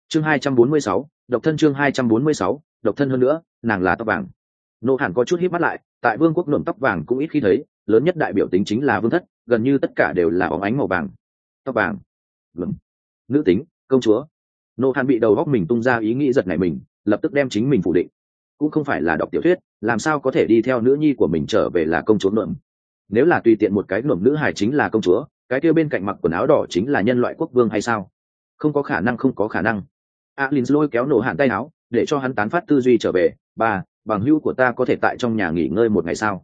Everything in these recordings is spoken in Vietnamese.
chương 246, độc thân. Chương 246, độc thân. Hơn nữa nàng là tóc vàng. Nô Hàn có chút híp mắt lại, tại vương quốc nhuộm tóc vàng cũng ít khi thấy, lớn nhất đại biểu tính chính là vương thất, gần như tất cả đều là óng ánh màu vàng. Tóc vàng, nữ tính, công chúa. Nô Hàn bị đầu góc mình tung ra ý nghĩ giật nảy mình, lập tức đem chính mình phủ định. Cũng không phải là đọc tiểu thuyết, làm sao có thể đi theo nữ nhi của mình trở về là công chúa nhuộm? Nếu là tùy tiện một cái nhuộm nữ hài chính là công chúa, cái kia bên cạnh mặc quần áo đỏ chính là nhân loại quốc vương hay sao? Không có khả năng, không có khả năng. Alin lôi kéo Nô Hàn tay áo, để cho hắn tán phát tư duy trở về. Ba, bằng hữu của ta có thể tại trong nhà nghỉ ngơi một ngày sao?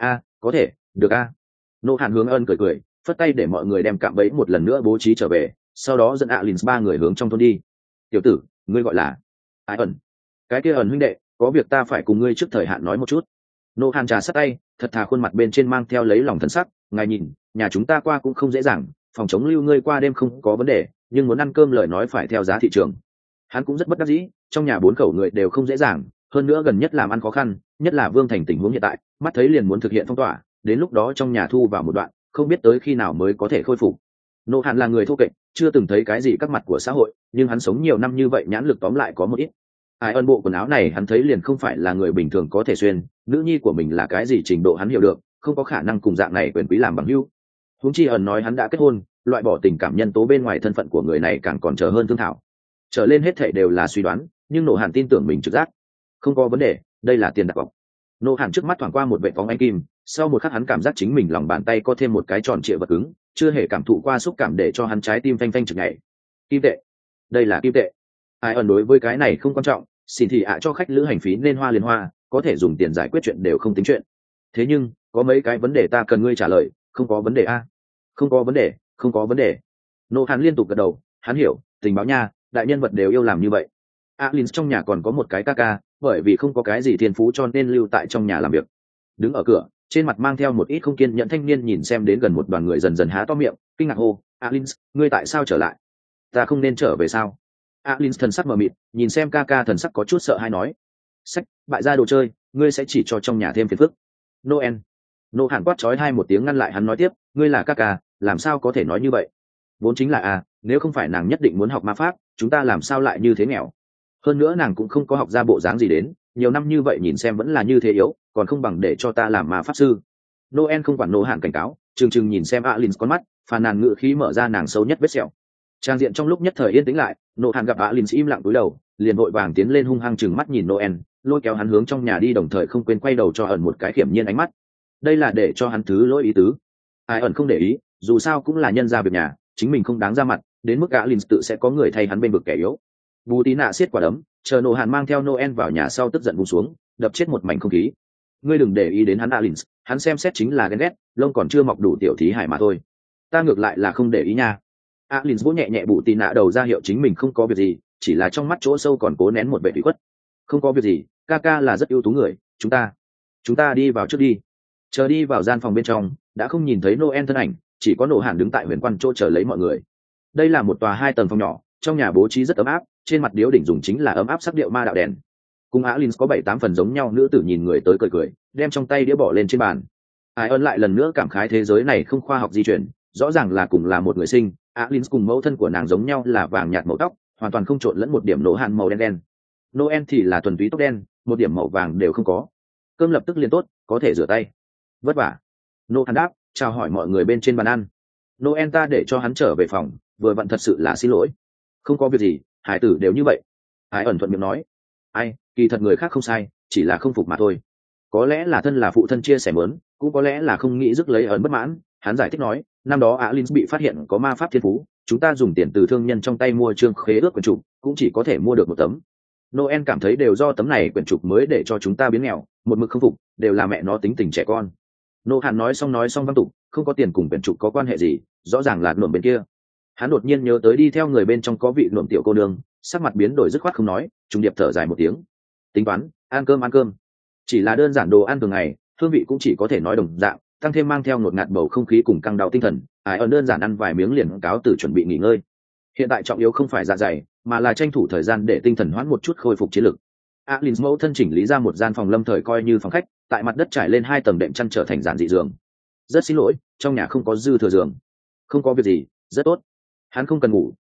Có thể, được a. Nô Hàn hướng ân cười cười, phất tay để mọi người đem cạm bẫy một lần nữa bố trí trở về, sau đó dẫn Alin ba người hướng trong thôn đi. Tiểu tử, ngươi gọi là ai ẩn? Cái kia ẩn huynh đệ, có việc ta phải cùng ngươi trước thời hạn nói một chút. Nô Hàn trà sát tay, thật thà khuôn mặt bên trên mang theo lấy lòng thân sắc. Ngài nhìn, nhà chúng ta qua cũng không dễ dàng, phòng chống lưu ngươi qua đêm không có vấn đề, nhưng muốn ăn cơm lời nói phải theo giá thị trường. Hắn cũng rất bất đắc dĩ, trong nhà 4 khẩu người đều không dễ dàng, hơn nữa gần nhất làm ăn khó khăn, nhất là Vương Thành tình huống hiện tại, mắt thấy liền muốn thực hiện phong tỏa, đến lúc đó trong nhà thu vào một đoạn, không biết tới khi nào mới có thể khôi phục. Nô Hàn là người thô kệch, chưa từng thấy cái gì các mặt của xã hội, nhưng hắn sống nhiều năm như vậy nhãn lực tóm lại có một ít. Ai ơn bộ quần áo này hắn thấy liền không phải là người bình thường có thể xuyên, nữ nhi của mình là cái gì trình độ hắn hiểu được, không có khả năng cùng dạng này quyền quý làm bằng hữu. Huống chi ẩn nói hắn đã kết hôn, loại bỏ tình cảm nhân tố bên ngoài thân phận của người này càng còn chờ hơn thương thảo. Trở lên hết thảy đều là suy đoán, nhưng Nô Hàn tin tưởng mình trực giác. Không có vấn đề, đây là tiền đặt cọc. Nô Hàn trước mắt thoáng qua một vệ phóng ánh kim, sau một khắc hắn cảm giác chính mình lòng bàn tay có thêm một cái tròn trịa vật cứng, chưa hề cảm thụ qua xúc cảm để cho hắn trái tim phanh phanh chực nhảy. Kim tệ, đây là kim tệ. Ai ẩn đối với cái này không quan trọng, xin thì cho khách lữ hành phí nên hoa liền hoa, có thể dùng tiền giải quyết chuyện đều không tính chuyện. Thế nhưng có mấy cái vấn đề ta cần ngươi trả lời. Không có vấn đề a? Không có vấn đề, không có vấn đề. Nô Hàn liên tục gật đầu, hắn hiểu, tình báo nha, đại nhân vật đều yêu làm như vậy. Alin trong nhà còn có một cái ca, bởi vì không có cái gì thiên phú cho nên lưu tại trong nhà làm việc. Đứng ở cửa, trên mặt mang theo một ít không kiên nhẫn thanh niên nhìn xem đến gần một đoàn người dần dần há to miệng, kinh ngạc hô, Alin, ngươi tại sao trở lại? Ta không nên trở về sao? Alin thần sắc mờ mịt, nhìn xem ca thần sắc có chút sợ hãi nói, sách, bại gia đồ chơi, ngươi sẽ chỉ cho trong nhà thêm phiền phức. Noel. Nô Hàn quát chói hai một tiếng ngăn lại hắn nói tiếp, ngươi là ca, làm sao có thể nói như vậy? Vốn chính là nếu không phải nàng nhất định muốn học ma pháp, chúng ta làm sao lại như thế nghèo? Hơn nữa nàng cũng không có học ra bộ dáng gì đến, nhiều năm như vậy nhìn xem vẫn là như thế yếu, còn không bằng để cho ta làm ma pháp sư. Noel không quản Nô Hàn cảnh cáo, chừng nhìn xem Alin con mắt, phàn nàn ngự khí mở ra nàng sâu nhất vết sẹo. Trang diện trong lúc nhất thời yên tĩnh lại, Nô Hàn gặp Alin im lặng cúi đầu, liền vội vàng tiến lên hung hăng chừng mắt nhìn Noel, lôi kéo hắn hướng trong nhà đi, đồng thời không quên quay đầu cho ẩn một cái khiểm nhiên ánh mắt. Đây là để cho hắn thứ lỗi ý tứ. Ai ẩn không để ý, dù sao cũng là nhân gia việc nhà, chính mình không đáng ra mặt, đến mức Alin tự sẽ có người thay hắn bên vực kẻ yếu. Bù tí nạ siết quả đấm, chờ Nô Hàn mang theo Noel vào nhà sau tức giận buông xuống, đập chết một mảnh không khí. Ngươi đừng để ý đến hắn Alin, hắn xem xét chính là ghen ghét, lông còn chưa mọc đủ tiểu thí hải mà thôi. Ta ngược lại là không để ý nha. Alin vỗ nhẹ nhẹ Bù tí nạ đầu ra hiệu chính mình không có việc gì, chỉ là trong mắt chỗ sâu còn cố nén một vẻ ủy khuất. Không có việc gì, ca là rất ưu tú người, chúng ta đi vào trước đi. Chờ đi vào gian phòng bên trong, đã không nhìn thấy Noel thân ảnh, chỉ có Nô Hàn đứng tại huyền quan chỗ chờ lấy mọi người. Đây là một tòa 2 tầng phòng nhỏ, trong nhà bố trí rất ấm áp, trên mặt điếu đỉnh dùng chính là ấm áp sắc điệu ma đạo đèn. Cùng Alin có 7-8 phần giống nhau, nữ tử nhìn người tới cười, đem trong tay đĩa bỏ lên trên bàn. Ai ơn lại lần nữa cảm khái thế giới này không khoa học di chuyển, rõ ràng là cùng là một người sinh, Alin cùng mẫu thân của nàng giống nhau là vàng nhạt màu tóc, hoàn toàn không trộn lẫn một điểm Nô Hàn màu đen. Noel thì là thuần túy tóc đen, một điểm màu vàng đều không có. Cơm lập tức liền tốt, có thể rửa tay. Vất vả. Nô Hàn đáp, chào hỏi mọi người bên trên bàn ăn. Noel ta để cho hắn trở về phòng, vừa vặn thật sự là xin lỗi. Không có việc gì, hải tử đều như vậy. Ai ẩn thuận miệng nói. Ai, kỳ thật người khác không sai, chỉ là không phục mà thôi. Có lẽ là thân là phụ thân chia sẻ mớn, cũng có lẽ là không nghĩ rước lấy ẩn bất mãn. Hắn giải thích nói, năm đó Alin bị phát hiện có ma pháp thiên phú, chúng ta dùng tiền từ thương nhân trong tay mua chương khế ước quyển trục, cũng chỉ có thể mua được một tấm. Noel cảm thấy đều do tấm này quyển trục mới để cho chúng ta biến nghèo, một mực không phục, đều là mẹ nó tính tình trẻ con. Nô Hàn nói xong văng tục, không có tiền cùng quyển trục có quan hệ gì, rõ ràng là nộm bên kia. Hắn đột nhiên nhớ tới đi theo người bên trong có vị nộm tiểu cô nương, sắc mặt biến đổi dứt khoát không nói, trùng điệp thở dài một tiếng. Tính toán, ăn cơm. Chỉ là đơn giản đồ ăn thường ngày, hương vị cũng chỉ có thể nói đồng dạng, tăng thêm mang theo ngột ngạt bầu không khí cùng căng đau tinh thần. Ai ơn đơn giản ăn vài miếng liền cáo từ chuẩn bị nghỉ ngơi. Hiện tại trọng yếu không phải dạ dày, mà là tranh thủ thời gian để tinh thần hoãn một chút, khôi phục chiến lực. Alin mẫu thân chỉnh lý ra một gian phòng lâm thời coi như phòng khách, tại mặt đất trải lên 2 tầng đệm chăn trở thành giản dị giường. Rất xin lỗi, trong nhà không có dư thừa giường. Không có việc gì, rất tốt. Hắn không cần ngủ,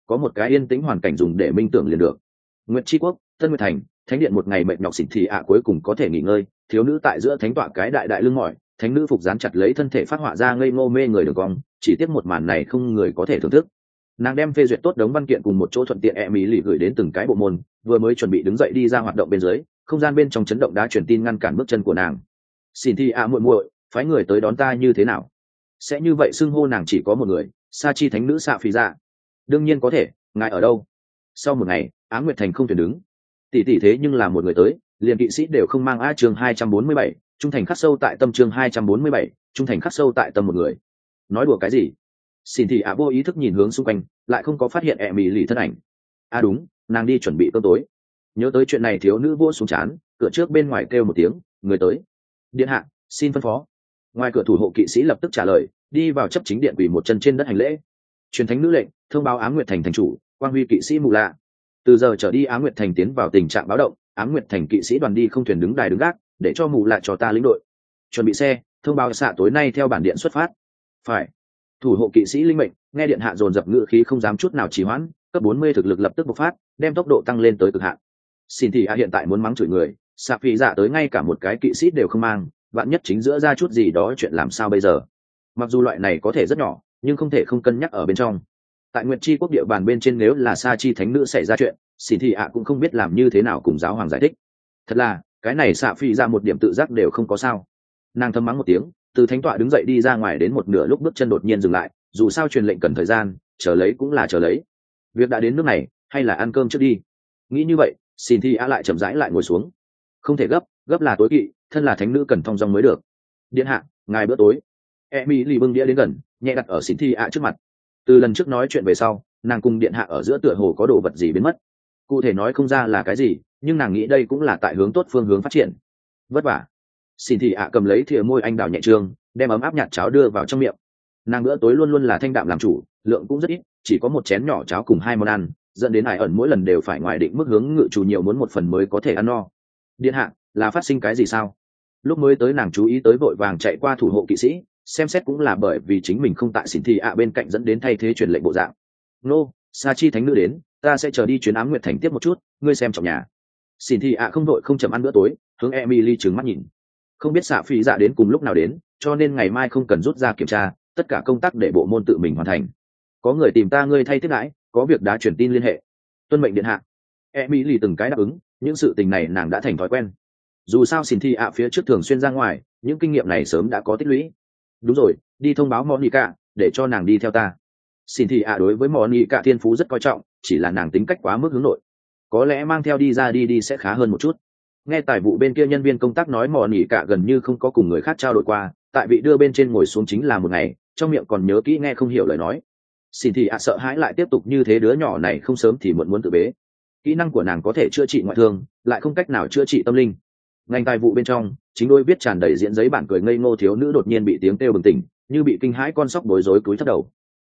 có một cái yên tĩnh hoàn cảnh dùng để minh tưởng liền được. Nguyệt Chi Quốc, Tân Nguyệt Thành, thánh điện một ngày mệt nhọc xỉn thì cuối cùng có thể nghỉ ngơi. Thiếu nữ tại giữa thánh tọa cái đại đại lưng mỏi, thánh nữ phục dán chặt lấy thân thể phát họa ra ngây ngô mê người đường cong, chỉ tiếc một màn này không người có thể thưởng thức. Nàng đem phê duyệt tốt đống văn kiện cùng một chỗ thuận tiện Emily gửi đến từng cái bộ môn, vừa mới chuẩn bị đứng dậy đi ra hoạt động bên dưới, không gian bên trong chấn động đá truyền tin ngăn cản bước chân của nàng. Xin thi muội muội, phái người tới đón ta như thế nào? Sẽ như vậy xưng hô nàng chỉ có một người, sa chi thánh nữ xạ phi dạ. Đương nhiên có thể, ngài ở đâu? Sau một ngày, Ám Nguyệt Thành không tuyển đứng. Tỷ tỷ thế nhưng là một người tới, liền kỵ sĩ đều không mang. Chương 247, trung thành khắc sâu tại tâm. Chương 247, trung thành khắc sâu tại tâm một người. Nói đùa cái gì? Xin thì vô ý thức nhìn hướng xung quanh, lại không có phát hiện Emily thân ảnh. Đúng, nàng đi chuẩn bị cơm tối. Nhớ tới chuyện này, thiếu nữ vỗ xuống trán, cửa trước bên ngoài kêu một tiếng, người tới. Điện hạ, xin phân phó. Ngoài cửa thủ hộ kỵ sĩ lập tức trả lời, đi vào chấp chính điện quỳ một chân trên đất hành lễ. Truyền thánh nữ lệnh, thông báo Ám Nguyệt Thành thành chủ, quang huy kỵ sĩ Mù Lạ. Từ giờ trở đi Ám Nguyệt Thành tiến vào tình trạng báo động, Ám Nguyệt Thành kỵ sĩ đoàn đi không thuyền đứng đài đứng gác, để cho Mù Lạ cho ta lĩnh đội. Chuẩn bị xe, thông báo xạ tối nay theo bản điện xuất phát. Phải. Thủ hộ kỵ sĩ linh mệnh, nghe điện hạ dồn dập ngự khí không dám chút nào trì hoãn, cấp 40 thực lực lập tức bộc phát, đem tốc độ tăng lên tới cực hạn. Xin thì hiện tại muốn mắng chửi người, xạ phi dạ tới ngay cả một cái kỵ sĩ đều không mang, vạn nhất chính giữa ra chút gì đó chuyện làm sao bây giờ. Mặc dù loại này có thể rất nhỏ, nhưng không thể không cân nhắc ở bên trong. Tại Nguyệt Chi Quốc địa bàn bên trên, nếu là sa chi thánh nữ xảy ra chuyện, xin thì cũng không biết làm như thế nào cùng giáo hoàng giải thích. Thật là cái này xạ phi ra một điểm tự giác đều không có sao. Nàng thầm mắng một tiếng, từ thánh tọa đứng dậy đi ra ngoài, đến một nửa lúc bước chân đột nhiên dừng lại, dù sao truyền lệnh cần thời gian, chờ lấy cũng là chờ lấy. Việc đã đến nước này, hay là ăn cơm trước đi. Nghĩ như vậy, xin thì lại chậm rãi lại ngồi xuống. Không thể gấp là tối kỵ, thân là thánh nữ cần thong dong mới được. Điện hạ, ngài bữa tối. Emily bưng đĩa đến gần, nhẹ đặt ở xin thi trước mặt. Từ lần trước nói chuyện về sau, nàng cùng điện hạ ở giữa tựa hồ có đồ vật gì biến mất. Cụ thể nói không ra là cái gì, nhưng nàng nghĩ đây cũng là tại hướng tốt phương hướng phát triển. Vất vả. Xin thị cầm lấy thìa môi anh đào nhẹ trương, đem ấm áp nhạt cháo đưa vào trong miệng. Nàng bữa tối luôn luôn là thanh đạm làm chủ, lượng cũng rất ít, chỉ có một chén nhỏ cháo cùng 2 món ăn, dẫn đến ẩn mỗi lần đều phải ngoài định mức hướng ngự chủ nhiều muốn một phần mới có thể ăn no. Điện hạ, là phát sinh cái gì sao? Lúc mới tới nàng chú ý tới vội vàng chạy qua thủ hộ kỵ sĩ, xem xét cũng là bởi vì chính mình không tại xỉn thị bên cạnh dẫn đến thay thế truyền lệnh bộ dạng. Nô, sa chi thánh nữ đến, ta sẽ chờ đi chuyến Ám Nguyệt Thành tiếp một chút, ngươi xem trọng nhà. Xỉn thị không đội không chậm ăn bữa tối, hướng Emily trừng mắt nhìn. Không biết xạ phi dạ đến cùng lúc nào đến, cho nên ngày mai không cần rút ra kiểm tra, tất cả công tác để bộ môn tự mình hoàn thành. Có người tìm ta ngươi thay tiếp đãi, có việc đã truyền tin liên hệ. Tuân mệnh điện hạ. Emily từng cái đáp ứng, những sự tình này nàng đã thành thói quen. Dù sao xin thi phía trước thường xuyên ra ngoài, những kinh nghiệm này sớm đã có tích lũy. Đúng rồi, đi thông báo Monica, để cho nàng đi theo ta. Xin thi đối với Monica thiên phú rất coi trọng, chỉ là nàng tính cách quá mức hướng nội. Có lẽ mang theo đi ra đi sẽ khá hơn một chút. Nghe tài vụ bên kia nhân viên công tác nói Monica gần như không có cùng người khác trao đổi qua, tại vị đưa bên trên ngồi xuống chính là một ngày, trong miệng còn nhớ kỹ nghe không hiểu lời nói. Xin thì sợ hãi lại tiếp tục như thế, đứa nhỏ này không sớm thì muộn muốn tự bế. Kỹ năng của nàng có thể chữa trị ngoại thương, lại không cách nào chữa trị tâm linh. Ngành tài vụ bên trong, chính đôi viết tràn đầy diễn giấy bản cười ngây ngô thiếu nữ đột nhiên bị tiếng kêu bừng tỉnh, như bị kinh hãi con sóc bối rối cúi thấp đầu.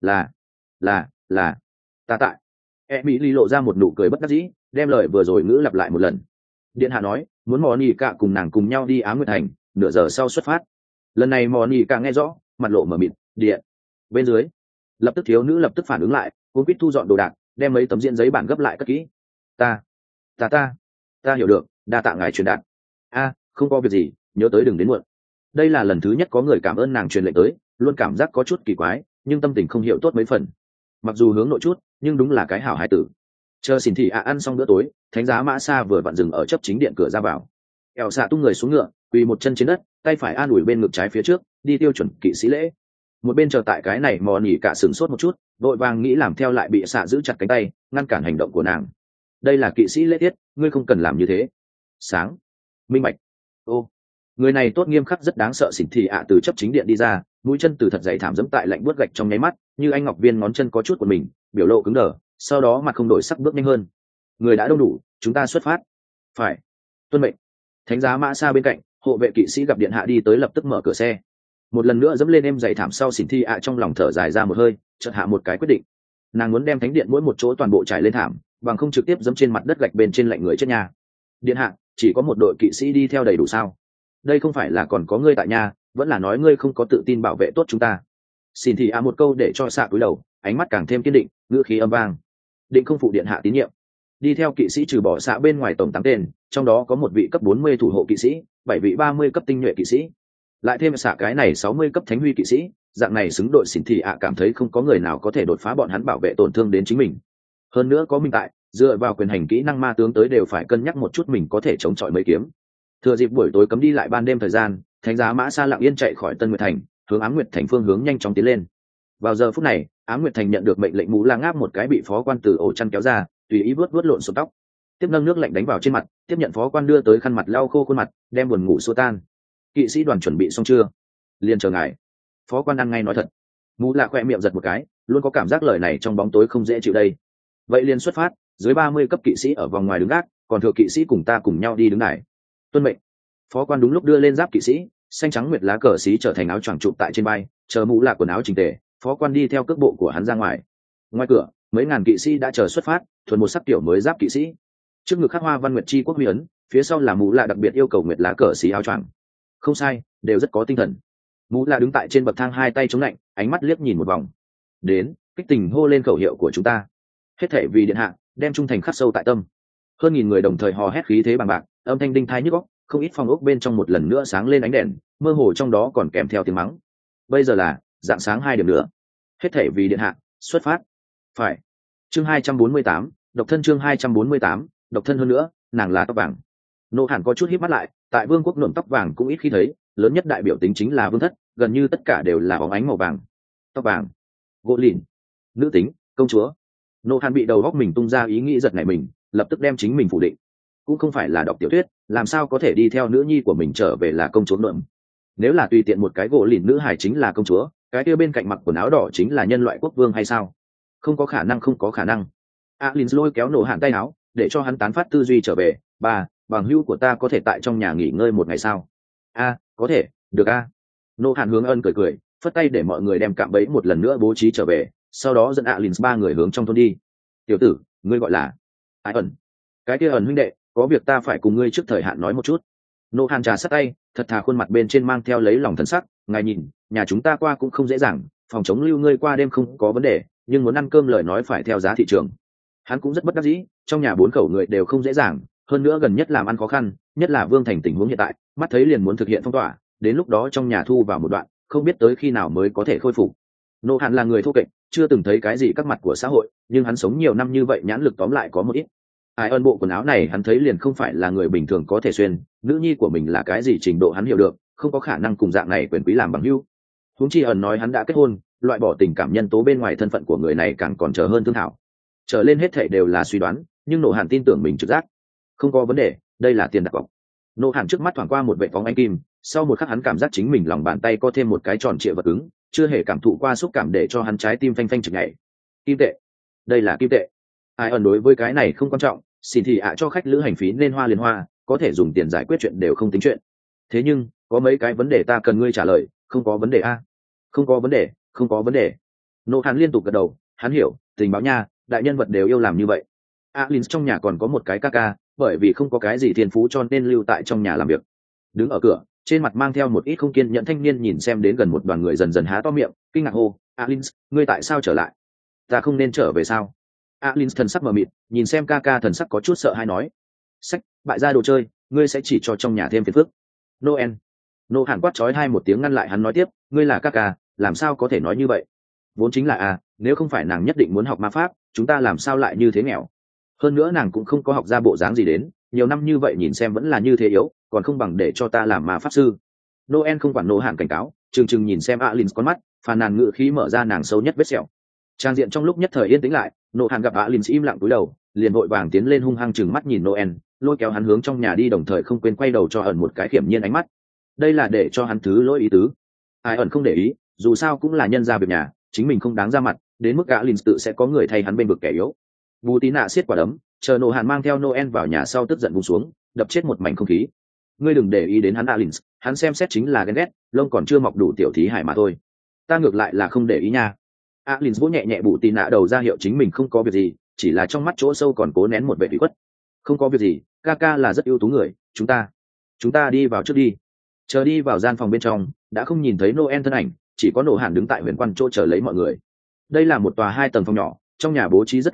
Là, ta tại. Emily lộ ra một nụ cười bất đắc dĩ, đem lời vừa rồi ngữ lặp lại một lần. Điện hạ nói, muốn Monica cùng nàng cùng nhau đi Ám Nguyệt Thành, nửa giờ sau xuất phát. Lần này Monica nghe rõ, mặt lộ mở mịt, điện. Bên dưới, lập tức thiếu nữ lập tức phản ứng lại, cuống quýt thu dọn đồ đạc, đem mấy tấm diễn giấy bản gấp lại cất kỹ. Ta hiểu được, đa tạ ngài truyền đạt. Không có việc gì, nhớ tới đừng đến muộn. Đây là lần thứ nhất có người cảm ơn nàng truyền lệnh tới, luôn cảm giác có chút kỳ quái, nhưng tâm tình không hiểu tốt mấy phần. Mặc dù hướng nội chút, nhưng đúng là cái hảo hải tử. Chờ xin thị ăn xong bữa tối, thánh giá mã xa vừa vặn dừng ở chấp chính điện cửa ra vào. Eo xạ tung người xuống ngựa, quỳ một chân trên đất, tay phải an ủi bên ngực trái phía trước, đi tiêu chuẩn kỵ sĩ lễ. Một bên chờ tại cái này mò nỉ cả sửng sốt một chút, vội vàng nghĩ làm theo lại bị xạ giữ chặt cánh tay, ngăn cản hành động của nàng. Đây là kỵ sĩ lễ tiết, ngươi không cần làm như thế. Sáng, minh bạch. Người này tốt nghiêm khắc rất đáng sợ. Xỉn thị từ chấp chính điện đi ra, mũi chân từ thật dày thảm dẫm tại lạnh buốt gạch trong nháy mắt, như anh ngọc viên ngón chân có chút của mình, biểu lộ cứng đờ, sau đó mặt không đổi sắc bước nhanh hơn. Người đã đông đủ, chúng ta xuất phát. Phải, tuân mệnh. Thánh giá mã xa bên cạnh, hộ vệ kỵ sĩ gặp điện hạ đi tới lập tức mở cửa xe. Một lần nữa dẫm lên êm dày thảm sau, xỉn thị trong lòng thở dài ra một hơi, chợt hạ một cái quyết định. Nàng muốn đem thánh điện mỗi một chỗ toàn bộ trải lên thảm, bằng không trực tiếp dẫm trên mặt đất gạch bên trên lạnh người chết nhà. Điện hạ, chỉ có một đội kỵ sĩ đi theo đầy đủ sao? Đây không phải là còn có ngươi tại nhà, vẫn là nói ngươi không có tự tin bảo vệ tốt chúng ta? Xin thị một câu để cho xạ cúi đầu, ánh mắt càng thêm kiên định, ngữ khí âm vang. định không phụ điện hạ tín nhiệm. Đi theo kỵ sĩ trừ bỏ xạ bên ngoài tổng 8 tên, trong đó có một vị cấp 40 thủ hộ kỵ sĩ, 7 vị 30 cấp tinh nhuệ kỵ sĩ, lại thêm xạ cái này 60 cấp thánh huy kỵ sĩ, dạng này xứng đội xỉn thì cảm thấy không có người nào có thể đột phá bọn hắn bảo vệ tổn thương đến chính mình. Hơn nữa có minh tại, dựa vào quyền hành kỹ năng ma tướng tới đều phải cân nhắc một chút mình có thể chống chọi mấy kiếm. Thừa dịp buổi tối cấm đi lại ban đêm thời gian, thánh giá mã sa lặng yên chạy khỏi Tân Nguyệt thành, hướng Ám Nguyệt thành phương hướng nhanh chóng tiến lên. Vào giờ phút này, Ám Nguyệt thành nhận được mệnh lệnh, mũ la ngáp một cái bị phó quan từ ổ chăn kéo ra, tùy ý vuốt lộn xộn tóc, tiếp nâng nước lạnh đánh vào trên mặt, tiếp nhận phó quan đưa tới khăn mặt lau khô khuôn mặt, đem buồn ngủ xua tan. Kỵ sĩ đoàn chuẩn bị xong chưa? Liền chờ ngài. Phó quan ăn ngay nói thật. Mũ la khỏe miệng giật một cái, luôn có cảm giác lời này trong bóng tối không dễ chịu đây. Vậy liền xuất phát, dưới 30 cấp kỵ sĩ ở vòng ngoài đứng gác, còn thừa kỵ sĩ cùng ta cùng nhau đi đứng này. Tuân mệnh. Phó quan đúng lúc đưa lên giáp kỵ sĩ, xanh trắng nguyệt lá cờ xí trở thành áo choàng trụ tại trên vai, chờ mũ là quần áo chỉnh tề. Phó quan đi theo cước bộ của hắn ra ngoài. Ngoài cửa, mấy ngàn kỵ sĩ đã chờ xuất phát, thuần một sắc tiểu mới giáp kỵ sĩ. Trước ngực khắc hoa văn nguyệt chi quốc huy ấn, phía sau là mũ là đặc biệt yêu cầu nguyệt lá cờ xí áo choàng. Không sai, đều rất có tinh thần. Mũ là đứng tại trên bậc thang, hai tay chống lạnh, ánh mắt liếc nhìn một vòng. Đến, kích tình hô lên khẩu hiệu của chúng ta. Hết thảy vì điện hạ, đem trung thành khắc sâu tại tâm. Hơn nghìn người đồng thời hò hét khí thế bằng bạc, âm thanh đinh thai nhức óc, không ít phòng ốc bên trong một lần nữa sáng lên ánh đèn, mơ hồ trong đó còn kèm theo tiếng mắng. Bây giờ là dạng sáng 2 điểm nữa. Hết thảy vì điện hạ, xuất phát. Phải. Chương 248, độc thân chương 248, độc thân hơn nữa, nàng là tóc vàng. Nô Hàn có chút híp mắt lại, tại vương quốc nhuộm tóc vàng cũng ít khi thấy, lớn nhất đại biểu tính chính là vương thất, gần như tất cả đều là bóng ánh màu vàng. Tóc vàng, gỗ lìn, nữ tính, công chúa. Nô Hàn bị đầu góc mình tung ra ý nghĩ giật nảy mình, lập tức đem chính mình phủ định. Cũng không phải là đọc tiểu thuyết, làm sao có thể đi theo nữ nhi của mình trở về là công chúa nhuộm. Nếu là tùy tiện một cái gỗ lìn nữ hài chính là công chúa, cái kia bên cạnh mặc quần áo đỏ chính là nhân loại quốc vương hay sao? Không có khả năng, không có khả năng. Alin lôi kéo Nô Hàn tay áo, để cho hắn tán phát tư duy trở về. Bà, bằng hữu của ta có thể tại trong nhà nghỉ ngơi một ngày sao? Có thể, được Nô Hàn hướng ân cười cười, phất tay để mọi người đem cạm bẫy một lần nữa bố trí trở về, sau đó dẫn Alin 3 người hướng trong thôn đi. Tiểu tử, ngươi gọi là ai ẩn? Cái kia ẩn huynh đệ, có việc ta phải cùng ngươi trước thời hạn nói một chút. Nô Hàn trà sát tay, thật thà khuôn mặt bên trên mang theo lấy lòng thần sắc. Ngài nhìn, nhà chúng ta qua cũng không dễ dàng, phòng chống lưu ngươi qua đêm không có vấn đề, nhưng muốn ăn cơm lời nói phải theo giá thị trường. Hắn cũng rất bất đắc dĩ, trong nhà 4 khẩu người đều không dễ dàng, hơn nữa gần nhất làm ăn khó khăn, nhất là Vương Thành tình huống hiện tại, mắt thấy liền muốn thực hiện phong tỏa, đến lúc đó trong nhà thu vào một đoạn, không biết tới khi nào mới có thể khôi phục. Nô Hàn là người thô kệch, chưa từng thấy cái gì các mặt của xã hội, nhưng hắn sống nhiều năm như vậy nhãn lực tóm lại có một ít. Ai ơn bộ quần áo này hắn thấy liền không phải là người bình thường có thể xuyên, nữ nhi của mình là cái gì trình độ hắn hiểu được, không có khả năng cùng dạng này quyền quý làm bằng hữu. Huống chi ẩn nói hắn đã kết hôn, loại bỏ tình cảm nhân tố bên ngoài thân phận của người này càng còn chờ hơn thương thảo. Trở lên hết thảy đều là suy đoán, nhưng Nô Hàn tin tưởng mình trực giác. Không có vấn đề, đây là tiền đặt cọc. Nô Hàn trước mắt thoáng qua một vệ phóng ánh kim, sau một khắc hắn cảm giác chính mình lòng bàn tay có thêm một cái tròn trịa vật cứng, chưa hề cảm thụ qua xúc cảm để cho hắn trái tim phanh phanh chực nhảy. Kim tệ, đây là kim tệ. Ai ẩn đối với cái này không quan trọng, xin thì cho khách lữ hành phí nên hoa liền hoa, có thể dùng tiền giải quyết chuyện đều không tính chuyện. Thế nhưng có mấy cái vấn đề ta cần ngươi trả lời. Không có vấn đề không có vấn đề, không có vấn đề. Nô Hàn liên tục gật đầu, hắn hiểu, tình báo nha, đại nhân vật đều yêu làm như vậy. Alin trong nhà còn có một cái ca, bởi vì không có cái gì thiên phú cho nên lưu tại trong nhà làm việc. Đứng ở cửa, trên mặt mang theo một ít không kiên nhẫn thanh niên nhìn xem đến gần một đoàn người dần dần há to miệng, kinh ngạc hô, Alin, ngươi tại sao trở lại? Ta không nên trở về sao? Alin thần sắc mờ mịt, nhìn xem ca thần sắc có chút sợ hãi nói, sách, bại gia đồ chơi, ngươi sẽ chỉ cho trong nhà thêm phiền phức. Noel. Nô Hàn quát chói hai một tiếng ngăn lại hắn nói tiếp, ngươi là ca, làm sao có thể nói như vậy? Vốn chính là nếu không phải nàng nhất định muốn học ma pháp, chúng ta làm sao lại như thế nghèo? Hơn nữa nàng cũng không có học ra bộ dáng gì đến, nhiều năm như vậy nhìn xem vẫn là như thế yếu, còn không bằng để cho ta làm ma pháp sư. Noel không quản Nô Hàn cảnh cáo, chừng nhìn xem Alin con mắt, phàn nàn ngự khí mở ra nàng sâu nhất vết sẹo. Trang diện trong lúc nhất thời yên tĩnh lại, Nô Hàn gặp Alin im lặng cúi đầu, liền vội vàng tiến lên hung hăng chừng mắt nhìn Noel, lôi kéo hắn hướng trong nhà đi, đồng thời không quên quay đầu cho ẩn một cái khiểm nhiên ánh mắt. Đây là để cho hắn thứ lỗi ý tứ. Ai ẩn không để ý, dù sao cũng là nhân gia việc nhà, chính mình không đáng ra mặt, đến mức Alin tự sẽ có người thay hắn bên vực kẻ yếu. Bù tí nạ siết quả đấm, chờ Nô Hàn mang theo Noel vào nhà sau tức giận bùng xuống, đập chết một mảnh không khí. Ngươi đừng để ý đến hắn Alin, hắn xem xét chính là ghen ghét, lông còn chưa mọc đủ tiểu thí hải mà thôi. Ta ngược lại là không để ý nha. Alin vỗ nhẹ nhẹ Bù tí nạ đầu ra hiệu chính mình không có việc gì, chỉ là trong mắt chỗ sâu còn cố nén một vẻ ủy khuất. Không có việc gì, ca là rất ưu tú người, chúng ta đi vào trước đi. Chờ đi vào gian phòng bên trong, đã không nhìn thấy Noel thân ảnh, chỉ có Nô Hàn đứng tại huyền quan chỗ chờ lấy mọi người. Đây là một tòa 2 tầng phòng nhỏ, trong nhà bố trí rất ấm áp,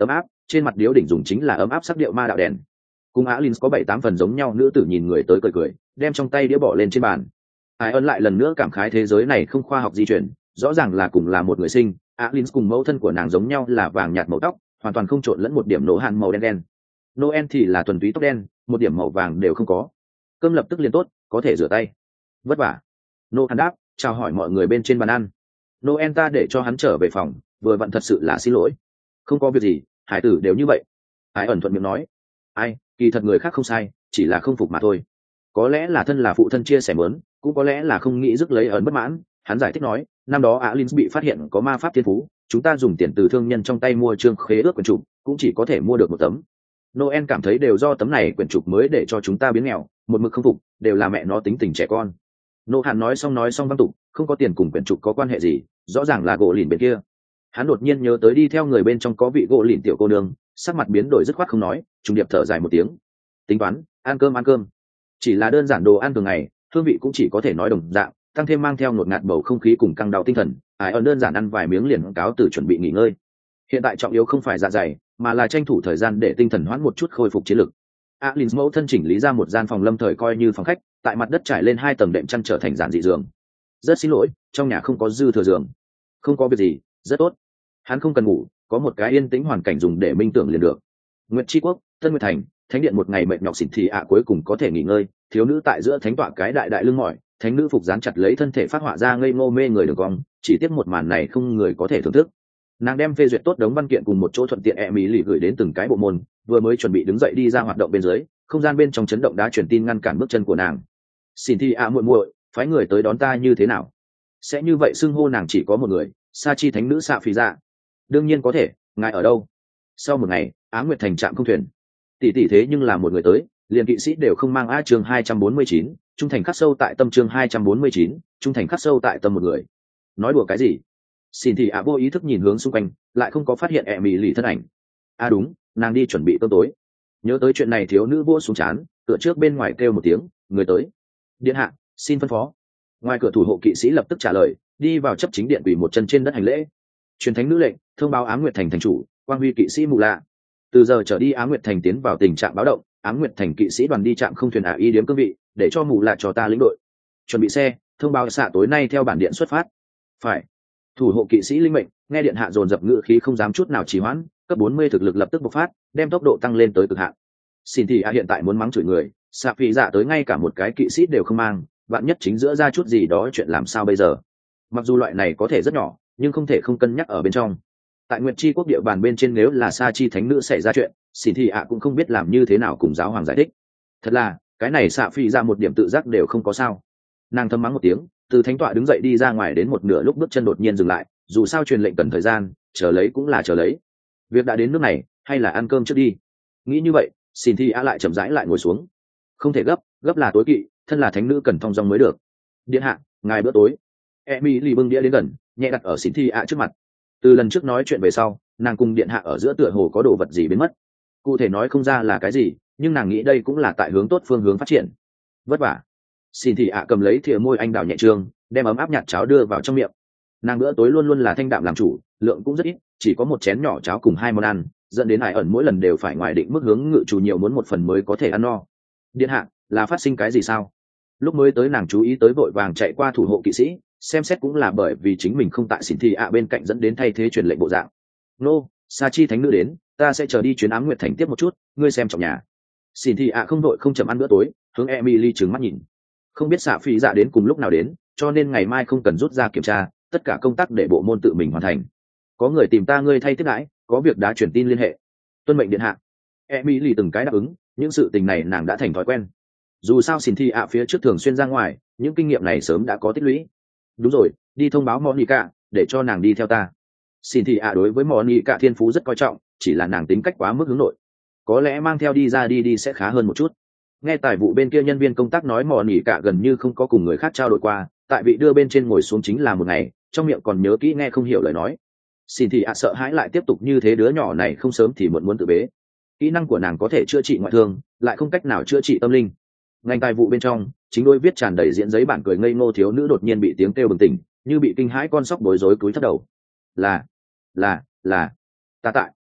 trên mặt điếu đỉnh dùng chính là ấm áp sắc điệu ma đạo đèn. Cùng Alin có 7-8 phần giống nhau, nữ tử nhìn người tới cười cười, đem trong tay đĩa bỏ lên trên bàn. Ai ơn lại lần nữa cảm khái thế giới này không khoa học di chuyển, rõ ràng là cùng là một người sinh. Alin cùng mẫu thân của nàng giống nhau là vàng nhạt màu tóc, hoàn toàn không trộn lẫn một điểm nổ hàn màu đen đen. Noel thì là thuần túy tóc đen, một điểm màu vàng đều không có. Cơm lập tức liền tốt, có thể rửa tay. Vất vả. Noel đáp, chào hỏi mọi người bên trên bàn ăn. Noel ta để cho hắn trở về phòng, vừa vặn thật sự là xin lỗi. Không có việc gì, hải tử đều như vậy. Ai ẩn thuận miệng nói. Ai, kỳ thật người khác không sai, chỉ là không phục mà thôi. Có lẽ là thân là phụ thân chia sẻ mớn, cũng có lẽ là không nghĩ rước lấy ẩn bất mãn. Hắn giải thích nói, năm đó Alin bị phát hiện có ma pháp thiên phú, chúng ta dùng tiền từ thương nhân trong tay mua chương khế ước quyển trục, cũng chỉ có thể mua được một tấm. Noel cảm thấy đều do tấm này quyển trục mới để cho chúng ta biến nghèo, một mực không phục, đều là mẹ nó tính tình trẻ con. Noel nói xong văng tục, không có tiền cùng quyển trục có quan hệ gì, rõ ràng là gỗ lìn bên kia. Hắn đột nhiên nhớ tới đi theo người bên trong có vị gỗ lìn tiểu cô nương, sắc mặt biến đổi dứt khoát không nói, trùng điệp thở dài một tiếng. Tính toán, ăn cơm. Chỉ là đơn giản đồ ăn thường ngày, hương vị cũng chỉ có thể nói đồng dạng, tăng thêm mang theo ngột ngạt bầu không khí cùng căng đau tinh thần. Ai ơn đơn giản ăn vài miếng liền cáo từ chuẩn bị nghỉ ngơi. Hiện tại trọng yếu không phải dạ dày, mà là tranh thủ thời gian để tinh thần hoãn một chút khôi phục chiến lực. Alin mẫu thân chỉnh lý ra một gian phòng lâm thời coi như phòng khách, tại mặt đất trải lên 2 tầng đệm chăn trở thành giản dị giường. Rất xin lỗi, trong nhà không có dư thừa giường. Không có việc gì, rất tốt. Hắn không cần ngủ, có một cái yên tĩnh hoàn cảnh dùng để minh tưởng liền được. Nguyệt Chi Quốc, Tân Nguyệt Thành, thánh điện một ngày mệt nhọc xỉn thì cuối cùng có thể nghỉ ngơi. Thiếu nữ tại giữa thánh tọa cái đại lưng mỏi, thánh nữ phục dán chặt lấy thân thể phát họa ra ngây ngô mê người đường cong, chỉ tiếc một màn này không người có thể thưởng thức. Nàng đem phê duyệt tốt đống văn kiện cùng một chỗ thuận tiện Emily gửi đến từng cái bộ môn, vừa mới chuẩn bị đứng dậy đi ra hoạt động bên dưới, không gian bên trong chấn động đã truyền tin ngăn cản bước chân của nàng. Xin thi muội muội, phái người tới đón ta như thế nào? Sẽ như vậy xưng hô nàng chỉ có một người, Sa Chi thánh nữ Sa Phi Dạ. Đương nhiên có thể, ngài ở đâu? Sau một ngày, Ám Nguyệt thành trạm không thuyền. Tỷ tỷ thế nhưng là một người tới, liền kỵ sĩ đều không mang. A chương 249, trung thành khắc sâu tại tâm. Chương 249, trung thành khắc sâu tại tâm một người. Nói đùa cái gì? Xin thì vô ý thức nhìn hướng xung quanh, lại không có phát hiện Emily thân ảnh. Đúng, nàng đi chuẩn bị cơm tối. Nhớ tới chuyện này, thiếu nữ vua xuống chán, tựa trước bên ngoài kêu một tiếng, người tới. Điện hạ, xin phân phó. Ngoài cửa thủ hộ kỵ sĩ lập tức trả lời, đi vào chấp chính điện quỳ một chân trên đất hành lễ. Truyền thánh nữ lệnh, thông báo Ám Nguyệt thành thành chủ, quang huy kỵ sĩ Mù Lạ. Từ giờ trở đi Ám Nguyệt thành tiến vào tình trạng báo động, Ám Nguyệt thành kỵ sĩ đoàn đi trạm không thuyền y điếm cương vị, để cho Mù Lạ cho ta lĩnh đội. Chuẩn bị xe, thông báo xạ tối nay theo bản điện xuất phát. Phải. Thủ hộ kỵ sĩ linh mệnh, nghe điện hạ dồn dập ngự khí không dám chút nào trì hoãn, cấp 40 thực lực lập tức bộc phát, đem tốc độ tăng lên tới cực hạn. Xin thì hiện tại muốn mắng chửi người, Sa Phi Dạ tới ngay cả một cái kỵ sĩ đều không mang, vạn nhất chính giữa ra chút gì đó chuyện làm sao bây giờ? Mặc dù loại này có thể rất nhỏ, nhưng không thể không cân nhắc ở bên trong. Tại Nguyệt Chi Quốc địa bàn bên trên, nếu là Sa Chi thánh nữ xảy ra chuyện, xin thì cũng không biết làm như thế nào cùng giáo hoàng giải thích. Thật là, cái này Sa Phi Dạ một điểm tự giác đều không có sao. Nàng thầm mắng một tiếng, từ thánh tọa đứng dậy đi ra ngoài, đến một nửa lúc bước chân đột nhiên dừng lại, dù sao truyền lệnh cần thời gian, chờ lấy cũng là chờ lấy. Việc đã đến nước này, hay là ăn cơm trước đi. Nghĩ như vậy, xin thi lại chậm rãi lại ngồi xuống. Không thể gấp là tối kỵ, thân là thánh nữ cần thong dong mới được. Điện hạ, ngài bữa tối. Emily bưng đĩa đến gần, nhẹ đặt ở xin thi trước mặt. Từ lần trước nói chuyện về sau, nàng cùng điện hạ ở giữa tựa hồ có đồ vật gì biến mất. Cụ thể nói không ra là cái gì, nhưng nàng nghĩ đây cũng là tại hướng tốt phương hướng phát triển. Vất vả. Xin thị cầm lấy thìa môi anh đào nhẹ trương, đem ấm áp nhạt cháo đưa vào trong miệng. Nàng bữa tối luôn luôn là thanh đạm làm chủ, lượng cũng rất ít, chỉ có một chén nhỏ cháo cùng 2 món ăn, dẫn đến Hải ẩn mỗi lần đều phải ngoài định mức hướng ngự chủ nhiều muốn một phần mới có thể ăn no. Điện hạ, là phát sinh cái gì sao? Lúc mới tới nàng chú ý tới vội vàng chạy qua thủ hộ kỵ sĩ, xem xét cũng là bởi vì chính mình không tại xin thị bên cạnh dẫn đến thay thế truyền lệnh bộ dạng. Nô, Sa Chi thánh nữ đến, ta sẽ chờ đi chuyến Ám Nguyệt thành tiếp một chút, ngươi xem trọng nhà. Xin thị không vội không chậm ăn bữa tối, hướng Emily trừng mắt nhìn. Không biết Sa Phi Dạ đến cùng lúc nào đến, cho nên ngày mai không cần rút ra kiểm tra, tất cả công tác để bộ môn tự mình hoàn thành. Có người tìm ta ngươi thay tiếp đãi, có việc đã truyền tin liên hệ. Tuân mệnh điện hạ. Emily từng cái đáp ứng, những sự tình này nàng đã thành thói quen. Dù sao xin thi phía trước thường xuyên ra ngoài, những kinh nghiệm này sớm đã có tích lũy. Đúng rồi, đi thông báo Monica, để cho nàng đi theo ta. Xin thi đối với Monica thiên phú rất coi trọng, chỉ là nàng tính cách quá mức hướng nội. Có lẽ mang theo đi ra đi sẽ khá hơn một chút. Nghe tài vụ bên kia nhân viên công tác nói Monica gần như không có cùng người khác trao đổi qua, tại vị đưa bên trên ngồi xuống chính là một ngày, trong miệng còn nhớ kỹ nghe không hiểu lời nói. Xin thì sợ hãi lại tiếp tục như thế, đứa nhỏ này không sớm thì muộn muốn tự bế. Kỹ năng của nàng có thể chữa trị ngoại thương, lại không cách nào chữa trị tâm linh. Ngành tài vụ bên trong, chính đôi viết tràn đầy diễn giấy bản cười ngây ngô thiếu nữ đột nhiên bị tiếng kêu bừng tỉnh, như bị kinh hãi con sóc bối rối cúi thấp đầu. Là ta tại.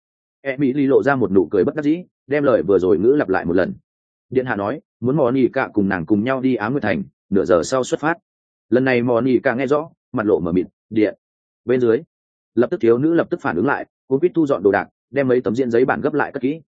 Emily lộ ra một nụ cười bất đắc dĩ, đem lời vừa rồi ngữ lặp lại một lần. Điện hạ nói muốn Monica cùng nàng cùng nhau đi Ám Nguyệt Thành, nửa giờ sau xuất phát. Lần này Monica nghe rõ, mặt lộ mở mịt. Điện bên dưới lập tức thiếu nữ lập tức phản ứng lại, cô biết thu dọn đồ đạc, đem mấy tấm diện giấy bản gấp lại cất kỹ.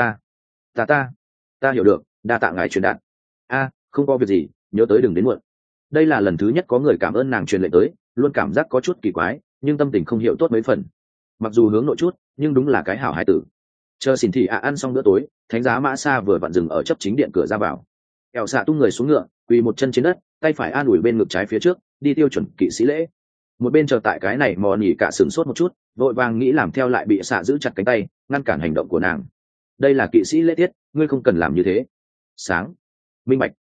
Ta hiểu được, đa tạ ngài truyền đạt. Không có việc gì, nhớ tới đừng đến muộn. Đây là lần thứ nhất có người cảm ơn nàng truyền lệnh tới, luôn cảm giác có chút kỳ quái, nhưng tâm tình không hiểu tốt mấy phần. Mặc dù hướng nội chút, nhưng đúng là cái hảo hài tử. Chờ xỉn thị ăn xong bữa tối, thánh giá mã xa vừa vặn dừng ở chấp chính điện cửa ra vào. Kẹo xạ tung người xuống ngựa, quỳ một chân trên đất, tay phải an ủi bên ngực trái phía trước, đi tiêu chuẩn kỵ sĩ lễ. Một bên chờ tại cái này mò nỉ cả sửng sốt một chút, vội vàng nghĩ làm theo lại bị xạ giữ chặt cánh tay, ngăn cản hành động của nàng. Đây là kỵ sĩ lễ tiết, ngươi không cần làm như thế. Sáng minh bạch.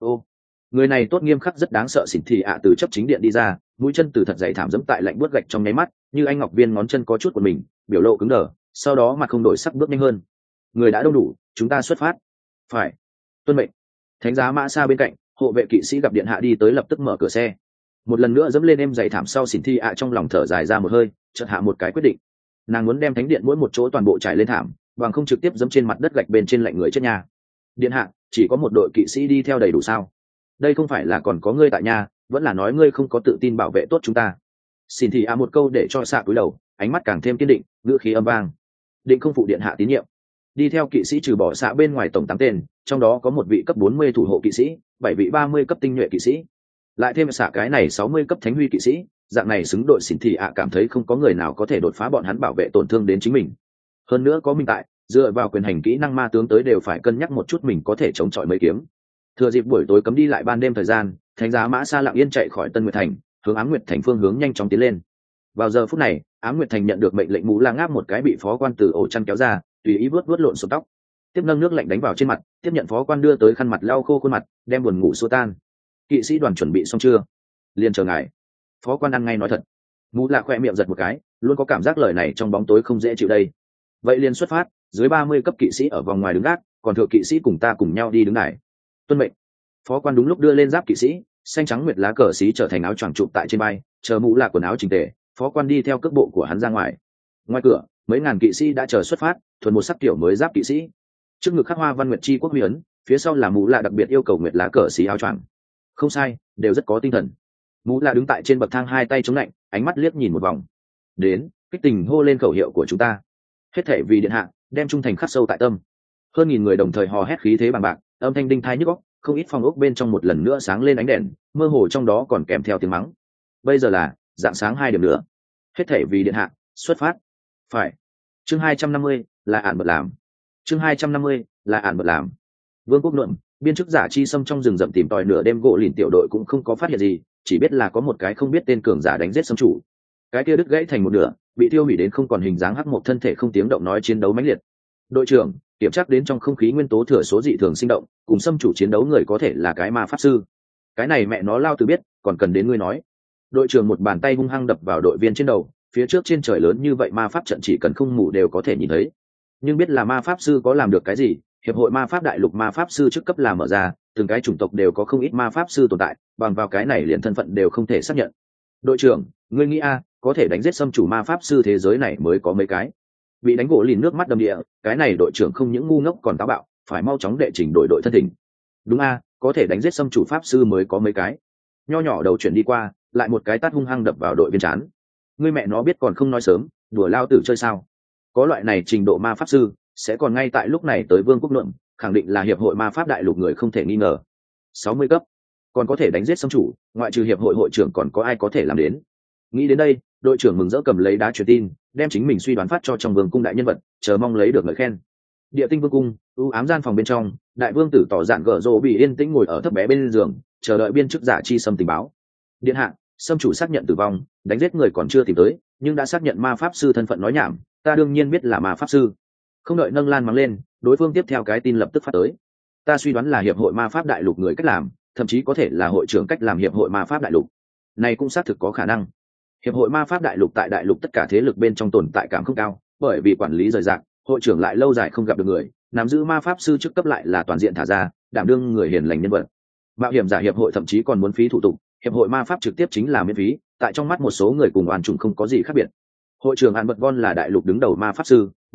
Người này tốt nghiêm khắc rất đáng sợ. Xỉn thị từ chấp chính điện đi ra, mũi chân từ thật dày thảm dẫm tại lạnh buốt gạch trong nháy mắt, như anh ngọc viên ngón chân có chút của mình, biểu lộ cứng đờ, sau đó mặt không đổi sắc bước nhanh hơn. Người đã đông đủ, chúng ta xuất phát. Phải, tuân mệnh. Thánh giá mã xa bên cạnh, hộ vệ kỵ sĩ gặp điện hạ đi tới lập tức mở cửa xe. Một lần nữa dẫm lên êm dày thảm sau, xỉn thị trong lòng thở dài ra một hơi, chợt hạ một cái quyết định. Nàng muốn đem thánh điện mỗi một chỗ toàn bộ trải lên thảm, bằng không trực tiếp dẫm trên mặt đất gạch bên trên lạnh người chết nhà. Điện hạ, chỉ có một đội kỵ sĩ đi theo đầy đủ sao? Đây không phải là còn có ngươi tại nhà, vẫn là nói ngươi không có tự tin bảo vệ tốt chúng ta? Xin thì một câu để cho xạ cúi đầu, ánh mắt càng thêm kiên định, ngữ khí âm vang. Định không phụ điện hạ tín nhiệm. Đi theo kỵ sĩ trừ bỏ xạ bên ngoài tổng 8 tên, trong đó có một vị cấp 40 thủ hộ kỵ sĩ, 7 vị 30 cấp tinh nhuệ kỵ sĩ, lại thêm xạ cái này 60 cấp thánh huy kỵ sĩ, dạng này xứng đội. Xin thì cảm thấy không có người nào có thể đột phá bọn hắn bảo vệ tổn thương đến chính mình. Hơn nữa có minh tại, dựa vào quyền hành kỹ năng ma tướng tới đều phải cân nhắc một chút mình có thể chống chọi mấy kiếm. Thừa dịp buổi tối cấm đi lại ban đêm thời gian, thánh giá mã xa lặng yên chạy khỏi Tân Nguyệt Thành, hướng Ám Nguyệt Thành phương hướng nhanh chóng tiến lên. Vào giờ phút này, Ám Nguyệt Thành nhận được mệnh lệnh, mũ la ngáp một cái bị phó quan từ ổ chăn kéo ra, tùy ý vuốt lộn xộn tóc, tiếp nâng nước lạnh đánh vào trên mặt, tiếp nhận phó quan đưa tới khăn mặt lau khô khuôn mặt, đem buồn ngủ xua tan. Kỵ sĩ đoàn chuẩn bị xong chưa? Liền chờ ngài. Phó quan ăn ngay nói thật. Mũ la khoe miệng giật một cái, luôn có cảm giác lời này trong bóng tối không dễ chịu đây. Vậy liền xuất phát, dưới 30 cấp kỵ sĩ ở vòng ngoài đứng gác, còn thừa kỵ sĩ cùng ta cùng nhau đi đứng này. Tuân mệnh. Phó quan đúng lúc đưa lên giáp kỵ sĩ, xanh trắng nguyệt lá cờ xí trở thành áo choàng chụp tại trên bay, chờ mũ là quần áo chỉnh tề. Phó quan đi theo cước bộ của hắn ra ngoài. Ngoài cửa, mấy ngàn kỵ sĩ đã chờ xuất phát, thuần một sắc kiểu mới giáp kỵ sĩ, trước ngực khắc hoa văn nguyệt chi quốc huy ấn, phía sau là mũ là đặc biệt yêu cầu nguyệt lá cờ xí áo choàng. Không sai, đều rất có tinh thần. Mũ là đứng tại trên bậc thang, hai tay chống lạnh, ánh mắt liếc nhìn một vòng. Đến, kích tình hô lên khẩu hiệu của chúng ta. Hết thể vì điện hạ, đem trung thành khắc sâu tại tâm. Hơn nghìn người đồng thời hò hét khí thế bằng bạc, âm thanh đinh thai nhức óc, không ít phòng ốc bên trong một lần nữa sáng lên ánh đèn, mơ hồ trong đó còn kèm theo tiếng mắng. Bây giờ là rạng sáng 2 điểm nữa. Hết thể vì điện hạ, xuất phát. Phải. Chương 250 là ản bật làm. Chương 250 là ản bật làm. Vương quốc luận, biên chức giả chi xâm trong rừng rậm tìm tòi nửa đêm, gỗ lìn tiểu đội cũng không có phát hiện gì, chỉ biết là có một cái không biết tên cường giả đánh giết xâm chủ. Cái kia đứt gãy thành một nửa, bị tiêu hủy đến không còn hình dáng, hắc một thân thể không tiếng động nói chiến đấu mãnh liệt. Đội trưởng, kiểm tra đến trong không khí nguyên tố thừa số dị thường sinh động, cùng xâm chủ chiến đấu người có thể là cái ma pháp sư. Cái này mẹ nó lao từ biết, còn cần đến ngươi nói. Đội trưởng một bàn tay hung hăng đập vào đội viên trên đầu, phía trước trên trời lớn như vậy ma pháp trận chỉ cần không mù đều có thể nhìn thấy. Nhưng biết là ma pháp sư có làm được cái gì, hiệp hội ma pháp đại lục ma pháp sư chức cấp là mở ra, từng cái chủng tộc đều có không ít ma pháp sư tồn tại, bằng vào cái này liền thân phận đều không thể xác nhận. Đội trưởng, ngươi nghĩ có thể đánh giết xâm chủ ma pháp sư thế giới này mới có mấy cái. Bị đánh gỗ lìn nước mắt đầm địa, cái này đội trưởng không những ngu ngốc còn táo bạo, phải mau chóng đệ chỉnh đội thân thỉnh. Đúng có thể đánh giết xâm chủ pháp sư mới có mấy cái. Nho nhỏ đầu chuyển đi qua, lại một cái tát hung hăng đập vào đội viên chán. Ngươi mẹ nó biết còn không nói sớm, đùa lao tử chơi sao? Có loại này trình độ ma pháp sư, sẽ còn ngay tại lúc này tới Vương quốc luận, khẳng định là hiệp hội ma pháp đại lục người không thể nghi ngờ. 60 cấp, còn có thể đánh giết xâm chủ, ngoại trừ hiệp hội hội trưởng còn có ai có thể làm đến? Nghĩ đến đây, đội trưởng mừng rỡ cầm lấy đá truyền tin, đem chính mình suy đoán phát cho trong vương cung đại nhân vật, chờ mong lấy được lời khen. Địa tinh vương cung, u ám gian phòng bên trong, đại vương tử tỏ dạn gở rồ bị yên tĩnh ngồi ở thấp bé bên giường, chờ đợi biên chức giả chi xâm tình báo. Điện hạ, xâm chủ xác nhận tử vong, đánh giết người còn chưa tìm tới, nhưng đã xác nhận ma pháp sư thân phận. Nói nhảm, ta đương nhiên biết là ma pháp sư. Không đợi nâng lan mắng lên, đối phương tiếp theo cái tin lập tức phát tới. Ta suy đoán là hiệp hội ma pháp đại lục người cách làm, thậm chí có thể là hội trưởng cách làm hiệp hội ma pháp đại lục. Này cũng xác thực có khả năng. Hiệp hội ma pháp đại lục tại đại lục tất cả thế lực bên trong tồn tại cảm không cao, bởi vì quản lý rời rạc, hội trưởng lại lâu dài không gặp được người, nắm giữ ma pháp sư chức cấp lại là toàn diện thả ra, đảm đương người hiền lành nhân vật. Mạo hiểm giả hiệp hội thậm chí còn muốn phí thủ tục, hiệp hội ma pháp trực tiếp chính là miễn phí, tại trong mắt một số người cùng oan trùng không có gì khác biệt. Hội trưởng An Bật Von là đại lục đứng đầu ma pháp sư,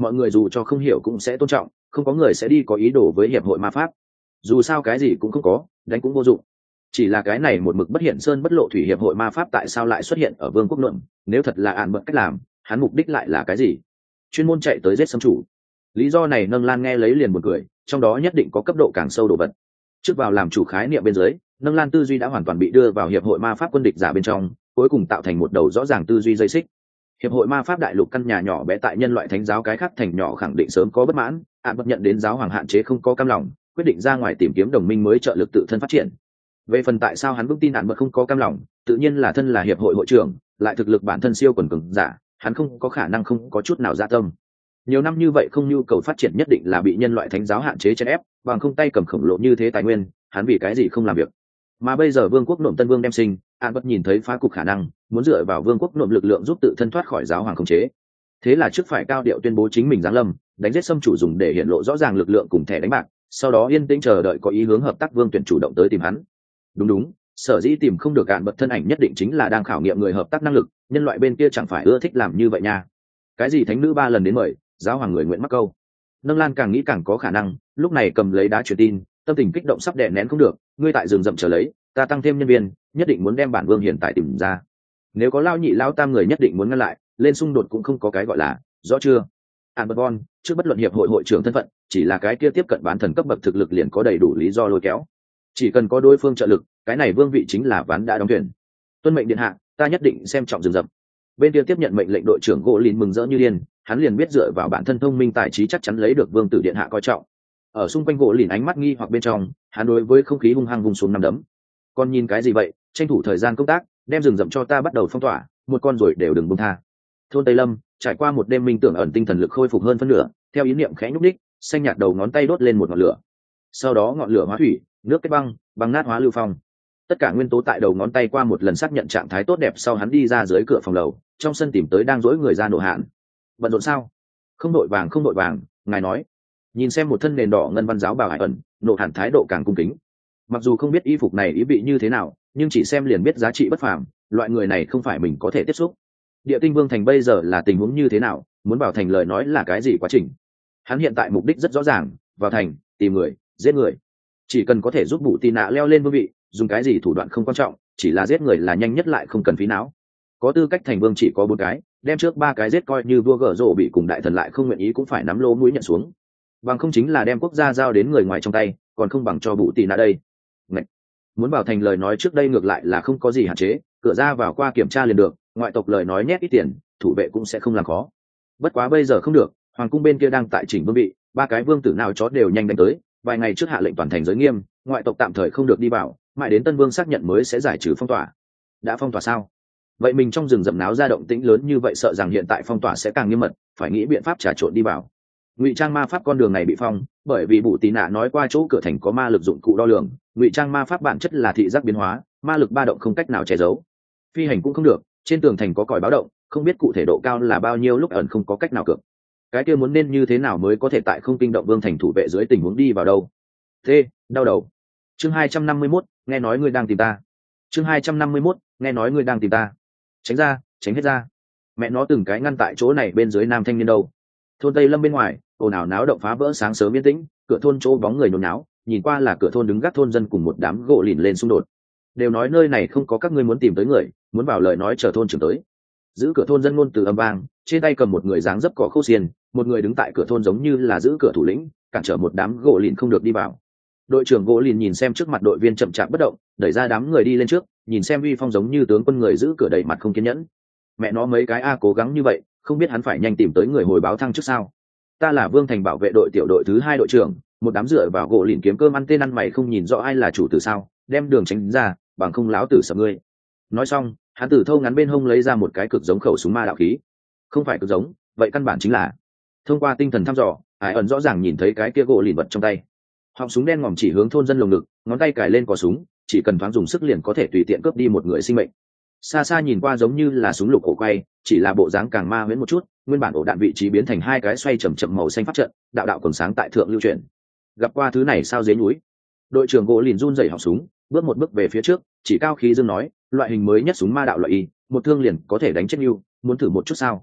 mọi người dù cho không hiểu cũng sẽ tôn trọng, không có người sẽ đi có ý đồ với hiệp hội ma pháp. Dù sao cái gì cũng không có, đánh cũng vô dụng. Chỉ là cái này một mực bất hiện sơn bất lộ thủy hiệp hội ma pháp tại sao lại xuất hiện ở vương quốc luận, nếu thật là ạn bận cách làm, hắn mục đích lại là cái gì? Chuyên môn chạy tới giết xâm chủ. Lý do này Nâng Lan nghe lấy liền buồn cười, trong đó nhất định có cấp độ càng sâu đồ vật. Trước vào làm chủ khái niệm bên dưới, Nâng Lan tư duy đã hoàn toàn bị đưa vào hiệp hội ma pháp quân địch giả bên trong, cuối cùng tạo thành một đầu rõ ràng tư duy dây xích. Hiệp hội ma pháp đại lục căn nhà nhỏ bé tại nhân loại thánh giáo cái khác thành nhỏ khẳng định sớm có bất mãn, ạn bận nhận đến giáo hoàng hạn chế không có cam lòng, quyết định ra ngoài tìm kiếm đồng minh mới trợ lực tự thân phát triển. Về phần tại sao hắn vững tin ạn bận không có cam lòng, tự nhiên là thân là hiệp hội hội trưởng, lại thực lực bản thân siêu quần cường giả, hắn không có khả năng không có chút nào dạ tâm. Nhiều năm như vậy không nhu cầu phát triển nhất định là bị nhân loại thánh giáo hạn chế chèn ép, bằng không tay cầm khổng lồ như thế tài nguyên, hắn vì cái gì không làm việc. Mà bây giờ vương quốc nộm tân vương đem sinh, ạn bận nhìn thấy phá cục khả năng, muốn dựa vào vương quốc nộm lực lượng giúp tự thân thoát khỏi giáo hoàng khống chế. Thế là trước phải cao điệu tuyên bố chính mình giáng lâm, đánh giết xâm chủ dùng để hiện lộ rõ ràng lực lượng cùng thẻ đánh bạc, sau đó yên tĩnh chờ đợi có ý hướng hợp tác vương tuyển chủ động tới tìm hắn. Đúng, sở dĩ tìm không được ạn bận thân ảnh nhất định chính là đang khảo nghiệm người hợp tác năng lực, nhân loại bên kia chẳng phải ưa thích làm như vậy nha. Cái gì thánh nữ 3 lần đến mời, giáo hoàng người nguyện mắc câu. Nâng Lan càng nghĩ càng có khả năng, lúc này cầm lấy đá truyền tin, tâm tình kích động sắp đè nén không được, ngươi tại rừng rậm chờ lấy, ta tăng thêm nhân viên, nhất định muốn đem bản vương hiện tại tìm ra. Nếu có lao nhị lao tam người nhất định muốn ngăn lại, lên xung đột cũng không có cái gọi là, rõ chưa? Ản bật bon, trước bất luận hiệp hội hội trưởng thân phận, chỉ là cái kia tiếp cận bán thần cấp bậc thực lực liền có đầy đủ lý do lôi kéo. Chỉ cần có đối phương trợ lực, cái này vương vị chính là ván đã đóng thuyền. Tuân mệnh điện hạ, ta nhất định xem trọng rừng rậm. Bên kia tiếp nhận mệnh lệnh đội trưởng gỗ lìn mừng rỡ như điên, hắn liền biết dựa vào bản thân thông minh tài trí chắc chắn lấy được vương tử điện hạ coi trọng. Ở xung quanh gỗ lìn ánh mắt nghi hoặc bên trong, hắn đối với không khí hung hăng vung xuống năm đấm. Con nhìn cái gì vậy, tranh thủ thời gian công tác, đem rừng rậm cho ta bắt đầu phong tỏa, một con rồi đều đừng buông tha. Thôn Tây Lâm trải qua một đêm minh tưởng ẩn tinh thần lực khôi phục hơn phân nửa, theo ý niệm khẽ nhúc đích, xanh nhạt đầu ngón tay đốt lên một ngọn lửa. Sau đó ngọn lửa hóa thủy, nước kết băng, băng nát hóa lưu phong. Tất cả nguyên tố tại đầu ngón tay qua một lần xác nhận trạng thái tốt đẹp sau hắn đi ra dưới cửa phòng lầu, trong sân tìm tới đang dỗi người ra nổ hạn. Bận rộn sao? Không đội vàng không đội vàng, ngài nói. Nhìn xem một thân nền đỏ ngân văn giáo bào hải ẩn, nộ hẳn thái độ càng cung kính. Mặc dù không biết y phục này ý vị như thế nào, nhưng chỉ xem liền biết giá trị bất phàm, loại người này không phải mình có thể tiếp xúc. Địa Tinh Vương thành bây giờ là tình huống như thế nào, muốn vào thành lời nói là cái gì quá trình. Hắn hiện tại mục đích rất rõ ràng, vào thành tìm người, giết người. Chỉ cần có thể giúp Bụ Tì Nạ leo lên vương vị, dùng cái gì thủ đoạn không quan trọng, chỉ là giết người là nhanh nhất lại không cần phí não. Có tư cách thành vương chỉ có 4 cái, đem trước 3 cái giết coi như vua gở rổ bị cùng đại thần lại không nguyện ý cũng phải nắm lỗ mũi nhận xuống. Bằng không chính là đem quốc gia giao đến người ngoài trong tay, còn không bằng cho Bụ Tì Nạ đây. Ngậy. Muốn vào thành lời nói trước đây ngược lại là không có gì hạn chế, cửa ra vào qua kiểm tra liền được, ngoại tộc lời nói nhét ít tiền, thủ vệ cũng sẽ không làm khó. Bất quá bây giờ không được, hoàng cung bên kia đang tại chỉnh vương vị, 3 cái vương tử nào chó đều nhanh đánh tới, vài ngày trước hạ lệnh toàn thành giới nghiêm, ngoại tộc tạm thời không được đi vào, mãi đến tân vương xác nhận mới sẽ giải trừ phong tỏa. Đã phong tỏa sao? Vậy mình trong rừng rậm náo ra động tĩnh lớn như vậy, sợ rằng hiện tại phong tỏa sẽ càng nghiêm mật, phải nghĩ biện pháp trà trộn đi vào. Ngụy trang ma pháp con đường này bị phong, bởi vì Bụ Tì Nạ nói qua chỗ cửa thành có ma lực dụng cụ đo lường, ngụy trang ma pháp bản chất là thị giác biến hóa, ma lực ba động không cách nào che giấu. Phi hành cũng không được, trên tường thành có còi báo động, không biết cụ thể độ cao là bao nhiêu, lúc ẩn không có cách nào cược. Cái kia muốn nên như thế nào mới có thể tại không kinh động vương thành thủ vệ dưới tình huống đi vào đâu? Thế, đau đầu. Chương 251, nghe nói ngươi đang tìm ta. Chương 251, nghe nói ngươi đang tìm ta. Tránh ra, tránh hết ra. Mẹ nó từng cái ngăn tại chỗ này bên dưới nam thanh niên đâu. Thôn Tây Lâm bên ngoài, ồn ào náo động phá vỡ sáng sớm yên tĩnh, cửa thôn chỗ bóng người nhốn náo, nhìn qua là cửa thôn đứng gác thôn dân cùng một đám gỗ lìn lên xung đột. Đều nói nơi này không có các ngươi muốn tìm tới người, muốn vào lời nói chờ thôn trưởng tới. Giữ cửa thôn dân ngôn từ âm vang, trên tay cầm một người dáng dấp cỏ khô xiên, một người đứng tại cửa thôn giống như là giữ cửa thủ lĩnh, cản trở một đám gỗ lìn không được đi vào. Đội trưởng gỗ lìn nhìn xem trước mặt đội viên chậm chạp bất động, đẩy ra đám người đi lên trước, nhìn xem uy phong giống như tướng quân người giữ cửa đầy mặt không kiên nhẫn. Mẹ nó mấy cái cố gắng như vậy, không biết hắn phải nhanh tìm tới người hồi báo thăng trước sao? Ta là Vương Thành bảo vệ đội tiểu đội thứ 2 đội trưởng, một đám dựa vào gỗ lìn kiếm cơm ăn tên ăn mày không nhìn rõ ai là chủ tử sao? Đem đường tránh ra, bằng không láo tử sợ ngươi. Nói xong, hắn từ thâu ngắn bên hông lấy ra một cái cực giống khẩu súng ma đạo khí. Không phải cực giống, vậy căn bản chính là. Thông qua tinh thần thăm dò, Hải ẩn rõ ràng nhìn thấy cái kia gỗ lìn vật trong tay. Họng súng đen ngòm chỉ hướng thôn dân lồng ngực, ngón tay cài lên cò súng, chỉ cần thoáng dùng sức liền có thể tùy tiện cướp đi một người sinh mệnh. Xa xa nhìn qua giống như là súng lục cổ quay, chỉ là bộ dáng càng ma huyễn một chút, nguyên bản ổ đạn vị trí biến thành 2 cái xoay chậm chậm màu xanh pháp trận, đạo đạo còn sáng tại thượng lưu chuyển. Gặp qua thứ này sao dế núi. Đội trưởng gỗ lìn run rẩy họng súng, bước một bước về phía trước, chỉ cao khí dương nói, loại hình mới nhất súng ma đạo loại y, một thương liền có thể đánh chết lưu, muốn thử một chút sao?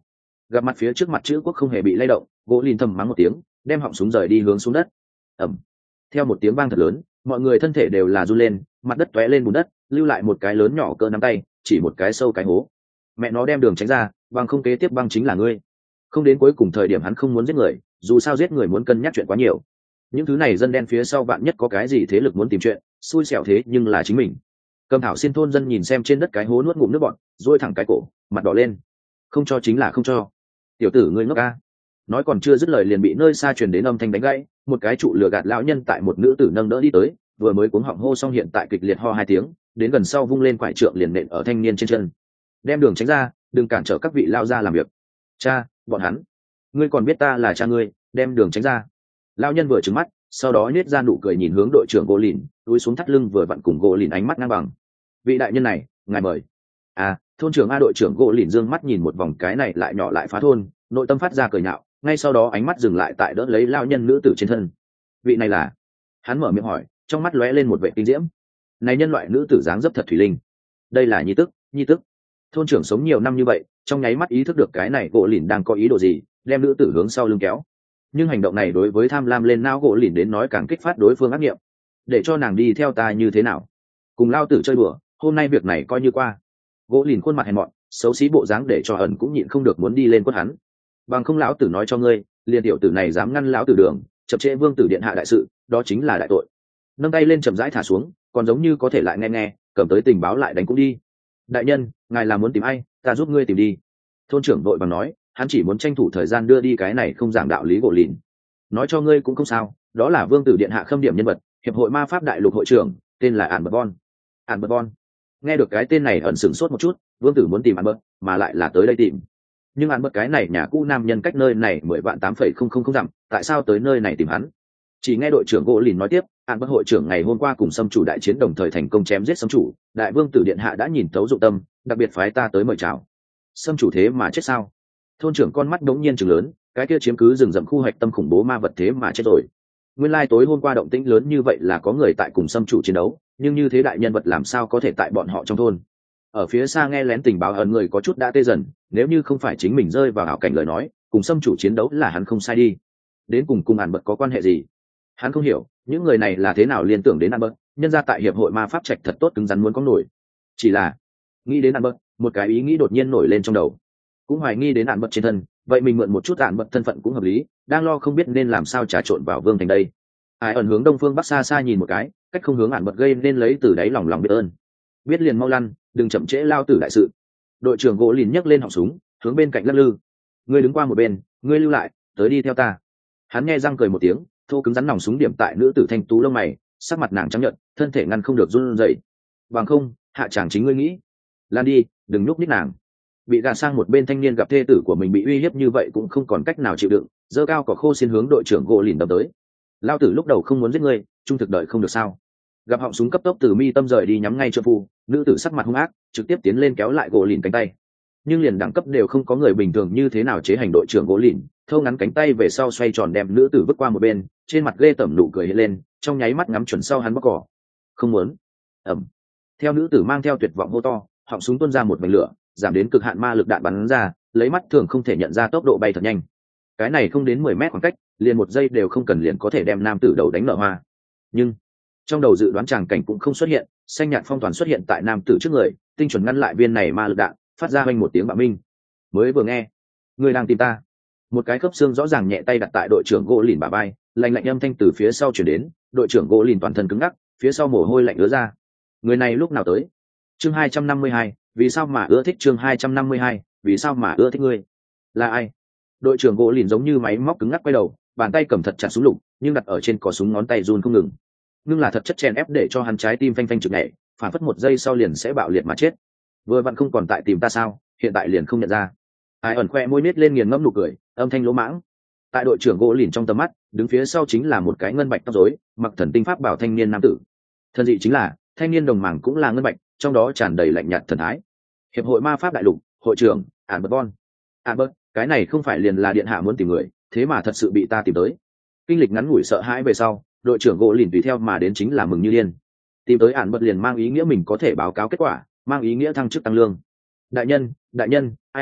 gặp mặt phía trước mặt chữ quốc không hề bị lay động, gỗ lìn thầm mắng một tiếng, đem họng súng rời đi hướng xuống đất. Ẩm. Theo một tiếng vang thật lớn, mọi người thân thể đều là run lên, mặt đất tóe lên bùn đất, lưu lại một cái lớn nhỏ cỡ nắm tay, chỉ một cái sâu cái hố. Mẹ nó đem đường tránh ra, bằng không kế tiếp băng chính là ngươi. Không đến cuối cùng thời điểm hắn không muốn giết người, dù sao giết người muốn cân nhắc chuyện quá nhiều. Những thứ này dân đen phía sau bạn nhất có cái gì thế lực muốn tìm chuyện, xui xẻo thế nhưng là chính mình. Cầm thảo xin thôn dân nhìn xem trên đất cái hố nuốt ngụm nước bọt, duỗi thẳng cái cổ, mặt đỏ lên. Không cho chính là không cho. Tiểu tử ngươi ngốc a. Nói còn chưa dứt lời liền bị nơi xa truyền đến âm thanh đánh gãy, một cái trụ lừa gạt lão nhân tại một nữ tử nâng đỡ đi tới, vừa mới cuống họng hô xong hiện tại kịch liệt ho hai tiếng, đến gần sau vung lên quải trượng liền nện ở thanh niên trên chân. Đem đường tránh ra, đừng cản trở các vị lao ra làm việc. Cha, bọn hắn, ngươi còn biết ta là cha ngươi, đem đường tránh ra. Lão nhân vừa trừng mắt, sau đó nhếch ra nụ cười nhìn hướng đội trưởng gỗ lìn, túi xuống thắt lưng vừa vặn cùng gỗ lìn ánh mắt ngang bằng. Vị đại nhân này, ngài mời. À, thôn trưởng a đội trưởng gỗ lìn dương mắt nhìn một vòng cái này lại nhỏ lại phá thôn, nội tâm phát ra cười nhạo, ngay sau đó ánh mắt dừng lại tại đỡ lấy lao nhân nữ tử trên thân. Vị này là? Hắn mở miệng hỏi, trong mắt lóe lên một vẻ kinh diễm. Này nhân loại nữ tử dáng dấp thật thủy linh. Đây là nhi tức, nhi tức. Thôn trưởng sống nhiều năm như vậy, trong nháy mắt ý thức được cái này gỗ lìn đang có ý đồ gì, đem nữ tử hướng sau lưng kéo. Nhưng hành động này đối với tham lam lên não gỗ lìn đến nói càng kích phát đối phương ác nghiệm. Để cho nàng đi theo ta như thế nào? Cùng lao tử chơi đùa, hôm nay việc này coi như qua. Gỗ lìn khuôn mặt hèn mọn, xấu xí bộ dáng để cho ẩn cũng nhịn không được muốn đi lên quất hắn. Bằng không lão tử nói cho ngươi, liền tiểu tử này dám ngăn lão tử đường, chậm trễ vương tử điện hạ đại sự, đó chính là đại tội. Nâng tay lên chậm rãi thả xuống, còn giống như có thể lại nghe nghe, cầm tới tình báo lại đánh cũng đi. Đại nhân, ngài là muốn tìm ai, ta giúp ngươi tìm đi. Thôn trưởng đội bằng nói, hắn chỉ muốn tranh thủ thời gian đưa đi cái này không giảng đạo lý gỗ lìn. Nói cho ngươi cũng không sao, đó là vương tử điện hạ khâm điểm nhân vật, hiệp hội ma pháp đại lục hội trưởng, tên là Ản Bật Bon. Ản Bật Bon. Nghe được cái tên này ẩn sửng sốt một chút, vương tử muốn tìm Ản Bật, mà lại là tới đây tìm. Nhưng Ản Bật cái này nhà cũ nam nhân cách nơi này 10.8.000 dặm, tại sao tới nơi này tìm hắn? Chỉ nghe đội trưởng gỗ lìn nói tiếp, Ản Bật hội trưởng ngày hôm qua cùng xâm chủ đại chiến đồng thời thành công chém giết xâm chủ, đại vương tử điện hạ đã nhìn thấu dụng tâm, đặc biệt phái ta tới mời chào. Xâm chủ thế mà chết sao? Thôn trưởng con mắt đống nhiên trừng lớn, cái kia chiếm cứ rừng rậm khu hạch tâm khủng bố ma vật thế mà chết rồi. Nguyên lai tối hôm qua động tĩnh lớn như vậy là có người tại cùng xâm chủ chiến đấu, nhưng như thế đại nhân vật làm sao có thể tại bọn họ trong thôn? Ở phía xa nghe lén tình báo ẩn người có chút đã tê dần, nếu như không phải chính mình rơi vào ảo cảnh lời nói, cùng xâm chủ chiến đấu là hắn không sai đi. Đến cùng Ản Bật có quan hệ gì? Hắn không hiểu, những người này là thế nào liên tưởng đến Ản Bật, nhân ra tại hiệp hội ma pháp trạch thật tốt cứng rắn muốn có nổi. Chỉ là nghĩ đến Ản Bật, một cái ý nghĩ đột nhiên nổi lên trong đầu. Cũng hoài nghi đến Ản Bật trên thân, vậy mình mượn một chút Ản Bật thân phận cũng hợp lý, đang lo không biết nên làm sao trà trộn vào vương thành đây. Ai ẩn hướng đông phương bắc xa xa nhìn một cái, cách không hướng Ản Bật gây nên lấy từ đáy lòng biết ơn. Biết liền mau lăn, đừng chậm trễ lao tử đại sự. Đội trưởng gỗ lìn nhấc lên họng súng, hướng bên cạnh lắc lư. Ngươi đứng qua một bên, ngươi lưu lại, tới đi theo ta. Hắn nghe răng cười một tiếng, thô cứng rắn nòng súng điểm tại nữ tử thanh tú lông mày, sắc mặt nàng trắng nhợt, thân thể ngăn không được run rẩy. Bằng không, hạ chàng chính ngươi nghĩ. Lan đi, đừng nhúc nhích nàng. Bị gạt sang một bên thanh niên gặp thê tử của mình bị uy hiếp như vậy cũng không còn cách nào chịu đựng, giơ cao cỏ khô xin hướng đội trưởng gỗ lìn đâm tới. Lao tử lúc đầu không muốn giết ngươi, trung thực đợi không được sao? Gặp họng súng cấp tốc từ mi tâm rời đi nhắm ngay trợ phu, nữ tử sắc mặt hung ác, trực tiếp tiến lên kéo lại gỗ lìn cánh tay. Nhưng liền đẳng cấp đều không có người bình thường như thế nào chế hành đội trưởng gỗ lìn, thâu ngắn cánh tay về sau xoay tròn đem nữ tử vứt qua một bên, trên mặt ghê tởm nụ cười hiện lên, trong nháy mắt ngắm chuẩn sau hắn bóc cỏ. Không muốn. Ẩm. Theo nữ tử mang theo tuyệt vọng hô to, họng súng tuôn ra một mảnh lửa, giảm đến cực hạn ma lực đạn bắn ra, lấy mắt thường không thể nhận ra tốc độ bay thật nhanh. Cái này không đến 10 mét khoảng cách, liền một giây đều không cần liền có thể đem nam tử đầu đánh nở hoa. Nhưng trong đầu dự đoán tràng cảnh cũng không xuất hiện, xanh nhạt phong toàn xuất hiện tại nam tử trước người, tinh chuẩn ngăn lại viên này ma lực đạn, phát ra oanh một tiếng bạo minh. Mới vừa nghe, người đang tìm ta. Một cái khớp xương rõ ràng nhẹ tay đặt tại đội trưởng gỗ lìn bả vai, lạnh lạnh âm thanh từ phía sau chuyển đến, đội trưởng gỗ lìn toàn thân cứng ngắc, phía sau mồ hôi lạnh ứa ra. Người này lúc nào tới? Chương 252, vì sao mà ưa thích? Chương 252, vì sao mà ưa thích ngươi? Là ai? Đội trưởng gỗ lìn giống như máy móc cứng ngắc quay đầu, bàn tay cầm thật chặt súng lục, nhưng đặt ở trên cò súng ngón tay run không ngừng. Nhưng là thật chất chèn ép để cho hắn trái tim phanh phanh trực nhảy, phản phất một giây sau liền sẽ bạo liệt mà chết. Vừa vặn không còn tại tìm ta sao? Hiện tại liền không nhận ra. Ai ẩn khoe môi nít lên nghiền ngẫm nụ cười, âm thanh lỗ mãng. Tại đội trưởng gỗ lìn trong tầm mắt, đứng phía sau chính là một cái ngân bạch tóc rối, mặc thần tinh pháp bảo thanh niên nam tử. Thân dị chính là thanh niên đồng mảng cũng là ngân bạch, trong đó tràn đầy lạnh nhạt thần thái. Hiệp hội ma pháp đại lục, hội trưởng Ản Bật Bon. Ản Bật, cái này không phải liền là điện hạ muốn tìm người, thế mà thật sự bị ta tìm tới. Kinh lịch ngắn ngủi sợ hãi về sau, đội trưởng gỗ lìn tùy theo mà đến chính là mừng như điên. Tìm tới Ản Bật liền mang ý nghĩa mình có thể báo cáo kết quả, mang ý nghĩa thăng chức tăng lương. Đại nhân, ai nha,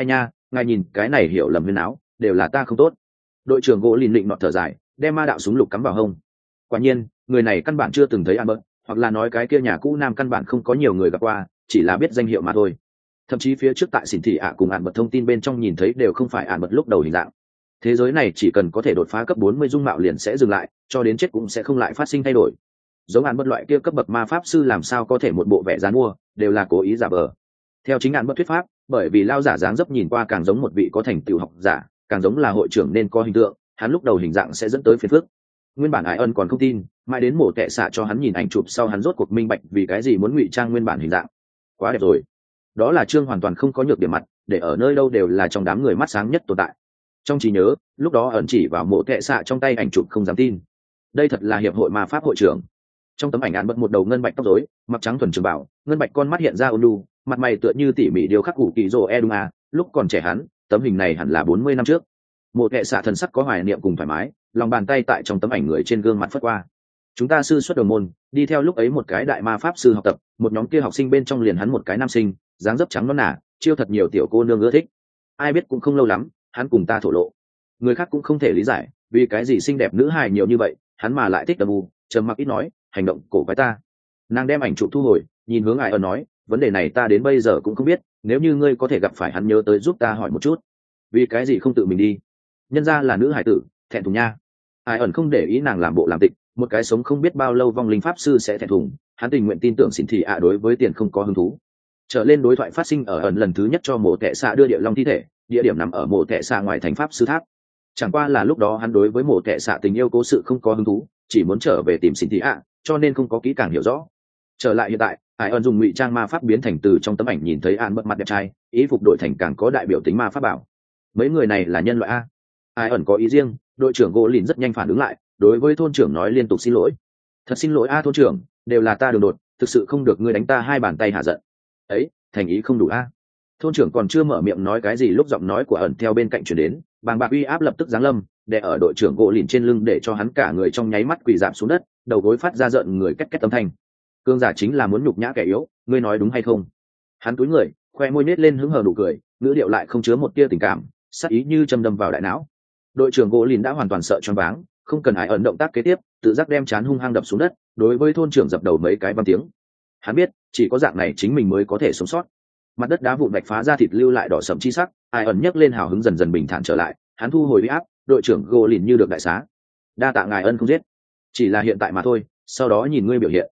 ngài nhìn cái này hiểu lầm huyên áo đều là ta không tốt. Đội trưởng gỗ lìn định nọt thở dài, đem ma đạo súng lục cắm vào hông. Quả nhiên người này căn bản chưa từng thấy Albert, hoặc là nói cái kia nhà cũ nam căn bản không có nhiều người gặp qua, chỉ là biết danh hiệu mà thôi. Thậm chí phía trước tại xỉn thị ạ cùng Albert thông tin bên trong nhìn thấy đều không phải Albert lúc đầu hình dạng. Thế giới này chỉ cần có thể đột phá cấp 40 dung mạo liền sẽ dừng lại, cho đến chết cũng sẽ không lại phát sinh thay đổi. Giống Albert loại kia cấp bậc ma pháp sư làm sao có thể một bộ vẻ dáng mua, đều là cố ý giả vờ. Theo chính Albert thuyết pháp, bởi vì lao giả dáng dấp nhìn qua càng giống một vị có thành tựu học giả, càng giống là hội trưởng nên có hình tượng, hắn lúc đầu hình dạng sẽ dẫn tới phiền phức. Nguyên bản Ái Ân còn không tin, mãi đến mổ tệ xạ cho hắn nhìn ảnh chụp sau hắn rốt cuộc minh bạch vì cái gì muốn ngụy trang nguyên bản hình dạng. Quá đẹp rồi. Đó là Trương hoàn toàn không có nhược điểm mặt, để ở nơi đâu đều là trong đám người mắt sáng nhất tồn tại. Trong trí nhớ, lúc đó ẩn chỉ vào mổ tệ xạ trong tay ảnh chụp không dám tin. Đây thật là hiệp hội ma pháp hội trưởng. Trong tấm ảnh án bật một đầu ngân bạch tóc rối, mặc trắng thuần trường bảo, ngân bạch con mắt hiện ra ôn nhu, mặt mày tựa như tỉ mỉ điều khắc cụ kỳ rồ Edunga, lúc còn trẻ hắn, tấm hình này hẳn là 40 năm trước. Một kệ xạ thần sắc có hoài niệm cùng thoải mái, lòng bàn tay tại trong tấm ảnh người trên gương mặt phất qua. Chúng ta sư xuất đầu môn, đi theo lúc ấy một cái đại ma pháp sư học tập, một nhóm kia học sinh bên trong liền hắn một cái nam sinh, dáng dấp trắng nõn nà, chiêu thật nhiều tiểu cô nương ưa thích. Ai biết cũng không lâu lắm, hắn cùng ta thổ lộ. Người khác cũng không thể lý giải, vì cái gì xinh đẹp nữ hài nhiều như vậy, hắn mà lại thích âm u, trầm mặc ít nói, hành động cổ quái ta. Nàng đem ảnh chụp thu hồi, nhìn hướng Ai Ân nói, vấn đề này ta đến bây giờ cũng không biết, nếu như ngươi có thể gặp phải hắn nhớ tới giúp ta hỏi một chút. Vì cái gì không tự mình đi? Nhân ra là nữ hải tử, thẹn thùng nha. Ai Ẩn không để ý nàng làm bộ làm tịch, một cái sống không biết bao lâu vong linh pháp sư sẽ thẹn thùng, hắn tình nguyện tin tưởng xỉn thị ạ đối với tiền không có hứng thú. Trở lên đối thoại phát sinh ở ẩn lần thứ nhất cho mộ tệ xạ đưa địa long thi thể, địa điểm nằm ở mộ tệ xạ ngoài thành pháp sư tháp. Chẳng qua là lúc đó hắn đối với mộ tệ xạ tình yêu cố sự không có hứng thú, chỉ muốn trở về tìm xỉn thị ạ, cho nên không có kỹ càng hiểu rõ. Trở lại hiện tại, Ai Ẩn dùng ngụy trang ma pháp biến thành từ trong tấm ảnh nhìn thấy An bật mặt đẹp trai, ý phục đội thành càng có đại biểu tính ma pháp bảo. Mấy người này là nhân loại a? Ai Ẩn có ý riêng, đội trưởng gỗ lìn rất nhanh phản ứng lại, đối với thôn trưởng nói liên tục xin lỗi. Thật xin lỗi a thôn trưởng, đều là ta đường đột, thực sự không được ngươi đánh ta hai bàn tay hạ giận. Ấy, thành ý không đủ a. Thôn trưởng còn chưa mở miệng nói cái gì lúc giọng nói của ẩn theo bên cạnh chuyển đến, bàng bạc uy áp lập tức giáng lâm, đè ở đội trưởng gỗ lìn trên lưng để cho hắn cả người trong nháy mắt quỳ rạp xuống đất, đầu gối phát ra giận người két két âm thanh. Cương giả chính là muốn nhục nhã kẻ yếu, ngươi nói đúng hay không? Hắn cúi người, khoe môi nết lên hứng hờ nụ cười, ngữ điệu lại không chứa một tia tình cảm, sắc ý như châm đâm vào đại não. Đội trưởng gỗ lìn đã hoàn toàn sợ choáng váng, không cần Ai Ẩn động tác kế tiếp, tự giác đem chán hung hăng đập xuống đất, đối với thôn trưởng dập đầu mấy cái vang tiếng. Hắn biết, chỉ có dạng này chính mình mới có thể sống sót. Mặt đất đá vụn vạch phá ra thịt lưu lại đỏ sẫm chi sắc, Ai Ẩn nhấc lên hào hứng dần dần bình thản trở lại, hắn thu hồi uy áp, đội trưởng gỗ lìn như được đại xá. Đa tạ ngài ân không giết, chỉ là hiện tại mà thôi, sau đó nhìn ngươi biểu hiện.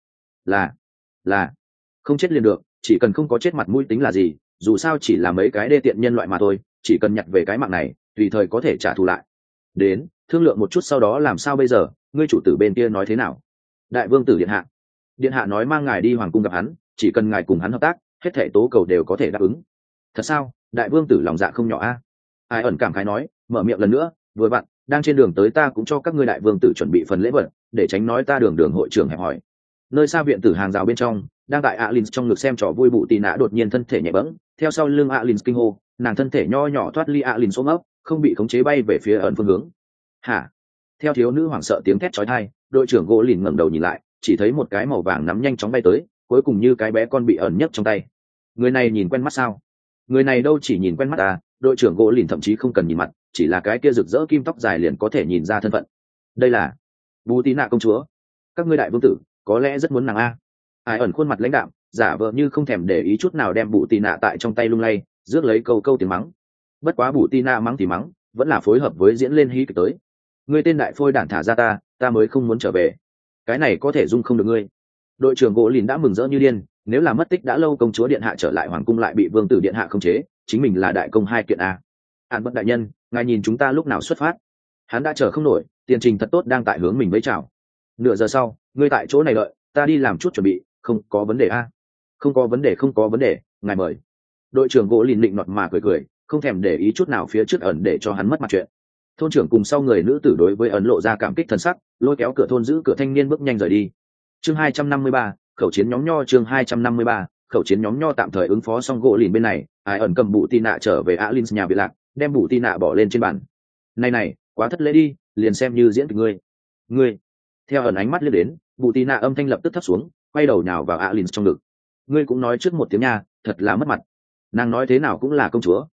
Là không chết liền được, chỉ cần không có chết mặt mũi tính là gì, dù sao chỉ là mấy cái đê tiện nhân loại mà thôi, chỉ cần nhặt về cái mạng này tùy thời có thể trả thù lại. Đến thương lượng một chút sau đó làm sao bây giờ, ngươi chủ tử bên kia nói thế nào? Đại vương tử điện hạ nói mang ngài đi hoàng cung gặp hắn, chỉ cần ngài cùng hắn hợp tác, hết thảy tố cầu đều có thể đáp ứng. Thật sao? Đại vương tử lòng dạ không nhỏ a. Ai Ẩn cảm khái nói, mở miệng lần nữa, vừa vặn đang trên đường tới ta cũng cho các ngươi đại vương tử chuẩn bị phần lễ vật, để tránh nói ta đường hội trưởng hẹp hỏi. Nơi xa viện tử hàng rào bên trong, đang tại Alin trong ngực xem trò vui bụ tì nã đột nhiên thân thể nhẹ bẫng, theo sau lưng Alin kinh hô, nàng thân thể nho nhỏ thoát ly Alin ôm ấp, không bị khống chế bay về phía ẩn phương hướng. Hả? Theo thiếu nữ hoảng sợ tiếng thét chói tai, đội trưởng gỗ lìn ngẩng đầu nhìn lại, chỉ thấy một cái màu vàng nắm nhanh chóng bay tới, cuối cùng như cái bé con bị ẩn nhấc trong tay. Người này nhìn quen mắt sao? Người này đâu chỉ nhìn quen mắt à? Đội trưởng gỗ lìn thậm chí không cần nhìn mặt, chỉ là cái kia rực rỡ kim tóc dài liền có thể nhìn ra thân phận. Đây là Bù Tí Nạ công chúa. Các ngươi đại vương tử có lẽ rất muốn nàng a. Ai Ẩn khuôn mặt lãnh đạm, giả vờ như không thèm để ý chút nào đem Bù Tí Nạ tại trong tay lung lay, rước lấy câu tiếng mắng. Bất quá Bù Tí Nạ mắng thì mắng, vẫn là phối hợp với diễn lên hí kịch tới. Ngươi tên đại phôi đản thả ra ta mới không muốn trở về. Cái này có thể dung không được ngươi. Đội trưởng gỗ lìn đã mừng rỡ như điên, nếu là mất tích đã lâu công chúa điện hạ trở lại hoàng cung lại bị vương tử điện hạ khống chế, chính mình là đại công hai kiện a. An bất đại nhân, ngài nhìn chúng ta lúc nào xuất phát? Hắn đã chờ không nổi, tiền trình thật tốt đang tại hướng mình với chào. Nửa giờ sau, ngươi tại chỗ này đợi, ta đi làm chút chuẩn bị, không có vấn đề a. Không có vấn đề, ngài mời. Đội trưởng gỗ lìn định nọt mà cười, không thèm để ý chút nào phía trước ẩn để cho hắn mất mặt chuyện. Thôn trưởng cùng sau người nữ tử đối với ấn lộ ra cảm kích thần sắc, lôi kéo cửa thôn giữ cửa thanh niên bước nhanh rời đi. Chương 253, khẩu chiến nhóm nho. Chương 253, khẩu chiến nhóm nho tạm thời ứng phó xong gỗ lìn bên này, Ai Ẩn cầm Bụ Tì Nạ trở về Alin nhà bị lạc, đem Bụ Tì Nạ bỏ lên trên bàn. Này, quá thất lễ đi, liền xem như diễn kịch ngươi. Theo Ẩn ánh mắt liếc đến, Bụ Tì Nạ âm thanh lập tức thấp xuống, quay đầu nhào vào Alin trong ngực. Ngươi cũng nói trước một tiếng nha, thật là mất mặt. Nàng nói thế nào cũng là công chúa,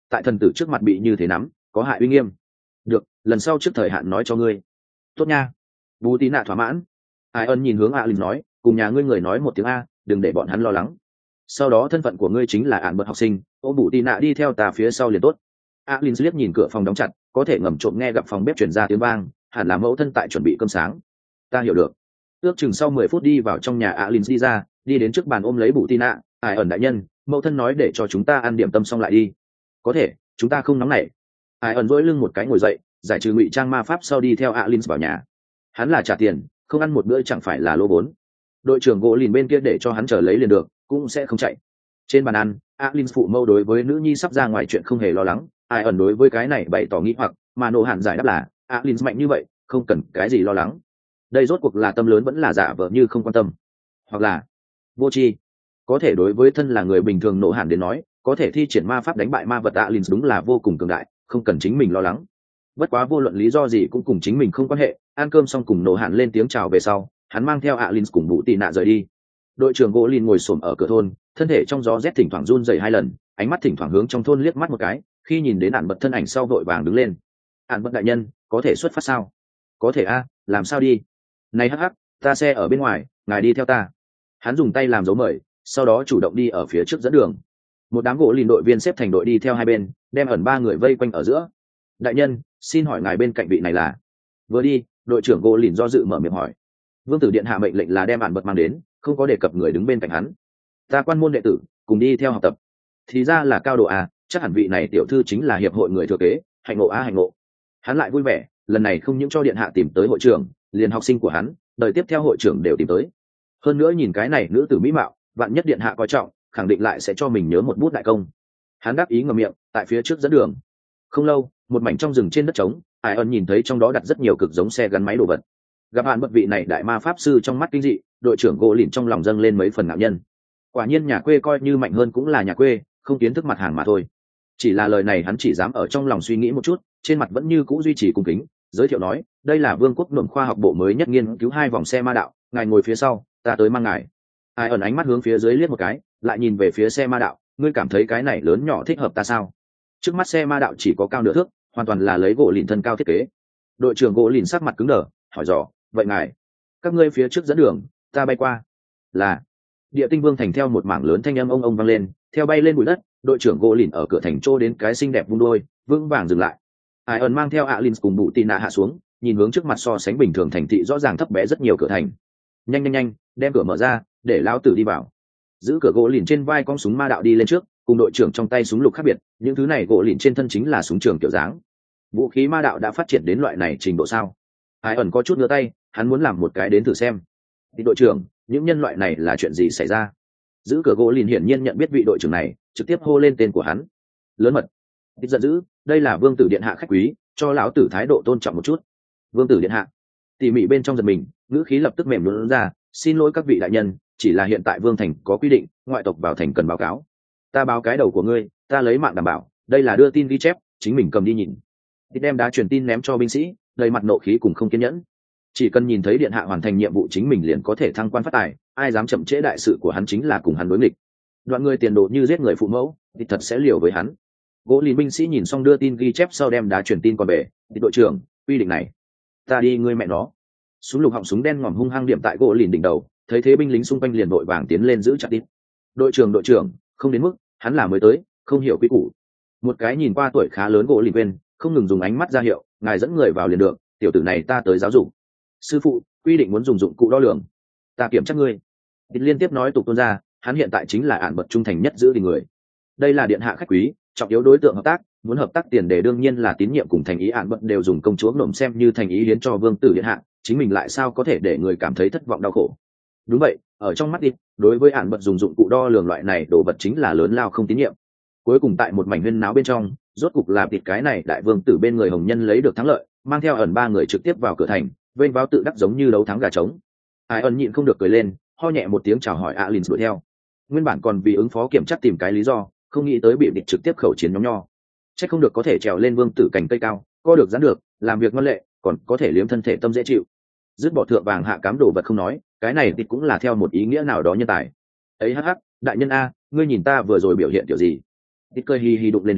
tại thần tử trước mặt bị như thế nắm có hại uy nghiêm. Được, lần sau trước thời hạn nói cho ngươi. Tốt nha. Bù tí nạ thỏa mãn. Ai ân nhìn hướng Alin nói, cùng nhà ngươi người nói một tiếng A, đừng để bọn hắn lo lắng. Sau đó thân phận của ngươi chính là ạn bật học sinh, ô bù tí nạ đi theo ta phía sau liền tốt. Alin liếc nhìn cửa phòng đóng chặt, có thể ngầm trộm nghe gặp phòng bếp truyền ra tiếng vang, hẳn là mẫu thân tại chuẩn bị cơm sáng. Ta hiểu được. Ước chừng sau 10 phút đi vào trong nhà, Alin đi ra, đi đến trước bàn ôm lấy bù tí nạ. Ai ẩn đại nhân, mẫu thân nói để cho chúng ta ăn điểm tâm xong lại đi. Có thể, chúng ta không nóng nảy. Ai ẩn dỗi lưng một cái ngồi dậy, giải trừ ngụy trang ma pháp sau đi theo Alin vào nhà. Hắn là trả tiền, không ăn một bữa chẳng phải là lỗ vốn. Đội trưởng gỗ lìn bên kia để cho hắn chờ lấy liền được, cũng sẽ không chạy. Trên bàn ăn, Alin phụ mâu đối với nữ nhi sắp ra ngoài chuyện không hề lo lắng. Ai ẩn đối với cái này bày tỏ nghĩ hoặc, mà nổ hẳn giải đáp là Alin mạnh như vậy, không cần cái gì lo lắng. Đây rốt cuộc là tâm lớn vẫn là giả vờ như không quan tâm, hoặc là vô tri. Có thể đối với thân là người bình thường nổ hẳn đến nói, có thể thi triển ma pháp đánh bại ma vật Alin đúng là vô cùng cường đại, không cần chính mình lo lắng. Bất quá vô luận lý do gì cũng cùng chính mình không quan hệ. Ăn cơm xong cùng nổ hẳn lên tiếng chào về sau, hắn mang theo Alin cùng Vũ Tị Nạ rời đi. Đội trưởng gỗ lìn ngồi xổm ở cửa thôn, thân thể trong gió rét thỉnh thoảng run rẩy 2 lần, ánh mắt thỉnh thoảng hướng trong thôn liếc mắt một cái, khi nhìn đến ạn bật thân ảnh sau vội vàng đứng lên. Ạn bật đại nhân, có thể xuất phát sao? Có thể a, làm sao đi? Này hắc hắc, ta xe ở bên ngoài, ngài đi theo ta. Hắn dùng tay làm dấu mời, sau đó chủ động đi ở phía trước dẫn đường. Một đám gỗ lìn đội viên xếp thành đội đi theo hai bên, đem ẩn 3 người vây quanh ở giữa. Đại nhân, xin hỏi ngài bên cạnh vị này là? Vừa đi, đội trưởng gỗ lìn do dự mở miệng hỏi. Vương tử điện hạ mệnh lệnh là đem ạn bật mang đến, không có đề cập người đứng bên cạnh hắn. Ta quan môn đệ tử, cùng đi theo học tập. Thì ra là cao độ a, chắc hẳn vị này tiểu thư chính là hiệp hội người thừa kế, hạnh ngộ a hạnh ngộ. Hắn lại vui vẻ, lần này không những cho điện hạ tìm tới hội trưởng, liền học sinh của hắn, đời tiếp theo hội trưởng đều tìm tới. Hơn nữa nhìn cái này nữ tử mỹ mạo, vạn nhất điện hạ coi trọng, khẳng định lại sẽ cho mình nhớ một bút đại công. Hắn đáp ý ngậm miệng, tại phía trước dẫn đường. Không lâu, một mảnh trong rừng trên đất trống, Ai ân nhìn thấy trong đó đặt rất nhiều cực giống xe gắn máy đồ vật. Gặp hạn bất vị này đại ma pháp sư trong mắt kinh dị, đội trưởng gỗ lìn trong lòng dâng lên mấy phần ngạo nhân. Quả nhiên nhà quê coi như mạnh hơn cũng là nhà quê, không kiến thức mặt hàng mà thôi. Chỉ là lời này hắn chỉ dám ở trong lòng suy nghĩ một chút, trên mặt vẫn như cũ duy trì cung kính, giới thiệu nói, đây là vương quốc luận khoa học bộ mới nhất nghiên cứu 2 vòng xe ma đạo, ngài ngồi phía sau, ta tới mang ngài. Ai ẩn ánh mắt hướng phía dưới liếc một cái, lại nhìn về phía xe ma đạo, ngươi cảm thấy cái này lớn nhỏ thích hợp ta sao? Trước mắt xe ma đạo chỉ có cao nửa thước, hoàn toàn là lấy gỗ lìn thân cao thiết kế. Đội trưởng gỗ lìn sắc mặt cứng đờ, hỏi dò, vậy ngài, các ngươi phía trước dẫn đường, ta bay qua. Là. Địa tinh vương thành theo một mảng lớn thanh âm ông vang lên, theo bay lên bụi đất, đội trưởng gỗ lìn ở cửa thành trô đến cái xinh đẹp vung đôi, vững vàng dừng lại. Ai ẩn mang theo Alin cùng Bụ Tị Nạ hạ xuống, nhìn hướng trước mặt so sánh bình thường thành thị rõ ràng thấp bé rất nhiều cửa thành. Nhanh, đem cửa mở ra, để lão tử đi vào. Giữ cửa gỗ lìn trên vai con súng ma đạo đi lên trước, cùng đội trưởng trong tay súng lục khác biệt, những thứ này gỗ lìn trên thân chính là súng trường kiểu dáng. Vũ khí ma đạo đã phát triển đến loại này trình độ sao? Ai ẩn có chút ngửa tay, hắn muốn làm một cái đến thử xem. Thì đội trưởng, những nhân loại này là chuyện gì xảy ra? Giữ cửa gỗ lìn hiển nhiên nhận biết vị đội trưởng này, trực tiếp hô lên tên của hắn. Lớn mật. Ít giận dữ, đây là vương tử điện hạ khách quý, cho lão tử thái độ tôn trọng một chút. Vương tử điện hạ. Tỉ mỉ bên trong giật mình, ngữ khí lập tức mềm luôn ra, xin lỗi các vị đại nhân, chỉ là hiện tại vương thành có quy định, ngoại tộc vào thành cần báo cáo. Ta báo cái đầu của ngươi, ta lấy mạng đảm bảo, đây là đưa tin ghi chép, chính mình cầm đi nhìn. Ít đem đá truyền tin ném cho binh sĩ, đầy mặt nộ khí cùng không kiên nhẫn. Chỉ cần nhìn thấy điện hạ hoàn thành nhiệm vụ chính mình liền có thể thăng quan phát tài, ai dám chậm trễ đại sự của hắn chính là cùng hắn đối nghịch. Đoạn người tiền đồ như giết người phụ mẫu, thì thật sẽ liều với hắn. Gỗ lìn binh sĩ nhìn xong đưa tin ghi chép sau đem đá truyền tin còn về. Thì đội trưởng, quy định này, ta đi ngươi mẹ nó. Súng lục họng súng đen ngòm hung hăng điểm tại gỗ lìn đỉnh đầu, thấy thế binh lính xung quanh liền vội vàng tiến lên giữ chặt tít. Đội trưởng, không đến mức, hắn là mới tới, không hiểu quy củ. Một cái nhìn qua tuổi khá lớn gỗ lìn quên, không ngừng dùng ánh mắt ra hiệu, ngài dẫn người vào liền được, tiểu tử này ta tới giáo dục. Sư phụ, quy định muốn dùng dụng cụ đo lường, ta kiểm tra ngươi. Tít liên tiếp nói tục tuôn ra, hắn hiện tại chính là ản bật trung thành nhất giữ thì người. Đây là điện hạ khách quý, trọng yếu đối tượng hợp tác, muốn hợp tác tiền đề đương nhiên là tín nhiệm cùng thành ý, ản bật đều dùng công chúa nộm xem như thành ý hiến cho vương tử điện hạ, chính mình lại sao có thể để người cảm thấy thất vọng đau khổ. Đúng vậy, ở trong mắt đi, đối với ản bật dùng dụng cụ đo lường loại này đồ vật chính là lớn lao không tín nhiệm. Cuối cùng tại một mảnh huyên náo bên trong, rốt cục là thịt cái này đại vương tử bên người hồng nhân lấy được thắng lợi, mang theo ẩn 3 người trực tiếp vào cửa thành, vênh váo tự đắc giống như đấu thắng gà trống. Ai ẩn nhịn không được cười lên, ho nhẹ một tiếng chào hỏi Alin đuổi theo. Nguyên bản còn vì ứng phó kiểm chắc tìm cái lý do, không nghĩ tới bị địch trực tiếp khẩu chiến nhóm nho. Chắc không được có thể trèo lên vương tử cành cây cao, co được dán được, làm việc ngoan lệ, còn có thể liếm thân thể tâm dễ chịu. Dứt bỏ thượng vàng hạ cám đồ vật không nói, cái này thì cũng là theo một ý nghĩa nào đó nhân tài. Ấy hắc hắc, đại nhân a, ngươi nhìn ta vừa rồi biểu hiện kiểu gì? Tít cười hi hi đụng lên đến,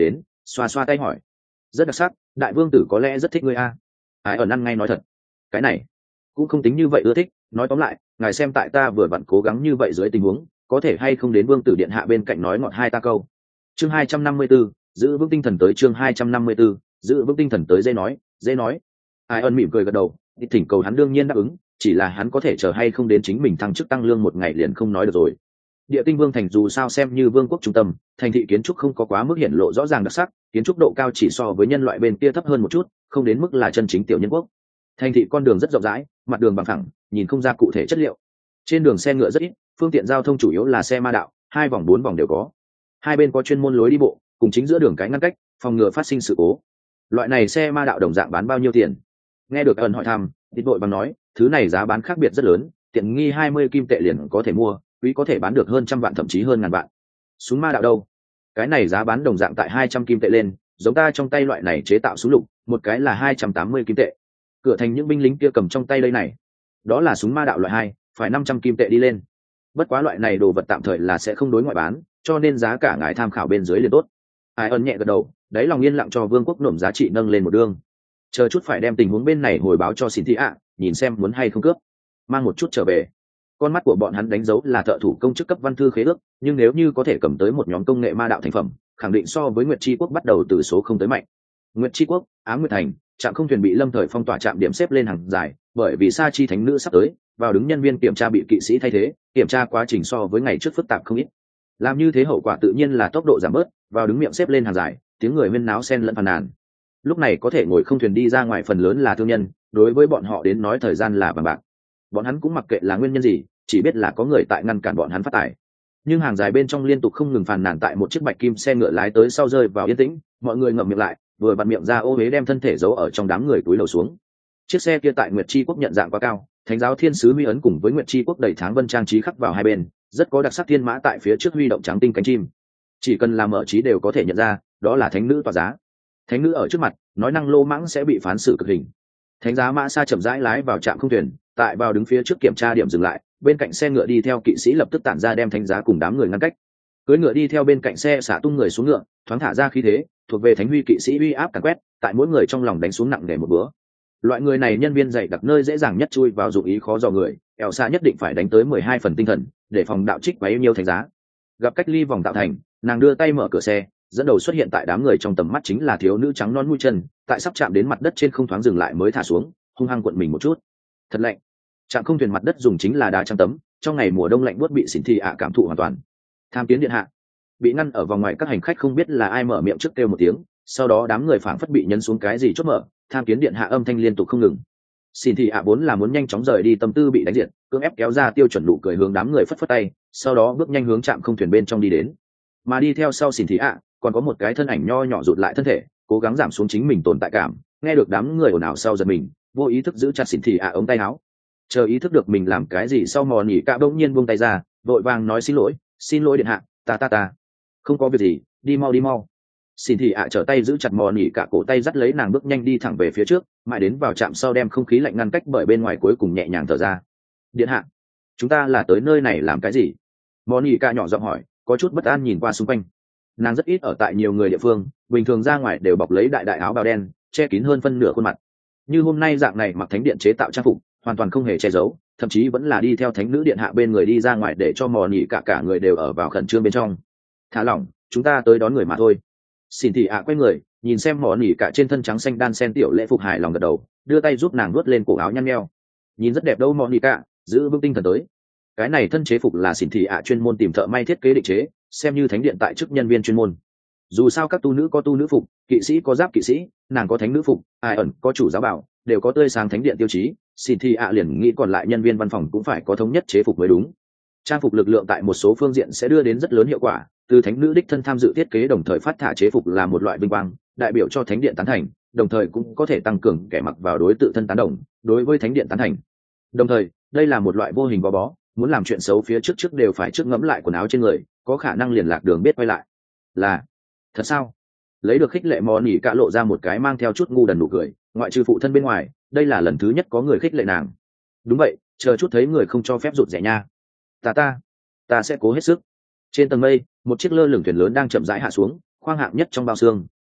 xoa xoa tay hỏi. Rất đặc sắc, đại vương tử có lẽ rất thích ngươi a. Ai ẩn ăn ngay nói thật. Cái này cũng không tính như vậy ưa thích, nói tóm lại, ngài xem tại ta vừa vặn cố gắng như vậy dưới tình huống, có thể hay không đến vương tử điện hạ bên cạnh nói ngọt hai ta câu. Chương 254, giữ vững tinh thần tới chương 254, giữ vững tinh thần tới dễ nói. Ai ẩn mỉm cười gật đầu, thỉnh cầu hắn đương nhiên đáp ứng, chỉ là hắn có thể chờ hay không đến chính mình thăng chức tăng lương một ngày liền không nói được rồi. Địa Tinh Vương thành dù sao xem như vương quốc trung tâm, thành thị kiến trúc không có quá mức hiển lộ rõ ràng đặc sắc, kiến trúc độ cao chỉ so với nhân loại bên kia thấp hơn một chút, không đến mức là chân chính tiểu nhân quốc. Thành thị con đường rất rộng rãi, mặt đường bằng phẳng, nhìn không ra cụ thể chất liệu. Trên đường xe ngựa rất ít, phương tiện giao thông chủ yếu là xe ma đạo, 2 vòng 4 vòng đều có. Hai bên có chuyên môn lối đi bộ, cùng chính giữa đường cái ngăn cách, phòng ngừa phát sinh sự cố. Loại này xe ma đạo đồng dạng bán bao nhiêu tiền? Nghe được ẩn hỏi thăm, Địch Bội bằng nói, thứ này giá bán khác biệt rất lớn, tiện nghi 20 kim tệ liền có thể mua, quý có thể bán được hơn trăm vạn thậm chí hơn ngàn vạn. Súng ma đạo đâu? Cái này giá bán đồng dạng tại 200 kim tệ lên, giống ta trong tay loại này chế tạo súng lục, một cái là 280 kim tệ. Cửa thành những binh lính kia cầm trong tay đây này, đó là súng ma đạo loại 2, phải 500 kim tệ đi lên. Bất quá loại này đồ vật tạm thời là sẽ không đối ngoại bán, cho nên giá cả ngài tham khảo bên dưới liền tốt. Ai ẩn nhẹ gật đầu, đáy lòng yên lặng cho vương quốc nổm giá trị nâng lên một đường. Chờ chút phải đem tình huống bên này hồi báo cho xin thị ạ, nhìn xem muốn hay không cướp, mang một chút trở về. Con mắt của bọn hắn đánh dấu là thợ thủ công chức cấp văn thư khế ước, nhưng nếu như có thể cầm tới một nhóm công nghệ ma đạo thành phẩm, khẳng định so với Nguyệt Chi quốc bắt đầu từ số không tới mạnh. Nguyệt Chi quốc, Ám Nguyệt thành, trạm không thuyền bị lâm thời phong tỏa trạm điểm xếp lên hàng dài, bởi vì Sa Chi thánh nữ sắp tới, vào đứng nhân viên kiểm tra bị kỵ sĩ thay thế, kiểm tra quá trình so với ngày trước phức tạp không ít. Làm như thế hậu quả tự nhiên là tốc độ giảm bớt, vào đứng miệng xếp lên hàng dài, tiếng người huyên náo xen lẫn phàn nàn. Lúc này có thể ngồi không thuyền đi ra ngoài phần lớn là thương nhân, đối với bọn họ đến nói thời gian là vàng bạc. Bọn hắn cũng mặc kệ là nguyên nhân gì, chỉ biết là có người tại ngăn cản bọn hắn phát tài. Nhưng hàng dài bên trong liên tục không ngừng phàn nàn tại một chiếc bạch kim xe ngựa lái tới sau rơi vào yên tĩnh, mọi người ngậm miệng lại, vừa bật miệng ra ô uế đem thân thể giấu ở trong đám người cúi đầu xuống. Chiếc xe kia tại Nguyệt Chi quốc nhận dạng quá cao, thánh giáo thiên sứ huy ấn cùng với Nguyệt Chi quốc đầy tháng vân trang trí khắc vào hai bên, rất có đặc sắc thiên mã tại phía trước huy động trắng tinh cánh chim. Chỉ cần làm mở trí đều có thể nhận ra, đó là thánh nữ tỏa giá. Thánh nữ ở trước mặt, nói năng lô mãng sẽ bị phán xử cực hình. Thánh giá mã xa chậm rãi lái vào trạm không thuyền, tại vào đứng phía trước kiểm tra điểm dừng lại, bên cạnh xe ngựa đi theo kỵ sĩ lập tức tản ra đem thánh giá cùng đám người ngăn cách. Cưỡi ngựa đi theo bên cạnh xe xả tung người xuống ngựa, thoáng thả ra khí thế, thuộc về thánh huy kỵ sĩ uy áp càn quét, tại mỗi người trong lòng đánh xuống nặng nề một bữa. Loại người này nhân viên dạy đặc nơi dễ dàng nhất chui vào dụng ý khó dò người, eo xa nhất định phải đánh tới 12 phần tinh thần, để phòng đạo trích bấy nhiêu thánh giá. Gặp cách ly vòng tạo thành, nàng đưa tay mở cửa xe, dẫn đầu xuất hiện tại đám người trong tầm mắt chính là thiếu nữ trắng non mũi chân, tại sắp chạm đến mặt đất trên không thoáng dừng lại mới thả xuống, hung hăng quận mình một chút. Thật lạnh. Trạm không thuyền mặt đất dùng chính là đá trắng tấm, trong ngày mùa đông lạnh buốt bị xỉn thị ạ cảm thụ hoàn toàn. Tham kiến điện hạ. Bị ngăn ở vòng ngoài các hành khách không biết là ai mở miệng trước kêu một tiếng, sau đó đám người phảng phất bị nhấn xuống cái gì chốt mở, tham kiến điện hạ âm thanh liên tục không ngừng. Xỉn thị ạ vốn là muốn nhanh chóng rời đi tâm tư bị đánh diệt, cưỡng ép kéo ra tiêu chuẩn nụ cười hướng đám người phất phất tay, sau đó bước nhanh hướng trạm không thuyền bên trong đi đến. Mà đi theo sau xỉn thị ạ, còn có một cái thân ảnh nho nhỏ rụt lại thân thể, cố gắng giảm xuống chính mình tồn tại cảm, nghe được đám người ồn ào sau giật mình, vô ý thức giữ chặt xỉn thị ạ ống tay áo. Chờ ý thức được mình làm cái gì sau mò nhỉ cả bỗng nhiên buông tay ra, vội vàng nói xin lỗi điện hạ, ta không có việc gì, đi mau. Xin thị ạ trở tay giữ chặt mò nhỉ cả cổ tay dắt lấy nàng bước nhanh đi thẳng về phía trước, mãi đến vào trạm sau đem không khí lạnh ngăn cách bởi bên ngoài cuối cùng nhẹ nhàng thở ra. Điện hạ, chúng ta là tới nơi này làm cái gì? Mò nhỉ cả nhỏ giọng hỏi, có chút bất an nhìn qua xung quanh. Nàng rất ít ở tại nhiều người địa phương, bình thường ra ngoài đều bọc lấy đại áo bào đen, che kín hơn phân nửa khuôn mặt. Như hôm nay dạng này mặc thánh điện chế tạo trang phục, hoàn toàn không hề che giấu, thậm chí vẫn là đi theo thánh nữ điện hạ bên người đi ra ngoài để cho mò nhỉ cả người đều ở vào khẩn trương bên trong. Thả lỏng, chúng ta tới đón người mà thôi. Xin thị ạ quay người, nhìn xem mò nhỉ cả trên thân trắng xanh đan sen tiểu lễ phục hài lòng gật đầu, đưa tay giúp nàng nuốt lên cổ áo nhăn nheo. Nhìn rất đẹp đâu mò nhỉ cả, giữ vững tinh thần tới. Cái này thân chế phục là xin thị ạ chuyên môn tìm thợ may thiết kế định chế, xem như thánh điện tại chức nhân viên chuyên môn. Dù sao các tu nữ có tu nữ phục, kỵ sĩ có giáp kỵ sĩ, nàng có thánh nữ phục, ai ẩn có chủ giáo bảo, đều có tươi sáng thánh điện tiêu chí. Xin thị ạ liền nghĩ còn lại nhân viên văn phòng cũng phải có thống nhất chế phục mới đúng. Trang phục lực lượng tại một số phương diện sẽ đưa đến rất lớn hiệu quả, từ thánh nữ đích thân tham dự thiết kế đồng thời phát thả chế phục là một loại vinh quang, đại biểu cho thánh điện tán thành, đồng thời cũng có thể tăng cường kẻ mặc vào đối tự thân tán đồng, đối với thánh điện tán thành. Đồng thời, đây là một loại vô hình gò bó, muốn làm chuyện xấu phía trước đều phải trước ngẫm lại quần áo trên người, có khả năng liền lạc đường biết quay lại. Là thật sao? Lấy được khích lệ mò nỉ cả lộ ra một cái mang theo chút ngu đần nụ cười, ngoại trừ phụ thân bên ngoài, đây là lần thứ nhất có người khích lệ nàng. Đúng vậy, chờ chút thấy người không cho phép rụt rẻ nha. Ta sẽ cố hết sức. Trên tầng mây, một chiếc lơ lửng thuyền lớn đang chậm rãi hạ xuống, khoang hạng nhất trong bao xương,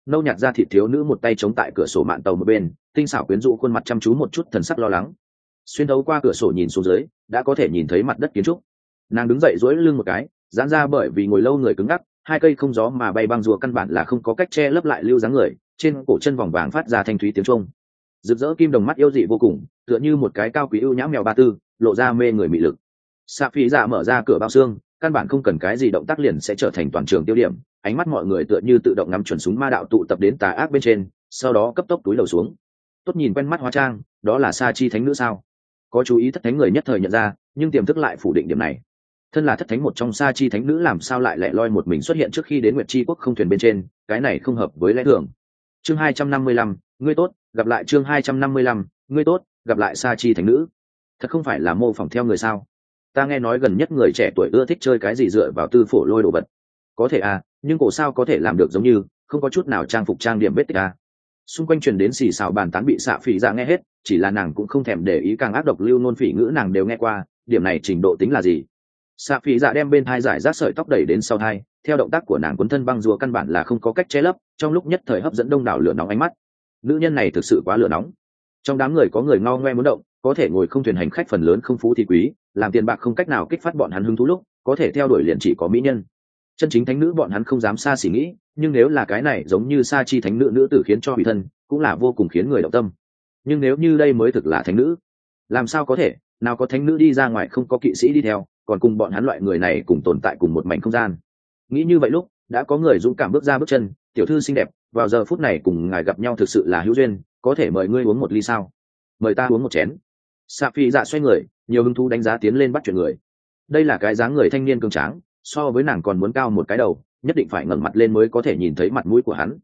nâu nhạt da thịt thiếu nữ một tay chống tại cửa sổ mạn tàu một bên, tinh xảo quyến rũ khuôn mặt chăm chú một chút thần sắc lo lắng. Xuyên thấu qua cửa sổ nhìn xuống dưới, đã có thể nhìn thấy mặt đất kiến trúc. Nàng đứng dậy duỗi lưng một cái, giãn ra bởi vì ngồi lâu người cứng ngắc, hai cây không gió mà bay băng rùa căn bản là không có cách che lấp lại lưu dáng người, trên cổ chân vòng vàng phát ra thanh thúy tiếng chuông. Rực rỡ kim đồng mắt yêu dị vô cùng, tựa như một cái cao quý ưu nhã mèo ba tư, lộ ra mê người mị lực. Sạ Phỉ Dạ mở ra cửa bao xương, căn bản không cần cái gì động tác liền sẽ trở thành toàn trường tiêu điểm, ánh mắt mọi người tựa như tự động ngắm chuẩn súng ma đạo tụ tập đến tà ác bên trên, sau đó cấp tốc túi đầu xuống. Tốt nhìn quen mắt hóa trang, đó là Sa Chi thánh nữ sao? Có chú ý thất thánh người nhất thời nhận ra, nhưng tiềm thức lại phủ định điểm này. Thân là thất thánh một trong Sa Chi thánh nữ làm sao lại lẻ loi một mình xuất hiện trước khi đến Nguyệt Chi quốc không thuyền bên trên, cái này không hợp với lẽ thường. Chương 255, ngươi tốt, gặp lại chương 255, ngươi tốt, gặp lại Sa Chi thánh nữ. Thật không phải là mô phỏng theo người sao? Ta nghe nói gần nhất người trẻ tuổi ưa thích chơi cái gì dựa vào tư phổ lôi đồ vật. Có thể à, nhưng cổ sao có thể làm được giống như, không có chút nào trang phục trang điểm vết tích à. Xung quanh truyền đến xì xào bàn tán bị Sạ Phỉ Dạ nghe hết, chỉ là nàng cũng không thèm để ý, càng ác độc lưu nôn phỉ ngữ nàng đều nghe qua, điểm này trình độ tính là gì? Sạ Phỉ Dạ đem bên thai giải rác sợi tóc đẩy đến sau thai, theo động tác của nàng cuốn thân băng rùa căn bản là không có cách che lấp, trong lúc nhất thời hấp dẫn đông đảo lửa nóng ánh mắt. Nữ nhân này thực sự quá lửa nóng. Trong đám người có người ngao ngoe muốn động, có thể ngồi không thuyền hành khách phần lớn không phú thì quý, làm tiền bạc không cách nào kích phát bọn hắn hứng thú lúc, có thể theo đuổi liền chỉ có mỹ nhân. Chân chính thánh nữ bọn hắn không dám xa xỉ nghĩ, nhưng nếu là cái này giống như Sa Chi thánh nữ nữ tử khiến cho hủy thân, cũng là vô cùng khiến người động tâm. Nhưng nếu như đây mới thực là thánh nữ, làm sao có thể, nào có thánh nữ đi ra ngoài không có kỵ sĩ đi theo, còn cùng bọn hắn loại người này cùng tồn tại cùng một mảnh không gian. Nghĩ như vậy lúc, đã có người dũng cảm bước ra bước chân, tiểu thư xinh đẹp, vào giờ phút này cùng ngài gặp nhau thực sự là hữu duyên, có thể mời ngươi uống một ly sao? Mời ta uống một chén. Sạ Phỉ Dạ xoay người, nhiều hứng thú đánh giá tiến lên bắt chuyện người. Đây là cái dáng người thanh niên cường tráng, so với nàng còn muốn cao một cái đầu, nhất định phải ngẩng mặt lên mới có thể nhìn thấy mặt mũi của hắn.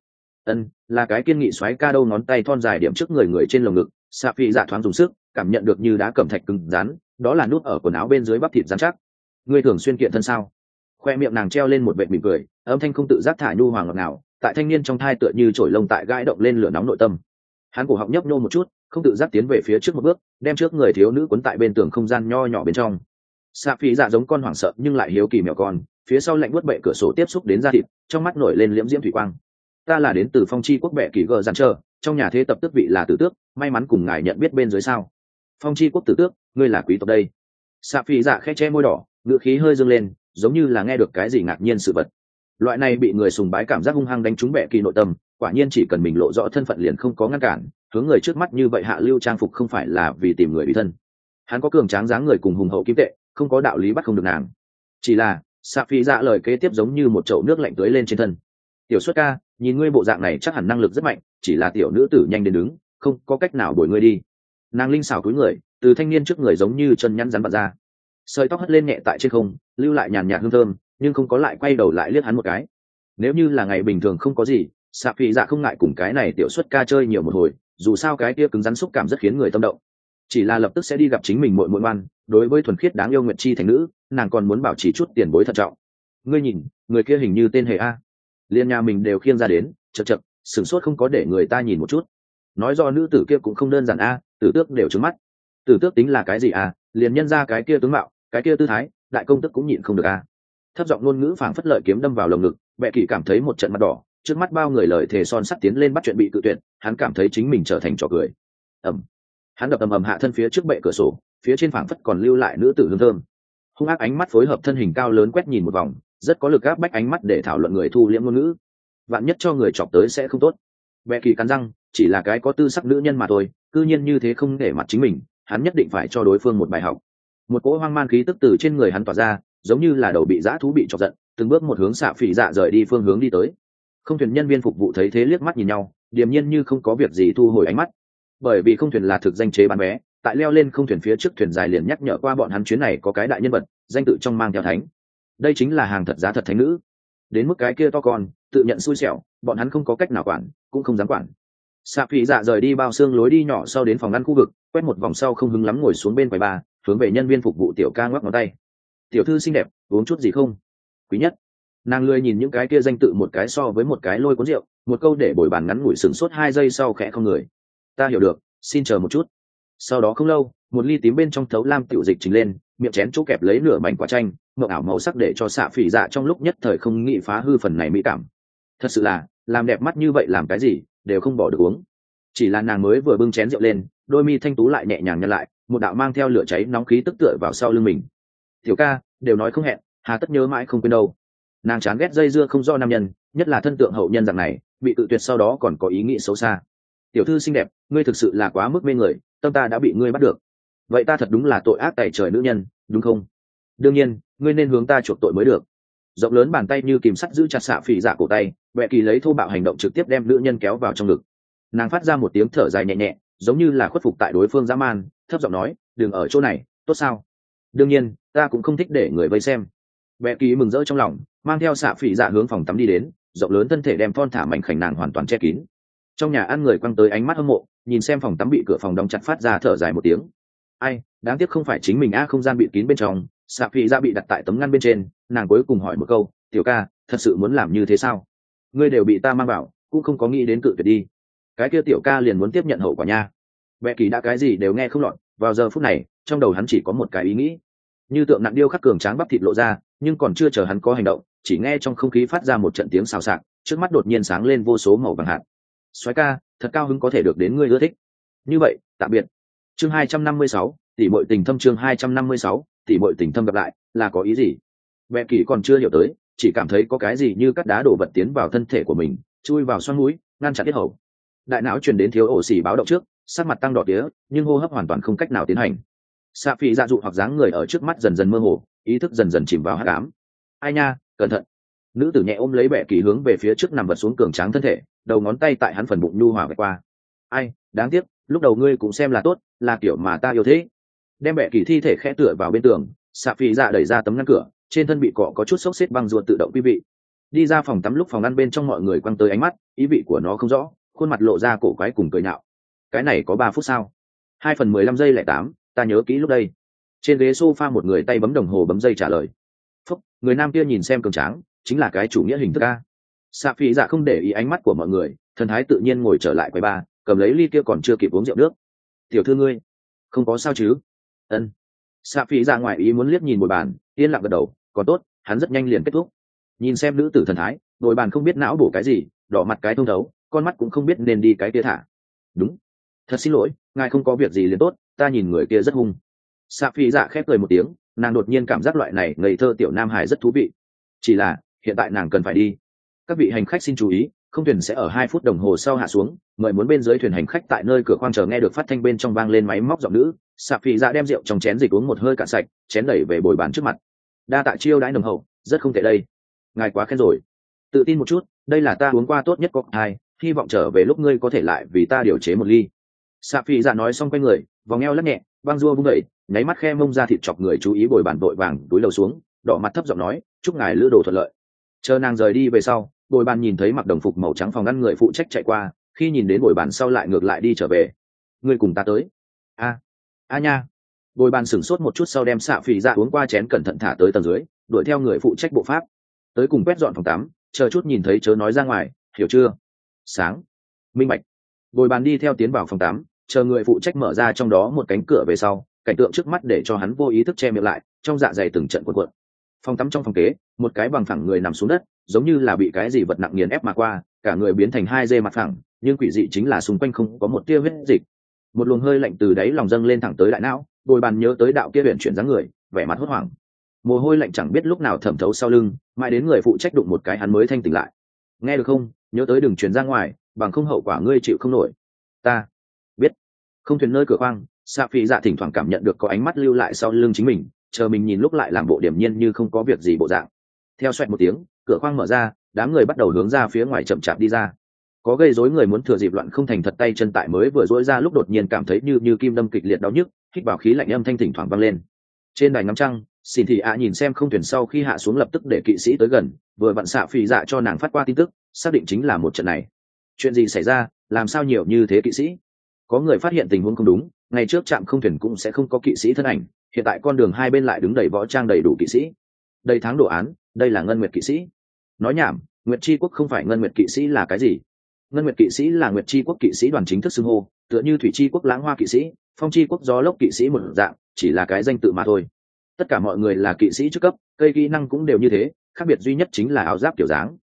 Là cái kiên nghị xoáy ca đâu, ngón tay thon dài điểm trước người trên lồng ngực. Sạ Phỉ Dạ thoáng dùng sức, cảm nhận được như đá cẩm thạch cứng rắn, đó là nút ở quần áo bên dưới bắp thịt rắn chắc. Ngươi thường xuyên kiện thân sao? Khoe miệng nàng treo lên một vệt mỉm cười, âm thanh không tự giác thả nhu hoàng ngọt ngào, tại thanh niên trong thai tựa như chổi lông tại gãi động lên lửa nóng nội tâm. Hắn cổ họng nhấp nhô một chút, không tự giác tiến về phía trước một bước, đem trước người thiếu nữ cuốn tại bên tường không gian nho nhỏ bên trong. Sạ Phỉ Dạ giống con hoảng sợ nhưng lại hiếu kỳ mèo con, phía sau lạnh buốt bệ cửa sổ tiếp xúc đến da thịt, trong mắt nổi lên liễm diễm thủy quang. Ta là đến từ Phong Chi quốc bệ kỳ gờ giàn trơ, trong nhà thế tập tước vị là tử tước, may mắn cùng ngài nhận biết bên dưới sao? Phong Chi quốc tử tước, ngươi là quý tộc đây. Sạ Phỉ Dạ khẽ che môi đỏ, ngựa khí hơi dâng lên, giống như là nghe được cái gì ngạc nhiên sự vật. Loại này bị người sùng bái cảm giác hung hăng đánh trúng bệ kỳ nội tâm, quả nhiên chỉ cần mình lộ rõ thân phận liền không có ngăn cản, hướng người trước mắt như vậy hạ lưu trang phục không phải là vì tìm người bị thân. Hắn có cường tráng dáng người cùng hùng hậu kim tệ, không có đạo lý bắt không được nàng. Chỉ là Sạ Phỉ Dạ lời kế tiếp giống như một chậu nước lạnh tưới lên trên thân. Tiểu xuất ca, nhìn ngươi bộ dạng này chắc hẳn năng lực rất mạnh, chỉ là tiểu nữ tử nhanh đến đứng, không có cách nào đuổi ngươi đi. Nàng linh xảo cúi người, từ thanh niên trước người giống như chân nhăn rắn bật ra, sợi tóc hất lên nhẹ tại trên không, lưu lại nhàn nhạt hương thơm, nhưng không có lại quay đầu lại liếc hắn một cái. Nếu như là ngày bình thường không có gì, Sạ Phỉ Dạ không ngại cùng cái này tiểu xuất ca chơi nhiều một hồi, dù sao cái kia cứng rắn xúc cảm rất khiến người tâm động. Chỉ là lập tức sẽ đi gặp chính mình muội muội ngoan, đối với thuần khiết đáng yêu Nguyệt Chi thành nữ, nàng còn muốn bảo trì chút tiền bối thận trọng. Ngươi nhìn, người kia hình như tên Hề a. Liên nhà mình đều khiêng ra đến, chậc, sửng sốt không có để người ta nhìn một chút. Nói do nữ tử kia cũng không đơn giản a, tử tước đều trừng mắt. Tử tước tính là cái gì a, liền nhân ra cái kia tướng mạo, cái kia tư thái, đại công tức cũng nhịn không được a. Thấp giọng ngôn ngữ phảng phất lợi kiếm đâm vào lồng ngực, Bệ Kỳ cảm thấy một trận mặt đỏ, trước mắt bao người lời thề son sắt tiến lên bắt chuyện bị cự tuyệt, hắn cảm thấy chính mình trở thành trò cười. Hắn đập ầm hạ thân phía trước bệ cửa sổ, phía trên phảng phất còn lưu lại nữ tử hương thơm. Hung ác ánh mắt phối hợp thân hình cao lớn quét nhìn một vòng, rất có lực áp bách ánh mắt để thảo luận người thu liễm ngôn ngữ. Vạn nhất cho người chọc tới sẽ không tốt. Bệ Kỳ cắn răng, chỉ là cái có tư sắc nữ nhân mà thôi, cư nhiên như thế không để mặt chính mình, hắn nhất định phải cho đối phương một bài học. Một cỗ hoang man khí tức từ trên người hắn tỏa ra, giống như là đầu bị dã thú bị chọc giận, từng bước một hướng Sạ Phỉ Dạ rời đi phương hướng đi tới. Không thuyền nhân viên phục vụ thấy thế liếc mắt nhìn nhau, điềm nhiên như không có việc gì thu hồi ánh mắt. Bởi vì không thuyền là thực danh chế bán vé, tại leo lên không thuyền phía trước thuyền dài liền nhắc nhở qua bọn hắn chuyến này có cái đại nhân vật, danh tự trong mang theo thánh. Đây chính là hàng thật giá thật thánh nữ. Đến mức cái kia to con, tự nhận xui xẻo, bọn hắn không có cách nào quản, cũng không dám quản. Sạ Phỉ Dạ rời đi bao xương lối đi nhỏ sau đến phòng ăn khu vực, quét một vòng sau không hứng lắm ngồi xuống bên quầy bar, hướng về nhân viên phục vụ tiểu ca ngoắc ngón tay. Tiểu thư xinh đẹp, uống chút gì không? Quý nhất. Nàng lười nhìn những cái kia danh tự một cái so với một cái lôi cuốn rượu, một câu để bồi bàn ngắn ngủi sửng sốt 2 giây sau khẽ không người. Ta hiểu được, xin chờ một chút. Sau đó không lâu, một ly tím bên trong thấu lam tiểu dịch trình lên, miệng chén chỗ kẹp lấy nửa mảnh quả chanh, mộng ảo màu sắc để cho Sạ Phỉ Dạ trong lúc nhất thời không nghĩ phá hư phần này mỹ cảm. Thật sự là, làm đẹp mắt như vậy làm cái gì đều không bỏ được uống. Chỉ là nàng mới vừa bưng chén rượu lên, đôi mi thanh tú lại nhẹ nhàng nhăn lại, một đạo mang theo lửa cháy nóng khí tức tựa vào sau lưng mình. Tiểu ca, đều nói không hẹn, hà tất nhớ mãi không quên đâu. Nàng chán ghét dây dưa không do nam nhân, nhất là thân tượng hậu nhân dạng này bị tự tuyệt sau đó còn có ý nghĩ xấu xa. Tiểu thư xinh đẹp, ngươi thực sự là quá mức mê người, tâm ta đã bị ngươi bắt được. Vậy ta thật đúng là tội ác tày trời nữ nhân, đúng không? Đương nhiên, ngươi nên hướng ta chuộc tội mới được. Rộng lớn bàn tay như kìm sắt giữ chặt xạ phỉ dạ cổ tay, Bệ Kỳ lấy thô bạo hành động trực tiếp đem nữ nhân kéo vào trong ngực. Nàng phát ra một tiếng thở dài nhẹ nhẹ, giống như là khuất phục tại đối phương dã man, thấp giọng nói, đừng ở chỗ này, tốt sao? Đương nhiên, ta cũng không thích để người vây xem. Bệ Kỳ mừng rỡ trong lòng, mang theo xạ phỉ dạ hướng phòng tắm đi đến, rộng lớn thân thể đem thon thả mảnh khảnh nàng hoàn toàn che kín. Trong nhà ăn người quăng tới ánh mắt hâm mộ, nhìn xem phòng tắm bị cửa phòng đóng chặt phát ra thở dài một tiếng. Ai, đáng tiếc không phải chính mình không gian bị kín bên trong. Xạ phỉ dạ bị đặt tại tấm ngăn bên trên, nàng cuối cùng hỏi một câu, tiểu ca, thật sự muốn làm như thế sao? Ngươi đều bị ta mang vào, cũng không có nghĩ đến cự tuyệt đi. Cái kia tiểu ca liền muốn tiếp nhận hậu quả nha. Bệ Kỳ đã cái gì đều nghe không lọt, vào giờ phút này trong đầu hắn chỉ có một cái ý nghĩ. Như tượng nặng điêu khắc cường tráng bắp thịt lộ ra, nhưng còn chưa chờ hắn có hành động, chỉ nghe trong không khí phát ra một trận tiếng xào xạc, trước mắt đột nhiên sáng lên vô số màu vàng hạt. Soái ca, thật cao hứng có thể được đến ngươi ưa thích. Như vậy, tạm biệt. Chương 256, tỷ muội tình thâm. Chương 256, tỷ muội tình thâm gặp lại, là có ý gì? Bệ Kỳ còn chưa hiểu tới, chỉ cảm thấy có cái gì như cắt đá đổ vật tiến vào thân thể của mình, chui vào xoang mũi, ngăn chặn tiết hầu. Đại não truyền đến thiếu ổ xì báo động trước, sắc mặt tăng đỏ tía, nhưng hô hấp hoàn toàn không cách nào tiến hành. Xạ Phỉ dạ dụ hoặc dáng người ở trước mắt dần dần mơ hồ, ý thức dần dần chìm vào hắc ám. Ai nha, cẩn thận! Nữ tử nhẹ ôm lấy Bệ Kỳ hướng về phía trước nằm vật xuống cường tráng thân thể, đầu ngón tay tại hắn phần bụng nhu hòa vạch qua. Ai, đáng tiếc, lúc đầu ngươi cũng xem là tốt, là kiểu mà ta yêu thế. Đem Bệ Kỳ thi thể khẽ tựa vào bên tường, Xạ Phỉ dạ đẩy ra tấm ngăn cửa, trên thân bị cọ có chút xốc xếp băng ruột tự động quý vị. Đi ra phòng tắm lúc phòng ăn bên trong mọi người quăng tới ánh mắt, ý vị của nó không rõ, khuôn mặt lộ ra cổ quái cùng cười nhạo. Cái này có 3 phút sao? 2:15:08, ta nhớ kỹ lúc đây. Trên ghế sofa một người tay bấm đồng hồ bấm giây trả lời. Phúc, người nam kia nhìn xem cường tráng, chính là cái chủ nghĩa hình thức a. Xạ Phỉ dạ không để ý ánh mắt của mọi người, thần thái tự nhiên ngồi trở lại quầy bar, cầm lấy ly kia còn chưa kịp uống rượu nước. Tiểu thư ngươi, không có sao chứ? Ân. Xạ Phỉ dạ ngoài ý muốn liếc nhìn bồi bàn, yên lặng gật đầu, còn tốt, hắn rất nhanh liền kết thúc. Nhìn xem nữ tử thần thái, bồi bàn không biết não bổ cái gì, đỏ mặt cái thông thấu, con mắt cũng không biết nên đi cái kia thả. Đúng, thật xin lỗi, ngài không có việc gì liền tốt, ta nhìn người kia rất hung. Xạ Phỉ dạ khép cười một tiếng, nàng đột nhiên cảm giác loại này ngây thơ tiểu nam hải rất thú vị. Chỉ là hiện tại nàng cần phải đi. Các vị hành khách xin chú ý, không thuyền sẽ ở 2 phút đồng hồ sau hạ xuống, mời muốn bên dưới thuyền hành khách tại nơi cửa khoang chờ nghe được phát thanh bên trong vang lên máy móc giọng nữ. Xạ Phỉ dạ đem rượu trong chén dịch uống một hơi cạn sạch, chén đẩy về bồi bàn trước mặt. Đa tạ chiêu đãi nồng hậu, rất không tệ đây. Ngài quá khen rồi. Tự tin một chút, đây là ta uống qua tốt nhất cocktail, hy vọng trở về lúc ngươi có thể lại vì ta điều chế một ly. Xạ Phỉ dạ nói xong quay người, vòng eo lắc nhẹ, băng rua vung đẩy, nháy mắt khe mông ra thịt chọc người chú ý bồi bàn vội vàng túi đầu xuống, đỏ mặt thấp giọng nói, chúc ngài lữ đồ thuận lợi. Chờ nàng rời đi về sau, bồi bàn nhìn thấy mặc đồng phục màu trắng phòng ngăn người phụ trách chạy qua, khi nhìn đến bồi bàn sau lại ngược lại đi trở về. Ngươi cùng ta tới. A nha. Bồi bàn sửng sốt một chút sau đem Xạ Phỉ dạ uống qua chén cẩn thận thả tới tầng dưới, đuổi theo người phụ trách bộ pháp tới cùng quét dọn phòng tắm, chờ chút nhìn thấy chớ nói ra ngoài, hiểu chưa? Sáng. Minh bạch. Bồi bàn đi theo tiến vào phòng tắm, chờ người phụ trách mở ra trong đó một cánh cửa về sau, cảnh tượng trước mắt để cho hắn vô ý thức che miệng lại, trong dạ dày từng trận cuộn cuộn. Phòng tắm trong phòng kế, một cái bằng phẳng người nằm xuống đất, giống như là bị cái gì vật nặng nghiền ép mà qua, cả người biến thành 2 dê mặt phẳng, nhưng quỷ dị chính là xung quanh không có một tia huyết dịch. Một luồng hơi lạnh từ đáy lòng dâng lên thẳng tới đại não, bồi bàn nhớ tới đạo kia huyền chuyển dáng người, vẻ mặt hốt hoảng. Mồ hôi lạnh chẳng biết lúc nào thẩm thấu sau lưng, mãi đến người phụ trách đụng một cái hắn mới thanh tỉnh lại. Nghe được không, nhớ tới đừng truyền ra ngoài, bằng không hậu quả ngươi chịu không nổi. Ta biết. Không thuyền nơi cửa khoang, Xạ Phỉ dạ thỉnh thoảng cảm nhận được có ánh mắt lưu lại sau lưng chính mình, chờ mình nhìn lúc lại làm bộ điềm nhiên như không có việc gì bộ dạng. Theo xoẹt một tiếng, cửa khoang mở ra, đám người bắt đầu hướng ra phía ngoài chậm chạp đi ra. Có gây rối người muốn thừa dịp loạn không thành thật tay chân tại mới vừa rối ra lúc đột nhiên cảm thấy như kim đâm kịch liệt đau nhức, hít vào khí lạnh âm thanh thỉnh thoảng vang lên. Trên đài ngắm trăng, Xin Thị ạ nhìn xem không thuyền sau khi hạ xuống lập tức để kỵ sĩ tới gần, vừa vặn Xạ Phỉ dạ cho nàng phát qua tin tức, xác định chính là một trận này. Chuyện gì xảy ra, làm sao nhiều như thế kỵ sĩ? Có người phát hiện tình huống không đúng, ngày trước trạm không thuyền cũng sẽ không có kỵ sĩ thân ảnh, hiện tại con đường hai bên lại đứng đầy võ trang đầy đủ kỵ sĩ. Đây tháng đồ án, đây là ngân nguyệt kỵ sĩ. Nói nhảm, Nguyệt Chi Quốc không phải ngân nguyệt kỵ sĩ là cái gì? Ngân nguyệt kỵ sĩ là Nguyệt Chi Quốc kỵ sĩ đoàn chính thức xưng hô, tựa như Thủy Chi Quốc lãng hoa kỵ sĩ, Phong Chi Quốc gió lốc kỵ sĩ một dạng, chỉ là cái danh tự mà thôi. Tất cả mọi người là kỵ sĩ chức cấp, cây kỹ năng cũng đều như thế, khác biệt duy nhất chính là áo giáp kiểu dáng.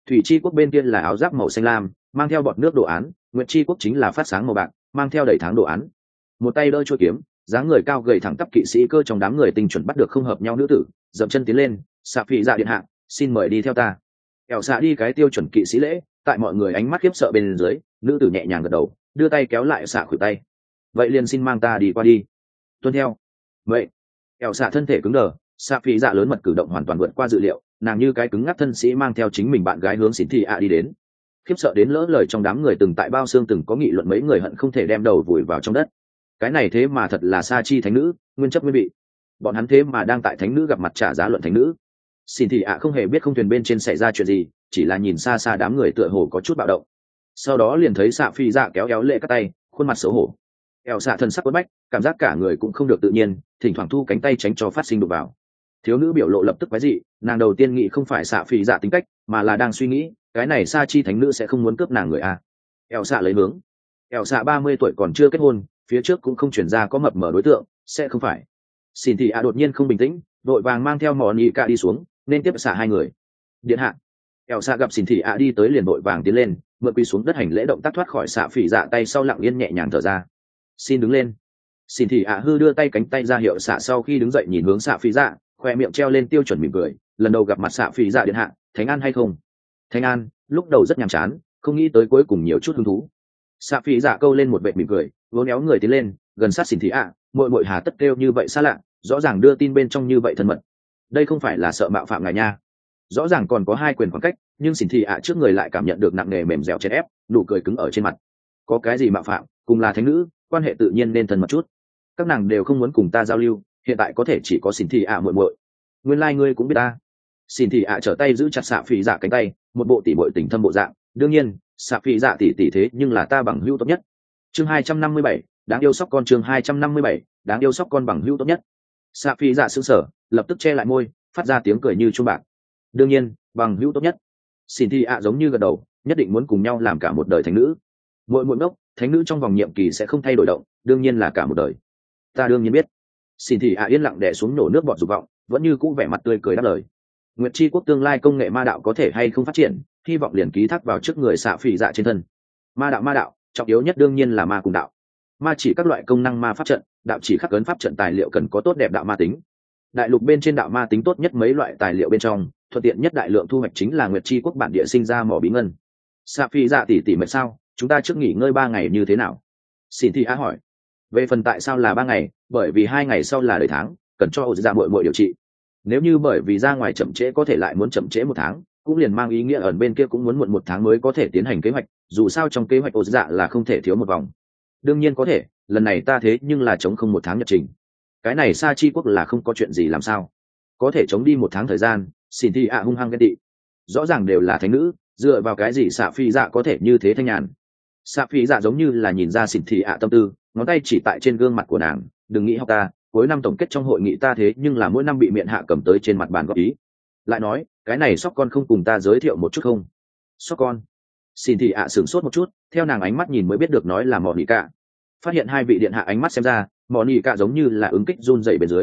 Thủy Chi quốc bên kia là áo giáp màu xanh lam mang theo bọt nước đồ án, Nguyệt Chi quốc chính là phát sáng màu bạc mang theo đầy tháng đồ án. Một tay đỡ chuôi kiếm, dáng người cao gầy thẳng tắp kỵ sĩ cơ trong đám người tinh chuẩn bắt được không hợp nhau nữ tử, dậm chân tiến lên, xạ phỉ dạ điện hạ, xin mời đi theo ta. Kẻo xạ đi cái tiêu chuẩn kỵ sĩ lễ, tại mọi người ánh mắt khiếp sợ bên dưới, nữ tử nhẹ nhàng gật đầu, đưa tay kéo lại xạ khuỷu tay. Vậy liền xin mang ta đi qua đi. Tuân theo. Vậy. Kẻo xạ thân thể cứng đờ, xạ phỉ dạ lớn mật cử động hoàn toàn vượt qua dự liệu, nàng như cái cứng ngắc thân sĩ mang theo chính mình bạn gái hướng xỉn thị ạ đi đến. Khiếp sợ đến lỡ lời trong đám người từng tại bao xương từng có nghị luận mấy người hận không thể đem đầu vùi vào trong đất. Cái này thế mà thật là sa chi thánh nữ, nguyên chấp nguyên bị. Bọn hắn thế mà đang tại thánh nữ gặp mặt trả giá luận thánh nữ. Xin thị ạ không hề biết không thuyền bên trên xảy ra chuyện gì, chỉ là nhìn xa xa đám người tựa hồ có chút bạo động. Sau đó liền thấy xạ phi dạ kéo éo lệ các tay, khuôn mặt xấu hổ. Eo xạ thân sắc quất bách, cảm giác cả người cũng không được tự nhiên, thỉnh thoảng thu cánh tay tránh cho phát sinh đụng vào. Thiếu nữ biểu lộ lập tức quái dị, nàng đầu tiên nghĩ không phải xạ phi dạ tính cách, mà là đang suy nghĩ, cái này sa chi thánh nữ sẽ không muốn cướp nàng người a. Eo xạ lấy hướng. Eo xạ 30 tuổi còn chưa kết hôn, phía trước cũng không chuyển ra có mập mở đối tượng, sẽ không phải. Xin thị ạ đột nhiên không bình tĩnh, đội vàng mang theo mò nị cả đi xuống, nên tiếp xạ hai người. Điện hạ. Eo xạ gặp xin thị ạ đi tới liền đội vàng tiến lên, mượn quỳ xuống đất hành lễ động tác thoát khỏi xạ phỉ dạ tay sau lặng yên nhẹ nhàng thở ra. Xin đứng lên. Xin thị ạ hư đưa tay cánh tay ra hiệu xạ sau khi đứng dậy nhìn hướng xạ phỉ dạ, khoe miệng treo lên tiêu chuẩn mỉm cười, lần đầu gặp mặt xạ phỉ dạ điện hạ, thánh an hay không? Thánh an, lúc đầu rất nhàm chán, không nghĩ tới cuối cùng nhiều chút hứng thú. Xạ phỉ dạ câu lên một vệ mỉm cười, vỗ néo người tiến lên, gần sát xin thị ạ, mội hà tất kêu như vậy xa lạ, rõ ràng đưa tin bên trong như vậy thân mật. Đây không phải là sợ mạo phạm ngài nha. Rõ ràng còn có hai quyền khoảng cách, nhưng xin thị ạ trước người lại cảm nhận được nặng nề mềm dẻo chèn ép, nụ cười cứng ở trên mặt. Có cái gì mạo phạm, cùng là thánh nữ, quan hệ tự nhiên nên thân mật chút. Các nàng đều không muốn cùng ta giao lưu, hiện tại có thể chỉ có xin thị ạ muội. Nguyên lai ngươi cũng biết ta. Xin thị ạ trở tay giữ chặt xạ phỉ dạ cánh tay, một bộ tỉ muội tình thâm bộ dạng. Đương nhiên, xạ phỉ dạ tỉ thế nhưng là ta bằng hữu tốt nhất. Chương 257, đáng yêu sóc con. Chương 257, đáng yêu sóc con bằng hữu tốt nhất. Xạ phỉ dạ sững sờ, lập tức che lại môi, phát ra tiếng cười như chuông bạc. Đương nhiên, bằng hữu tốt nhất. Xin thị ạ giống như gật đầu, nhất định muốn cùng nhau làm cả một đời thánh nữ. Muội ngốc, thánh nữ trong vòng nhiệm kỳ sẽ không thay đổi động, đương nhiên là cả một đời. Ta đương nhiên biết. Xin thị ạ yên lặng đè xuống nổ nước bọt dục vọng, vẫn như cũ vẻ mặt tươi cười đáp lời. Nguyệt Chi quốc tương lai công nghệ ma đạo có thể hay không phát triển, hy vọng liền ký thác vào trước người xạ phỉ dạ trên thân. Ma đạo, trọng yếu nhất đương nhiên là ma cùng đạo. Ma chỉ các loại công năng ma pháp trận, đạo chỉ khắc ấn pháp trận tài liệu cần có tốt đẹp đạo ma tính. Đại lục bên trên đạo ma tính tốt nhất mấy loại tài liệu bên trong, thuận tiện nhất đại lượng thu hoạch chính là Nguyệt Chi quốc bản địa sinh ra mỏ bí ngân. Xạ phỉ dạ tỉ mệt sao, chúng ta trước nghỉ ngơi 3 ngày như thế nào? Xin thị á hỏi. Về phần tại sao là 3 ngày, bởi vì 2 ngày sau là đời tháng, cần cho ổ dạ muội điều trị. Nếu như bởi vì ra ngoài chậm trễ có thể lại muốn chậm trễ 1 tháng, cũng liền mang ý nghĩa ở bên kia cũng muốn muộn 1 tháng mới có thể tiến hành kế hoạch, dù sao trong kế hoạch ổ dạ là không thể thiếu một vòng. Đương nhiên có thể, lần này ta thế nhưng là chống không 1 tháng nhật trình. Cái này Sa Chi quốc là không có chuyện gì làm sao? Có thể chống đi 1 tháng thời gian, xin thị ạ hung hăng ghen tị. Rõ ràng đều là thánh nữ, dựa vào cái gì xạ phi dạ có thể như thế thanh nhàn? Xạ phi dạ giống như là nhìn ra xin thị ạ tâm tư, ngón tay chỉ tại trên gương mặt của nàng, đừng nghĩ học ta, cuối năm tổng kết trong hội nghị ta thế nhưng là mỗi năm bị miệng hạ cầm tới trên mặt bàn góp ý. Lại nói, cái này sóc con không cùng ta giới thiệu một chút không? Sóc con. Xin thị ạ sửng sốt một chút, theo nàng ánh mắt nhìn mới biết được nói là mỏ nỉ cả. Phát hiện hai vị điện hạ ánh mắt xem ra, mỏ nỉ cả giống như là ứng kích run dậy bên dưới,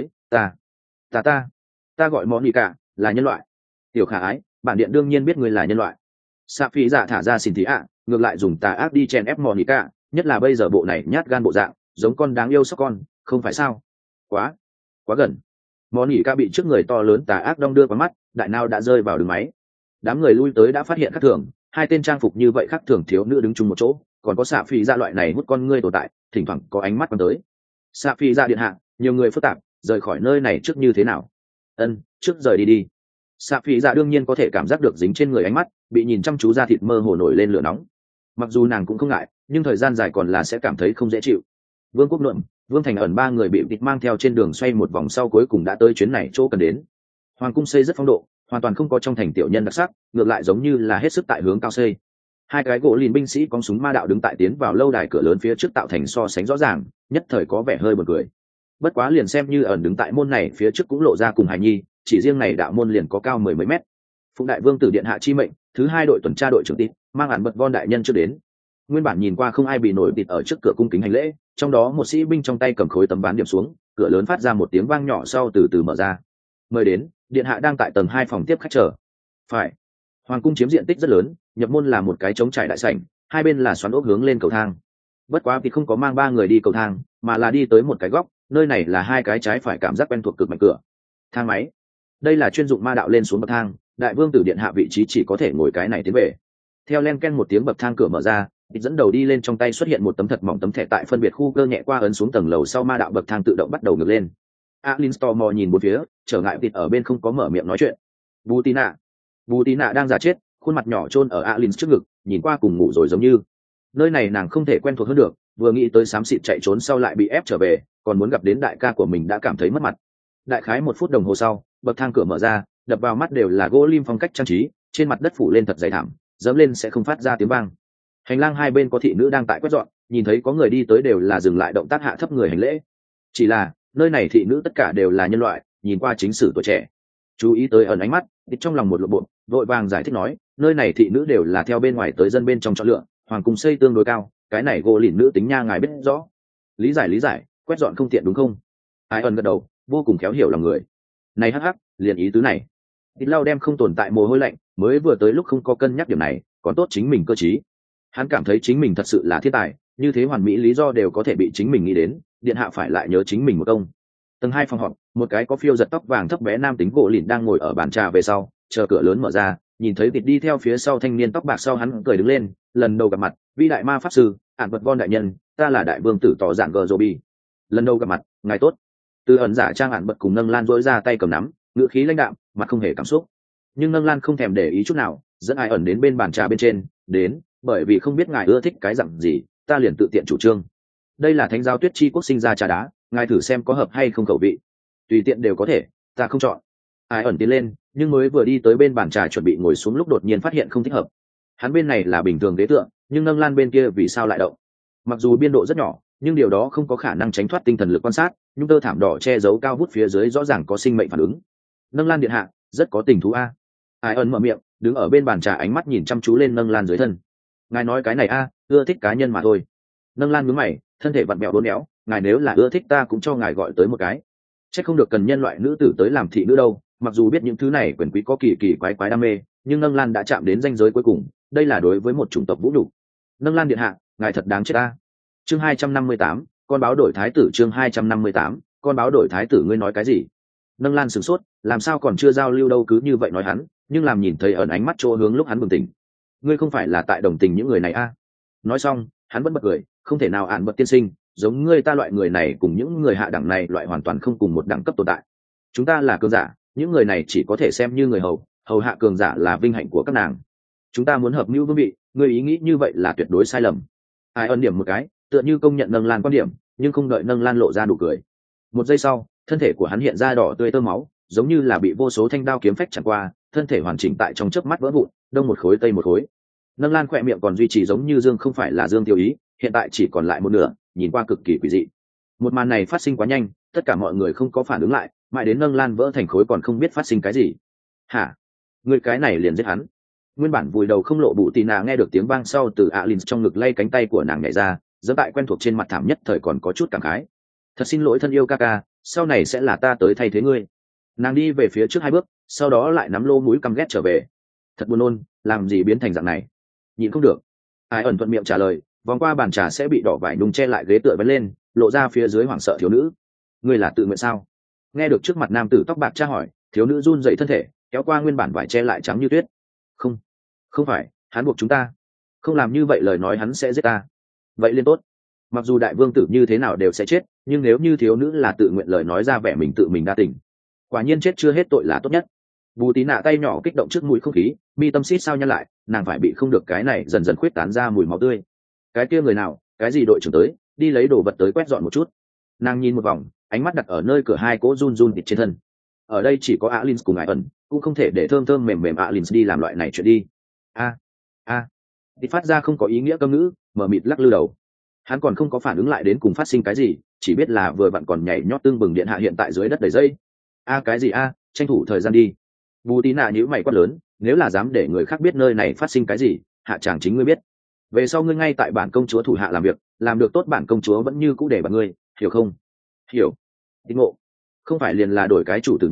ta gọi mỏ nỉ cả, là nhân loại. Tiểu khả ái, bản điện đương nhiên biết ngươi là nhân loại. Sa phi dạ thả ra xin thị ạ, ngược lại dùng tà ác đi chen ép mỏ nỉ cả, nhất là bây giờ bộ này nhát gan bộ dạng, giống con đáng yêu sóc con, không phải sao? Quá gần. Mỏ nỉ cả bị trước người to lớn tà ác đong đưa qua mắt, đại nao đã rơi vào đường máy. Đám người lui tới đã phát hiện khác thường, hai tên trang phục như vậy khác thường thiếu nữ đứng chung một chỗ, còn có xạ phi dạ loại này hút con ngươi tồn tại, thỉnh thoảng có ánh mắt quan tới. Xạ phi dạ điện hạ, nhiều người phức tạp, rời khỏi nơi này trước như thế nào? Trước rời đi. Xạ phi dạ đương nhiên có thể cảm giác được dính trên người ánh mắt, bị nhìn chăm chú ra thịt mơ hồ nổi lên lửa nóng. Mặc dù nàng cũng không ngại, nhưng thời gian dài còn là sẽ cảm thấy không dễ chịu. Vương quốc luận, Vương Thành ẩn 3 người bị vịt mang theo trên đường xoay một vòng sau cuối cùng đã tới chuyến này chỗ cần đến. Hoàng cung xây rất phong độ, hoàn toàn không có trong thành tiểu nhân đặc sắc, ngược lại giống như là hết sức tại hướng cao xây. Hai cái gỗ lìn binh sĩ con súng ma đạo đứng tại tiến vào lâu đài cửa lớn phía trước tạo thành so sánh rõ ràng, nhất thời có vẻ hơi buồn cười. Bất quá liền xem như ẩn đứng tại môn này phía trước cũng lộ ra cùng hài nhi, chỉ riêng này đạo môn liền có cao 10 mấy mét. Phụng đại vương tử điện hạ chi mệnh, thứ 2 đội tuần tra đội trưởng tịt mang ản bật von đại nhân chưa đến. Nguyên bản nhìn qua không ai bị nổi tịt ở trước cửa cung kính hành lễ, trong đó một sĩ binh trong tay cầm khối tấm ván điểm xuống, cửa lớn phát ra một tiếng vang nhỏ sau từ từ mở ra. Mời đến, điện hạ đang tại tầng 2 phòng tiếp khách chờ. Phải. Hoàng cung chiếm diện tích rất lớn, nhập môn là một cái trống trải đại sảnh, hai bên là xoắn ốc hướng lên cầu thang. Bất quá thì không có mang ba người đi cầu thang, mà là đi tới một cái góc, nơi này là hai cái trái phải cảm giác quen thuộc cực mạnh cửa. Thang máy. Đây là chuyên dụng ma đạo lên xuống bậc thang, đại vương tử điện hạ vị trí chỉ có thể ngồi cái này tiến về. Theo len ken một tiếng bậc thang cửa mở ra, thì dẫn đầu đi lên, trong tay xuất hiện một tấm thật mỏng tấm thẻ, tại phân biệt khu cơ nhẹ qua ấn xuống tầng lầu sau ma đạo bậc thang tự động bắt đầu ngược lên. Alin tò mò nhìn bốn phía, trở ngại vịt ở bên không có mở miệng nói chuyện. Bù tí nạ đang giả chết, khuôn mặt nhỏ chôn ở Alin trước ngực, nhìn qua cùng ngủ rồi giống như. Nơi này nàng không thể quen thuộc hơn được, vừa nghĩ tới xám xịt chạy trốn sau lại bị ép trở về, còn muốn gặp đến đại ca của mình đã cảm thấy mất mặt. Đại khái 1 phút đồng hồ sau, bậc thang cửa mở ra, đập vào mắt đều là gỗ lim phong cách trang trí, trên mặt đất phủ lên thật dày thảm, dẫm lên sẽ không phát ra tiếng vang. Hành lang hai bên có thị nữ đang tại quét dọn, nhìn thấy có người đi tới đều là dừng lại động tác hạ thấp người hành lễ. Chỉ là nơi này thị nữ tất cả đều là nhân loại, nhìn qua chính sử tuổi trẻ. Chú ý tới ẩn ánh mắt, thì trong lòng một lộ bộ, vội vàng giải thích nói, nơi này thị nữ đều là theo bên ngoài tới dân bên trong chọn lựa, hoàng cung xây tương đối cao, cái này gỗ lìn nữ tính nha ngài biết rõ. Lý giải, quét dọn không tiện đúng không? Ai ẩn gật đầu, vô cùng khéo hiểu lòng người. Này hắc hắc, liền ý tứ này. Thịt lau đem không tồn tại mồ hôi lạnh, mới vừa tới lúc không có cân nhắc điểm này, còn tốt chính mình cơ trí. Hắn cảm thấy chính mình thật sự là thiên tài, như thế hoàn mỹ lý do đều có thể bị chính mình nghĩ đến, điện hạ phải lại nhớ chính mình một công. Tầng 2 phòng họp, một cái có phiêu giật tóc vàng thấp bé nam tính gỗ lìn đang ngồi ở bàn trà về sau, chờ cửa lớn mở ra, nhìn thấy vịt đi theo phía sau thanh niên tóc bạc sau hắn cười đứng lên, lần đầu gặp mặt, vĩ đại ma pháp sư, ản vật von đại nhân, ta là đại vương tử tỏ dạng gờ Robi. Lần đầu gặp mặt, ngài tốt. Từ ẩn giả trang ản bật cùng nâng lan dỗi ra tay cầm nắm, ngữ khí lãnh đạm, mặt không hề cảm xúc. Nhưng nâng lan không thèm để ý chút nào, dẫn ai ẩn đến bên bàn trà bên trên, đến, bởi vì không biết ngài ưa thích cái dặn gì, ta liền tự tiện chủ trương. Đây là thánh giáo Tuyết Chi quốc sinh ra trà đá, ngài thử xem có hợp hay không khẩu vị. Tùy tiện đều có thể, ta không chọn. Ai ẩn tiến lên, nhưng mới vừa đi tới bên bàn trà chuẩn bị ngồi xuống lúc đột nhiên phát hiện không thích hợp. Hắn bên này là bình thường ghế tựa, nhưng nâng lan bên kia vì sao lại động? Mặc dù biên độ rất nhỏ, nhưng điều đó không có khả năng tránh thoát tinh thần lực quan sát, nhung tơ thảm đỏ che giấu cao vút phía dưới rõ ràng có sinh mệnh phản ứng. Nâng lan điện hạ, rất có tình thú a. Ai ẩn mở miệng, đứng ở bên bàn trà ánh mắt nhìn chăm chú lên nâng lan dưới thân. Ngài nói cái này a, ưa thích cá nhân mà thôi. Nâng lan nhướng mày, thân thể vặn mẹo đốn éo, ngài nếu là ưa thích ta cũng cho ngài gọi tới một cái. Chắc không được cần nhân loại nữ tử tới làm thị nữ đâu, mặc dù biết những thứ này quyền quý có kỳ kỳ quái quái đam mê, nhưng nâng lan đã chạm đến ranh giới cuối cùng, đây là đối với một chủng tộc vũ nhục. Nâng lan điện hạ, ngài thật đáng chết ta. Chương 258, con báo đổi thái tử. Chương 258, con báo đổi thái tử. Ngươi nói cái gì? Nâng lan sửng sốt, làm sao còn chưa giao lưu đâu, cứ như vậy nói hắn, nhưng làm nhìn thấy ẩn ánh mắt chỗ hướng lúc hắn bừng tỉnh. Ngươi không phải là tại đồng tình những người này a? Nói xong, hắn vẫn bật cười, không thể nào ạn bật tiên sinh, giống ngươi ta loại người này cùng những người hạ đẳng này loại hoàn toàn không cùng một đẳng cấp tồn tại. Chúng ta là cường giả, những người này chỉ có thể xem như người hầu hạ cường giả là vinh hạnh của các nàng. Chúng ta muốn hợp mưu vương vị, ngươi ý nghĩ như vậy là tuyệt đối sai lầm. Ai ẩn điểm một cái, tựa như công nhận nâng lan quan điểm, nhưng không đợi nâng lan lộ ra nụ cười. Một giây sau, thân thể của hắn hiện ra đỏ tươi tơ máu, giống như là bị vô số thanh đao kiếm phách chặt qua, thân thể hoàn chỉnh tại trong chớp mắt vỡ vụn, đông một khối tây một khối. Nâng lan khỏe miệng còn duy trì giống như dương không phải là dương tiêu ý, hiện tại chỉ còn lại một nửa, nhìn qua cực kỳ quỷ dị. Một màn này phát sinh quá nhanh, tất cả mọi người không có phản ứng lại, mãi đến nâng lan vỡ thành khối còn không biết phát sinh cái gì. Hả? Người cái này liền giết hắn? Nguyên bản vùi đầu không lộ bụ tì nạ nghe được tiếng vang sau từ Alin trong ngực lay cánh tay của nàng nhảy ra, giẫm tại quen thuộc trên mặt thảm nhất thời còn có chút cảm khái. Thật xin lỗi thân yêu ca ca, sau này sẽ là ta tới thay thế ngươi. Nàng đi về phía trước 2 bước, sau đó lại nắm lô mũi căm ghét trở về. Thật buồn nôn, làm gì biến thành dạng này? Nhịn không được. Ai ẩn thuận miệng trả lời, vòng qua bàn trà sẽ bị đỏ vải nung che lại ghế tựa vấn lên, lộ ra phía dưới hoảng sợ thiếu nữ. Ngươi là tự nguyện sao? Nghe được trước mặt nam tử tóc bạc tra hỏi, thiếu nữ run dậy thân thể, kéo qua nguyên bản vải che lại trắng như tuyết. Không phải, hắn buộc chúng ta. Không làm như vậy lời nói hắn sẽ giết ta. Vậy liên tốt. Mặc dù đại vương tử như thế nào đều sẽ chết, nhưng nếu như thiếu nữ là tự nguyện lời nói ra vẻ mình tự mình đa tình, quả nhiên chết chưa hết tội là tốt nhất. Bù tí nạ tay nhỏ kích động trước mũi không khí, mi tâm xít sao nhăn lại, nàng phải bị không được cái này dần dần khuyết tán ra mùi máu tươi. Cái kia người nào, cái gì đội trưởng tới, đi lấy đồ vật tới quét dọn một chút. Nàng nhìn một vòng, ánh mắt đặt ở nơi cửa 2 cỗ run run thịt trên thân. Ở đây chỉ có Alin cùng Ai ẩn, cũng không thể để thơm thơm mềm mềm Alin đi làm loại này chuyện đi. Thịt phát ra không có ý nghĩa câm ngữ, mờ mịt lắc lư đầu. Hắn còn không có phản ứng lại đến cùng phát sinh cái gì, chỉ biết là vừa vặn còn nhảy nhót tương bừng điện hạ hiện tại dưới đất đầy dây. Cái gì tranh thủ thời gian đi. Bù tí nạ nhíu mày quát lớn, nếu là dám để người khác biết nơi này phát sinh cái gì, hạ chàng chính ngươi biết. Về sau ngươi ngay tại bản công chúa thủ hạ làm việc, làm được tốt bản công chúa vẫn như cũ để bạn ngươi, hiểu không? Hiểu. Tín ngộ. Không phải liền là đổi cái chủ tử nha,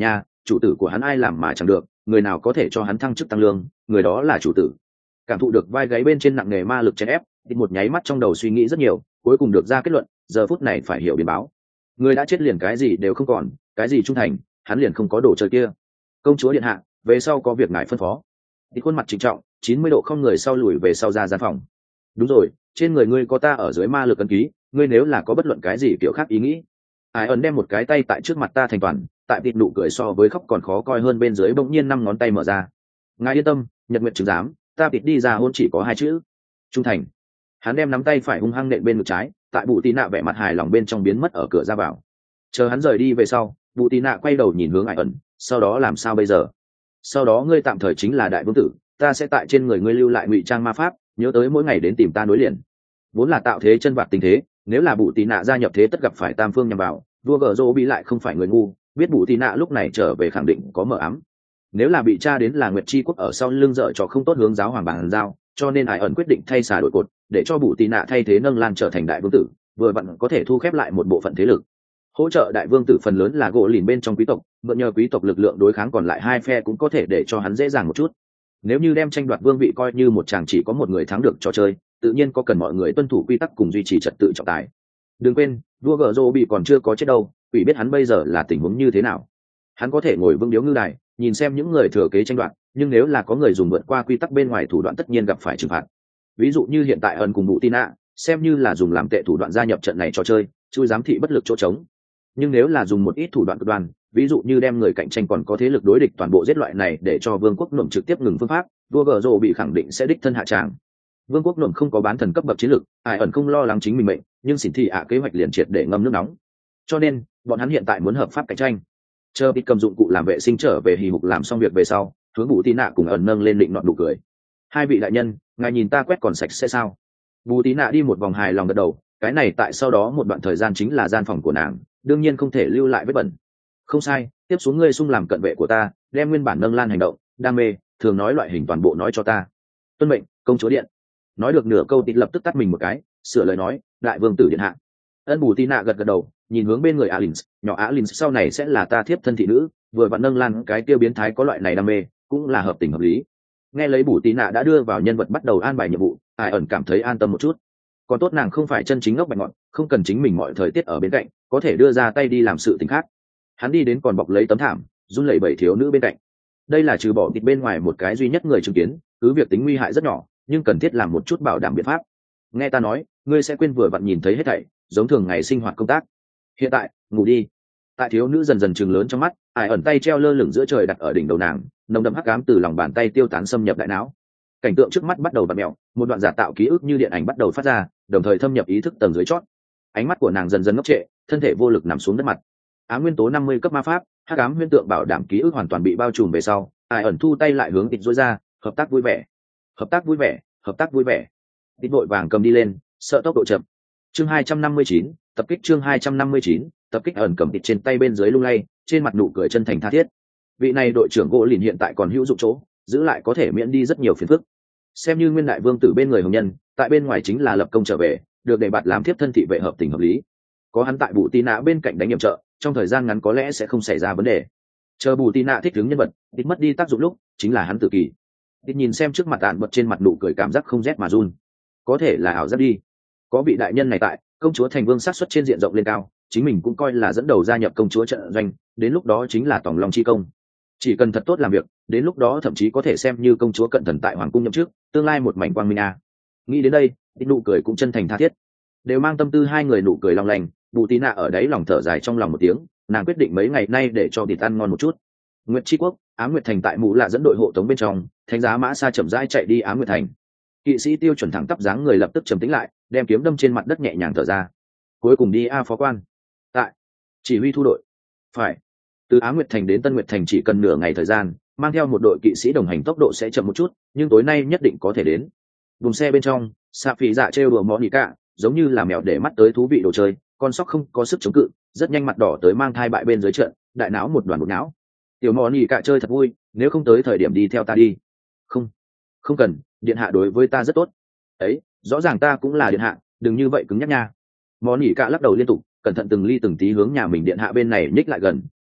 chủ tử của hắn ai làm mà chẳng được, người nào có thể cho hắn thăng chức tăng lương, người đó là chủ tử. Cảm thụ được vai gáy bên trên nặng nề ma lực chèn ép, thì một nháy mắt trong đầu suy nghĩ rất nhiều, cuối cùng được ra kết luận, giờ phút này phải hiểu biến báo. Người đã chết liền cái gì đều không còn, cái gì trung thành, hắn liền không có đồ chơi kia. Công chúa điện hạ, về sau có việc ngài phân phó. Thì khuôn mặt trịnh trọng, 90 độ không người sau lùi về sau ra gian phòng. Đúng rồi, trên người ngươi có ta ở dưới ma lực ấn ký, ngươi nếu là có bất luận cái gì kiểu khác ý nghĩ. Ai ẩn đem một cái tay tại trước mặt ta thành toàn, tại thịt nụ cười so với khóc còn khó coi hơn, bên dưới bỗng nhiên 5 ngón tay mở ra. Ngài yên tâm, nhật nguyện chứng giám, ta thịt đi ra hôn chỉ có 2 chữ: trung thành. Hắn đem nắm tay phải hung hăng nện bên ngực trái, tại Bù Tí Nạ vẻ mặt hài lòng bên trong biến mất ở cửa ra vào. Chờ hắn rời đi về sau, Bù Tí Nạ quay đầu nhìn hướng Ai ẩn, sau đó làm sao bây giờ? Sau đó ngươi tạm thời chính là đại vương tử, ta sẽ tại trên người ngươi lưu lại ngụy trang ma pháp, nhớ tới mỗi ngày đến tìm ta nối liền. Vốn là tạo thế chân vạc tình thế, nếu là Bù Tí Nạ gia nhập thế tất gặp phải tam phương nhằm vào, vua Gở Rô bị lại không phải người ngu, biết Bù Tí Nạ lúc này trở về khẳng định có mờ ám. Nếu là bị tra đến là Nguyệt Chi quốc ở sau lưng dợ trò không tốt hướng giáo hoàng bàn giao, cho nên Ai ẩn quyết định thay xà đổi cột, để cho Bù Tí Nạ thay thế nâng lan trở thành đại vương tử, vừa vặn có thể thu khép lại một bộ phận thế lực. Hỗ trợ đại vương tử phần lớn là gỗ lìn bên trong quý tộc, mượn nhờ quý tộc lực lượng đối kháng còn lại hai phe cũng có thể để cho hắn dễ dàng một chút. Nếu như đem tranh đoạt vương vị coi như một chàng chỉ có một người thắng được trò chơi, tự nhiên có cần mọi người tuân thủ quy tắc cùng duy trì trật tự trọng tài. Đừng quên, vua Gở Rô bị còn chưa có chết đâu, quỷ biết hắn bây giờ là tình huống như thế nào. Hắn có thể ngồi vương điếu ngư đài, nhìn xem những người thừa kế tranh đoạt, nhưng nếu là có người dùng vượt qua quy tắc bên ngoài thủ đoạn tất nhiên gặp phải trừng phạt. Ví dụ như hiện tại ẩn cùng Bù Tí Nạ, xem như là dùng làm tệ thủ đoạn gia nhập trận này trò chơi, chui giám thị bất lực chỗ trống. Nhưng nếu là dùng một ít thủ đoạn cực đoan, ví dụ như đem người cạnh tranh còn có thế lực đối địch toàn bộ giết loại này để cho vương quốc nộm trực tiếp ngừng phương pháp, vua Gở Rô bị khẳng định sẽ đích thân hạ tràng. Vương quốc nộm không có bán thần cấp bậc chiến lực, Ai ẩn không lo lắng chính mình mệnh, nhưng xỉn thị kế hoạch liền triệt để ngâm nước nóng. Cho nên bọn hắn hiện tại muốn hợp pháp cạnh tranh. Chờ bị cầm dụng cụ làm vệ sinh trở về hì hục làm xong việc về sau, hướng Bù Tí Nạ cùng ẩn nâng lên định nọt nụ cười. Hai vị đại nhân, ngài nhìn ta quét còn sạch sẽ sao? Bù Tí Nạ đi một vòng hài lòng gật đầu, cái này tại sau đó một đoạn thời gian chính là gian phòng của nàng, đương nhiên không thể lưu lại vết bẩn. Không sai, tiếp xuống ngươi sung làm cận vệ của ta, đem nguyên bản nâng lan hành động, đam mê, thường nói loại hình toàn bộ nói cho ta. Tuân mệnh, công chúa điện. Nói được nửa câu tịt lập tức tắt mình một cái, sửa lời nói, đại vương tử điện hạ. Ân Bù Tí Nạ gật gật đầu, nhìn hướng bên người Alins, nhỏ Alins sau này sẽ là ta thiếp thân thị nữ, vừa vặn nâng lan cái tiêu biến thái có loại này đam mê, cũng là hợp tình hợp lý. Nghe lấy Bù Tí Nạ đã đưa vào nhân vật bắt đầu an bài nhiệm vụ, Ai ẩn cảm thấy an tâm một chút. Còn tốt nàng không phải chân chính ngốc bạch ngọn, không cần chính mình mọi thời tiết ở bên cạnh, có thể đưa ra tay đi làm sự tình khác. Hắn đi đến còn bọc lấy tấm thảm, run lẩy bẩy thiếu nữ bên cạnh. Đây là trừ bỏ thịt bên ngoài một cái duy nhất người chứng kiến, cứ việc tính nguy hại rất nhỏ, nhưng cần thiết làm một chút bảo đảm biện pháp. Nghe ta nói, ngươi sẽ quên vừa vặn nhìn thấy hết thảy, giống thường ngày sinh hoạt công tác. Hiện tại, ngủ đi. Tại thiếu nữ dần dần trừng lớn trong mắt, Ai ẩn tay treo lơ lửng giữa trời đặt ở đỉnh đầu nàng, nồng đậm hắc ám từ lòng bàn tay tiêu tán xâm nhập đại não. Cảnh tượng trước mắt bắt đầu bật mèo, một đoạn giả tạo ký ức như điện ảnh bắt đầu phát ra, đồng thời thâm nhập ý thức tầng dưới chót. Ánh mắt của nàng dần dần ngốc trệ, thân thể vô lực nằm xuống đất mặt. Ám nguyên tố 50 cấp ma pháp, hắc ám huyễn tượng bảo đảm ký ức hoàn toàn bị bao trùm về sau, Ai ẩn thu tay lại hướng tịt dối ra, hợp tác vui vẻ, hợp tác vui vẻ, hợp tác vui vẻ. Tịt vội vàng cầm đi lên, sợ tốc độ chậm. Chương 259, tập kích chương 259, tập kích ẩn cầm tịt trên tay bên dưới lung lay, trên mặt nụ cười chân thành tha thiết. Vị này đội trưởng gỗ lìn hiện tại còn hữu dụng chỗ, giữ lại có thể miễn đi rất nhiều phiền phức. Xem như nguyên đại vương tử bên người hồng nhân, tại bên ngoài chính là lập công trở về, được đề bạt làm thiếp thân thị vệ hợp tình hợp lý. Có hắn tại Bù Tí Nạ bên cạnh đánh nhiệm trợ, trong thời gian ngắn có lẽ sẽ không xảy ra vấn đề. Chờ Bù Tí Nạ thích ứng nhân vật, ít mất đi tác dụng lúc, chính là hắn tự kỷ. Ít nhìn xem trước mặt tàn bật trên mặt nụ cười cảm giác không rét mà run. Có thể là ảo giác đi. Có vị đại nhân này tại, công chúa thành vương sát suất trên diện rộng lên cao, chính mình cũng coi là dẫn đầu gia nhập công chúa trận doanh, đến lúc đó chính là tòng long chi công. Chỉ cần thật tốt làm việc, đến lúc đó thậm chí có thể xem như công chúa cận thần tại hoàng cung nhậm chức, tương lai một mảnh quang minh a. Nghĩ đến đây, ít nụ cười cũng chân thành tha thiết. Đều mang tâm tư hai người nụ cười long lành, Bù Tí Nạ ở đấy lòng thở dài trong lòng một tiếng, nàng quyết định mấy ngày nay để cho thịt ăn ngon một chút. Nguyệt Chi quốc, Ám Nguyệt thành tại Mù Lạ dẫn đội hộ tống bên trong, thánh giá mã xa chậm rãi chạy đi Ám Nguyệt thành. Kỵ sĩ tiêu chuẩn thẳng tắp dáng người lập tức trầm tĩnh lại, đem kiếm đâm trên mặt đất nhẹ nhàng thở ra. Cuối cùng đi phó quan. Tại, chỉ huy thu đội. Phải. Từ Ám Nguyệt thành đến Tân Nguyệt thành chỉ cần nửa ngày thời gian, mang theo một đội kỵ sĩ đồng hành tốc độ sẽ chậm một chút, nhưng tối nay nhất định có thể đến. Buồng xe bên trong, Sa Phỉ Dạ trêu đùa Monica, giống như là mèo để mắt tới thú vị đồ chơi, con sóc không có sức chống cự, rất nhanh mặt đỏ tới mang thai bại bên dưới trận, đại não một đoàn bột não. Tiểu Monica chơi thật vui, nếu không tới thời điểm đi theo ta đi. Không, không cần, điện hạ đối với ta rất tốt. Ấy, rõ ràng ta cũng là điện hạ, đừng như vậy cứng nhắc nha. Monica lắc đầu liên tục, cẩn thận từng ly từng tí hướng nhà mình điện hạ bên này nhích lại gần,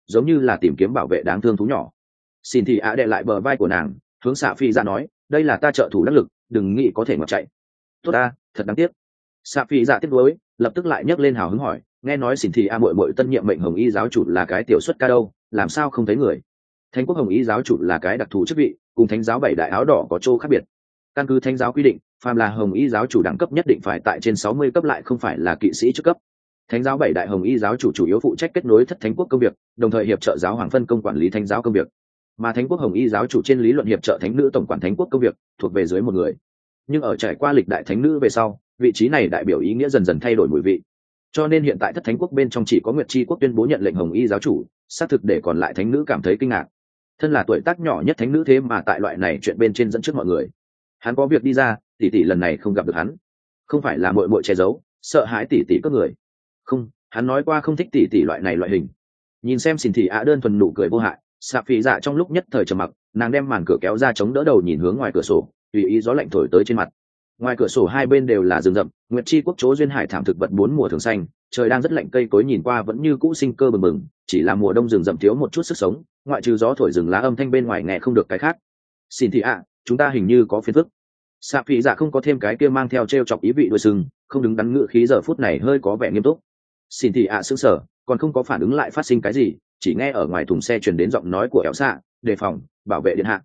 giống như là tìm kiếm bảo vệ đáng thương thú nhỏ. Xin thì ạ đè lại bờ vai của nàng, hướng xạ phi dạ nói, đây là ta trợ thủ đắc lực, đừng nghĩ có thể ngọt chạy. Tốt ta, thật đáng tiếc. Xạ phi dạ tiếc nuối, lập tức lại nhấc lên hào hứng hỏi, nghe nói xin thì a muội muội tân nhiệm mệnh hồng y giáo chủ là cái tiểu xuất ca đâu, làm sao không thấy người? Thánh quốc hồng y giáo chủ là cái đặc thù chức vị, cùng thánh giáo bảy đại áo đỏ có chỗ khác biệt. Căn cứ thánh giáo quy định, phàm là hồng y giáo chủ đẳng cấp nhất định phải tại trên 60 cấp, lại không phải là kỵ sĩ chức cấp. Thánh giáo bảy đại hồng y giáo chủ chủ yếu phụ trách kết nối thất thánh quốc công việc, đồng thời hiệp trợ giáo hoàng phân công quản lý thánh giáo công việc. Mà thánh quốc hồng y giáo chủ trên lý luận hiệp trợ thánh nữ tổng quản thánh quốc công việc, thuộc về dưới một người. Nhưng ở trải qua lịch đại thánh nữ về sau, vị trí này đại biểu ý nghĩa dần dần thay đổi mùi vị. Cho nên hiện tại thất thánh quốc bên trong chỉ có Nguyệt Chi quốc tuyên bố nhận lệnh hồng y giáo chủ, xác thực để còn lại thánh nữ cảm thấy kinh ngạc. Thân là tuổi tác nhỏ nhất thánh nữ thế mà tại loại này chuyện bên trên dẫn trước mọi người. Hắn có việc đi ra, tỷ tỷ lần này không gặp được hắn, không phải là muội muội che giấu, sợ hãi tỷ tỷ cướp người. Không, hắn nói qua không thích tỷ tỷ loại này loại hình. Nhìn xem xin thị ạ đơn thuần nụ cười vô hại, xạ phỉ dạ trong lúc nhất thời trầm mặc, nàng đem màn cửa kéo ra chống đỡ đầu nhìn hướng ngoài cửa sổ, tùy ý gió lạnh thổi tới trên mặt. Ngoài cửa sổ hai bên đều là rừng rậm, Nguyệt Chi quốc chỗ duyên hải thảm thực vật bốn mùa thường xanh, trời đang rất lạnh, cây cối nhìn qua vẫn như cũ sinh cơ bừng bừng, chỉ là mùa đông rừng rậm thiếu một chút sức sống, ngoại trừ gió thổi rừng lá âm thanh bên ngoài nghe không được cái khác. Xin thị ạ, chúng ta hình như có phiền phức. Xạ phỉ dạ không có thêm cái kia mang theo trêu chọc ý vị đuôi sừng, không đứng đắn ngữ khí giờ phút này hơi có vẻ nghiêm túc. Xin thị ạ sững sờ, còn không có phản ứng lại phát sinh cái gì, chỉ nghe ở ngoài thùng xe truyền đến giọng nói của éo xạ, đề phòng, bảo vệ điện hạ.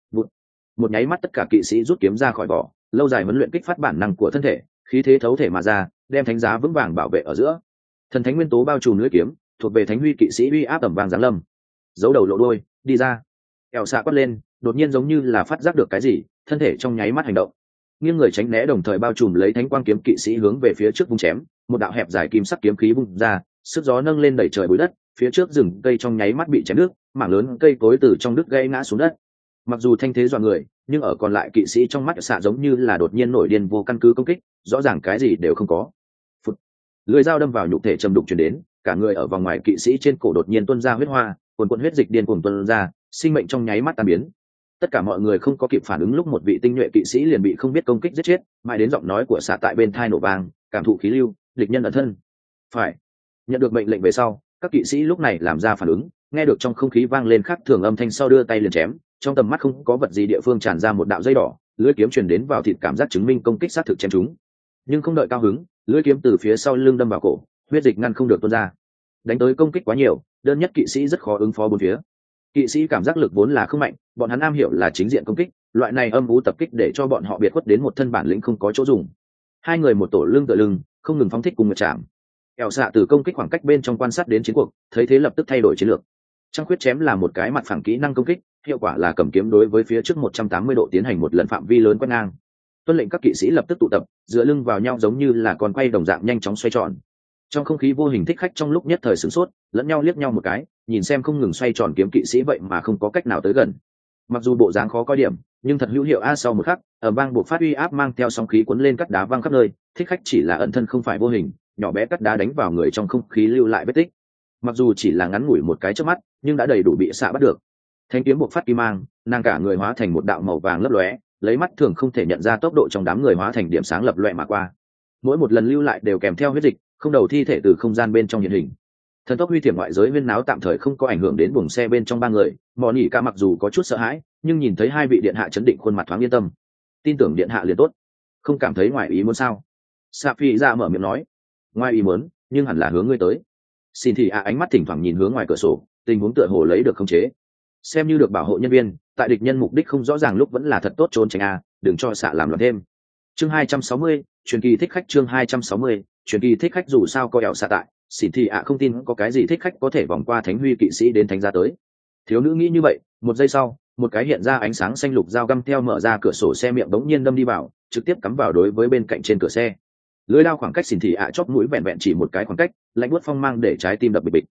Một nháy mắt tất cả kỵ sĩ rút kiếm ra khỏi vỏ, lâu dài huấn luyện kích phát bản năng của thân thể, khí thế thấu thể mà ra, đem thánh giá vững vàng bảo vệ ở giữa. Thần thánh nguyên tố bao trùm lưỡi kiếm, thuộc về thánh huy kỵ sĩ uy áp tầm vàng giáng lâm. Giấu đầu lộ đuôi, đi ra. Éo xạ quát lên, đột nhiên giống như là phát giác được cái gì, thân thể trong nháy mắt hành động, nghiêng người tránh né, đồng thời bao trùm lấy thánh quang kiếm kỵ sĩ hướng về phía trước vung chém, một đạo hẹp dài kim sắc kiếm khí vung ra, sức gió nâng lên đẩy trời bụi đất, phía trước rừng cây trong nháy mắt bị chém đứt, mảng lớn cây cối từ trong đứt gãy ngã xuống đất. Mặc dù thanh thế dọa người, nhưng ở còn lại kỵ sĩ trong mắt xạ giống như là đột nhiên nổi điên vô căn cứ công kích, rõ ràng cái gì đều không có. Phụt. Lưỡi dao đâm vào nhục thể trầm đục truyền đến, cả người ở vòng ngoài kỵ sĩ trên cổ đột nhiên tuôn ra huyết hoa, cuồn cuộn huyết dịch điên cuồng tuôn ra, sinh mệnh trong nháy mắt tan biến. Tất cả mọi người không có kịp phản ứng, lúc một vị tinh nhuệ kỵ sĩ liền bị không biết công kích giết chết, mãi đến giọng nói của xạ tại bên thai nổ vang, cảm thụ khí lưu, địch nhân ẩn thân. Phải. Nhận được mệnh lệnh về sau, các kỵ sĩ lúc này làm ra phản ứng, nghe được trong không khí vang lên khác thường âm thanh sau đưa tay liền chém, trong tầm mắt không có vật gì địa phương tràn ra một đạo dây đỏ, lưỡi kiếm truyền đến vào thịt, cảm giác chứng minh công kích xác thực chém chúng. Nhưng không đợi cao hứng, lưỡi kiếm từ phía sau lưng đâm vào cổ, huyết dịch ngăn không được tuôn ra. Đánh tới công kích quá nhiều, đơn nhất kỵ sĩ rất khó ứng phó bốn phía. Kỵ sĩ cảm giác lực vốn là không mạnh, bọn hắn am hiểu là chính diện công kích, loại này âm u tập kích để cho bọn họ biệt khuất đến một thân bản lĩnh không có chỗ dùng. Hai người một tổ lưng tựa lưng, không ngừng phóng thích cùng một chạm. Kẻo xạ từ công kích khoảng cách bên trong quan sát đến chiến cuộc, thấy thế lập tức thay đổi chiến lược. Trăng khuyết chém là một cái mặt phẳng kỹ năng công kích, hiệu quả là cầm kiếm đối với phía trước 180 độ tiến hành một lần phạm vi lớn quét ngang. Tuân lệnh các kỵ sĩ lập tức tụ tập, dựa lưng vào nhau giống như là con quay đồng dạng nhanh chóng xoay tròn. Trong không khí vô hình thích khách trong lúc nhất thời sửng sốt, lẫn nhau liếc nhau một cái, nhìn xem không ngừng xoay tròn kiếm kỵ sĩ vậy mà không có cách nào tới gần. Mặc dù bộ dáng khó coi điểm, nhưng thật hữu hiệu. Sau một khắc, ở bang buộc phát uy áp mang theo sóng khí cuốn lên cắt đá văng khắp nơi, thích khách chỉ là ẩn thân không phải vô hình, nhỏ bé cắt đá đánh vào người trong không khí lưu lại vết tích. Mặc dù chỉ là ngắn ngủi một cái chớp mắt, nhưng đã đầy đủ bị xạ bắt được. Thanh kiếm buộc phát kim mang, nàng cả người hóa thành một đạo màu vàng lấp lóe, lấy mắt thường không thể nhận ra tốc độ trong đám người hóa thành điểm sáng lập loè mà qua. Mỗi một lần lưu lại đều kèm theo huyết dịch, không đầu thi thể từ không gian bên trong hiện hình. Thần tốc huy thiểm ngoại giới huyên náo tạm thời không có ảnh hưởng đến buồng xe bên trong ba người. Mọn nhỉ ca mặc dù có chút sợ hãi, nhưng nhìn thấy hai vị điện hạ chấn định, khuôn mặt thoáng yên tâm. Tin tưởng điện hạ liền tốt, không cảm thấy ngoài ý muốn sao? Sạ phi ra mở miệng nói. Ngoài ý muốn, nhưng hẳn là hướng ngươi tới. Xin thì ánh mắt thỉnh thoảng nhìn hướng ngoài cửa sổ, tình huống tựa hồ lấy được khống chế. Xem như được bảo hộ nhân viên, tại địch nhân mục đích không rõ ràng lúc vẫn là thật tốt trốn tránh đừng cho xạ làm loạn thêm. Chương 260, truyền kỳ thích khách. Chương 260, truyền kỳ thích khách. Dù sao có ẻo xạ tại, xin thì không tin có cái gì thích khách có thể vòng qua thánh huy kỵ sĩ đến thánh gia tới. Thiếu nữ nghĩ như vậy, một giây sau, một cái hiện ra ánh sáng xanh lục dao găm theo mở ra cửa sổ xe miệng bỗng nhiên đâm đi vào, trực tiếp cắm vào đối với bên cạnh trên cửa xe. Lưỡi dao khoảng cách xin thì chóp mũi vẹn vẹn chỉ một cái khoảng cách, lạnh buốt phong mang để trái tim đập bịch bịch.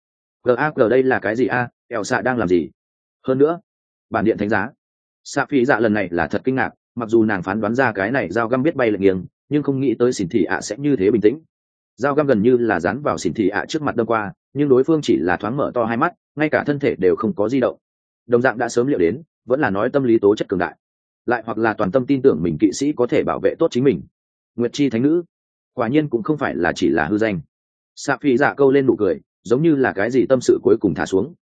G đây là cái gì ẻo xạ đang làm gì? Hơn nữa, bản điện thánh giá. Sạ phi dạ lần này là thật kinh ngạc, mặc dù nàng phán đoán ra cái này dao găm biết bay lệch nghiêng, nhưng không nghĩ tới xỉn thị sẽ như thế bình tĩnh. Dao găm gần như là dán vào xỉn thị trước mặt đâm qua, nhưng đối phương chỉ là thoáng mở to hai mắt, ngay cả thân thể đều không có di động. Đồng dạng đã sớm liệu đến, vẫn là nói tâm lý tố chất cường đại, lại hoặc là toàn tâm tin tưởng mình kỵ sĩ có thể bảo vệ tốt chính mình. Nguyệt chi thánh nữ, quả nhiên cũng không phải là chỉ là hư danh. Sạ phi dạ câu lên nụ cười, giống như là cái gì tâm sự cuối cùng thả xuống,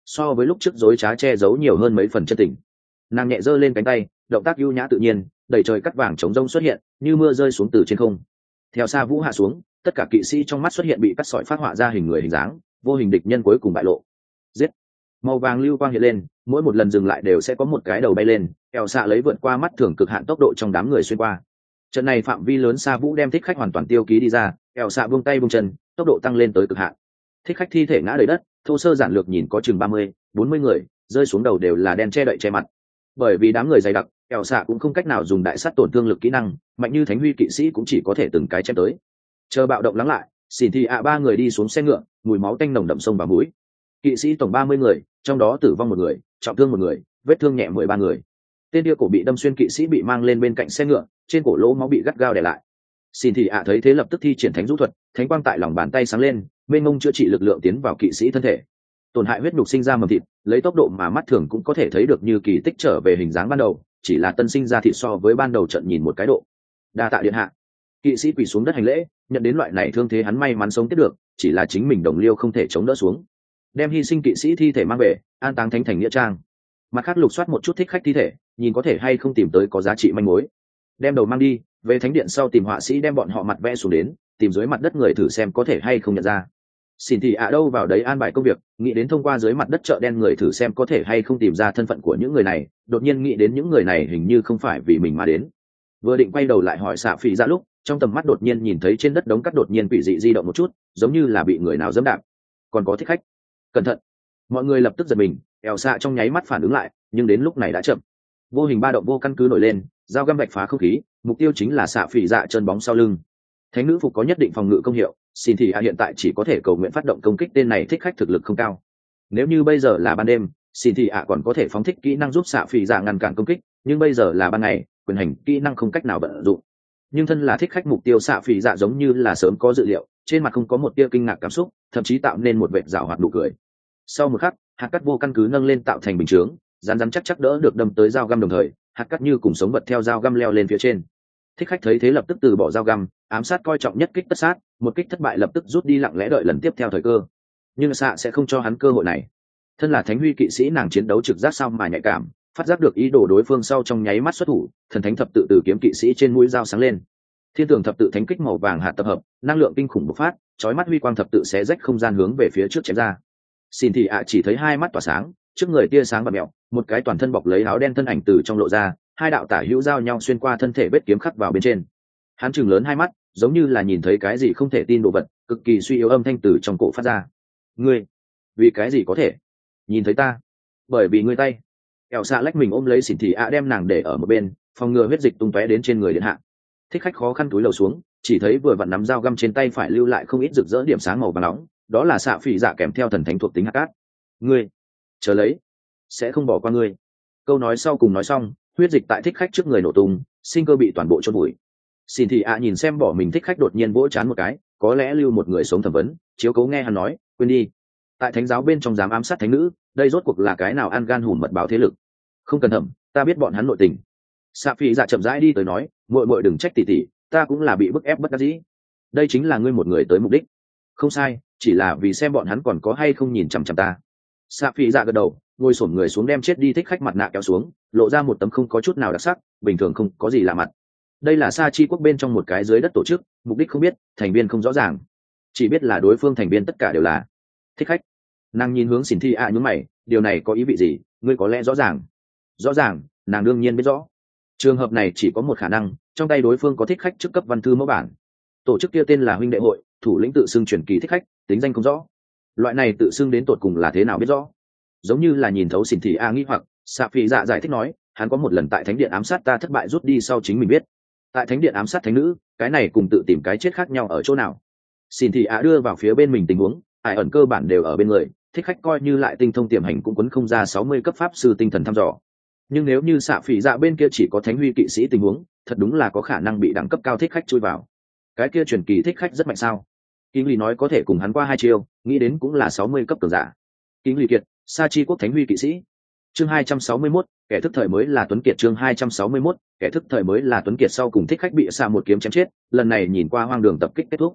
so với lúc trước dối trá che giấu nhiều hơn mấy phần chân tình. Nàng nhẹ giơ lên cánh tay, động tác ưu nhã tự nhiên, đầy trời cắt vàng trống rông xuất hiện như mưa rơi xuống từ trên không. Theo xa vũ hạ xuống, tất cả kỵ sĩ trong mắt xuất hiện bị cắt sỏi phát họa ra hình người hình dáng, vô hình địch nhân cuối cùng bại lộ. Giết! Màu vàng lưu quang hiện lên, mỗi một lần dừng lại đều sẽ có một cái đầu bay lên, eo xạ lấy vượt qua mắt thường cực hạn tốc độ trong đám người xuyên qua. Trận này phạm vi lớn xa vũ đem thích khách hoàn toàn tiêu ký đi ra, eo xạ buông tay buông chân, tốc độ tăng lên tới cực hạn. Thích khách thi thể ngã đầy đất, thô sơ giản lược nhìn có chừng 30-40 người, rơi xuống đầu đều là đen che đậy che mặt. Bởi vì đám người dày đặc, eo xạ cũng không cách nào dùng đại sát tổn thương lực kỹ năng, mạnh như thánh huy kỵ sĩ cũng chỉ có thể từng cái chém tới. Chờ bạo động lắng lại, xỉn thì ba người đi xuống xe ngựa, mùi máu tanh nồng đậm sông vào mũi. Kỵ sĩ tổng 30 người, trong đó tử vong 1 người, trọng thương 1 người, vết thương nhẹ 13 người. Tên kia cổ bị đâm xuyên kỵ sĩ bị mang lên bên cạnh xe ngựa, trên cổ lỗ máu bị gắt gao để lại. Xin thì thấy thế lập tức thi triển thánh vũ thuật, thánh quang tại lòng bàn tay sáng lên, mênh mông chữa trị lực lượng tiến vào kỵ sĩ thân thể. Tổn hại huyết nhục sinh ra mầm thịt, lấy tốc độ mà mắt thường cũng có thể thấy được như kỳ tích trở về hình dáng ban đầu, chỉ là tân sinh ra thịt so với ban đầu trận nhìn một cái độ. Đa tạ điện hạ. Kỵ sĩ quỳ xuống đất hành lễ, nhận đến loại này thương thế hắn may mắn sống tiếp được, chỉ là chính mình đồng liêu không thể chống đỡ xuống. Đem hy sinh kỵ sĩ thi thể mang về, an táng thánh thành nghĩa trang. Mặt khác lục soát một chút thích khách thi thể, nhìn có thể hay không tìm tới có giá trị manh mối. Đem đầu mang đi, về thánh điện sau tìm họa sĩ đem bọn họ mặt vẽ xuống đến, tìm dưới mặt đất người thử xem có thể hay không nhận ra. Xin thì đâu vào đấy an bài công việc, nghĩ đến thông qua dưới mặt đất chợ đen người thử xem có thể hay không tìm ra thân phận của những người này, đột nhiên nghĩ đến những người này hình như không phải vì mình mà đến. Vừa định quay đầu lại hỏi xạ phỉ ra lúc, trong tầm mắt đột nhiên nhìn thấy trên đất đống cát đột nhiên quỷ dị di động một chút, giống như là bị người nào giẫm đạp. Còn có thích khách. Cẩn thận! Mọi người lập tức giật mình, eo xạ trong nháy mắt phản ứng lại, nhưng đến lúc này đã chậm. Vô hình ba động vô căn cứ nổi lên, dao găm vạch phá không khí, mục tiêu chính là xạ phỉ dạ chân bóng sau lưng. Thánh nữ phục có nhất định phòng ngự công hiệu, xin thì hiện tại chỉ có thể cầu nguyện phát động công kích tên này thích khách thực lực không cao. Nếu như bây giờ là ban đêm, xin thì còn có thể phóng thích kỹ năng giúp xạ phỉ dạ ngăn cản công kích, nhưng bây giờ là ban ngày, quyền hành kỹ năng không cách nào vận dụng. Nhưng thân là thích khách mục tiêu xạ phỉ dạ giống như là sớm có dự liệu, trên mặt không có một tia kinh ngạc cảm xúc, thậm chí tạo nên một vệt giảo hoạt nụ cười. Sau một khắc, hạt cát vô căn cứ nâng lên tạo thành bình chướng, rắn chắc đỡ được đâm tới dao găm đồng thời, hạt cát như cùng sống vật theo dao găm leo lên phía trên. Thích khách thấy thế lập tức từ bỏ dao găm, ám sát coi trọng nhất kích tất sát, một kích thất bại lập tức rút đi lặng lẽ đợi lần tiếp theo thời cơ. Nhưng xạ sẽ không cho hắn cơ hội này. Thân là thánh huy kỵ sĩ nàng chiến đấu trực giác sao mà nhạy cảm, phát giác được ý đồ đối phương sau trong nháy mắt xuất thủ, thần thánh thập tự từ kiếm kỵ sĩ trên mũi dao sáng lên. Thiên tường thập tự thánh kích màu vàng hạt tập hợp, năng lượng kinh khủng bộc phát, chói mắt huy quang thập tự xé rách không gian hướng về phía trước chém ra. Xin thì chỉ thấy hai mắt tỏa sáng, trước người tia sáng và mèo, một cái toàn thân bọc lấy áo đen thân ảnh từ trong lộ ra, hai đạo tả hữu giao nhau xuyên qua thân thể vết kiếm khắc vào bên trên. Hắn chừng lớn hai mắt, giống như là nhìn thấy cái gì không thể tin đồ vật, cực kỳ suy yếu âm thanh từ trong cổ phát ra. Ngươi, vì cái gì có thể nhìn thấy ta? Bởi vì ngươi tay. Kẹo xạ lách mình ôm lấy xỉn thì đem nàng để ở một bên, phòng ngừa huyết dịch tung tóe đến trên người điện hạ. Thích khách khó khăn túi lầu xuống, chỉ thấy vừa vặn nắm dao găm trên tay phải lưu lại không ít rực rỡ điểm sáng màu vàng nóng, đó là xạ phỉ dạ kèm theo thần thánh thuộc tính hạt cát. Ngươi, chờ lấy, sẽ không bỏ qua ngươi. Câu nói sau cùng nói xong, huyết dịch tại thích khách trước người nổ tung, sinh cơ bị toàn bộ chôn bụi. Xin thì nhìn xem bỏ mình thích khách đột nhiên vỗ chán một cái, có lẽ lưu một người sống thẩm vấn, chiếu cố nghe hắn nói, quên đi. Tại thánh giáo bên trong dám ám sát thánh nữ, đây rốt cuộc là cái nào ăn gan hùm mật báo thế lực? Không cần thẩm, ta biết bọn hắn nội tình. Xạ phỉ dạ chậm rãi đi tới nói, muội muội đừng trách tỷ tỷ, ta cũng là bị bức ép bất đắc dĩ. Đây chính là ngươi một người tới mục đích. Không sai, chỉ là vì xem bọn hắn còn có hay không nhìn chằm chằm ta. Xạ phỉ dạ gật đầu, ngồi xổm người xuống đem chết đi thích khách mặt nạ kéo xuống, lộ ra một tấm không có chút nào đặc sắc, bình thường không có gì lạ mặt. Đây là Sa Chi quốc bên trong một cái dưới đất tổ chức, mục đích không biết, thành viên không rõ ràng, chỉ biết là đối phương thành viên tất cả đều là thích khách. Nàng nhìn hướng Xỉn Thi nhướng mày, điều này có ý vị gì? Ngươi có lẽ rõ ràng. Rõ ràng, nàng đương nhiên biết rõ. Trường hợp này chỉ có một khả năng, trong tay đối phương có thích khách chức cấp văn thư mẫu bản. Tổ chức kia tên là huynh đệ hội, thủ lĩnh tự xưng truyền kỳ thích khách, tính danh không rõ. Loại này tự xưng đến tột cùng là thế nào biết rõ? Giống như là nhìn thấu Xỉn Thi nghi hoặc, Sa Phi dạ giải thích nói, hắn có một lần tại thánh điện ám sát ta thất bại rút đi sau chính mình biết. Tại thánh điện ám sát thánh nữ, cái này cùng tự tìm cái chết khác nhau ở chỗ nào? Xỉn Thi đưa vào phía bên mình tình huống, ai ẩn cơ bản đều ở bên người, thích khách coi như lại tinh thông tiềm hành cũng quấn không ra 60 cấp pháp sư tinh thần thăm dò. Nhưng nếu như Sa Phi dạ bên kia chỉ có thánh huy kỵ sĩ tình huống, thật đúng là có khả năng bị đẳng cấp cao thích khách chui vào. Cái kia truyền kỳ thích khách rất mạnh sao? Kinh Lý nói có thể cùng hắn qua 2 chiêu, nghĩ đến cũng là 60 cấp cường giả. Kinh Lý kiệt, Sa Chi quốc thánh huy kỵ sĩ. Chương 261, kẻ thức thời mới là Tuấn Kiệt. Chương 261, kẻ thức thời mới là Tuấn Kiệt. Sau cùng thích khách bị xạ một kiếm chém chết, lần này nhìn qua hoang đường tập kích kết thúc.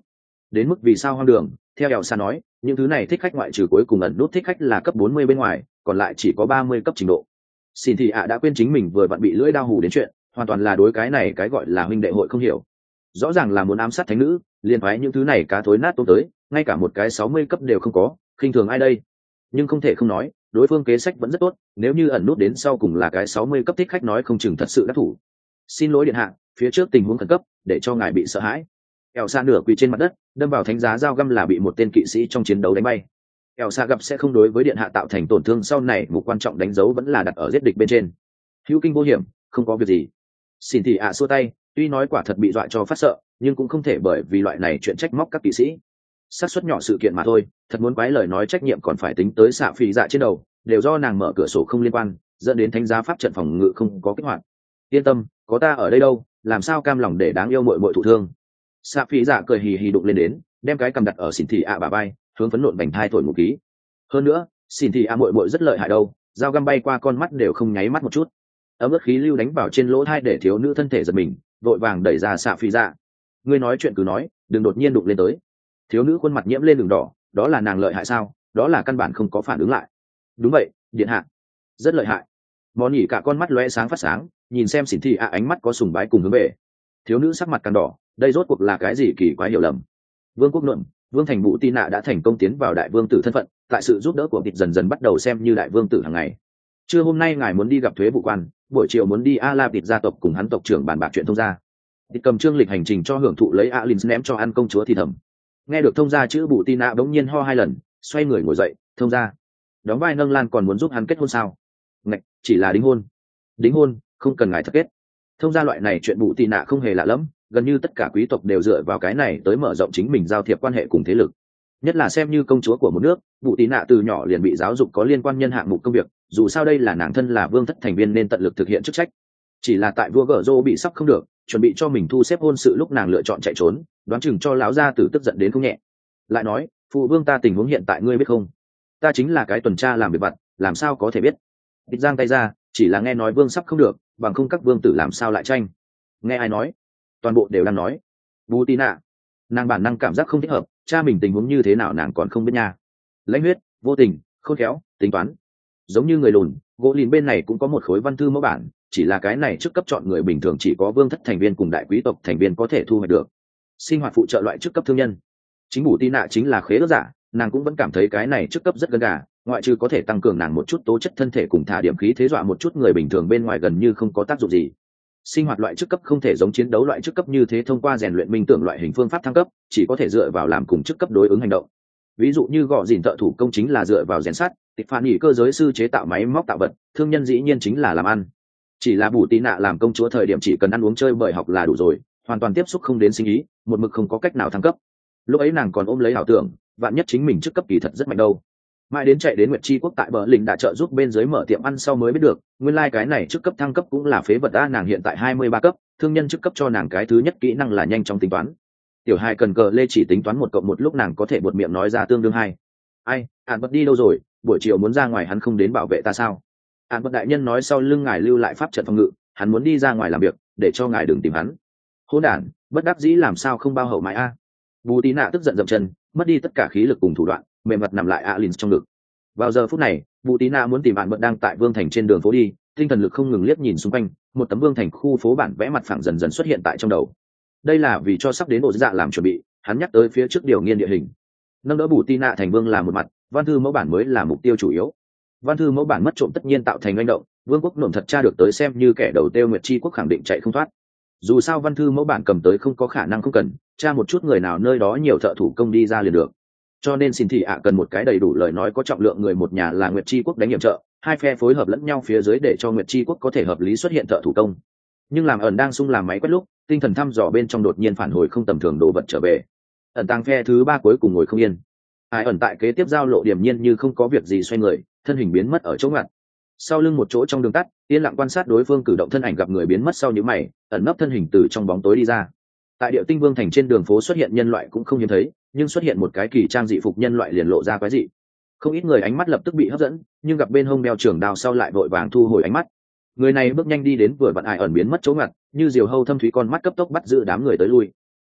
Đến mức vì sao hoang đường, theo Elsa nói, những thứ này thích khách ngoại trừ cuối cùng ẩn nút thích khách là cấp 40 bên ngoài, còn lại chỉ có 30 cấp trình độ. Xin thì đã quên chính mình vừa vặn bị lưỡi đao hù đến chuyện, hoàn toàn là đối cái này cái gọi là huynh đệ hội không hiểu. Rõ ràng là muốn ám sát thánh nữ, liền phái những thứ này cá thối nát tôm tới, ngay cả một cái 60 cấp đều không có, khinh thường ai đây? Nhưng không thể không nói, đối phương kế sách vẫn rất tốt, nếu như ẩn nút đến sau cùng là cái 60 cấp thích khách nói không chừng thật sự đắc thủ. Xin lỗi điện hạ, phía trước tình huống khẩn cấp, để cho ngài bị sợ hãi. Elsa nửa quỳ trên mặt đất, đâm vào thánh giá dao găm là bị một tên kỵ sĩ trong chiến đấu đánh bay. Elsa gặp sẽ không đối với điện hạ tạo thành tổn thương, sau này mục quan trọng đánh dấu vẫn là đặt ở giết địch bên trên. Hữu kinh vô hiểm, không có việc gì. Xin thì xua tay, tuy nói quả thật bị dọa cho phát sợ, nhưng cũng không thể bởi vì loại này chuyện trách móc các kỵ sĩ. Xác suất nhỏ sự kiện mà thôi, thật muốn quái lời nói trách nhiệm còn phải tính tới xạ phì dạ trên đầu, đều do nàng mở cửa sổ không liên quan, dẫn đến thánh giá pháp trận phòng ngự không có kích hoạt. Yên tâm, có ta ở đây đâu, làm sao cam lòng để đáng yêu muội muội thụ thương. Xạ phì dạ cười hì hì đụng lên đến, đem cái cầm đặt ở xỉn thị bả vai, hướng phấn nộn vành thai thổi một ký. Hơn nữa, xỉn thị muội muội rất lợi hại đâu, dao găm bay qua con mắt đều không nháy mắt một chút. Ấm ức khí lưu đánh vào trên lỗ thai để thiếu nữ thân thể giật mình, vội vàng đẩy ra xạ phì dạ. Ngươi nói chuyện cứ nói, đừng đột nhiên đụng lên tới. Thiếu nữ khuôn mặt nhiễm lên đường đỏ, đó là nàng lợi hại sao? Đó là căn bản không có phản ứng lại. Đúng vậy, điện hạ, rất lợi hại. Món nhỉ cả con mắt lóe sáng phát sáng, nhìn xem xỉn thị ánh mắt có sùng bái cùng hướng về. Thiếu nữ sắc mặt càng đỏ, đây rốt cuộc là cái gì kỳ quái hiểu lầm. Vương quốc luận, vương thành Bụ Tị Nạ đã thành công tiến vào đại vương tử thân phận, tại sự giúp đỡ của địch dần dần bắt đầu xem như đại vương tử hàng ngày. Trưa hôm nay ngài muốn đi gặp thuế vụ quan, buổi chiều muốn đi A La Địch gia tộc cùng hắn tộc trưởng bàn bạc chuyện thông gia. Địch cầm trương lịch hành trình cho hưởng thụ lấy Alin ném cho ăn công chúa thì thầm. Nghe được thông gia chữ Bụ Tị Nạ bỗng nhiên ho 2 lần, xoay người ngồi dậy. Thông gia? Đóng vai nâng lan còn muốn giúp hắn kết hôn sao? Ngạch, chỉ là đính hôn. Đính hôn, không cần ngài thật kết. Thông gia loại này chuyện Bụ Tị Nạ không hề lạ lẫm, gần như tất cả quý tộc đều dựa vào cái này tới mở rộng chính mình giao thiệp quan hệ cùng thế lực. Nhất là xem như công chúa của một nước, Bụ Tị Nạ từ nhỏ liền bị giáo dục có liên quan nhân hạng mục công việc, dù sao đây là nàng thân là vương thất thành viên nên tận lực thực hiện chức trách. Chỉ là tại vua Gở Rô bị sắp không được, chuẩn bị cho mình thu xếp hôn sự lúc nàng lựa chọn chạy trốn, đoán chừng cho lão gia tử tức giận đến không nhẹ. Lại nói, phụ vương ta tình huống hiện tại ngươi biết không? Ta chính là cái tuần tra làm việc vặt, làm sao có thể biết? Địch giang tay ra, chỉ là nghe nói vương sắp không được, bằng không các vương tử làm sao lại tranh? Nghe ai nói? Toàn bộ đều đang nói. Bụ Tị Nạ, nàng bản năng cảm giác không thích hợp, cha mình tình huống như thế nào nàng còn không biết nha. Lãnh huyết, vô tình, khôn khéo, tính toán. Giống như người lùn, gỗ lìn bên này cũng có một khối văn thư mẫu bản, chỉ là cái này trước cấp chọn người bình thường chỉ có vương thất thành viên cùng đại quý tộc thành viên có thể thu hoạch được. Sinh hoạt phụ trợ loại chức cấp thương nhân. Chính Bụ Tị Nạ chính là khế ước giả, nàng cũng vẫn cảm thấy cái này chức cấp rất gần gà, ngoại trừ có thể tăng cường nàng một chút tố chất thân thể cùng thả điểm khí thế dọa một chút người bình thường bên ngoài gần như không có tác dụng gì. Sinh hoạt loại chức cấp không thể giống chiến đấu loại chức cấp như thế thông qua rèn luyện minh tưởng loại hình phương pháp thăng cấp, chỉ có thể dựa vào làm cùng chức cấp đối ứng hành động. Ví dụ như gõ dìn thợ thủ công chính là dựa vào rèn sắt, tịch phản nghỉ cơ giới sư chế tạo máy móc tạo vật, thương nhân dĩ nhiên chính là làm ăn. Chỉ là Bụ Tị Nạ làm công chúa thời điểm chỉ cần ăn uống chơi bời học là đủ rồi, hoàn toàn tiếp xúc không đến sinh ý, một mực không có cách nào thăng cấp. Lúc ấy nàng còn ôm lấy ảo tưởng, vạn nhất chính mình chức cấp kỳ thật rất mạnh đâu. Mãi đến chạy đến Nguyệt Chi quốc tại bờ lình đã trợ giúp bên dưới mở tiệm ăn sau mới biết được, nguyên lai cái này chức cấp thăng cấp cũng là phế vật a. Nàng hiện tại 23 cấp, thương nhân chức cấp cho nàng cái thứ nhất kỹ năng là nhanh chóng tính toán. Tiểu hai cần cờ lê chỉ tính toán 1 cộng 1 lúc nàng có thể buột miệng nói ra tương đương 2. Ai, Ản Bật đi đâu rồi, buổi chiều muốn ra ngoài hắn không đến bảo vệ ta sao? Ản Bật đại nhân nói sau lưng ngài lưu lại pháp trận phòng ngự, hắn muốn đi ra ngoài làm việc, để cho ngài đừng tìm hắn. Hỗn đản, bất đắc dĩ làm sao không bao hậu mãi a. Bụ Tị Nạ tức giận dậm chân, mất đi tất cả khí lực cùng thủ đoạn, mềm mặt nằm lại Alin trong ngực. Vào giờ phút này, Bụ Tị Nạ muốn tìm bạn bận đang tại vương thành trên đường phố đi, tinh thần lực không ngừng liếc nhìn xung quanh, một tấm vương thành khu phố bản vẽ mặt phẳng dần dần xuất hiện tại trong đầu. Đây là vì cho sắp đến ổ dạ làm chuẩn bị, hắn nhắc tới phía trước điều nghiên địa hình. Nâng đỡ Bụ Tị Nạ thành vương là một mặt, văn thư mẫu bản mới là mục tiêu chủ yếu. Văn thư mẫu bản mất trộm tất nhiên tạo thành manh động, vương quốc nổm thật tra được tới xem như kẻ đầu tiêu Nguyệt Chi quốc khẳng định chạy không thoát. Dù sao văn thư mẫu bản cầm tới không có khả năng không cần, tra một chút người nào nơi đó nhiều thợ thủ công đi ra liền được. Cho nên xin thị cần một cái đầy đủ lời nói có trọng lượng người một nhà là Nguyệt Chi quốc đánh nhiệm trợ, hai phe phối hợp lẫn nhau phía dưới để cho Nguyệt Chi quốc có thể hợp lý xuất hiện thợ thủ công. Nhưng làm ẩn đang sung làm máy quét lúc, tinh thần thăm dò bên trong đột nhiên phản hồi không tầm thường đồ vật trở về. Ẩn tăng phe thứ 3 cuối cùng ngồi không yên. Ai ẩn tại kế tiếp giao lộ điềm nhiên như không có việc gì xoay người, thân hình biến mất ở chỗ ngặt. Sau lưng một chỗ trong đường tắt, yên lặng quan sát đối phương cử động thân ảnh gặp người biến mất sau những mày, ẩn nấp thân hình từ trong bóng tối đi ra. Tại Điệu Tinh Vương thành trên đường phố xuất hiện nhân loại cũng không hiếm thấy, nhưng xuất hiện một cái kỳ trang dị phục nhân loại liền lộ ra quái dị. Không ít người ánh mắt lập tức bị hấp dẫn, nhưng gặp bên hông đeo trường đao sau lại vội vàng thu hồi ánh mắt. Người này bước nhanh đi đến vừa vặn Ai ẩn biến mất chỗ ngặt, như diều hâu thâm thúy con mắt cấp tốc bắt giữ đám người tới lui.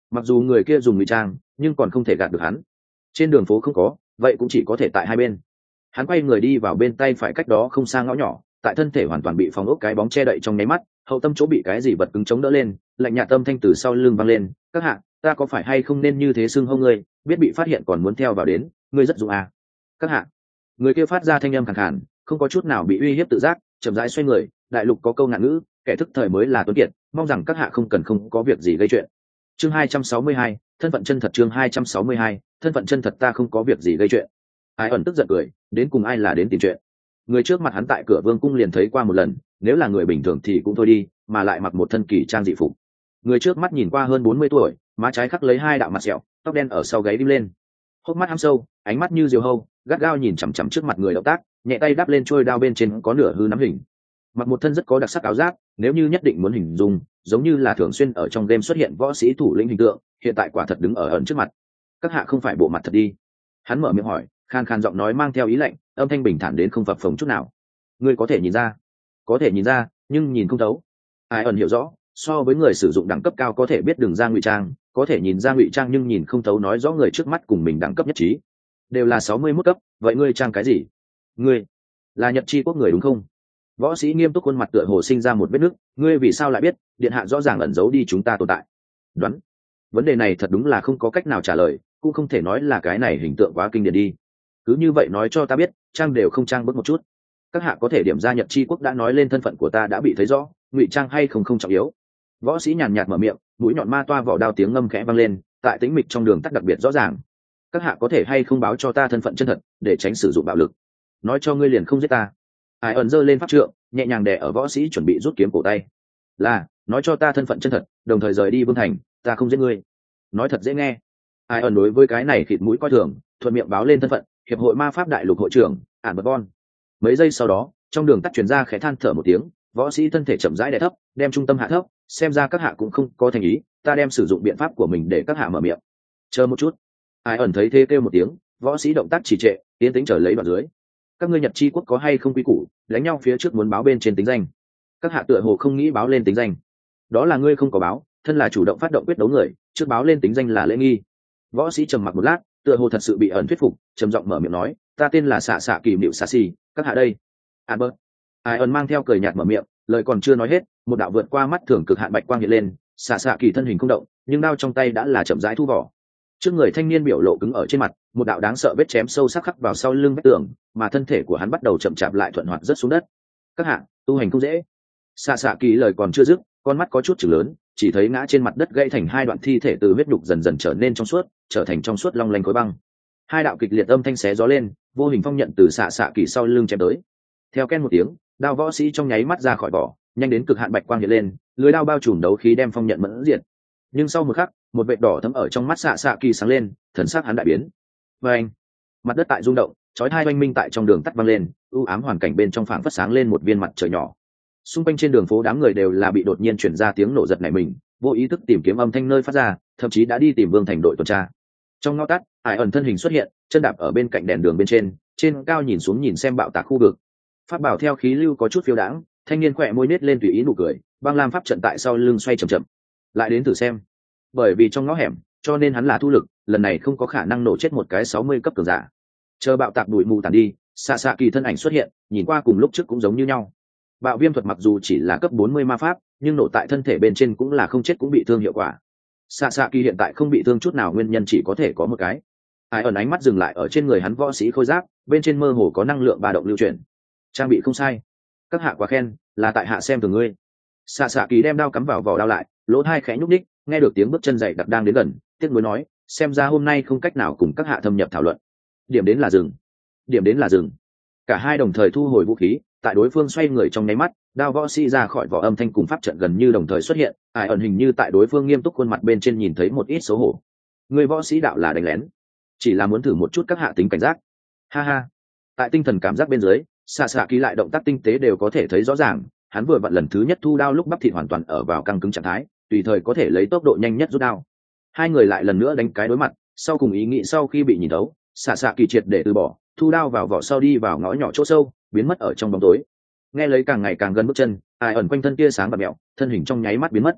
mặc dù người kia dùng ngụy trang nhưng còn không thể gạt được hắn. Trên đường phố không có, vậy cũng chỉ có thể tại hai bên. Hắn quay người đi vào bên tay phải cách đó không xa ngõ nhỏ, tại thân thể hoàn toàn bị phòng ốc cái bóng che đậy trong nháy mắt, hậu tâm chỗ bị cái gì vật cứng chống đỡ lên, lạnh nhạt tâm thanh từ sau lưng vang lên, các hạ, ta có phải hay không nên như thế xưng hô ngươi, biết bị phát hiện còn muốn theo vào đến, ngươi rất dũng à. Các hạ. Người kia phát ra thanh âm khàn khàn, không có chút nào bị uy hiếp tự giác, chậm rãi xoay người, đại lục có câu ngạn ngữ, kẻ thức thời mới là tuấn kiệt, mong rằng các hạ không có việc gì gây chuyện. Chương 262, thân phận chân thật. Chương 262, thân phận chân thật. Ta không có việc gì gây chuyện. Ai ẩn tức giận cười, đến cùng ai là đến tìm chuyện. Người trước mặt hắn tại cửa vương cung liền thấy qua một lần, nếu là người bình thường thì cũng thôi đi, mà lại mặc một thân kỳ trang dị phục. Người trước mắt nhìn qua hơn 40 tuổi, má trái khắc lấy hai đạo mặt sẹo, tóc đen ở sau gáy đim lên, hốc mắt hăm sâu, ánh mắt như diều hâu, gắt gao nhìn chằm chằm trước mặt người động tác, nhẹ tay đắp lên trôi đao bên trên có nửa hư nắm hình. Mặc một thân rất có đặc sắc áo giáp, nếu như nhất định muốn hình dung, giống như là thường xuyên ở trong game xuất hiện võ sĩ thủ lĩnh hình tượng, hiện tại quả thật đứng ở ẩn trước mặt. Các hạ không phải bộ mặt thật đi. Hắn mở miệng hỏi, khan khan giọng nói mang theo ý lạnh, âm thanh bình thản đến không phập phồng chút nào. Ngươi có thể nhìn ra. Có thể nhìn ra, nhưng nhìn không thấu. Ai ẩn hiểu rõ, so với người sử dụng đẳng cấp cao có thể biết đường ra ngụy trang, có thể nhìn ra ngụy trang nhưng nhìn không thấu nói rõ người trước mắt cùng mình đẳng cấp nhất trí. Đều là 61 cấp, vậy ngươi trang cái gì? Ngươi là Nhật Chi quốc người đúng không? Võ sĩ nghiêm túc, khuôn mặt tựa hồ sinh ra một vết nứt, ngươi vì sao lại biết? Điện hạ rõ ràng ẩn giấu đi chúng ta tồn tại. Đoán. Vấn đề này thật đúng là không có cách nào trả lời, cũng không thể nói là cái này hình tượng quá kinh điển đi. Cứ như vậy nói cho ta biết, trang đều không trang bớt một chút. Các hạ có thể điểm ra Nhật Chi quốc đã nói lên thân phận của ta đã bị thấy rõ, ngụy trang hay không trọng yếu. Võ sĩ nhàn nhạt mở miệng, mũi nhọn ma toa vỏ đao tiếng ngâm khẽ vang lên, tại tĩnh mịch trong đường tắt đặc biệt rõ ràng. Các hạ có thể hay không báo cho ta thân phận chân thật, để tránh sử dụng bạo lực. Nói cho ngươi liền không giết ta. Ai ẩn giơ lên pháp trượng, nhẹ nhàng đè ở võ sĩ chuẩn bị rút kiếm cổ tay. Là, nói cho ta thân phận chân thật, đồng thời rời đi vương thành, ta không giết ngươi. Nói thật dễ nghe. Ai ẩn đối với cái này khịt mũi coi thường, thuận miệng báo lên thân phận, hiệp hội ma pháp đại lục hội trưởng, ản bật bon. Mấy giây sau đó, trong đường tắt truyền ra khẽ than thở một tiếng, võ sĩ thân thể chậm rãi đè thấp, đem trung tâm hạ thấp, xem ra các hạ cũng không có thành ý, ta đem sử dụng biện pháp của mình để các hạ mở miệng. Chờ một chút. Ai ẩn thấy thế kêu một tiếng, võ sĩ động tác trì trệ, tiến tính trở lấy đoạn dưới. Các ngươi Nhật Chi quốc có hay không quý củ, đánh nhau phía trước muốn báo bên trên tính danh. Các hạ tựa hồ không nghĩ báo lên tính danh. Đó là ngươi không có báo, thân là chủ động phát động quyết đấu người, trước báo lên tính danh là lễ nghi. Võ sĩ trầm mặc một lát, tựa hồ thật sự bị ẩn thuyết phục, trầm giọng mở miệng nói, ta tên là xạ xạ kỳ mịu xạ xì, các hạ đây. Albert. Ai ẩn mang theo cười nhạt mở miệng, lời còn chưa nói hết, một đạo vượt qua mắt thường cực hạn bạch quang hiện lên, xạ xạ kỳ thân hình không động, nhưng đao trong tay đã là chậm rãi thu vỏ. Trước người thanh niên biểu lộ cứng ở trên mặt, một đạo đáng sợ vết chém sâu sắc khắc vào sau lưng vách tường, mà thân thể của hắn bắt đầu chậm chạp lại thuận hoạt rất xuống đất. Các hạ, tu hành không dễ. Xạ xạ kỳ lời còn chưa dứt, con mắt có chút chừng lớn, chỉ thấy ngã trên mặt đất gãy thành hai đoạn thi thể từ huyết đục dần dần trở nên trong suốt, trở thành trong suốt long lanh khối băng. Hai đạo kịch liệt âm thanh xé gió lên, vô hình phong nhận từ xạ xạ kỳ sau lưng chém tới. Theo ken một tiếng, đao võ sĩ trong nháy mắt ra khỏi vỏ, nhanh đến cực hạn bạch quang hiện lên, lưới đao bao trùm đấu khí đem phong nhận mẫn diệt. Nhưng sau một khắc, một vệt đỏ thấm ở trong mắt xạ xạ kỳ sáng lên, thần sắc hắn đại biến. Và anh, mặt đất tại rung động, chói hai oanh minh tại trong đường tắt văng lên, u ám hoàn cảnh bên trong phảng phất sáng lên một viên mặt trời nhỏ. Xung quanh trên đường phố đám người đều là bị đột nhiên chuyển ra tiếng nổ giật nảy mình, vô ý thức tìm kiếm âm thanh nơi phát ra, thậm chí đã đi tìm vương thành đội tuần tra. Trong ngõ tắt, Ai ẩn thân hình xuất hiện, chân đạp ở bên cạnh đèn đường bên trên cao nhìn xuống nhìn xem bạo tạc khu vực. Pháp bảo theo khí lưu có chút phiêu đãng, thanh niên khỏe môi nết lên tùy ý nụ cười, băng lam pháp trận tại sau lưng xoay chậm chậm. Lại đến thử xem. Bởi vì trong ngõ hẻm, cho nên hắn là thu lực, lần này không có khả năng nổ chết một cái 60 cấp cường giả. Chờ bạo tạc bụi mù tàn đi, xạ xạ kỳ thân ảnh xuất hiện, nhìn qua cùng lúc trước cũng giống như nhau. Bạo viêm thuật mặc dù chỉ là cấp 40 ma pháp, nhưng nổ tại thân thể bên trên cũng là không chết cũng bị thương hiệu quả. Xạ xạ kỳ hiện tại không bị thương chút nào, nguyên nhân chỉ có thể có một cái. Ai ẩn ánh mắt dừng lại ở trên người hắn võ sĩ khôi giáp, bên trên mơ hồ có năng lượng ba động lưu chuyển. Trang bị không sai. Các hạ quá khen, là tại hạ xem thường ngươi. Xạ xạ kỳ đem đao cắm vào vỏ đao lại, lỗ tai khẽ nhúc nhích, nghe được tiếng bước chân dày đặc đang đến gần, tiếc nuối nói, xem ra hôm nay không cách nào cùng các hạ thâm nhập thảo luận. Điểm đến là dừng. Điểm đến là dừng. Cả hai đồng thời thu hồi vũ khí, tại đối phương xoay người trong nháy mắt, đao võ sĩ ra khỏi vỏ, âm thanh cùng pháp trận gần như đồng thời xuất hiện. Ai ẩn hình như tại đối phương nghiêm túc khuôn mặt bên trên nhìn thấy một ít xấu hổ. Người võ sĩ đạo là đánh lén, chỉ là muốn thử một chút các hạ tính cảnh giác. Ha ha. Tại tinh thần cảm giác bên dưới, xạ xạ ký lại động tác tinh tế đều có thể thấy rõ ràng, hắn vừa vặn lần thứ nhất thu đao lúc bắp thịt hoàn toàn ở vào căng cứng trạng thái, tùy thời có thể lấy tốc độ nhanh nhất rút đao. Hai người lại lần nữa đánh cái đối mặt, sau cùng ý nghĩ sau khi bị nhìn thấu, xạ xạ kỳ triệt để từ bỏ, thu đao vào vỏ sau đi vào ngõ nhỏ chỗ sâu, biến mất ở trong bóng tối. Nghe lấy càng ngày càng gần bước chân, Ai ẩn quanh thân kia sáng bật mẹo, thân hình trong nháy mắt biến mất.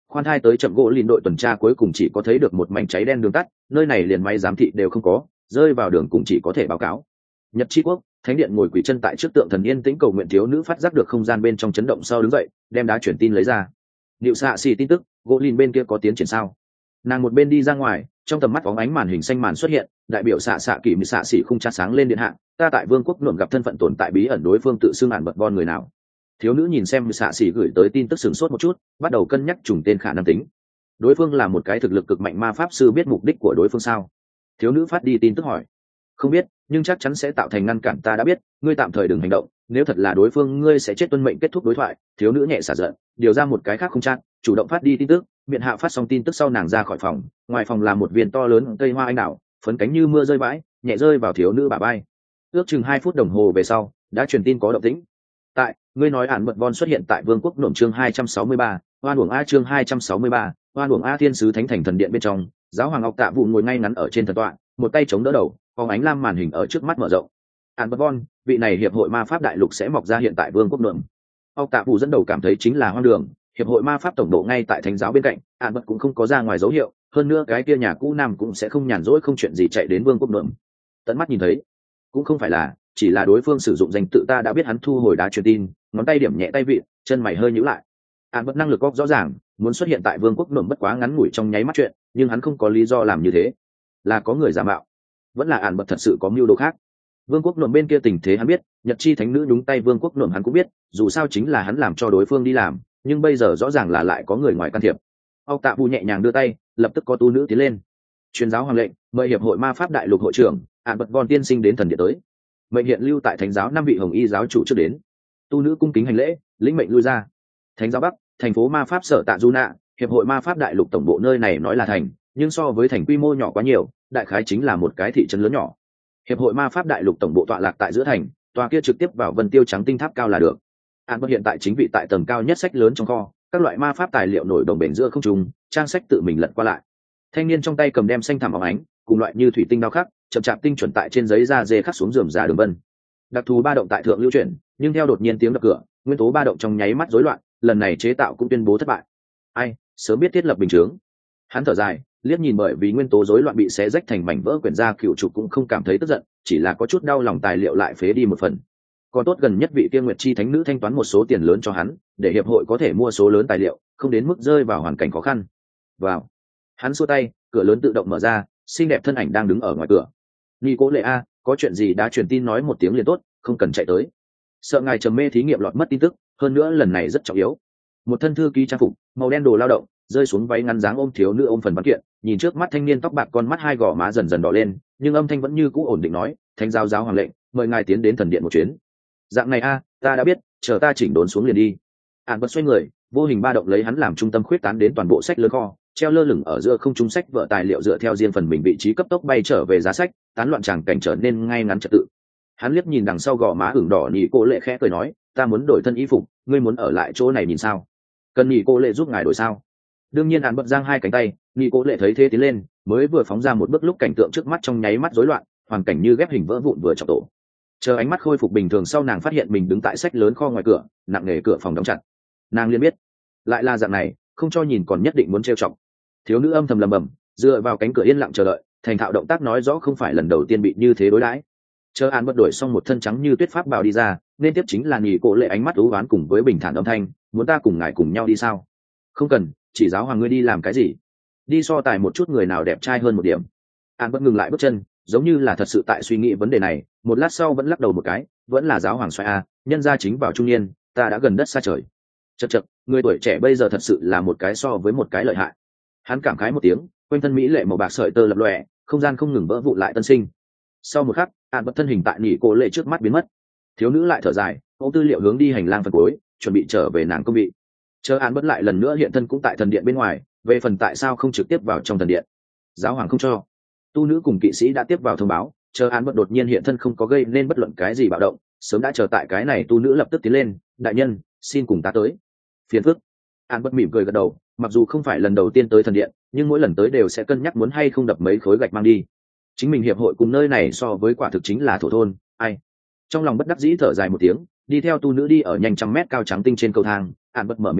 khoan thai tới chậm gỗ lìn đội tuần tra cuối cùng chỉ có thấy được một mảnh cháy đen đường tắt, nơi này liền máy giám thị đều không có, rơi vào đường cũng chỉ có thể báo cáo. Nhật Chi Quốc, thánh điện ngồi quỳ chân tại trước tượng thần yên tĩnh cầu nguyện, thiếu nữ phát giác được không gian bên trong chấn động sau đứng dậy, đem đá chuyển tin lấy ra. Niệu xạ xì tin tức, gỗ lìn bên kia có tiến triển sao? Nàng một bên đi ra ngoài, trong tầm mắt phóng ánh màn hình xanh màn xuất hiện, đại biểu xạ xạ kỳ mị xạ xỉ không chát sáng lên điện hạ, ta tại vương quốc nổm gặp thân phận tồn tại bí ẩn, đối phương tự xưng ản bật bon người nào. Thiếu nữ nhìn xem xạ xỉ gửi tới tin tức sửng sốt một chút, bắt đầu cân nhắc trùng tên khả năng tính. Đối phương là một cái thực lực cực mạnh ma pháp sư, biết mục đích của đối phương sao? Thiếu nữ phát đi tin tức hỏi. Không biết, nhưng chắc chắn sẽ tạo thành ngăn cản, ta đã biết, ngươi tạm thời đừng hành động, nếu thật là đối phương ngươi sẽ chết tuân mệnh. Kết thúc đối thoại, thiếu nữ nhẹ xả giận, điều ra một cái khác không chat, chủ động phát đi tin tức. Biện hạ phát xong tin tức sau, nàng ra khỏi phòng, ngoài phòng là một viên to lớn cây hoa anh đào, phấn cánh như mưa rơi vãi, nhẹ rơi vào thiếu nữ bả vai. Ước chừng 2 phút đồng hồ về sau, đã truyền tin có động tĩnh. Tại, ngươi nói ản mật von xuất hiện tại vương quốc nổm, chương 263, oan uổng a, chương 263, oan uổng a. Thiên sứ thánh thành thần điện bên trong, giáo hoàng Ngọc Tạ Vụ ngồi ngay ngắn ở trên thần tọa, một tay chống đỡ đầu, phóng ánh lam màn hình ở trước mắt mở rộng. Ản mật von, vị này hiệp hội ma pháp đại lục sẽ mọc ra hiện tại vương quốc nổm. Ngọc Tạ Vụ dẫn đầu cảm thấy chính là hoang đường, hiệp hội ma pháp tổng bộ ngay tại thánh giáo bên cạnh, ản mật cũng không có ra ngoài dấu hiệu, hơn nữa cái kia nhà cũ nam cũng sẽ không nhàn rỗi không chuyện gì chạy đến vương quốc nổm. Tận mắt nhìn thấy, cũng không phải là, chỉ là đối phương sử dụng danh tự, ta đã biết. Hắn thu hồi đá truyền tin, ngón tay điểm nhẹ tay vịn, chân mày hơi nhíu lại. Ản mật năng lực góc rõ ràng, muốn xuất hiện tại vương quốc nổm bất quá ngắn ngủi trong nháy mắt chuyện, nhưng hắn không có lý do làm như thế. Là có người giả mạo, vẫn là ản mật thật sự có mưu đồ khác. Vương quốc nổm bên kia tình thế hắn biết, Nhật Chi thánh nữ nhúng tay vương quốc nổm hắn cũng biết, dù sao chính là hắn làm cho đối phương đi làm, nhưng bây giờ rõ ràng là lại có người ngoài can thiệp. Âu Tạ Bù nhẹ nhàng đưa tay, lập tức có tu nữ tiến lên. Truyền giáo hoàng lệnh, mời hiệp hội ma pháp đại lục hội trưởng ản bật von tiên sinh đến thần điện tới. Mệnh hiện lưu tại thánh giáo 5 vị hồng y giáo chủ trước đến. Tu nữ cung kính hành lễ, lĩnh mệnh lui ra. Thánh giáo bắc, thành phố ma pháp sở Tạ Du Nạ, hiệp hội ma pháp đại lục tổng bộ, nơi này nói là thành, nhưng so với thành quy mô nhỏ quá nhiều, đại khái chính là một cái thị trấn lớn nhỏ. Hiệp hội ma pháp đại lục tổng bộ tọa lạc tại giữa thành, tòa kia trực tiếp vào vân tiêu trắng tinh tháp cao là được. Ản bật hiện tại chính vị tại tầng cao nhất sách lớn trong kho, các loại ma pháp tài liệu nổi đồng bền giữa không trung, trang sách tự mình lật qua lại. Thanh niên trong tay cầm đem xanh thẳm óng ánh, cùng loại như thủy tinh đao khắc, chậm chạp tinh chuẩn tại trên giấy da dê khắc xuống rườm rà đường vân. Đặc thù ba động tại thượng lưu chuyển, nhưng theo đột nhiên tiếng đập cửa, nguyên tố ba động trong nháy mắt rối loạn, lần này chế tạo cũng tuyên bố thất bại. Ai, sớm biết thiết lập bình chướng. Hắn thở dài, liếc nhìn bởi vì nguyên tố rối loạn bị xé rách thành mảnh vỡ quyển da cựu trục cũng không cảm thấy tức giận, chỉ là có chút đau lòng tài liệu lại phế đi một phần. Còn tốt gần nhất vị kia Nguyệt Chi thánh nữ thanh toán một số tiền lớn cho hắn, để hiệp hội có thể mua số lớn tài liệu, không đến mức rơi vào hoàn cảnh khó khăn. Vào. Hắn xua tay, cửa lớn tự động mở ra, xinh đẹp thân ảnh đang đứng ở ngoài cửa. Nghi cố lệ a, có chuyện gì đã truyền tin nói một tiếng liền tốt, không cần chạy tới. Sợ ngài trầm mê thí nghiệm lọt mất tin tức, hơn nữa lần này rất trọng yếu. Một thân thư ký trang phục màu đen đồ lao động, rơi xuống váy ngắn dáng ôm thiếu nữ ôm phần văn kiện, nhìn trước mắt thanh niên tóc bạc, con mắt hai gò má dần dần đỏ lên, nhưng âm thanh vẫn như cũ ổn định nói, thánh giáo giáo hoàng lệnh, mời ngài tiến đến thần điện một chuyến. Dạng này a, ta đã biết, chờ ta chỉnh đốn xuống liền đi. Ản bật xoay người, vô hình ba động lấy hắn làm trung tâm khuyết tán đến toàn bộ sách lớn kho, treo lơ lửng ở giữa không trung sách vở tài liệu dựa theo riêng phần mình vị trí cấp tốc bay trở về giá sách, tán loạn tràng cảnh trở nên ngay ngắn trật tự. Hắn liếc nhìn đằng sau gò má ửng đỏ nhị cô lệ khẽ cười nói, ta muốn đổi thân y phục, ngươi muốn ở lại chỗ này nhìn sao? Cần nhị cô lệ giúp ngài đổi sao? Đương nhiên. Ản bật giang hai cánh tay, nhị cô lệ thấy thế tiến lên, mới vừa phóng ra một bước, lúc cảnh tượng trước mắt trong nháy mắt rối loạn, hoàn cảnh như ghép hình vỡ vụn vừa trọng tổ. Chờ ánh mắt khôi phục bình thường sau, nàng phát hiện mình đứng tại sách lớn kho ngoài cửa, nặng nề cửa phòng đóng chặt. Nàng liền biết, lại là dạng này, không cho nhìn còn nhất định muốn trêu chọc. Thiếu nữ âm thầm lầm bầm, dựa vào cánh cửa yên lặng chờ đợi, thành thạo động tác nói rõ không phải lần đầu tiên bị như thế đối đãi. Chờ An bất đổi xong một thân trắng như tuyết pháp bào đi ra, nên tiếp chính là nhì cổ lệ, ánh mắt ú oán cùng với bình thản âm thanh, muốn ta cùng ngài cùng nhau đi sao? Không cần, chỉ giáo hoàng ngươi đi làm cái gì? Đi so tài một chút người nào đẹp trai hơn một điểm. An bất ngừng lại bước chân, giống như là thật sự tại suy nghĩ vấn đề này, một lát sau vẫn lắc đầu một cái, vẫn là giáo hoàng xoay a, nhân gia chính vào trung niên, ta đã gần đất xa trời. Chậc chậc, người tuổi trẻ bây giờ thật sự là một cái so với một cái lợi hại. Hắn cảm khái một tiếng, quanh thân mỹ lệ màu bạc sợi tơ lập lòe, không gian không ngừng vỡ vụn lại tân sinh. Sau một khắc, An bất thân hình tại nhị cô lệ trước mắt biến mất. Thiếu nữ lại thở dài, ôm tư liệu hướng đi hành lang phần cuối, chuẩn bị trở về nàng công vị. Chờ An bất lại lần nữa hiện thân cũng tại thần điện bên ngoài, về phần tại sao không trực tiếp vào trong thần điện, giáo hoàng không cho. Tu nữ cùng kỵ sĩ đã tiếp vào thông báo, chờ An bất đột nhiên hiện thân không có gây nên bất luận cái gì bạo động, sớm đã chờ tại cái này. Tu nữ lập tức tiến lên, đại nhân, xin cùng ta tới. Phiền phức. An bất mỉm cười gật đầu, mặc dù không phải lần đầu tiên tới thần điện, nhưng mỗi lần tới đều sẽ cân nhắc muốn hay không đập mấy khối gạch mang đi. Chính mình hiệp hội cùng nơi này so với quả thực chính là thổ thôn, ai. Trong lòng bất đắc dĩ thở dài một tiếng, đi theo tu nữ đi ở nhanh trăm mét cao trắng tinh trên cầu thang. An bất mở miệng hỏi,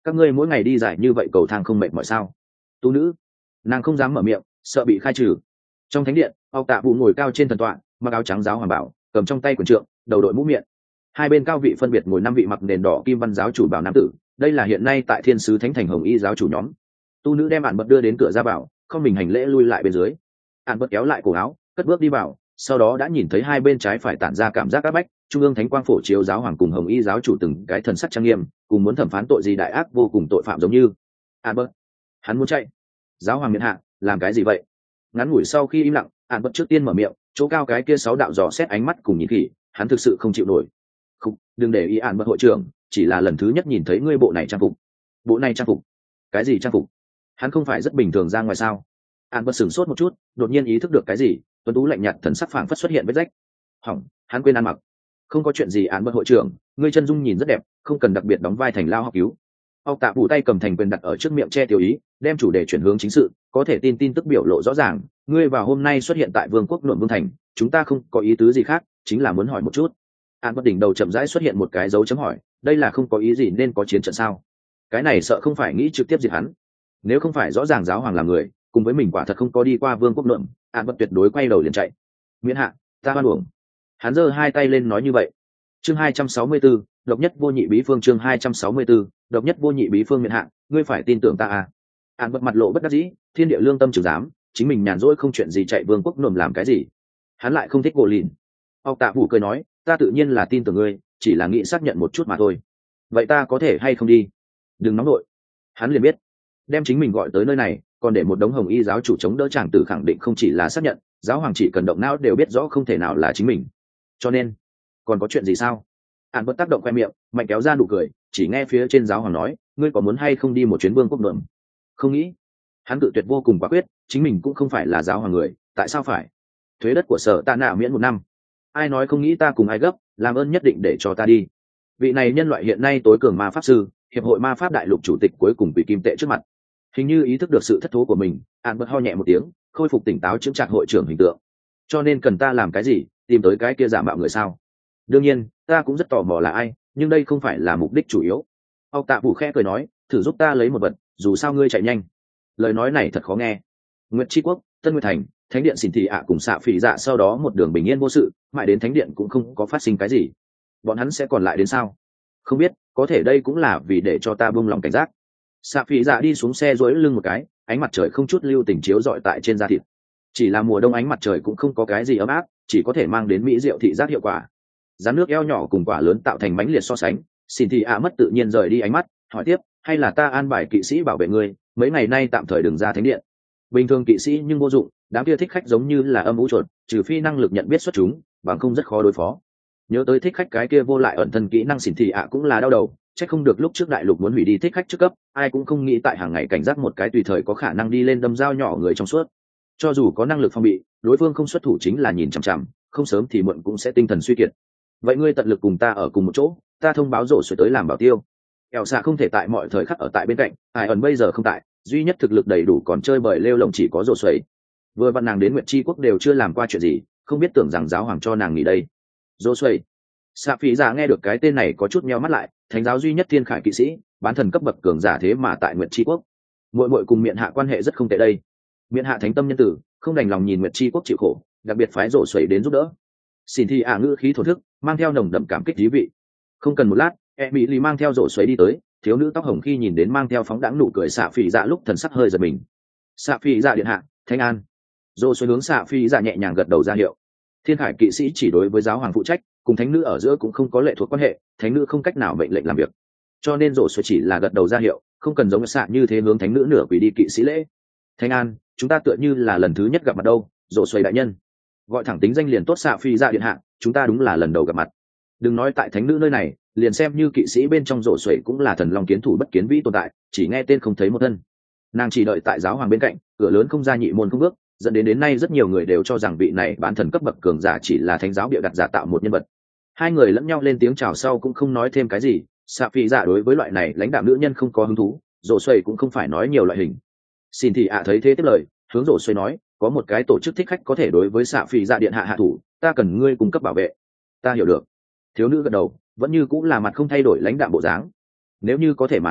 các ngươi mỗi ngày đi giải như vậy cầu thang không mệt mỏi sao? Tu nữ, nàng không dám mở miệng, sợ bị khai trừ. Trong thánh điện, Âu Tạ Vũ ngồi cao trên thần tọa, mặc áo trắng giáo hoàng bảo, cầm trong tay quyền trượng, đầu đội mũ miệng. Hai bên cao vị phân biệt ngồi 5 vị mặc nền đỏ kim văn giáo chủ bảo nam tử, đây là hiện nay tại Thiên sứ Thánh thành Hồng Y giáo chủ nhóm. Tu nữ đem Ản Bật đưa đến cửa ra bảo, không mình hành lễ lui lại bên dưới. Ản Bật kéo lại cổ áo, cất bước đi vào, sau đó đã nhìn thấy hai bên trái phải tản ra cảm giác áp bách, trung ương thánh quang phổ chiếu giáo hoàng cùng Hồng Y giáo chủ từng cái thần sắc trang nghiêm, cùng muốn thẩm phán tội gì đại ác vô cùng tội phạm giống như. Ản Bật, hắn muốn chạy. Giáo hoàng miện hạ, làm cái gì vậy? Ngắn ngủi sau khi im lặng, Ản Bật trước tiên mở miệng, chỗ cao cái kia 6 đạo dò xét ánh mắt cùng nhìn khỉ, hắn thực sự không chịu nổi. Không, đừng để ý Ản Bật hội trưởng, chỉ là lần thứ nhất nhìn thấy ngươi bộ này trang phục. Bộ này trang phục? Cái gì trang phục? Hắn không phải rất bình thường ra ngoài sao? Ản Bật sửng sốt một chút, đột nhiên ý thức được cái gì, tuấn tú lạnh nhạt thần sắc phảng phất xuất hiện vết rách. Hỏng, hắn quên ăn mặc. Không có chuyện gì Ản Bật hội trưởng, ngươi chân dung nhìn rất đẹp, không cần đặc biệt đóng vai thành lao học cứu. Âu Tạ Vũ tay cầm thành quyền đặt ở trước miệng che tiểu ý, đem chủ đề chuyển hướng chính sự, có thể tin tức biểu lộ rõ ràng, ngươi vào hôm nay xuất hiện tại Vương quốc Nội Vương thành, chúng ta không có ý tứ gì khác, chính là muốn hỏi một chút. Ản Bật đỉnh đầu chậm rãi xuất hiện một cái dấu chấm hỏi, đây là không có ý gì nên có chiến trận sao? Cái này sợ không phải nghĩ trực tiếp diệt hắn. Nếu không phải rõ ràng giáo hoàng là người, cùng với mình quả thật không có đi qua Vương quốc Nội, Ản Bật tuyệt đối quay đầu liền chạy. Miễn hạ, ta hoan uổng. Hắn giơ hai tay lên nói như vậy. Chương 264, độc nhất vô nhị bí phương. Chương 264, độc nhất vô nhị bí phương. Miễn hạ, ngươi phải tin tưởng ta à? Ản Bật mặt lộ bất đắc dĩ, thiên địa lương tâm trừ dám, chính mình nhàn rỗi không chuyện gì chạy Vương quốc Nội làm cái gì? Hắn lại không thích gỗ lìn. Âu Tạ Vũ cười nói, ta tự nhiên là tin tưởng ngươi, chỉ là nghĩ xác nhận một chút mà thôi. Vậy ta có thể hay không đi? Đừng nóng nội. Hắn liền biết, đem chính mình gọi tới nơi này, còn để một đống Hồng Y giáo chủ chống đỡ chàng tử khẳng định không chỉ là xác nhận, giáo hoàng chỉ cần động não đều biết rõ không thể nào là chính mình. Cho nên, còn có chuyện gì sao? Ản Bật tác động khoe miệng, mạnh kéo ra nụ cười, chỉ nghe phía trên giáo hoàng nói, ngươi có muốn hay không đi một chuyến Vương quốc Nội? Không nghĩ. Hắn cự tuyệt vô cùng quả quyết, chính mình cũng không phải là giáo hoàng người, tại sao phải? Thuế đất của Sở Tạ Nạ miễn 1 năm. Ai nói không nghĩ ta cùng ai gấp, làm ơn nhất định để cho ta đi. Vị này nhân loại hiện nay tối cường ma pháp sư, hiệp hội ma pháp đại lục chủ tịch cuối cùng bị kim tệ trước mặt. Hình như ý thức được sự thất thố của mình, Ản Bật ho nhẹ một tiếng, khôi phục tỉnh táo chững chạc hội trưởng hình tượng. Cho nên cần ta làm cái gì, tìm tới cái kia giả mạo người sao? Đương nhiên, ta cũng rất tò mò là ai, nhưng đây không phải là mục đích chủ yếu. Âu Tạ Vũ khẽ cười nói, thử giúp ta lấy một vật, dù sao ngươi chạy nhanh. Lời nói này thật khó nghe. Nguyệt Chi Quốc, Tân Nguyệt Thành, Thánh điện Xỉn Thị ạ cùng Xạ Phỉ Dạ sau đó một đường bình yên vô sự, mãi đến Thánh điện cũng không có phát sinh cái gì. Bọn hắn sẽ còn lại đến sao? Không biết, có thể đây cũng là vì để cho ta buông lòng cảnh giác. Xạ Phỉ Dạ đi xuống xe duỗi lưng một cái, ánh mặt trời không chút lưu tình chiếu rọi tại trên da thịt. Chỉ là mùa đông ánh mặt trời cũng không có cái gì ấm áp, chỉ có thể mang đến mỹ diệu thị giác hiệu quả. Rắn nước eo nhỏ cùng quả lớn tạo thành mãnh liệt so sánh, Xỉn Thị ạ mất tự nhiên rời đi ánh mắt, hỏi tiếp, hay là ta an bài kỵ sĩ bảo vệ ngươi, mấy ngày nay tạm thời đừng ra thánh điện. Bình thường kỵ sĩ nhưng vô dụng, đám kia thích khách giống như là âm vũ chuột, trừ phi năng lực nhận biết xuất chúng, bằng không rất khó đối phó. Nhớ tới thích khách cái kia vô lại ẩn thân kỹ năng Xỉn Thị ạ cũng là đau đầu, chắc không được lúc trước đại lục muốn hủy đi thích khách trước cấp, ai cũng không nghĩ tại hàng ngày cảnh giác một cái tùy thời có khả năng đi lên đâm dao nhỏ người trong suốt. Cho dù có năng lực phòng bị, đối phương không xuất thủ chính là nhìn chằm chằm, không sớm thì muộn cũng sẽ tinh thần suy kiệt. Vậy ngươi tận lực cùng ta ở cùng một chỗ, ta thông báo rổ xuôi tới làm bảo tiêu. Eo xạ không thể tại mọi thời khắc ở tại bên cạnh, ai ẩn bây giờ không tại, duy nhất thực lực đầy đủ còn chơi bời lêu lồng chỉ có rổ xuôi. Vừa vặn nàng đến Nguyệt Chi Quốc đều chưa làm qua chuyện gì, không biết tưởng rằng giáo hoàng cho nàng nghỉ đây. Rổ xuôi. Xạ Phỉ Dạ nghe được cái tên này có chút nheo mắt lại, thánh giáo duy nhất thiên khải kỵ sĩ, bán thần cấp bậc cường giả thế mà tại Nguyệt Chi Quốc. Muội muội cùng miện hạ quan hệ rất không tệ đây. Miện hạ thánh tâm nhân tử, không đành lòng nhìn Nguyệt Chi Quốc chịu khổ, đặc biệt phái rổ xuôi đến giúp đỡ. Xỉn Thị ạ ngữ khí thổ thức, mang theo nồng đậm cảm kích thú vị. Không cần một lát, Emily mang theo rổ xuôi đi tới, thiếu nữ tóc hồng khi nhìn đến mang theo phóng đãng nụ cười Xạ Phỉ Dạ lúc thần sắc hơi giật mình. Xạ Phỉ Dạ điện hạ, thánh an. Rổ xuôi hướng Xạ Phỉ Dạ nhẹ nhàng gật đầu ra hiệu. Thiên khải kỵ sĩ chỉ đối với giáo hoàng phụ trách, cùng thánh nữ ở giữa cũng không có lệ thuộc quan hệ, thánh nữ không cách nào mệnh lệnh làm việc, cho nên rổ xuôi chỉ là gật đầu ra hiệu, không cần giống Xạ như thế hướng thánh nữ nửa quỳ đi kỵ sĩ lễ. Thánh an, chúng ta tựa như là lần thứ nhất gặp mặt đâu, rổ xuôi đại nhân. Gọi thẳng tính danh liền tốt. Xạ Phỉ Dạ điện hạ, chúng ta đúng là lần đầu gặp mặt. Đừng nói tại thánh nữ nơi này, liền xem như kỵ sĩ bên trong rổ xuôi cũng là thần long kiến thủ bất kiến vĩ tồn tại, chỉ nghe tên không thấy một thân. Nàng chỉ đợi tại giáo hoàng bên cạnh, cửa lớn không ra nhị môn không bước, dẫn đến nay rất nhiều người đều cho rằng vị này bán thần cấp bậc cường giả chỉ là thánh giáo bịa đặt giả tạo một nhân vật. Hai người lẫn nhau lên tiếng chào sau cũng không nói thêm cái gì. Xạ Phỉ Dạ đối với loại này lãnh đạo nữ nhân không có hứng thú, rổ xuôi cũng không phải nói nhiều loại hình. Xin Thị ạ thấy thế tiếp lời, hướng rổ xuôi nói, có một cái tổ chức thích khách có thể đối với Xạ Phỉ Dạ điện hạ hạ thủ, ta cần ngươi cung cấp bảo vệ. Ta hiểu được. Thiếu nữ gật đầu, vẫn như cũng là mặt không thay đổi lãnh đạm bộ dáng. Nếu như có thể mà nói,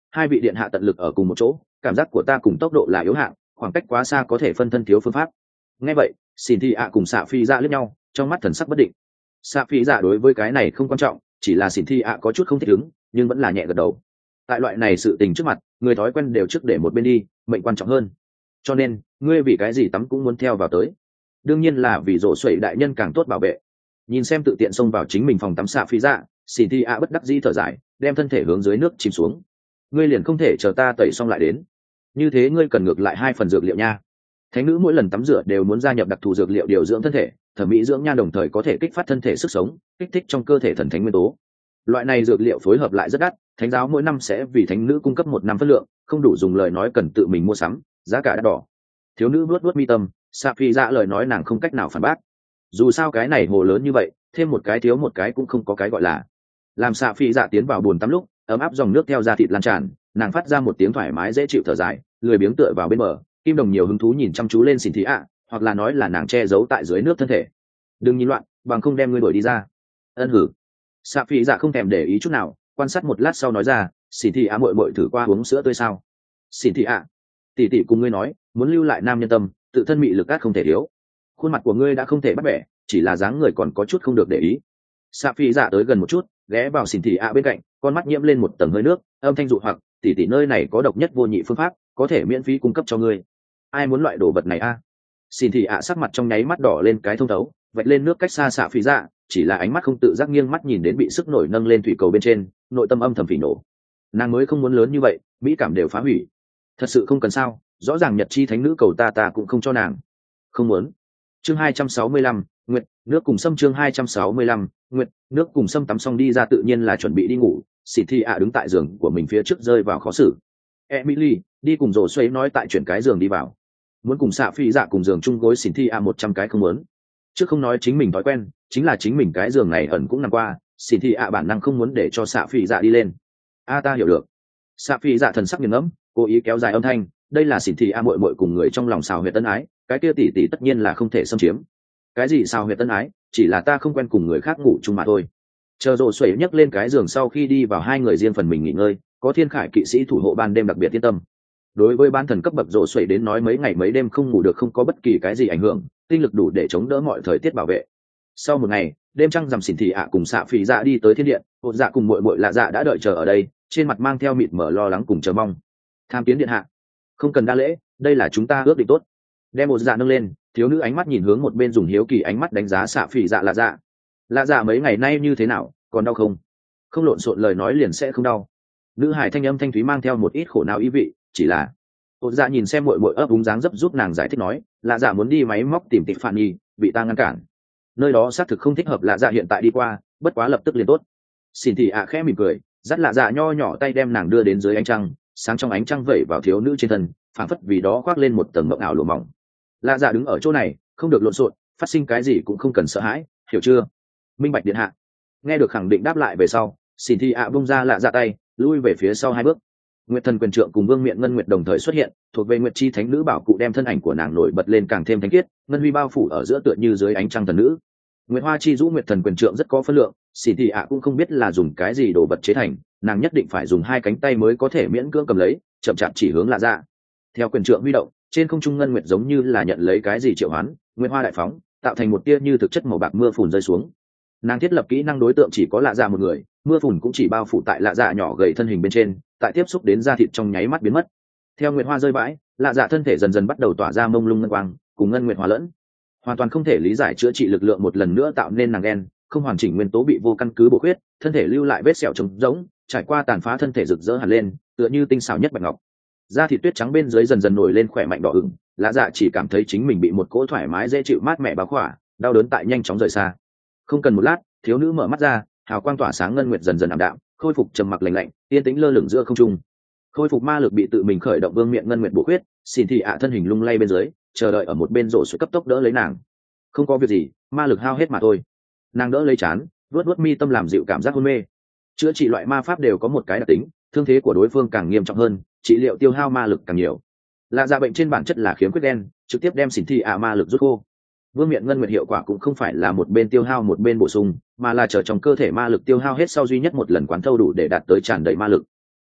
hai vị điện hạ tận lực ở cùng một chỗ, cảm giác của ta cùng tốc độ là yếu hạng, khoảng cách quá xa có thể phân thân thiếu phương pháp. Nghe vậy, xin thị ạ cùng xạ phi dạ liếc nhau, trong mắt thần sắc bất định. Xạ phi dạ đối với cái này không quan trọng, chỉ là xin thị ạ có chút không thích ứng, nhưng vẫn là nhẹ gật đầu. Tại loại này sự tình trước mặt, người thói quen đều trước để một bên đi, mệnh quan trọng hơn. Cho nên ngươi vì cái gì tắm cũng muốn theo vào tới? Đương nhiên là vì rổ xuẩy đại nhân càng tốt bảo vệ. Nhìn xem tự tiện xông vào chính mình phòng tắm xạ phi dạ, xin thị ạ bất đắc dĩ thở dài, đem thân thể hướng dưới nước chìm xuống. Ngươi liền không thể chờ ta tẩy xong lại đến, như thế ngươi cần ngược lại 2 phần dược liệu nha. Thánh nữ mỗi lần tắm rửa đều muốn gia nhập đặc thù dược liệu điều dưỡng thân thể, thẩm mỹ dưỡng nha, đồng thời có thể kích phát thân thể sức sống, kích thích trong cơ thể thần thánh nguyên tố. Loại này dược liệu phối hợp lại rất đắt, thánh giáo mỗi năm sẽ vì thánh nữ cung cấp 1 năm phân lượng, không đủ dùng lời nói cần tự mình mua sắm, giá cả đắt đỏ. Thiếu nữ vuốt vuốt mi tâm, Sa Phi dạ lời nói nàng không cách nào phản bác. Dù sao cái này hồ lớn như vậy, thêm một cái thiếu một cái cũng không có cái gọi là. Làm Sa Phi dạ tiến vào bồn tắm lúc, ấm áp dòng nước theo da thịt lan tràn, nàng phát ra một tiếng thoải mái dễ chịu thở dài, lười biếng tựa vào bên bờ. Kim Đồng nhiều hứng thú nhìn chăm chú lên Xin Thị ạ, hoặc là nói là nàng che giấu tại dưới nước thân thể. Đừng nhìn loạn, bằng không đem ngươi đuổi đi ra. Ân hử. Sa Phi dạ không thèm để ý chút nào, quan sát một lát sau nói ra, Xin Thị ạ muội muội thử qua uống sữa tươi sao? Xin Thị ạ, tỷ tỷ cùng ngươi nói, muốn lưu lại nam nhân tâm, tự thân mị lực át không thể thiếu. Khuôn mặt của ngươi đã không thể bắt bẻ, chỉ là dáng người còn có chút không được để ý. Sa Phi dạ tới gần một chút, ghé vào Xin Thị ạ bên cạnh, con mắt nhiễm lên một tầng hơi nước, âm thanh dụ hoặc, tỷ tỷ nơi này có độc nhất vô nhị phương pháp, có thể miễn phí cung cấp cho ngươi. Ai muốn loại đồ vật này a? Xin Thị ạ sắc mặt trong nháy mắt đỏ lên cái thông thấu, vạch lên nước cách xa Sa Phi dạ, chỉ là ánh mắt không tự giác nghiêng mắt nhìn đến bị sức nổi nâng lên thủy cầu bên trên, nội tâm âm thầm phỉ nổ. Nàng mới không muốn lớn như vậy, mỹ cảm đều phá hủy. Thật sự không cần sao, rõ ràng Nhật chi thánh nữ cầu ta cũng không cho nàng. Không muốn. Chương 265, Nguyệt, nước cùng sâm. Chương 265, Nguyệt, nước cùng sâm tắm xong đi ra tự nhiên là chuẩn bị đi ngủ. Xin Thị ạ đứng tại giường của mình phía trước rơi vào khó xử. Emily, đi cùng rồ xoay nói tại chuyển cái giường đi vào. Muốn cùng Sa Phi dạ cùng giường chung gối. Xin Thị ạ 100 cái không muốn. Chứ không nói chính mình thói quen, chính là chính mình cái giường này ẩn cũng nằm qua. Xin Thị ạ bản năng không muốn để cho Sa Phi dạ đi lên. Ta hiểu được. Sa Phi dạ thần sắc nghiền ngẫm, cố ý kéo dài âm thanh, đây là Xin Thị ạ muội muội cùng người trong lòng xào huyệt tân ái, cái kia tỷ tỷ tất nhiên là không thể xâm chiếm. Cái gì xào huyệt tân ái, chỉ là ta không quen cùng người khác ngủ chung mà thôi. Chờ rồ xuẩy nhấc lên cái giường sau khi đi vào, hai người riêng phần mình nghỉ ngơi, có Thiên Khải kỵ sĩ thủ hộ ban đêm đặc biệt yên tâm. Đối với ban thần cấp bậc rồ xuẩy đến nói mấy ngày mấy đêm không ngủ được không có bất kỳ cái gì ảnh hưởng, tinh lực đủ để chống đỡ mọi thời tiết bảo vệ. Sau một ngày, đêm trăng rằm, Xin Thị ạ cùng Sa Phi dạ đi tới thiên điện, Hột Dạ cùng muội muội Lạ Dạ đã đợi chờ ở đây, trên mặt mang theo mịt mờ lo lắng cùng chờ mong. Tham kiến điện hạ. Không cần đa lễ, đây là chúng ta ước định tốt. Đem Hột Dạ nâng lên, thiếu nữ ánh mắt nhìn hướng một bên, dùng hiếu kỳ ánh mắt đánh giá Sa Phi dạ. Lạ Dạ mấy ngày nay như thế nào, còn đau không? Không lộn xộn lời nói liền sẽ không đau. Nữ hải thanh âm thanh thúy mang theo một ít khổ não ý vị, chỉ là Hột Dạ nhìn xem muội muội ấp úng dáng dấp giúp nàng giải thích nói, Lạ Dạ muốn đi máy móc tìm tịch Phạn Nhi, bị ta ngăn cản. Nơi đó xác thực không thích hợp. Lạ Dạ hiện tại đi qua, bất quá lập tức liền tốt. Xin Thị ạ khẽ mỉm cười, dắt Lạ Dạ nho nhỏ tay đem nàng đưa đến dưới ánh trăng, sáng trong ánh trăng vẩy vào thiếu nữ trên thân, phảng phất vì đó khoác lên một tầng mộng ảo lụa mỏng. Lạ Dạ đứng ở chỗ này, không được lộn xộn, phát sinh cái gì cũng không cần sợ hãi, hiểu chưa? Minh bạch điện hạ. Nghe được khẳng định đáp lại về sau, Xin Thị ạ bung ra Lạ Dạ tay, lui về phía sau 2 bước. Nguyệt thần quyền trượng cùng Vương Miện Ngân Nguyệt đồng thời xuất hiện, thuộc về Nguyệt chi thánh nữ bảo cụ đem thân ảnh của nàng nổi bật lên càng thêm thánh khiết, ngân huy bao phủ ở giữa tựa như dưới ánh trăng thần nữ. Nguyệt hoa chi rũ Nguyệt thần quyền trượng rất có phân lượng, Xin Thị ạ cũng không biết là dùng cái gì đồ vật chế thành, nàng nhất định phải dùng 2 cánh tay mới có thể miễn cưỡng cầm lấy, chậm chạp chỉ hướng Lạ Dạ. Theo quyền trượng huy động, trên không trung ngân nguyệt giống như là nhận lấy cái gì triệu hoán, Nguyệt hoa đại phóng, tạo thành một tia như thực chất màu bạc mưa phùn rơi xuống. Nàng thiết lập kỹ năng đối tượng chỉ có Lạ Dạ một người, mưa phùn cũng chỉ bao phủ tại Lạ Dạ nhỏ gầy thân hình bên trên, tại tiếp xúc đến da thịt trong nháy mắt biến mất. Theo nguyệt hoa rơi vãi, Lạ Dạ thân thể dần dần bắt đầu tỏa ra mông lung ngân quang, cùng ngân nguyệt hòa lẫn. Hoàn toàn không thể lý giải chữa trị lực lượng một lần nữa tạo nên nàng đen, không hoàn chỉnh nguyên tố bị vô căn cứ bổ khuyết, thân thể lưu lại vết sẹo trống rỗng, trải qua tàn phá thân thể rực rỡ hẳn lên, tựa như tinh xảo nhất bạch ngọc. Da thịt tuyết trắng bên dưới dần dần nổi lên khỏe mạnh đỏ ửng, Lạ Dạ chỉ cảm thấy chính mình bị một cỗ thoải mái dễ chịu mát mẻ bao khỏa, đau đớn tại nhanh chóng rời xa. Không cần một lát, thiếu nữ mở mắt ra, hào quang tỏa sáng ngân nguyệt dần dần ảm đạm, khôi phục trầm mặc lạnh lạnh, yên tĩnh lơ lửng giữa không trung. Khôi phục ma lực bị tự mình khởi động Vương Miện Ngân Nguyệt bổ khuyết, Xin Thị ạ thân hình lung lay bên dưới, chờ đợi ở một bên rổ suối cấp tốc đỡ lấy nàng. Không có việc gì, ma lực hao hết mà thôi. Nàng đỡ lấy chán, vuốt mi tâm làm dịu cảm giác hôn mê. Chữa trị loại ma pháp đều có một cái đặc tính, thương thế của đối phương càng nghiêm trọng hơn, trị liệu tiêu hao ma lực càng nhiều. Lạ Dạ bệnh trên bản chất là khiếm khuyết đen, trực tiếp đem Xin Thị ạ ma lực rút khô. Vương Miện Ngân Nguyệt hiệu quả cũng không phải là một bên tiêu hao một bên bổ sung, mà là chờ trong cơ thể ma lực tiêu hao hết sau duy nhất một lần quán thâu đủ để đạt tới tràn đầy ma lực.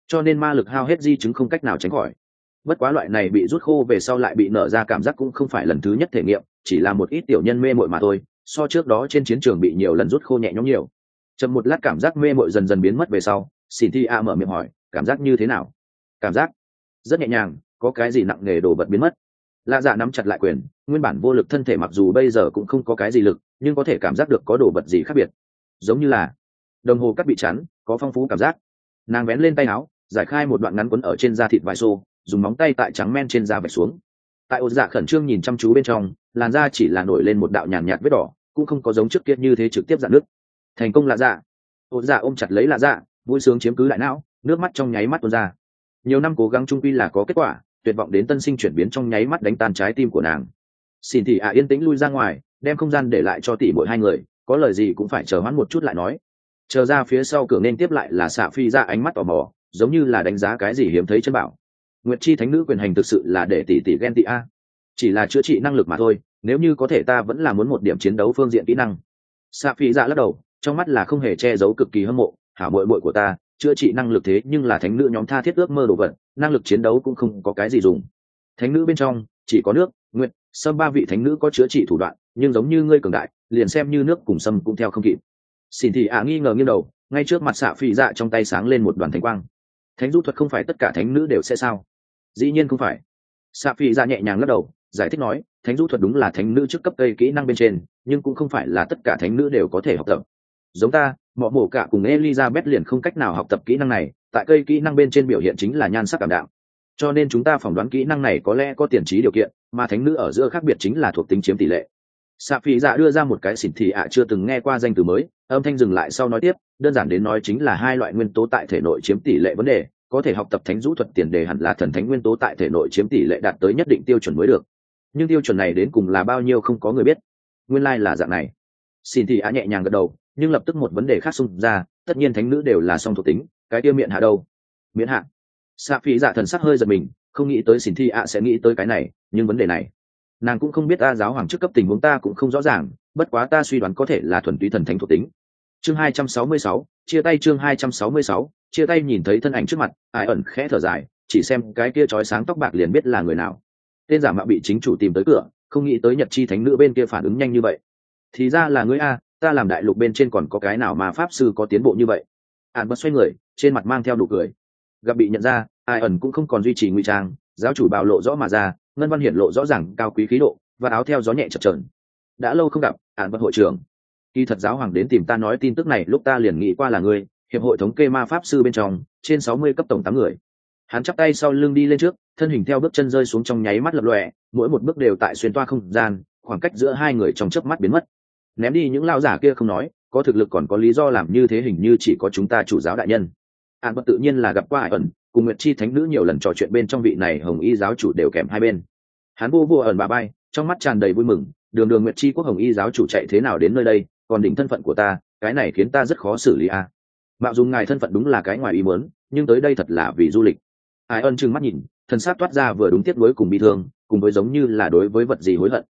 cho nên ma lực hao hết di chứng không cách nào tránh khỏi. Bất quá loại này bị rút khô về sau lại bị nở ra cảm giác cũng không phải lần thứ nhất thể nghiệm, chỉ là một ít tiểu nhân mê mội mà thôi, so trước đó trên chiến trường bị nhiều lần rút khô nhẹ nhõm nhiều. Chậm một lát cảm giác mê mội dần dần biến mất về sau, Cynthia mở miệng hỏi, cảm giác như thế nào? Cảm giác rất nhẹ nhàng, có cái gì nặng nề đồ vật biến mất. Lạ Dạ nắm chặt lại quyền, nguyên bản vô lực thân thể mặc dù bây giờ cũng không có cái gì lực, nhưng có thể cảm giác được có đồ vật gì khác biệt, giống như là đồng hồ cắt bị chắn, có phong phú cảm giác. Nàng vén lên tay áo, giải khai một đoạn ngắn quấn ở trên da thịt vải xô, dùng móng tay tại trắng men trên da vạch xuống. Tại Ôn Dạ khẩn trương nhìn chăm chú bên trong, làn da chỉ là nổi lên một đạo nhàn nhạt vết đỏ, cũng không có giống trước kia như thế trực tiếp rạn nước. Thành công. Lạ Dạ. Ôn Dạ ôm chặt lấy Lạ Dạ, vui sướng chiếm cứ đại não, nước mắt trong nháy mắt tuôn ra. Nhiều năm cố gắng chung quy là có kết quả, tuyệt vọng đến tân sinh chuyển biến trong nháy mắt đánh tan trái tim của nàng. Xin thì yên tĩnh lui ra ngoài, đem không gian để lại cho tỷ muội hai người, có lời gì cũng phải chờ hoãn một chút lại nói. Chờ ra phía sau cửa nên tiếp lại là Xạ Phi ra ánh mắt tò mò, giống như là đánh giá cái gì hiếm thấy chân bảo. Nguyệt chi thánh nữ quyền hành thực sự là để tỷ tỷ ghen tị a. Chỉ là chữa trị năng lực mà thôi, nếu như có thể ta vẫn là muốn một điểm chiến đấu phương diện kỹ năng. Xạ Phi ra lắc đầu, trong mắt là không hề che giấu cực kỳ hâm mộ, hảo muội muội của ta, chữa trị năng lực thế nhưng là thánh nữ nhóm tha thiết ước mơ đồ vật, năng lực chiến đấu cũng không có cái gì dùng. Thánh nữ bên trong chỉ có nước, nguyệt, sâm ba vị thánh nữ có chữa trị thủ đoạn, nhưng giống như ngươi cường đại, liền xem như nước cùng sâm cũng theo không kịp. Xin thì nghi ngờ nghiêng đầu, ngay trước mặt Xạ Phi dạ trong tay sáng lên một đoàn thánh quang. Thánh du thuật không phải tất cả thánh nữ đều sẽ sao? Dĩ nhiên không phải. Xạ Phi dạ nhẹ nhàng lắc đầu, giải thích nói, thánh du thuật đúng là thánh nữ trước cấp cây kỹ năng bên trên, nhưng cũng không phải là tất cả thánh nữ đều có thể học tập. Giống ta, mọ mổ cả cùng Elizabeth liền không cách nào học tập kỹ năng này, tại cây kỹ năng bên trên biểu hiện chính là nhan sắc cảm đạo. Cho nên chúng ta phỏng đoán kỹ năng này có lẽ có tiền trí điều kiện, mà thánh nữ ở giữa khác biệt chính là thuộc tính chiếm tỷ lệ. Sạ Phỉ dạ đưa ra một cái xỉn thì chưa từng nghe qua danh từ mới, âm thanh dừng lại sau nói tiếp, đơn giản đến nói chính là hai loại nguyên tố tại thể nội chiếm tỷ lệ vấn đề, có thể học tập thánh vũ thuật tiền đề hẳn là thần thánh nguyên tố tại thể nội chiếm tỷ lệ đạt tới nhất định tiêu chuẩn mới được. Nhưng tiêu chuẩn này đến cùng là bao nhiêu không có người biết. Nguyên lai là dạng này. Xỉn thì nhẹ nhàng gật đầu, nhưng lập tức một vấn đề khác xung ra, tất nhiên thánh nữ đều là song thuộc tính, cái tiêu miệng hạ đâu? Miễn hạ. Sạ Phỉ dạ thần sắc hơi giật mình, không nghĩ tới xỉn thi sẽ nghĩ tới cái này, nhưng vấn đề này nàng cũng không biết. Giáo hoàng trước cấp tình huống ta cũng không rõ ràng, bất quá ta suy đoán có thể là thuần túy thần thánh thuộc tính. Chương 266, chia tay. Chương 266, chia tay. Nhìn thấy thân ảnh trước mặt, Ai ẩn khẽ thở dài, chỉ xem cái kia chói sáng tóc bạc liền biết là người nào. Tên giả mạo bị chính chủ tìm tới cửa, không nghĩ tới Nhật chi thánh nữ bên kia phản ứng nhanh như vậy. Thì ra là ngươi a, ta làm đại lục bên trên còn có cái nào mà pháp sư có tiến bộ như vậy. Ản bật xoay người, trên mặt mang theo nụ cười. Gặp bị nhận ra, Ai ẩn cũng không còn duy trì ngụy trang, giáo chủ bạo lộ rõ mà ra, ngân văn hiển lộ rõ ràng cao quý khí độ, và áo theo gió nhẹ chập chờn. Đã lâu không gặp, Ản bật hội trưởng. Khi thật giáo hoàng đến tìm ta nói tin tức này lúc ta liền nghĩ qua là ngươi, hiệp hội thống kê ma pháp sư bên trong, trên 60 cấp tổng 8 người. Hắn chắp tay sau lưng đi lên trước, thân hình theo bước chân rơi xuống trong nháy mắt lập lòe, mỗi một bước đều tại xuyên toa không gian, khoảng cách giữa hai người trong chớp mắt biến mất. Ném đi những lao giả kia không nói, có thực lực còn có lý do làm như thế hình như chỉ có chúng ta chủ giáo đại nhân. Ản bật tự nhiên là gặp qua Ai ẩn, cùng Nguyệt chi thánh nữ nhiều lần trò chuyện bên trong vị này hồng y giáo chủ đều kèm hai bên. Hắn vô ẩn bà bay, trong mắt tràn đầy vui mừng, đường Nguyệt chi quốc hồng y giáo chủ chạy thế nào đến nơi đây, còn đỉnh thân phận của ta, cái này khiến ta rất khó xử lý a. Mạo dùng ngài thân phận đúng là cái ngoài ý muốn, nhưng tới đây thật là vì du lịch. Ai ân trừng mắt nhìn, thân xác toát ra vừa đúng tiếc nuối cùng bi thương, cùng với giống như là đối với vật gì hối hận.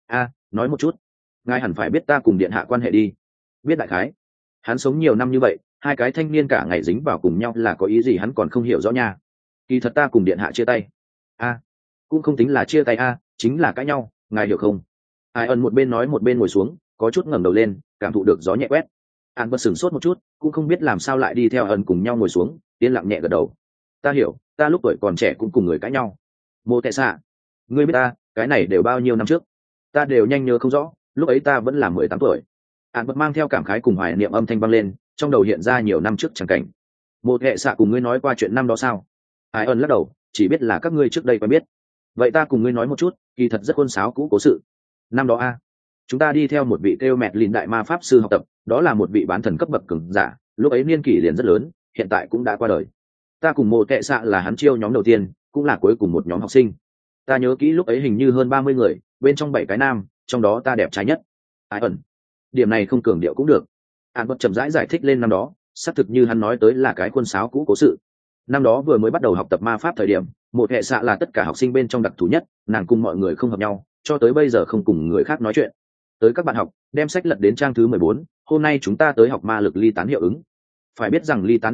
Nói một chút, ngài hẳn phải biết ta cùng điện hạ quan hệ đi. Biết đại khái. Hắn sống nhiều năm như vậy, hai cái thanh niên cả ngày dính vào cùng nhau là có ý gì hắn còn không hiểu rõ nha. Kỳ thật ta cùng điện hạ chia tay. Cũng không tính là chia tay chính là cãi nhau, ngài hiểu không? Ai ẩn một bên nói một bên ngồi xuống, có chút ngẩng đầu lên, cảm thụ được gió nhẹ quét. An bật sửng sốt một chút, cũng không biết làm sao lại đi theo ẩn cùng nhau ngồi xuống, yên lặng nhẹ gật đầu. Ta hiểu, ta lúc tuổi còn trẻ cũng cùng người cãi nhau. Mô Tệ Xạ, ngươi biết ta, cái này đều bao nhiêu năm trước? Ta đều nhanh nhớ không rõ, lúc ấy ta vẫn là 18 tuổi. An bật mang theo cảm khái cùng hoài niệm âm thanh vang lên, trong đầu hiện ra nhiều năm trước chẳng cảnh. Mô Tệ Xạ cùng ngươi nói qua chuyện năm đó sao? Ai ẩn lắc đầu, chỉ biết là các ngươi trước đây quen biết. Vậy ta cùng ngươi nói một chút, kỳ thật rất khuôn sáo cũ cố sự. Năm đó chúng ta đi theo một vị kêu mẹt lìn đại ma pháp sư học tập, đó là một vị bán thần cấp bậc cường giả, lúc ấy niên kỷ liền rất lớn, hiện tại cũng đã qua đời. Ta cùng Mộ Tệ Xạ là hắn chiêu nhóm đầu tiên, cũng là cuối cùng một nhóm học sinh. Ta nhớ kỹ lúc ấy hình như hơn 30 người, bên trong 7 cái nam, trong đó ta đẹp trai nhất. Ai ẩn, điểm này không cường điệu cũng được. An bất chậm rãi giải thích lên năm đó, xác thực như hắn nói tới là cái khuôn sáo cũ cố sự. Năm đó vừa mới bắt đầu học tập ma pháp thời điểm, Mộ Tệ Xạ là tất cả học sinh bên trong đặc thù nhất, nàng cùng mọi người không hợp nhau, cho tới bây giờ không cùng người khác nói chuyện. Tới các bạn học, đem sách lật đến trang thứ 14, hôm nay chúng ta tới học ma lực ly tán hiệu ứng. Phải biết rằng ly tán hiệu ứng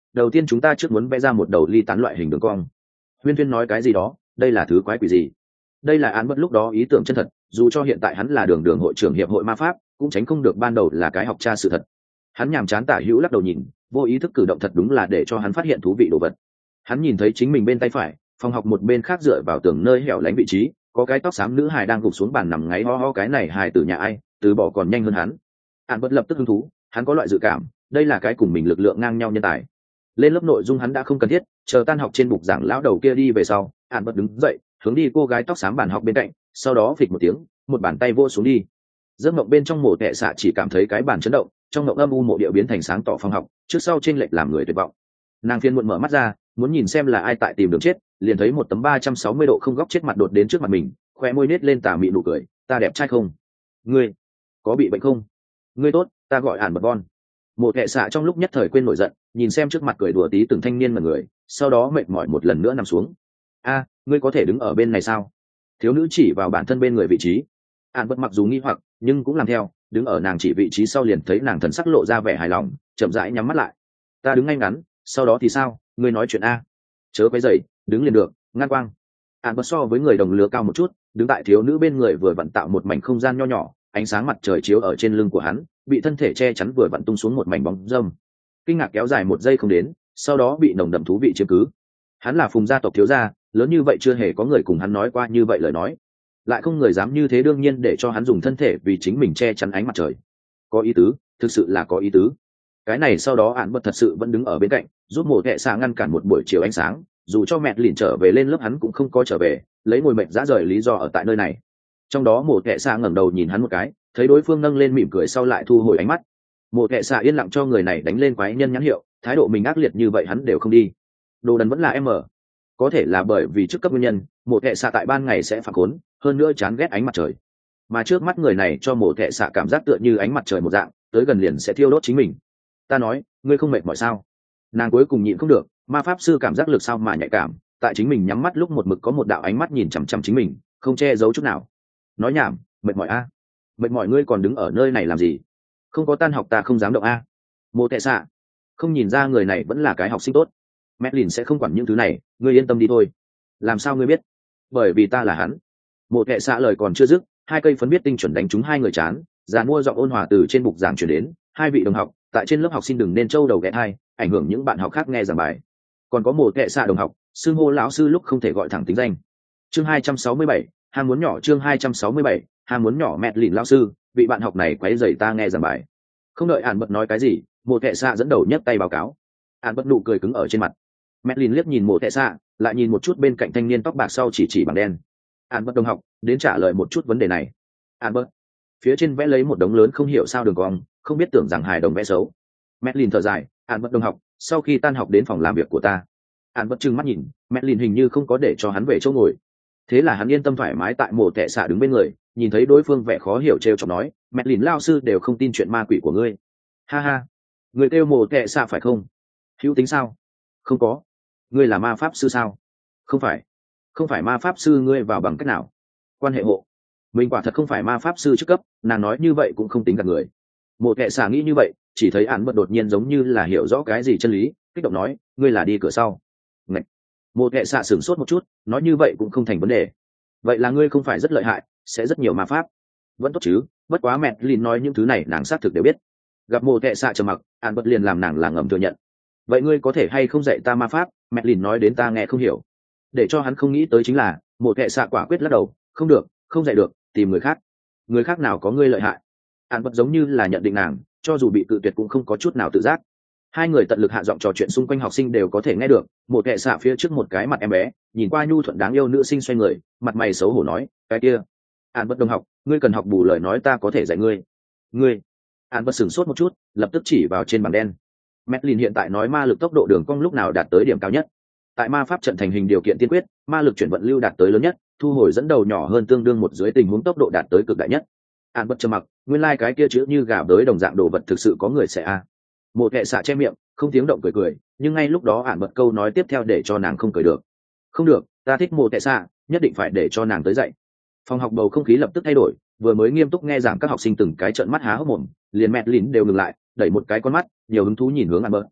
đầu tiên chúng ta trước muốn vẽ ra một đầu ly tán loại hình đường cong. Huyên Huyên nói cái gì đó, đây là thứ quái quỷ gì? Đây là án bất lúc đó ý tưởng chân thật, dù cho hiện tại hắn là đường đường hội trưởng hiệp hội ma pháp, cũng tránh không được ban đầu là cái học tra sự thật. Hắn nhàm chán tả hữu lắc đầu nhìn, vô ý thức cử động thật đúng là để cho hắn phát hiện thú vị đồ vật. Hắn nhìn thấy chính mình bên tay phải, phòng học một bên khác dựa vào tường nơi hẻo lánh vị trí, có cái tóc xám nữ hài đang gục xuống bàn nằm ngáy ho ho, cái này hài từ nhà ai, từ bỏ còn nhanh hơn hắn. Án bất lập tức hứng thú, hắn có loại dự cảm, đây là cái cùng mình lực lượng ngang nhau nhân tài. Lên lớp nội dung hắn đã không cần thiết, chờ tan học trên bục giảng lão đầu kia đi về sau, án bất đứng dậy, hướng đi cô gái tóc xám bàn học bên cạnh, sau đó phịch một tiếng, một bàn tay vô xuống đi. Giấc mộng bên trong mổ tệ xạ chỉ cảm thấy cái bàn chấn động, trong mộng âm u mộ địa biến thành sáng tỏ phòng học, trước sau trên lệch làm người tuyệt vọng. Nàng phiền muộn mở mắt ra, muốn nhìn xem là ai tại tìm đường chết, liền thấy một tấm 360 độ không góc chết mặt đột đến trước mặt mình, khoe môi nết lên tà mị nụ cười, ta đẹp trai không? Ngươi có bị bệnh không? Ngươi tốt, ta gọi Ản Bật Bon. Mộ tệ xạ trong lúc nhất thời quên nổi giận, nhìn xem trước mặt cười đùa tí từng thanh niên mà người, sau đó mệt mỏi một lần nữa nằm xuống. A, ngươi có thể đứng ở bên này sao? Thiếu nữ chỉ vào bản thân bên người vị trí. Ản Bật mặc dù nghi hoặc, nhưng cũng làm theo, đứng ở nàng chỉ vị trí sau liền thấy nàng thần sắc lộ ra vẻ hài lòng, chậm rãi nhắm mắt lại. Ta đứng ngay ngắn, sau đó thì sao? Ngươi nói chuyện a? Chớ quấy rầy, đứng liền được, ngăn quang. Ản Bật so với người đồng lứa cao một chút, đứng tại thiếu nữ bên người vừa vặn tạo một mảnh không gian nho nhỏ, ánh sáng mặt trời chiếu ở trên lưng của hắn, bị thân thể che chắn vừa vặn tung xuống một mảnh bóng râm. Kinh ngạc kéo dài một giây không đến, sau đó bị nồng đậm thú vị chiếm cứ. Hắn là Phùng gia tộc thiếu gia, lớn như vậy chưa hề có người cùng hắn nói qua như vậy lời nói, lại không người dám như thế, đương nhiên để cho hắn dùng thân thể vì chính mình che chắn ánh mặt trời. Có ý tứ, thực sự là có ý tứ. Cái này sau đó Ản Bật thật sự vẫn đứng ở bên cạnh, giúp mổ kệ xạ ngăn cản một buổi chiều ánh sáng, dù cho mẹ lìn trở về lên lớp hắn cũng không có trở về, lấy ngồi mệt dã rời lý do ở tại nơi này. Trong đó mổ kệ xạ ngẩng đầu nhìn hắn một cái, thấy đối phương nâng lên mỉm cười sau lại thu hồi ánh mắt. Mổ kệ xạ yên lặng cho người này đánh lên quái nhân nhãn hiệu, thái độ mình ác liệt như vậy hắn đều không đi. Đồ đần vẫn là em ở. Có thể là bởi vì chức cấp nguyên nhân, mổ kệ xạ tại ban ngày sẽ phản khốn, hơn nữa chán ghét ánh mặt trời. Mà trước mắt người này cho mổ kệ xạ cảm giác tựa như ánh mặt trời một dạng, tới gần liền sẽ thiêu đốt chính mình. Ta nói, ngươi không mệt mỏi sao? Nàng cuối cùng nhịn không được, ma pháp sư cảm giác lực sao mà nhạy cảm, tại chính mình nhắm mắt lúc một mực có một đạo ánh mắt nhìn chằm chằm chính mình, không che giấu chút nào. Nói nhảm, mệt mỏi a? Mệt mỏi ngươi còn đứng ở nơi này làm gì? Không có tan học ta không dám động a. Mộ tệ xạ, không nhìn ra người này vẫn là cái học sinh tốt. Madeline sẽ không quản những thứ này, ngươi yên tâm đi thôi. Làm sao ngươi biết? Bởi vì ta là hắn. Mộ tệ xạ lời còn chưa dứt, hai cây phấn biết tinh chuẩn đánh trúng hai người chán, giàn mua giọng ôn hòa từ trên bục giảng truyền đến, hai vị đồng học, tại trên lớp học xin đừng nên trâu đầu ghé thai, ảnh hưởng những bạn học khác nghe giảng bài. Còn có một kệ xạ đồng học, xưng hô lão sư lúc không thể gọi thẳng tính danh. Chương 267, ham muốn nhỏ. Chương 267, ham muốn nhỏ. Madeline lão sư, vị bạn học này quấy rầy ta nghe giảng bài. Không đợi Ản Bật nói cái gì, một kệ xạ dẫn đầu nhấc tay báo cáo. Ản Bật nụ cười cứng ở trên mặt. Madeline liếc nhìn một kệ xạ, lại nhìn một chút bên cạnh thanh niên tóc bạc sau chỉ bằng đen. Ản Bật đồng học, đến trả lời một chút vấn đề này. Ản Bật, phía trên vẽ lấy một đống lớn không hiểu sao đường cong, không biết tưởng rằng hài đồng vẽ xấu. Madeline thở dài, Ản Bật đồng học, sau khi tan học đến phòng làm việc của ta. Ản Bật trừng mắt nhìn, Madeline hình như không có để cho hắn về chỗ ngồi. Thế là hắn yên tâm thoải mái tại mổ tệ xạ đứng bên người, nhìn thấy đối phương vẻ khó hiểu trêu chọc nói, Madeline lao sư đều không tin chuyện ma quỷ của ngươi. Ha ha, người kêu mổ tệ xạ phải không? Hữu tính sao? Không có. Ngươi là ma pháp sư sao? Không phải. Không phải ma pháp sư, ngươi vào bằng cách nào? Quan hệ hộ. Mình quả thật không phải ma pháp sư chức cấp, nàng nói như vậy cũng không tính gạt người. Mộ kệ xạ nghĩ như vậy, chỉ thấy Ản Bật đột nhiên giống như là hiểu rõ cái gì chân lý, kích động nói, ngươi là đi cửa sau. Ngậy. Mộ kệ xạ sửng sốt một chút, nói như vậy cũng không thành vấn đề. Vậy là ngươi không phải rất lợi hại, sẽ rất nhiều ma pháp. Vẫn tốt chứ, bất quá mẹ Lin nói những thứ này nàng xác thực đều biết. Gặp mộ kệ xạ trầm mặc, Ản Bật liền làm nàng là ngầm thừa nhận. Vậy ngươi có thể hay không dạy ta ma pháp? Mẹ Lin nói đến ta nghe không hiểu. Để cho hắn không nghĩ tới chính là, mộ kệ xạ quả quyết lắc đầu, không được, không dạy được, tìm người khác. Người khác nào có ngươi lợi hại? Ản Bật giống như là nhận định nàng, cho dù bị cự tuyệt cũng không có chút nào tự giác. Hai người tận lực hạ giọng trò chuyện, xung quanh học sinh đều có thể nghe được. Một kệ xạ phía trước một cái mặt em bé, nhìn qua nhu thuận đáng yêu nữ sinh xoay người, mặt mày xấu hổ nói, cái kia, Ản Bật đồng học, ngươi cần học bù lời nói ta có thể dạy ngươi. Ngươi? Ản Bật sửng sốt một chút, lập tức chỉ vào trên bảng đen. Madeline hiện tại nói ma lực tốc độ đường cong lúc nào đạt tới điểm cao nhất. Tại ma pháp trận thành hình điều kiện tiên quyết, ma lực chuyển vận lưu đạt tới lớn nhất, thu hồi dẫn đầu nhỏ hơn tương đương một dưới tình huống tốc độ đạt tới cực đại nhất. Ản Bật trầm mặc, nguyên lai cái kia chữ như gà bới đồng dạng đồ vật thực sự có người sẽ a. Một kệ xạ che miệng, không tiếng động cười, nhưng ngay lúc đó Ản Bật câu nói tiếp theo để cho nàng không cười được. Không được, ta thích một kệ xạ, nhất định phải để cho nàng tới dậy. Phòng học bầu không khí lập tức thay đổi, vừa mới nghiêm túc nghe giảng các học sinh từng cái trợn mắt há hốc mồm, liền Madeline đều ngừng lại, đẩy một cái con mắt, nhiều hứng thú nhìn hướng Ản Bật.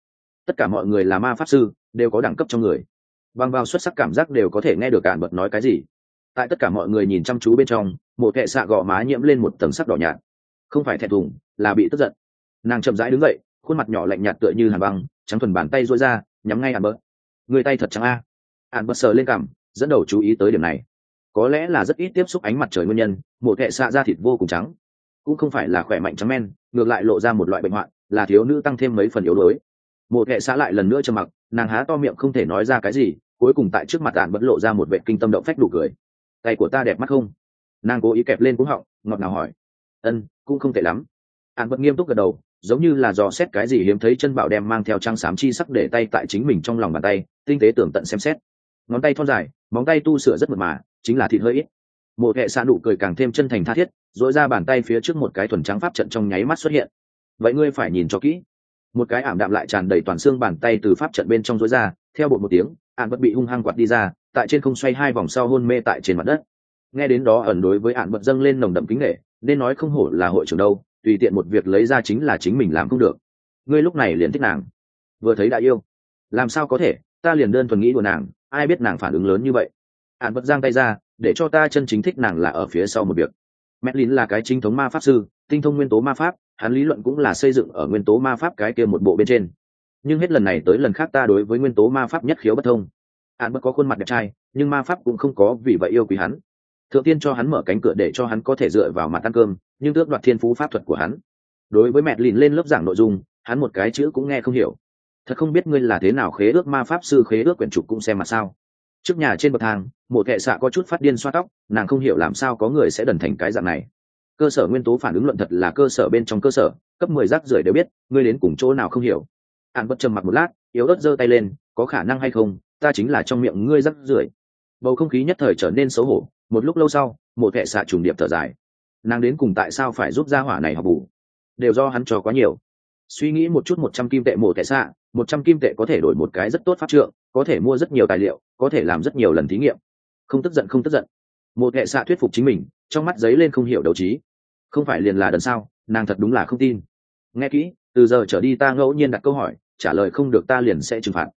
tất cả mọi người là ma pháp sư đều có đẳng cấp trong người, bằng vào xuất sắc cảm giác đều có thể nghe được Ản bật nói cái gì. Tại tất cả mọi người nhìn chăm chú bên trong, một kệ xạ gò má nhiễm lên một tầng sắc đỏ nhạt, không phải thẹn thùng là bị tức giận. Nàng chậm rãi đứng dậy, khuôn mặt nhỏ lạnh nhạt tựa như hàn băng, trắng thuần bàn tay duỗi ra nhắm ngay Ản bật. Người tay thật trắng a. Ản bật sờ lên cằm, dẫn đầu chú ý tới điểm này. Có lẽ là rất ít tiếp xúc ánh mặt trời nguyên nhân, một kệ xạ da thịt vô cùng trắng, cũng không phải là khỏe mạnh trắng men, ngược lại lộ ra một loại bệnh hoạn, là thiếu nữ tăng thêm mấy phần yếu đuối. Một kệ xạ lại lần nữa trầm mặc, nàng há to miệng không thể nói ra cái gì, cuối cùng tại trước mặt Ản bật lộ ra một vẻ kinh tâm động phách nụ cười. Tay của ta đẹp mắt không? Nàng cố ý kẹp lên cuống họng, ngọt ngào hỏi. Cũng không tệ lắm. Ản bật nghiêm túc gật đầu, giống như là dò xét cái gì hiếm thấy, chân bảo đem mang theo trăng xám chi sắc để tay tại chính mình trong lòng bàn tay, tinh tế tường tận xem xét. Ngón tay thon dài, móng tay tu sửa rất mượt mà, chính là thịt hơi ít. Một hệ xạ nụ cười càng thêm chân thành tha thiết, dội ra bàn tay phía trước, một cái thuần trắng pháp trận trong nháy mắt xuất hiện. Vậy ngươi phải nhìn cho kỹ. Một cái ảm đạm lại tràn đầy toàn xương bàn tay từ pháp trận bên trong dối ra, theo bột một tiếng, Ản bật bị hung hăng quạt đi ra, tại trên không xoay 2 vòng sau hôn mê tại trên mặt đất. Nghe đến đó ẩn đối với Ản bật dâng lên nồng đậm kính nể, nên nói không hổ là hội trưởng đâu, tùy tiện một việc lấy ra chính là chính mình làm không được. Ngươi lúc này liền thích nàng, vừa thấy đã yêu. Làm sao có thể, ta liền đơn thuần nghĩ của nàng, ai biết nàng phản ứng lớn như vậy. Ản bật giang tay ra, để cho ta chân chính thích nàng là ở phía sau một việc. Medlin là cái chính thống ma pháp sư, tinh thông nguyên tố ma pháp, hắn lý luận cũng là xây dựng ở nguyên tố ma pháp cái kia một bộ bên trên. Nhưng hết lần này tới lần khác ta đối với nguyên tố ma pháp nhất khiếu bất thông. Ản bật có khuôn mặt đẹp trai, nhưng ma pháp cũng không có vì vậy yêu quý hắn. Thượng tiên cho hắn mở cánh cửa để cho hắn có thể dựa vào mặt ăn cơm, nhưng tước đoạt thiên phú pháp thuật của hắn. Đối với Medlin lên lớp giảng nội dung, hắn một cái chữ cũng nghe không hiểu. Thật không biết ngươi là thế nào khế ước ma pháp sư khế ước quyển trục cũng xem mà sao. Trước nhà trên bậc thang, một kệ xạ có chút phát điên xoa tóc, nàng không hiểu làm sao có người sẽ đần thành cái dạng này. Cơ sở nguyên tố phản ứng luận thật là cơ sở bên trong cơ sở, cấp 10 rác rưởi đều biết, ngươi đến cùng chỗ nào không hiểu. Ản bật trầm mặc một lát, yếu ớt giơ tay lên, có khả năng hay không, ta chính là trong miệng ngươi rác rưởi. Bầu không khí nhất thời trở nên xấu hổ, một lúc lâu sau, một kệ xạ trùng điệp thở dài. Nàng đến cùng tại sao phải giúp gia hỏa này học bù? Đều do hắn cho quá nhiều. Suy nghĩ một chút, 100 kim tệ một kệ xạ, 100 kim tệ có thể đổi một cái rất tốt pháp trượng, có thể mua rất nhiều tài liệu, có thể làm rất nhiều lần thí nghiệm. Không tức giận, không tức giận. Một hệ xạ thuyết phục chính mình, trong mắt giấy lên không hiểu đấu trí. Không phải liền là đần sao? Nàng thật đúng là không tin. Nghe kỹ, từ giờ trở đi ta ngẫu nhiên đặt câu hỏi, trả lời không được ta liền sẽ trừng phạt.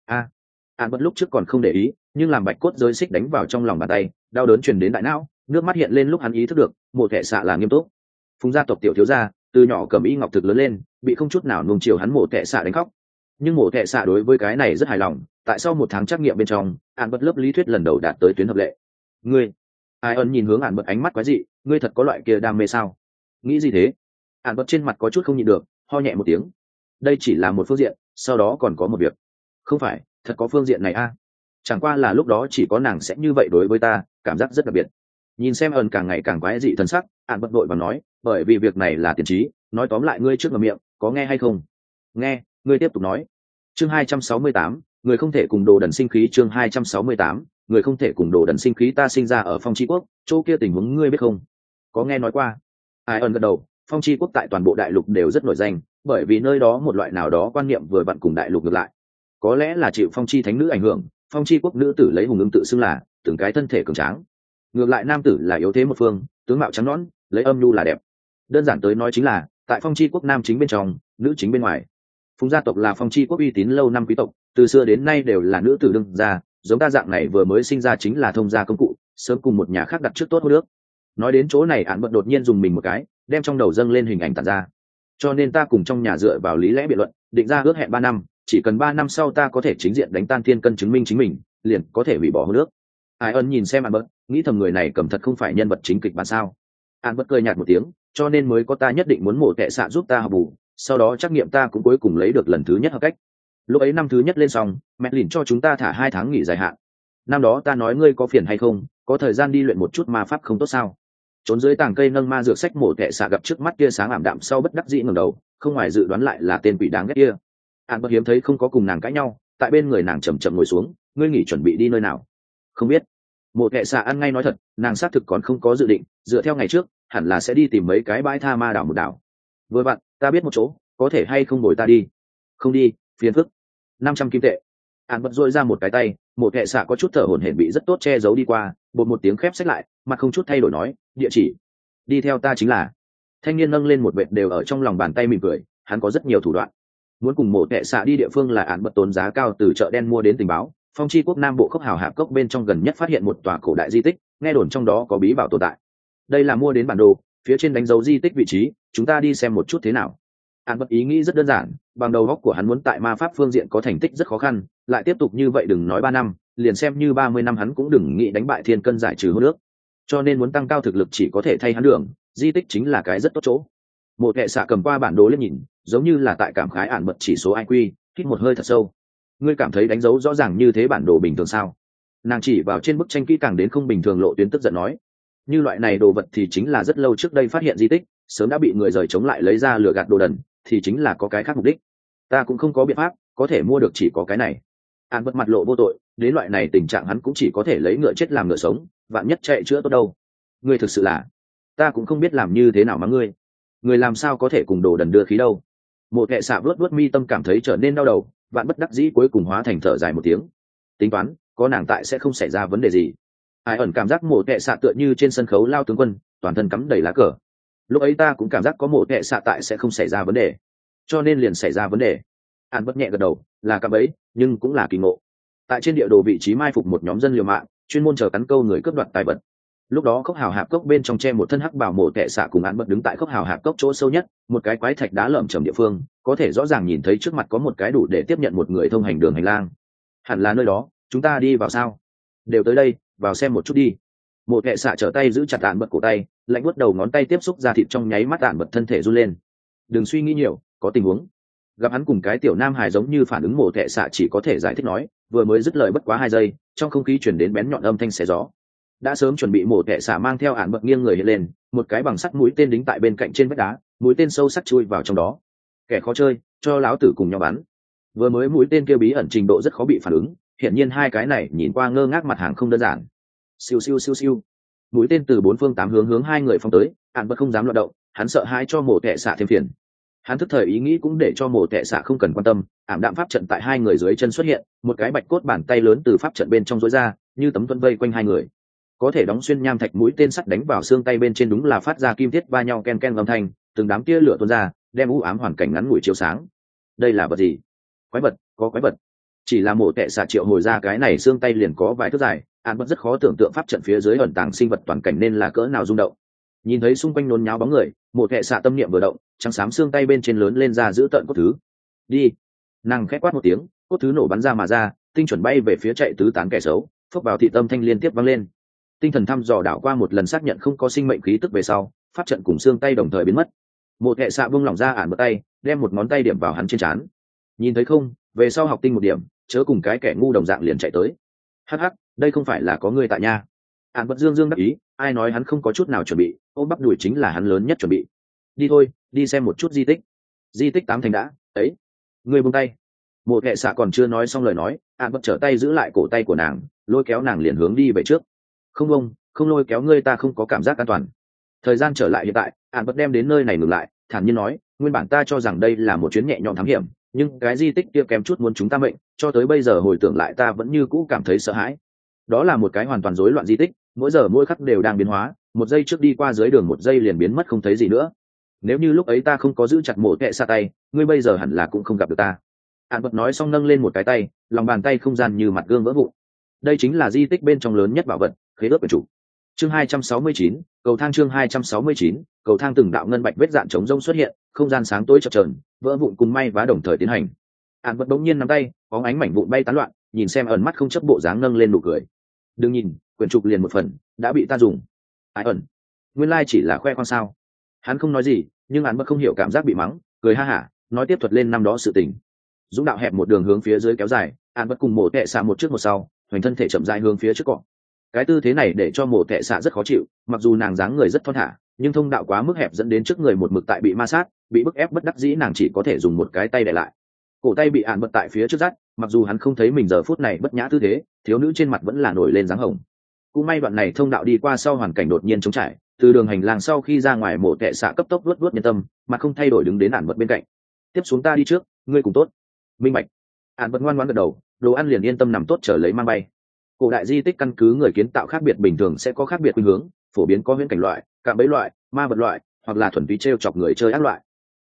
Ản bật lúc trước còn không để ý, nhưng làm bạch cốt giới xích đánh vào trong lòng bàn tay, đau đớn truyền đến đại não, nước mắt hiện lên lúc hắn ý thức được, một hệ xạ là nghiêm túc. Phùng gia tộc tiểu thiếu gia, từ nhỏ cầm y ngọc thực lớn lên, bị không chút nào nuông chiều hắn một hệ xạ đánh khóc. Nhưng một hệ xạ đối với cái này rất hài lòng. Tại sau 1 tháng trắc nghiệm bên trong, Ản bật lớp lý thuyết lần đầu đạt tới tuyến hợp lệ. Ngươi, ai ân nhìn hướng Ản bật ánh mắt quái dị, ngươi thật có loại kia đam mê sao? Nghĩ gì thế? Ản bật trên mặt có chút không nhịn được, ho nhẹ một tiếng. Đây chỉ là một phương diện, sau đó còn có một việc. Không phải, thật có phương diện này a? Chẳng qua là lúc đó chỉ có nàng sẽ như vậy đối với ta, cảm giác rất đặc biệt. Nhìn xem ẩn càng ngày càng quái dị thần sắc, Ản bật vội và nói, bởi vì việc này là tiền trí, nói tóm lại ngươi trước ngậm miệng, có nghe hay không? Nghe, ngươi tiếp tục nói. Chương 268, người không thể cùng đồ đần sinh khí. Chương 268, người không thể cùng đồ đần sinh khí. Ta sinh ra ở Phong Chi Quốc, chỗ kia tình huống ngươi biết không? Có nghe nói qua. Ai ẩn gật đầu. Phong Chi Quốc tại toàn bộ đại lục đều rất nổi danh, bởi vì nơi đó một loại nào đó quan niệm vừa vặn cùng đại lục ngược lại. Có lẽ là chịu Phong Chi thánh nữ ảnh hưởng, Phong Chi Quốc nữ tử lấy hùng ưng tự xưng là, từng cái thân thể cường tráng. Ngược lại nam tử là yếu thế một phương, tướng mạo trắng nõn, lấy âm nhu là đẹp. Đơn giản tới nói chính là, tại Phong Chi Quốc nam chính bên trong, nữ chính bên ngoài. Phùng gia tộc là Phong Chi Quốc uy tín lâu năm quý tộc, từ xưa đến nay đều là nữ tử đương gia, giống ta dạng này vừa mới sinh ra chính là thông gia công cụ, sớm cùng một nhà khác đặt trước tốt hôn nước. Nói đến chỗ này, Ản bật đột nhiên dùng mình một cái, đem trong đầu dâng lên hình ảnh tản ra. Cho nên ta cùng trong nhà dựa vào lý lẽ biện luận, định ra ước hẹn 3 năm, chỉ cần 3 năm sau ta có thể chính diện đánh tan thiên cân chứng minh chính mình, liền có thể hủy bỏ hôn nước. Ai ân nhìn xem Ản bật, nghĩ thầm người này cầm thật không phải nhân vật chính kịch bản sao? Ản bật cười nhạt một tiếng, cho nên mới có ta nhất định muốn mổ tệ xạ giúp ta học bù, sau đó trắc nghiệm ta cũng cuối cùng lấy được lần thứ nhất hợp cách. Lúc ấy năm thứ nhất lên xong, Medlin cho chúng ta thả 2 tháng nghỉ dài hạn. Năm đó ta nói ngươi có phiền hay không, có thời gian đi luyện một chút ma pháp không tốt sao? Trốn dưới tàng cây nâng ma dược sách mổ tệ xạ gặp trước mắt tia sáng ảm đạm sau bất đắc dĩ ngẩng đầu, không ngoài dự đoán lại là tên quỷ đáng ghét kia. Ản bật hiếm thấy không có cùng nàng cãi nhau, tại bên người nàng chậm chậm ngồi xuống, ngươi nghỉ chuẩn bị đi nơi nào? Không biết. Mộ tệ xạ ăn ngay nói thật, nàng xác thực còn không có dự định, dựa theo ngày trước, hẳn là sẽ đi tìm mấy cái bãi tha ma đảo một đảo. Vừa bạn, ta biết một chỗ, có thể hay không bồi ta đi? Không đi, phiền phức. 500 kim tệ. Ản bật dội ra một cái tay, một kệ xạ có chút thở hổn hển bị rất tốt che giấu đi qua, bột một tiếng khép sách lại, mặt không chút thay đổi nói, địa chỉ. Đi theo ta chính là. Thanh niên nâng lên một vệt đều ở trong lòng bàn tay mỉm cười, hắn có rất nhiều thủ đoạn. muốn cùng mổ tệ xạ đi địa phương là án bật tốn giá cao từ chợ đen mua đến tình báo. Phong chi quốc nam bộ khốc hào hạp cốc bên trong gần nhất phát hiện một tòa cổ đại di tích, nghe đồn trong đó có bí bảo tồn tại. Đây là mua đến bản đồ, phía trên đánh dấu di tích vị trí, chúng ta đi xem một chút thế nào. Án bật ý nghĩ rất đơn giản, bằng đầu óc của hắn muốn tại ma pháp phương diện có thành tích rất khó khăn, lại tiếp tục như vậy đừng nói 3 năm, liền xem như 30 năm hắn cũng đừng nghĩ đánh bại thiên cân giải trừ hôn nước. Cho nên muốn tăng cao thực lực chỉ có thể thay hắn đường, di tích chính là cái rất tốt chỗ. Một hệ xạ cầm qua bản đồ lên nhìn, giống như là tại cảm khái Án bật chỉ số IQ, hít một hơi thật sâu. Ngươi cảm thấy đánh dấu rõ ràng như thế bản đồ bình thường sao? Nàng chỉ vào trên bức tranh kỹ càng đến không bình thường lộ tuyến tức giận nói. Như loại này đồ vật thì chính là rất lâu trước đây phát hiện di tích, sớm đã bị người rời chống lại lấy ra lừa gạt đồ đần, thì chính là có cái khác mục đích. Ta cũng không có biện pháp, có thể mua được chỉ có cái này. Án bật mặt lộ vô tội, đến loại này tình trạng hắn cũng chỉ có thể lấy ngựa chết làm ngựa sống, vạn nhất chạy chữa tốt đâu. Ngươi thực sự là, ta cũng không biết làm như thế nào mà ngươi làm sao có thể cùng đồ đần đưa khí đâu. Một kệ xạ vuốt mi tâm cảm thấy trở nên đau đầu, vạn bất đắc dĩ cuối cùng hóa thành thở dài một tiếng. Tính toán, có nàng tại sẽ không xảy ra vấn đề gì. Ai ẩn cảm giác một kệ xạ tựa như trên sân khấu lao tướng quân, toàn thân cắm đầy lá cờ. Lúc ấy ta cũng cảm giác có một kệ xạ tại sẽ không xảy ra vấn đề, cho nên liền xảy ra vấn đề. An bất nhẹ gật đầu, là cạm bẫy, nhưng cũng là kỳ ngộ. Tại trên địa đồ vị trí mai phục một nhóm dân liều mạng, chuyên môn chờ cắn câu người cướp đoạt tài vật. Lúc đó khốc hào hạp cốc bên trong che một thân hắc bảo mổ tệ xạ cùng Án bật đứng tại khốc hào hạp cốc chỗ sâu nhất, một cái quái thạch đá lởm chởm địa phương, có thể rõ ràng nhìn thấy trước mặt có một cái đủ để tiếp nhận một người thông hành đường hành lang. Hẳn là nơi đó, chúng ta đi vào sao? Đều tới đây, vào xem một chút đi. Mổ tệ xạ trở tay giữ chặt Án bật cổ tay, lạnh buốt đầu ngón tay tiếp xúc ra thịt trong nháy mắt Án bật thân thể run lên. Đừng suy nghĩ nhiều, có tình huống. Gặp hắn cùng cái tiểu nam hài giống như phản ứng, mổ tệ xạ chỉ có thể giải thích nói, vừa mới dứt lời bất quá 2 giây, trong không khí truyền đến bén nhọn âm thanh xé gió. Đã sớm chuẩn bị mổ tệ xả mang theo Án bật nghiêng người hiện lên, một cái bằng sắt mũi tên đính tại bên cạnh trên vách đá, mũi tên sâu sắc chui vào trong đó. Kẻ khó chơi, cho láo tử cùng nhau bắn. Vừa mới mũi tên kêu bí ẩn trình độ rất khó bị phản ứng, hiển nhiên hai cái này nhìn qua ngơ ngác mặt hàng không đơn giản. Siêu siêu siêu siêu, mũi tên từ 4 phương 8 hướng hai người phóng tới, Án bật không dám loạn động, hắn sợ hãi cho mổ tệ xả thêm phiền. Hắn thức thời ý nghĩ cũng để cho mổ tệ xạ không cần quan tâm, ảm đạm pháp trận tại hai người dưới chân xuất hiện, một cái bạch cốt bàn tay lớn từ pháp trận bên trong rối ra, như tấm thuẫn vây quanh hai người. Có thể đóng xuyên nham thạch mũi tên sắt đánh vào xương tay bên trên đúng là phát ra kim thiết va nhau ken ken âm thanh, từng đám tia lửa tuôn ra, đem u ám hoàn cảnh ngắn ngủi chiếu sáng. Đây là vật gì? Quái vật, có quái vật. Chỉ là mổ tệ xạ triệu hồi ra cái này xương tay liền có vài thước dài, Án bật rất khó tưởng tượng pháp trận phía dưới ẩn tàng sinh vật toàn cảnh nên là cỡ nào rung động. Nhìn thấy xung quanh nôn nháo bóng người, mổ tệ xạ tâm niệm vừa động, trắng xám xương tay bên trên lớn lên ra giữ tợn cốt thứ. Đi. Nàng khẽ quát một tiếng, cốt thứ nổ bắn ra mà ra, tinh chuẩn bay về phía chạy tứ tán kẻ xấu, phốc vào thị tâm thanh liên tiếp vang lên. Tinh thần thăm dò đảo qua một lần xác nhận không có sinh mệnh khí tức về sau, pháp trận cùng xương tay đồng thời biến mất. Một hệ xạ buông lỏng ra Án bật tay, đem một ngón tay điểm vào hắn trên trán. Nhìn thấy không, về sau học tinh một điểm, chớ cùng cái kẻ ngu đồng dạng liền chạy tới. Hắc hắc, đây không phải là có người tại nha. Án bật dương dương đắc ý, ai nói hắn không có chút nào chuẩn bị, ôm bắp đùi chính là hắn lớn nhất chuẩn bị. Đi thôi, đi xem một chút di tích. Di tích 8 thành đã, ấy. Người buông tay. Một hệ xạ còn chưa nói xong lời nói, Án bật trở tay giữ lại cổ tay của nàng, lôi kéo nàng liền hướng đi về trước. Không lôi kéo ngươi, ta không có cảm giác an toàn. Thời gian trở lại hiện tại, Án bật đem đến nơi này ngừng lại, thản nhiên nói, nguyên bản ta cho rằng đây là một chuyến nhẹ nhõm thám hiểm, nhưng cái di tích kia kém chút muốn chúng ta mệnh, cho tới bây giờ hồi tưởng lại ta vẫn như cũ cảm thấy sợ hãi. Đó là một cái hoàn toàn rối loạn di tích, mỗi giờ mỗi khắc đều đang biến hóa, một giây trước đi qua dưới đường, một giây liền biến mất không thấy gì nữa. Nếu như lúc ấy ta không có giữ chặt mổ tệ xa tay, ngươi bây giờ hẳn là cũng không gặp được ta. Án bật nói xong nâng lên một cái tay, lòng bàn tay không gian như mặt gương vỡ vụn. Đây chính là di tích bên trong lớn nhất bảo vật, khế ước quyển trục. Chương 269, cầu thang. Chương 269, cầu thang. Từng đạo ngân bạch vết dạn trống rông xuất hiện, không gian sáng tối chập chờn, vỡ vụn cùng may vá đồng thời tiến hành. Án bật bỗng nhiên nắm tay, bóng ánh mảnh vụn bay tán loạn, nhìn xem ẩn mắt không chấp bộ dáng nâng lên nụ cười. Đừng nhìn, quyển trục liền một phần, đã bị ta dùng. Ai ẩn, nguyên lai chỉ là khoe khoang sao? Hắn không nói gì, nhưng Án bật không hiểu cảm giác bị mắng, cười ha hả, nói tiếp thuật lên năm đó sự tình. Dũng đạo hẹp một đường hướng phía dưới kéo dài, Án bật cùng mổ tệ xạ một trước một sau, hoành thân thể chậm rãi hướng phía trước cọ. Cái tư thế này để cho mổ tệ xạ rất khó chịu, mặc dù nàng dáng người rất thon thả, nhưng thông đạo quá mức hẹp dẫn đến trước người một mực tại bị ma sát, bị bức ép bất đắc dĩ nàng chỉ có thể dùng một cái tay để lại. Cổ tay bị Án bật tại phía trước dắt, mặc dù hắn không thấy mình giờ phút này bất nhã tư thế, thiếu nữ trên mặt vẫn là nổi lên dáng hồng. Cũng may đoạn này thông đạo đi qua sau hoàn cảnh đột nhiên trống trải, từ đường hành lang sau khi ra ngoài, mổ tệ xạ cấp tốc luốt nhân tâm, mà không thay đổi đứng đến Án bật bên cạnh. Tiếp xuống ta đi trước, ngươi cùng tốt. Minh bạch. Án bật ngoan ngoãn gật đầu, đồ ăn liền yên tâm nằm tốt chờ lấy mang bay. Cổ đại di tích căn cứ người kiến tạo khác biệt bình thường sẽ có khác biệt khuynh hướng, phổ biến có huyễn cảnh loại, cạm bẫy loại, ma vật loại, hoặc là thuần túy trêu chọc người chơi ác loại.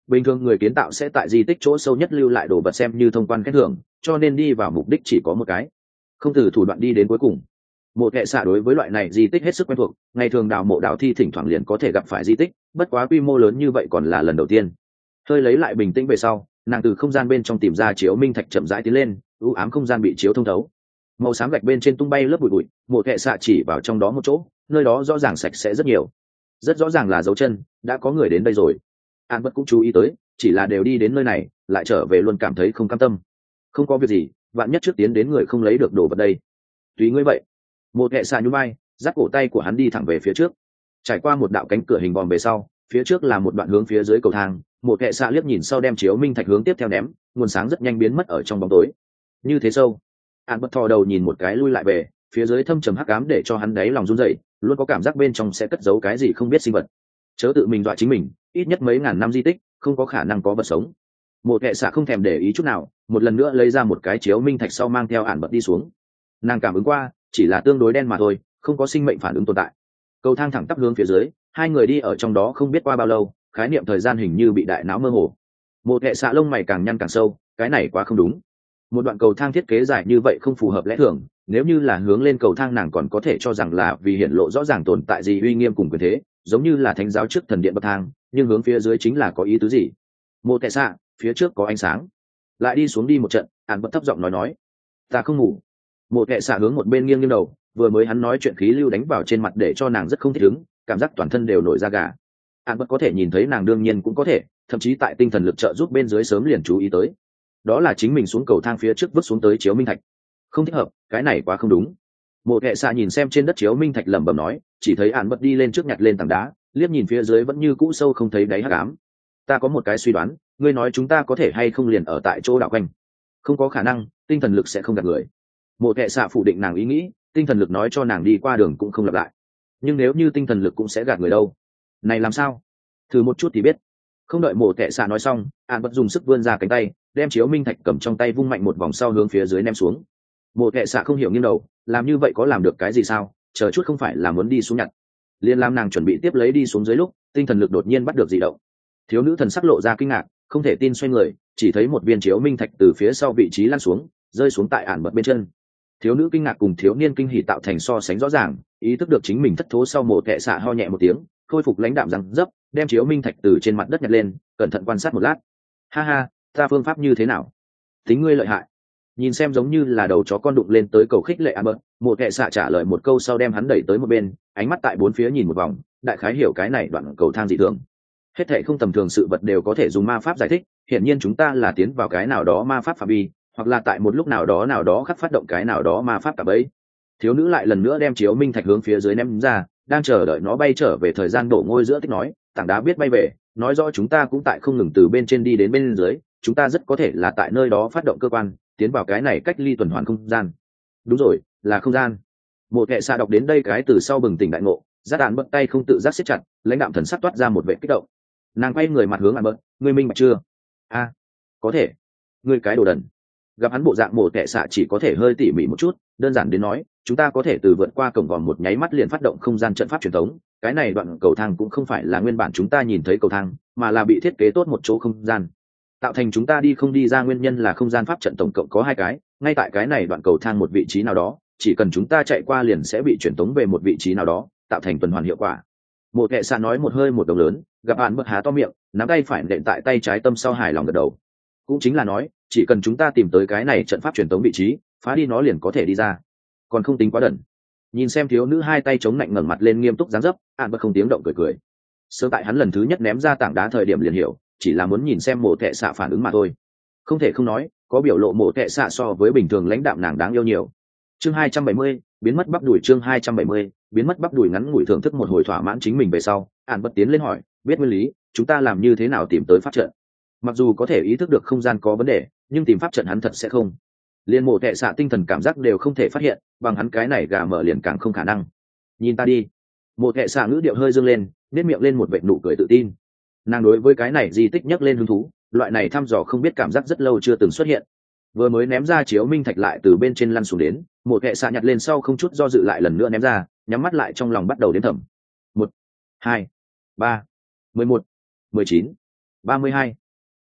bình thường người kiến tạo sẽ tại di tích chỗ sâu nhất lưu lại đồ vật xem như thông quan khen thưởng, cho nên đi vào mục đích chỉ có một cái, không từ thủ đoạn đi đến cuối cùng. Mộ Kệ xạ đối với loại này di tích hết sức quen thuộc, ngày thường đào mộ đào thi thỉnh thoảng liền có thể gặp phải di tích, bất quá quy mô lớn như vậy còn là lần đầu tiên. Hơi lấy lại bình tĩnh về sau, nàng từ không gian bên trong tìm ra chiếu minh thạch chậm rãi tiến lên, u ám không gian bị chiếu thông thấu, màu xám gạch bên trên tung bay lớp bụi bụi. Mộ Kệ xạ chỉ vào trong đó một chỗ, nơi đó rõ ràng sạch sẽ rất nhiều, rất rõ ràng là dấu chân, đã có người đến đây rồi. An Bất cũng chú ý tới, chỉ là đều đi đến nơi này lại trở về luôn cảm thấy không cam tâm. Không có việc gì, vạn nhất trước tiến đến người không lấy được đồ vật đây. Tùy ngươi vậy. Một hệ xạ nhún vai, dắt cổ tay của hắn đi thẳng về phía trước. Trải qua một đạo cánh cửa hình vòm về sau, phía trước là một đoạn hướng phía dưới cầu thang. Một hệ xạ liếc nhìn sau đem chiếu minh thạch hướng tiếp theo ném, nguồn sáng rất nhanh biến mất ở trong bóng tối. Như thế sâu. An Bất thò đầu nhìn một cái lui lại về, phía dưới thâm trầm hắc ám để cho hắn đáy lòng run rẩy, luôn có cảm giác bên trong sẽ cất giấu cái gì không biết sinh vật. Chớ tự mình dọa chính mình, ít nhất mấy ngàn năm di tích, không có khả năng có vật sống. Một hệ xạ không thèm để ý chút nào, một lần nữa lấy ra một cái chiếu minh thạch sau mang theo An Bất đi xuống. Nàng cảm ứng qua, chỉ là tương đối đen mà thôi, không có sinh mệnh phản ứng tồn tại. Cầu thang thẳng tắp hướng phía dưới, hai người đi ở trong đó không biết qua bao lâu, khái niệm thời gian hình như bị đại não mơ hồ. Một hệ xạ lông mày càng nhăn càng sâu, cái này quá không đúng. Một đoạn cầu thang thiết kế dài như vậy không phù hợp lẽ thường, nếu như là hướng lên cầu thang nàng còn có thể cho rằng là vì hiện lộ rõ ràng tồn tại gì uy nghiêm cùng quyền thế, giống như là thánh giáo trước thần điện bậc thang, nhưng hướng phía dưới chính là có ý tứ gì. Một hệ xạ, phía trước có ánh sáng. Lại đi xuống đi một trận, Hàn Bất thấp giọng nói, ta không ngủ. Một hệ xạ hướng một bên nghiêng nghiêng đầu, vừa mới hắn nói chuyện khí lưu đánh vào trên mặt để cho nàng rất không thích ứng, cảm giác toàn thân đều nổi da gà. Hàn Bất có thể nhìn thấy nàng đương nhiên cũng có thể, thậm chí tại tinh thần lực trợ giúp bên dưới sớm liền chú ý tới. Đó là chính mình xuống cầu thang phía trước vứt xuống tới chiếu minh thạch. Không thích hợp, cái này quá không đúng. Một hệ xạ nhìn xem trên đất chiếu minh thạch lẩm bẩm nói, chỉ thấy Hàn Bất đi lên trước nhặt lên tảng đá, liếc nhìn phía dưới vẫn như cũ sâu không thấy đáy hắc ám. Ta có một cái suy đoán, ngươi nói chúng ta có thể hay không liền ở tại chỗ đảo quanh? Không có khả năng, tinh thần lực sẽ không gạt người. Một hệ xạ phủ định nàng ý nghĩ, tinh thần lực nói cho nàng đi qua đường cũng không lặp lại. Nhưng nếu như tinh thần lực cũng sẽ gạt người đâu? Này làm sao? Thử một chút thì biết. Không đợi một hệ xạ nói xong, An Bất dùng sức vươn ra cánh tay, đem chiếu minh thạch cầm trong tay vung mạnh một vòng sau hướng phía dưới ném xuống. Một hệ xạ không hiểu nghiêng đầu, làm như vậy có làm được cái gì sao? Chờ chút không phải là muốn đi xuống nhặt. Liên làm nàng chuẩn bị tiếp lấy đi xuống dưới lúc, tinh thần lực đột nhiên bắt được dị động. Thiếu nữ thần sắc lộ ra kinh ngạc, không thể tin xoay người, chỉ thấy một viên chiếu minh thạch từ phía sau vị trí lăn xuống, rơi xuống tại An Bất bên chân. Thiếu nữ kinh ngạc cùng thiếu niên kinh hỉ tạo thành so sánh rõ ràng, ý thức được chính mình thất thố sau một kệ xạ ho nhẹ một tiếng, khôi phục lãnh đạm răng dấp, đem chiếu minh thạch từ trên mặt đất nhặt lên, cẩn thận quan sát một lát. Ha ha, ta phương pháp như thế nào? Tính ngươi lợi hại. Nhìn xem giống như là đầu chó con đụng lên tới cầu khích lệ Albert, một kệ xạ trả lời một câu sau đem hắn đẩy tới một bên, ánh mắt tại bốn phía nhìn một vòng, đại khái hiểu cái này đoạn cầu thang dị thường. Hết thảy không tầm thường sự vật đều có thể dùng ma pháp giải thích, hiển nhiên chúng ta là tiến vào cái nào đó ma pháp phạm vi, hoặc là tại một lúc nào đó khắc phát động cái nào đó ma pháp cả bấy. Thiếu nữ lại lần nữa đem chiếu minh thạch hướng phía dưới ném ra, đang chờ đợi nó bay trở về thời gian đổ ngôi giữa tích nói, tảng đá biết bay về, nói rõ chúng ta cũng tại không ngừng từ bên trên đi đến bên dưới, chúng ta rất có thể là tại nơi đó phát động cơ quan, tiến vào cái này cách ly tuần hoàn không gian. Đúng rồi, là không gian. Một hệ xạ đọc đến đây cái từ sau bừng tỉnh đại ngộ, giác Án Bận tay không tự giác siết chặt, lãnh đạm thần sắc toát ra một vẻ kích động. Nàng quay người mặt hướng Án Bận, ngươi minh bạch chưa? A, có thể. Ngươi cái đồ đần. Gặp hắn bộ dạng một hệ xạ chỉ có thể hơi tỉ mỉ một chút, đơn giản đến nói, chúng ta có thể từ vượt qua cổng vòm một nháy mắt liền phát động không gian trận pháp truyền thống. Cái này đoạn cầu thang cũng không phải là nguyên bản chúng ta nhìn thấy cầu thang, mà là bị thiết kế tốt một chỗ không gian. Tạo thành chúng ta đi không đi ra nguyên nhân là không gian pháp trận tổng cộng có 2 cái, ngay tại cái này đoạn cầu thang một vị trí nào đó, chỉ cần chúng ta chạy qua liền sẽ bị chuyển tống về một vị trí nào đó, tạo thành tuần hoàn hiệu quả. Một hệ xạ nói một hơi một đồng lớn, gặp bạn bật há to miệng, nắm tay phải nện tại tay trái tâm sau hài lòng gật đầu. Cũng chính là nói, chỉ cần chúng ta tìm tới cái này trận pháp truyền tống vị trí, phá đi nó liền có thể đi ra. Còn không tính quá đần. Nhìn xem thiếu nữ hai tay chống lạnh ngẩng mặt lên nghiêm túc dáng dấp, An Bất không tiếng động cười cười. Sớm tại hắn lần thứ nhất ném ra tảng đá thời điểm liền hiểu, chỉ là muốn nhìn xem mộ tệ xạ phản ứng mà thôi. Không thể không nói, có biểu lộ mộ tệ xạ so với bình thường lãnh đạm nàng đáng yêu nhiều. Chương 270, biến mất bắp đùi. Chương 270, biến mất bắp đùi ngắn ngủi thưởng thức một hồi thỏa mãn chính mình về sau, An Bất tiến lên hỏi, biết nguyên lý, chúng ta làm như thế nào tìm tới pháp trận? Mặc dù có thể ý thức được không gian có vấn đề, nhưng tìm pháp trận hắn thật sẽ không. Liên mộ tệ xạ tinh thần cảm giác đều không thể phát hiện, bằng hắn cái này gà mở liền càng không khả năng. Nhìn ta đi. Mộ tệ xạ ngữ điệu hơi dương lên, nét miệng lên một vệt nụ cười tự tin. Nàng đối với cái này di tích nhắc lên hứng thú, loại này thăm dò không biết cảm giác rất lâu chưa từng xuất hiện. Vừa mới ném ra chiếu minh thạch lại từ bên trên lăn xuống đến, một hệ xạ nhặt lên sau không chút do dự lại lần nữa ném ra, nhắm mắt lại trong lòng bắt đầu đếm thầm. 1, 2, 3, 11, 19, 32,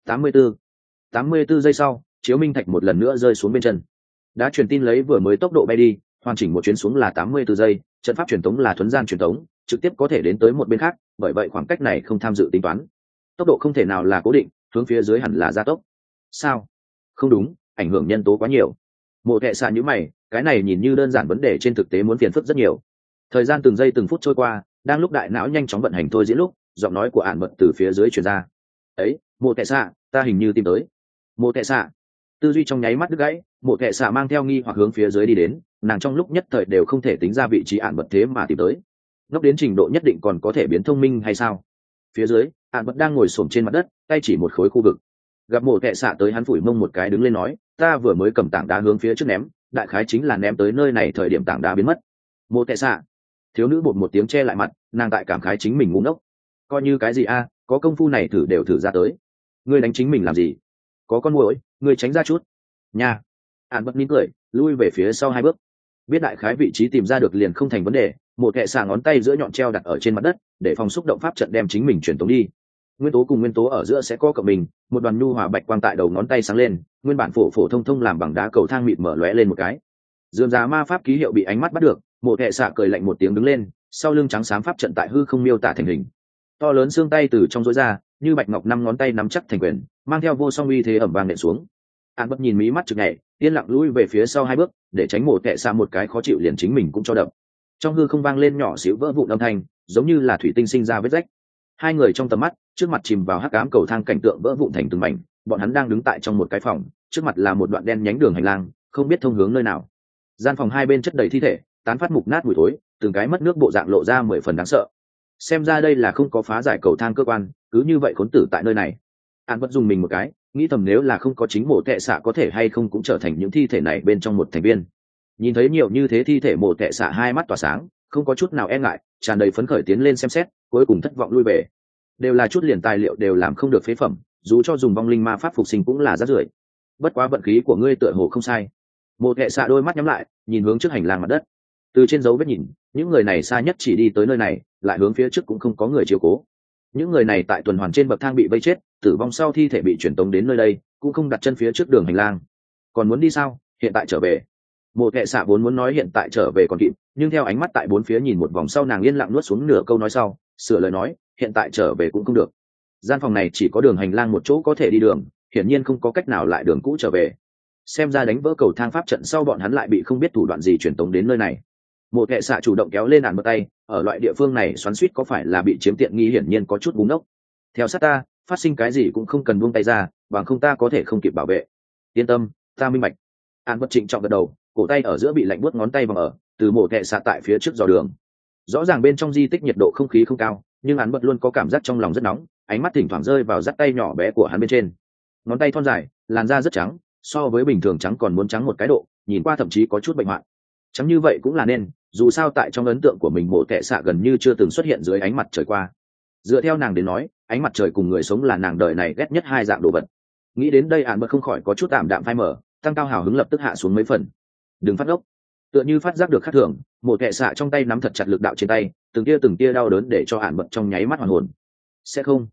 84 giây sau, chiếu minh thạch một lần nữa rơi xuống bên chân. Đã truyền tin lấy vừa mới tốc độ bay đi, hoàn chỉnh một chuyến xuống là 84 giây, trận pháp truyền tống là thuấn gian truyền tống, trực tiếp có thể đến tới một bên khác, bởi vậy khoảng cách này không tham dự tính toán. Tốc độ không thể nào là cố định, hướng phía dưới hẳn là gia tốc. Sao? Không đúng, ảnh hưởng nhân tố quá nhiều. Mộ Kệ Xạ nhíu mày, cái này nhìn như đơn giản vấn đề trên thực tế muốn phiền phức rất nhiều. Thời gian từng giây từng phút trôi qua, đang lúc đại não nhanh chóng vận hành thôi diễn lúc, giọng nói của Ản Bật từ phía dưới truyền ra. "Ấy, Mộ Kệ Xạ, ta hình như tìm tới." Mộ Kệ Xạ. Tư duy trong nháy mắt đứt gãy, Mộ Kệ Xạ mang theo nghi hoặc hướng phía dưới đi đến, nàng trong lúc nhất thời đều không thể tính ra vị trí Ản Bật thế mà tìm tới. Ngốc đến trình độ nhất định còn có thể biến thông minh hay sao? Phía dưới, Ản Bật đang ngồi xổm trên mặt đất, tay chỉ một khối khu vực. Gặp Mộ Kệ Xạ tới, hắn phủi mông một cái đứng lên nói, "Ta vừa mới cầm tảng đá hướng phía trước ném, đại khái chính là ném tới nơi này thời điểm tảng đá biến mất." Mộ Kệ Xạ. Thiếu nữ bột một tiếng che lại mặt, nàng tại cảm khái chính mình ngu ngốc. Coi như cái gì a, có công phu này thử đều thử ra tới. Ngươi đánh chính mình làm gì? Có con muỗi, ngươi tránh ra chút. Nha. Ản Bật nín cười, lui về phía sau 2 bước. Biết đại khái vị trí tìm ra được liền không thành vấn đề, Một Kệ Xạ ngón tay giữa nhọn treo đặt ở trên mặt đất, để phòng xúc động pháp trận đem chính mình truyền tống đi. Nguyên tố cùng nguyên tố ở giữa sẽ có cộng mình, một đoàn nhu hòa bạch quang tại đầu ngón tay sáng lên, nguyên bản phổ phổ thông thông làm bằng đá cầu thang mịt mở lóe lên một cái. Dương giá ma pháp ký hiệu bị ánh mắt bắt được, Một Kệ Xạ cười lạnh một tiếng đứng lên, sau lưng trắng xám pháp trận tại hư không miêu tả thành hình. To lớn xương tay từ trong rối ra, như bạch ngọc 5 ngón tay nắm chắc thành quyền, mang theo vô song uy thế ẩm vang nện xuống. An Bất nhìn mí mắt chực nhảy, yên lặng lui về phía sau 2 bước, để tránh Một Kệ Xạ một cái khó chịu liền chính mình cũng cho đập. Trong hư không vang lên nhỏ xíu vỡ vụn âm thanh, giống như là thủy tinh sinh ra vết rách. Hai người trong tầm mắt, trước mặt chìm vào hắc ám cầu thang cảnh tượng vỡ vụn thành từng mảnh, bọn hắn đang đứng tại trong một cái phòng, trước mặt là một đoạn đen nhánh đường hành lang, không biết thông hướng nơi nào. Gian phòng hai bên chất đầy thi thể, tán phát mục nát mùi thối, từng cái mất nước bộ dạng lộ ra 10 phần đáng sợ. Xem ra đây là không có phá giải cầu thang cơ quan, cứ như vậy khốn tử tại nơi này. An Bất dùng mình một cái, nghĩ thầm nếu là không có chính Mộ Kệ Xạ có thể hay không cũng trở thành những thi thể này bên trong một thành viên. Nhìn thấy nhiều như thế thi thể, Mộ Kệ Xạ hai mắt tỏa sáng, không có chút nào e ngại, tràn đầy phấn khởi tiến lên xem xét, cuối cùng thất vọng lui về. Đều là chút liền tài liệu đều làm không được phế phẩm, dù cho dùng vong linh ma pháp phục sinh cũng là rác rưởi. Bất quá vận khí của ngươi tựa hồ không sai. Mộ Kệ Xạ đôi mắt nhắm lại, nhìn hướng trước hành lang mặt đất. Từ trên dấu vết nhìn, những người này xa nhất chỉ đi tới nơi này, lại hướng phía trước cũng không có người chiếu cố. Những người này tại tuần hoàn trên bậc thang bị vây chết, tử vong sau thi thể bị chuyển tống đến nơi đây, cũng không đặt chân phía trước đường hành lang. Còn muốn đi sao? Hiện tại trở về. Mộ Kệ Xạ vốn muốn nói hiện tại trở về còn kịp, nhưng theo ánh mắt tại bốn phía nhìn một vòng sau, nàng yên lặng nuốt xuống nửa câu nói sau, sửa lời nói, hiện tại trở về cũng không được. Gian phòng này chỉ có đường hành lang một chỗ có thể đi đường, hiển nhiên không có cách nào lại đường cũ trở về. Xem ra đánh vỡ cầu thang pháp trận sau bọn hắn lại bị không biết thủ đoạn gì truyền tống đến nơi này. Mộ Kệ Xạ chủ động kéo lên Ản Bật tay, ở loại địa phương này xoắn xuýt có phải là bị chiếm tiện nghi, hiển nhiên có chút búng ốc. Theo sát ta, phát sinh cái gì cũng không cần buông tay ra, bằng không ta có thể không kịp bảo vệ. Yên tâm, ta minh bạch. Ản Bật trịnh trọng gật đầu, cổ tay ở giữa bị lạnh buốt ngón tay vòng ở, từ Mộ Kệ Xạ tại phía trước dò đường. Rõ ràng bên trong di tích nhiệt độ không khí không cao, nhưng Ản Bật luôn có cảm giác trong lòng rất nóng, ánh mắt thỉnh thoảng rơi vào dắt tay nhỏ bé của hắn bên trên. Ngón tay thon dài, làn da rất trắng, so với bình thường trắng còn muốn trắng một cái độ, nhìn qua thậm chí có chút bệnh hoạn. Trắng như vậy cũng là nên, dù sao tại trong ấn tượng của mình Mộ Kệ Xạ gần như chưa từng xuất hiện dưới ánh mặt trời qua. Dựa theo nàng đến nói, ánh mặt trời cùng người sống là nàng đời này ghét nhất hai dạng đồ vật. Nghĩ đến đây, Ản Bật không khỏi có chút tạm đạm phai mở, tăng cao hào hứng lập tức hạ xuống mấy phần. Đừng phát ngốc. Tựa như phát giác được khác thường, Mộ Kệ Xạ trong tay nắm thật chặt lực đạo trên tay, từng tia đau đớn để cho Ản Bật trong nháy mắt hoàn hồn. Sẽ không?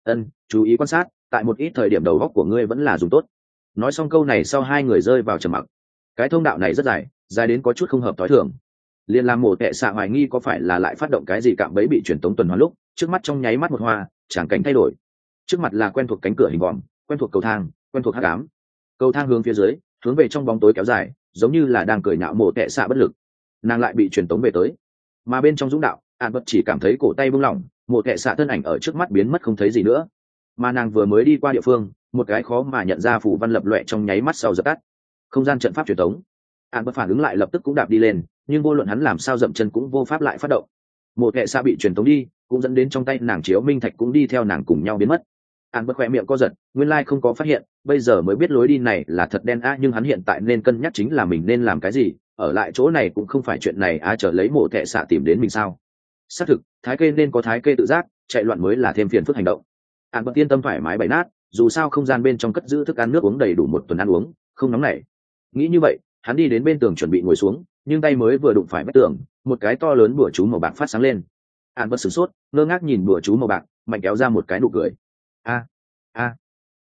Chú ý quan sát, tại một ít thời điểm đầu óc của ngươi vẫn là dùng tốt. Nói xong câu này sau, hai người rơi vào trầm mặc. Cái thông đạo này rất dài, dài đến có chút không hợp tối thường. Liên làm Mộ Kệ Xạ hoài nghi có phải là lại phát động cái gì cạm bẫy bị truyền tống tuần hoàn lúc, trước mắt trong nháy mắt một hoa, tràng cảnh thay đổi. Trước mặt là quen thuộc cánh cửa hình vòm, quen thuộc cầu thang, quen thuộc hắc ám. Cầu thang hướng phía dưới, hướng về trong bóng tối kéo dài, giống như là đang cười nhạo Mộ Kệ Xạ bất lực. Nàng lại bị truyền tống về tới. Mà bên trong dũng đạo, Ản Bật chỉ cảm thấy cổ tay buông lỏng, Mộ Kệ Xạ thân ảnh ở trước mắt biến mất không thấy gì nữa. Mà nàng vừa mới đi qua địa phương, một cái khó mà nhận ra phù văn lập loè trong nháy mắt sau dập tắt. Không gian trận pháp truyền tống. Ản Bật phản ứng lại lập tức cũng đạp đi lên, nhưng vô luận hắn làm sao dậm chân cũng vô pháp lại phát động. Mộ Kệ Xạ bị truyền tống đi, cũng dẫn đến trong tay nàng chiếu minh thạch cũng đi theo nàng cùng nhau biến mất. Ản Bật khỏe miệng co giật, nguyên lai không có phát hiện, bây giờ mới biết lối đi này là thật đen á, nhưng hắn hiện tại nên cân nhắc chính là mình nên làm cái gì, ở lại chỗ này cũng không phải chuyện này á, chờ lấy Mộ Kệ Xạ tìm đến mình sao? Xác thực, thái kê nên có thái kê tự giác, chạy loạn mới là thêm phiền phức hành động. Ản Bật yên tâm thoải mái bày nát, dù sao không gian bên trong cất giữ thức ăn nước uống đầy đủ một tuần ăn uống, không nóng nảy. Nghĩ như vậy, hắn đi đến bên tường chuẩn bị ngồi xuống, nhưng tay mới vừa đụng phải vách tường, một cái to lớn bùa chú màu bạc phát sáng lên. Ản Bật sửng sốt, ngơ ngác nhìn bùa chú màu bạc, mạnh kéo ra một cái nụ cười. A,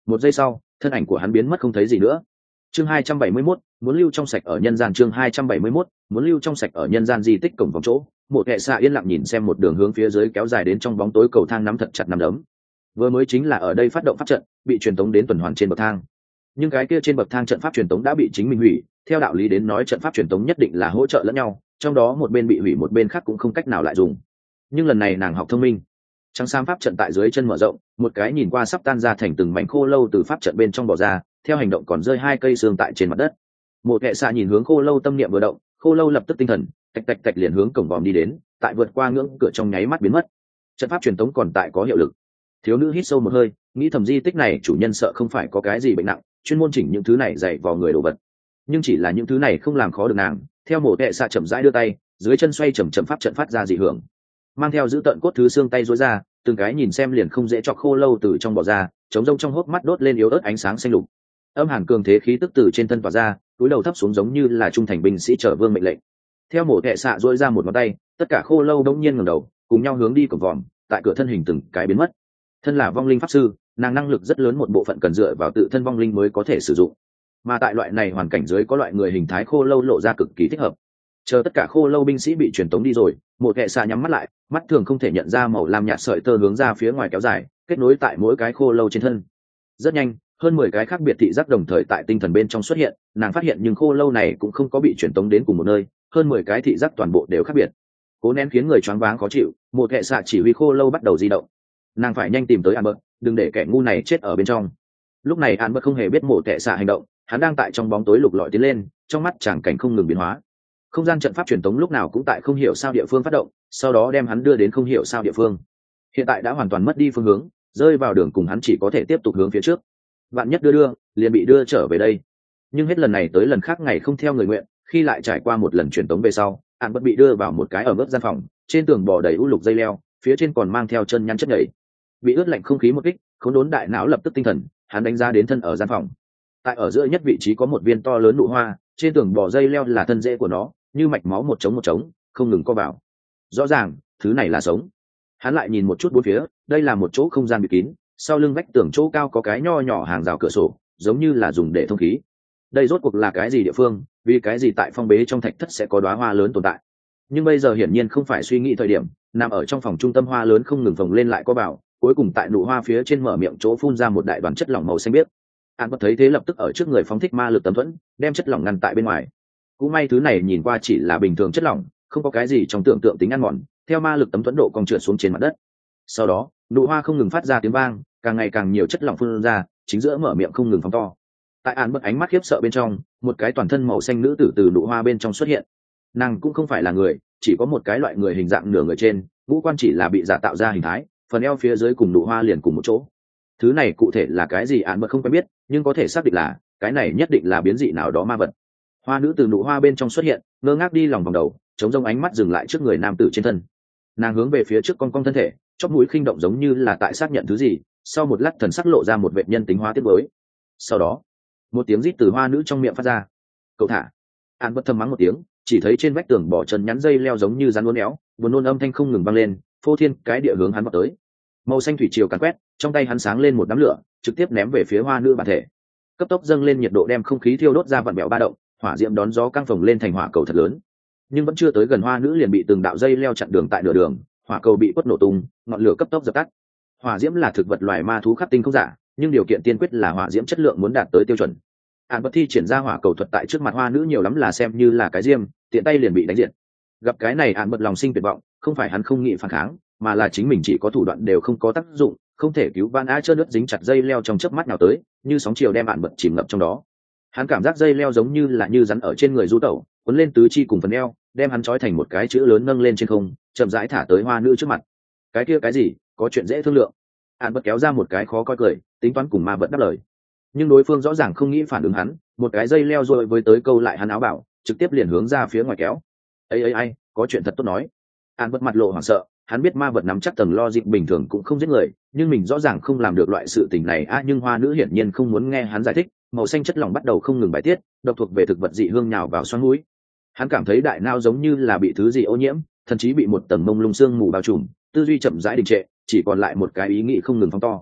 Một giây sau thân ảnh của hắn biến mất không thấy gì nữa. Chương 271, muốn lưu trong sạch ở nhân gian. Chương 271, muốn lưu trong sạch ở nhân gian. Di tích cổng vòng chỗ, một kẻ xạ yên lặng nhìn xem một đường hướng phía dưới kéo dài đến trong bóng tối cầu thang, nắm thật chặt nắm đấm. Vừa mới chính là ở đây phát động pháp trận, bị truyền tống đến tuần hoàn trên bậc thang. Nhưng cái kia trên bậc thang trận pháp truyền tống đã bị chính mình hủy, theo đạo lý đến nói trận pháp truyền tống nhất định là hỗ trợ lẫn nhau, trong đó một bên bị hủy một bên khác cũng không cách nào lại dùng. Nhưng lần này nàng học thông minh, trắng xám pháp trận tại dưới chân mở rộng, một cái nhìn qua sắp tan ra thành từng mảnh khô lâu từ pháp trận bên trong bò ra, theo hành động còn rơi 2 cây xương tại trên mặt đất. Một kẻ xạ nhìn hướng khô lâu, tâm niệm vừa động, khô lâu lập tức tinh thần tạch tạch tạch liền hướng cổng vòm đi đến, tại vượt qua ngưỡng cửa trong nháy mắt biến mất. Trận pháp truyền tống còn tại có hiệu lực. Thiếu nữ hít sâu một hơi, nghĩ thầm di tích này chủ nhân sợ không phải có cái gì bệnh nặng, chuyên môn chỉnh những thứ này dạy vào người đồ vật. Nhưng chỉ là những thứ này không làm khó được nàng. Theo một kẻ xạ chậm rãi đưa tay, dưới chân xoay chậm chậm pháp trận phát ra dị hưởng, mang theo giữ tận cốt thứ xương tay rối ra, từng cái nhìn xem liền không dễ chọc khô lâu từ trong bò ra, trống rông trong hốc mắt đốt lên yếu ớt ánh sáng xanh lục. Âm hàn cường thế khí tức từ trên thân tỏa ra, túi đầu thấp xuống giống như là trung thành binh sĩ chờ vương mệnh lệnh. Theo mổ kẹ xạ dỗi ra một ngón tay, tất cả khô lâu đống nhiên ngẩng đầu, cùng nhau hướng đi cổng vòm, tại cửa thân hình từng cái biến mất. Thân là vong linh pháp sư, nàng năng lực rất lớn một bộ phận cần dựa vào tự thân vong linh mới có thể sử dụng. Mà tại loại này hoàn cảnh dưới có loại người hình thái khô lâu lộ ra cực kỳ thích hợp. Chờ tất cả khô lâu binh sĩ bị truyền tống đi rồi, một kẹ xạ nhắm mắt lại, mắt thường không thể nhận ra màu lam nhạt sợi tơ hướng ra phía ngoài kéo dài, kết nối tại mỗi cái khô lâu trên thân. Rất nhanh, hơn 10 cái khác biệt thị giác đồng thời tại tinh thần bên trong xuất hiện, nàng phát hiện nhưng khô lâu này cũng không có bị truyền tống đến cùng một nơi, hơn 10 cái thị giác toàn bộ đều khác biệt. Cố nén khiến người choáng váng khó chịu, một kẻ xạ chỉ huy khô lâu bắt đầu di động. Nàng phải nhanh tìm tới Albert, đừng để kẻ ngu này chết ở bên trong. Lúc này Albert không hề biết một kẻ xạ hành động, hắn đang tại trong bóng tối lục lọi tiến lên, trong mắt tràng cảnh không ngừng biến hóa. Không gian trận pháp truyền tống lúc nào cũng tại không hiểu sao địa phương phát động, sau đó đem hắn đưa đến không hiểu sao địa phương. Hiện tại đã hoàn toàn mất đi phương hướng, rơi vào đường cùng hắn chỉ có thể tiếp tục hướng phía trước. Vạn nhất đưa liền bị đưa trở về đây. Nhưng hết lần này tới lần khác ngày không theo người nguyện, khi lại trải qua một lần truyền tống về sau, hắn bất bị đưa vào một cái ở mức gian phòng, trên tường bò đầy u lục dây leo, phía trên còn mang theo chân nhăn chất nhảy. Bị ướt lạnh không khí một kích, khốn đốn đại não lập tức tinh thần, hắn đánh giá đến thân ở gian phòng. Tại ở giữa nhất vị trí có một viên to lớn nụ hoa, trên tường bò dây leo là thân rễ của nó, như mạch máu một trống, không ngừng co vào. Rõ ràng, thứ này là sống. Hắn lại nhìn một chút bốn phía, đây là một chỗ không gian bị kín, sau lưng vách tường chỗ cao có cái nho nhỏ hàng rào cửa sổ, giống như là dùng để thông khí. Đây rốt cuộc là cái gì địa phương, vì cái gì tại phong bế trong thạch thất sẽ có đóa hoa lớn tồn tại. Nhưng bây giờ hiển nhiên không phải suy nghĩ thời điểm, nằm ở trong phòng trung tâm hoa lớn không ngừng phồng lên lại co vào, cuối cùng tại nụ hoa phía trên mở miệng chỗ phun ra một đại đoàn chất lỏng màu xanh biếc. An bất thấy thế lập tức ở trước người phóng thích ma lực tấm thuẫn, đem chất lỏng ngăn tại bên ngoài. Cũng may thứ này nhìn qua chỉ là bình thường chất lỏng, không có cái gì trong tưởng tượng tính ăn mòn, theo ma lực tấm thuẫn độ cong trượt xuống trên mặt đất. Sau đó, nụ hoa không ngừng phát ra tiếng vang, càng ngày càng nhiều chất lỏng phun ra, chính giữa mở miệng không ngừng phóng to. Tại An bất ánh mắt khiếp sợ bên trong, một cái toàn thân màu xanh nữ tử từ nụ hoa bên trong xuất hiện. Nàng cũng không phải là người, chỉ có một cái loại người hình dạng nửa người trên, ngũ quan chỉ là bị giả tạo ra hình thái, phần eo phía dưới cùng nụ hoa liền cùng một chỗ. Thứ này cụ thể là cái gì An bất không quen biết, nhưng có thể xác định là cái này nhất định là biến dị nào đó ma vật. Hoa nữ từ nụ hoa bên trong xuất hiện, ngơ ngác đi lòng vòng đầu, chống rông ánh mắt dừng lại trước người nam tử trên thân. Nàng hướng về phía trước cong thân thể, chóp mũi khinh động giống như là tại xác nhận thứ gì, sau một lát thần sắc lộ ra một vệ nhân tính hóa tiếp với. Sau đó, một tiếng rít từ hoa nữ trong miệng phát ra. Cậu thả. An bất thầm mắng một tiếng, chỉ thấy trên vách tường bỏ chân nhắn dây leo giống như rắn uốn éo, buồn nôn âm thanh không ngừng vang lên, phô thiên cái địa hướng hắn vọt tới. Màu xanh thủy triều càn quét, trong tay hắn sáng lên một đám lửa, trực tiếp ném về phía hoa nữ bản thể. Cấp tốc dâng lên nhiệt độ đem không khí thiêu đốt ra vặn bẹo ba động, hỏa diễm đón gió căng phồng lên thành hỏa cầu thật lớn. Nhưng vẫn chưa tới gần hoa nữ liền bị từng đạo dây leo chặn đường tại nửa đường, hỏa cầu bị quất nổ tung, ngọn lửa cấp tốc dập tắt. Hỏa diễm là thực vật loài ma thú khắc tinh không giả, nhưng điều kiện tiên quyết là hỏa diễm chất lượng muốn đạt tới tiêu chuẩn. An bất thi triển ra hỏa cầu thuật tại trước mặt hoa nữ nhiều lắm là xem như là cái diêm, tiện tay liền bị đánh diện. Gặp cái này An bất lòng sinh tuyệt vọng, không phải hắn không nghĩ phản kháng, mà là chính mình chỉ có thủ đoạn đều không có tác dụng, không thể cứu van á trơn nước dính chặt dây leo trong chớp mắt nào tới, như sóng chiều đem An bất chìm ngập trong đó. Hắn cảm giác dây leo giống như là như rắn ở trên người du tẩu, cuốn lên tứ chi cùng phần eo, đem hắn trói thành một cái chữ lớn nâng lên trên không, chậm rãi thả tới hoa nữ trước mặt. Cái kia cái gì, có chuyện dễ thương lượng. An bất kéo ra một cái khó coi cười, tính toán cùng ma vật đáp lời. Nhưng đối phương rõ ràng không nghĩ phản ứng hắn, một cái dây leo rồi với tới câu lại hắn áo bảo, trực tiếp liền hướng ra phía ngoài kéo. Ai, có chuyện thật tốt nói. An bất mặt lộ hoảng sợ, hắn biết ma vật nắm chắc tầng logic bình thường cũng không giết người, nhưng mình rõ ràng không làm được loại sự tình này nhưng hoa nữ hiển nhiên không muốn nghe hắn giải thích, màu xanh chất lỏng bắt đầu không ngừng bài tiết, độc thuộc về thực vật dị hương nhào vào xoắn mũi. Hắn cảm thấy đại não giống như là bị thứ gì ô nhiễm, thậm chí bị một tầng mông lung sương mù bao trùm, tư duy chậm rãi đình trệ, chỉ còn lại một cái ý nghĩ không ngừng phóng to.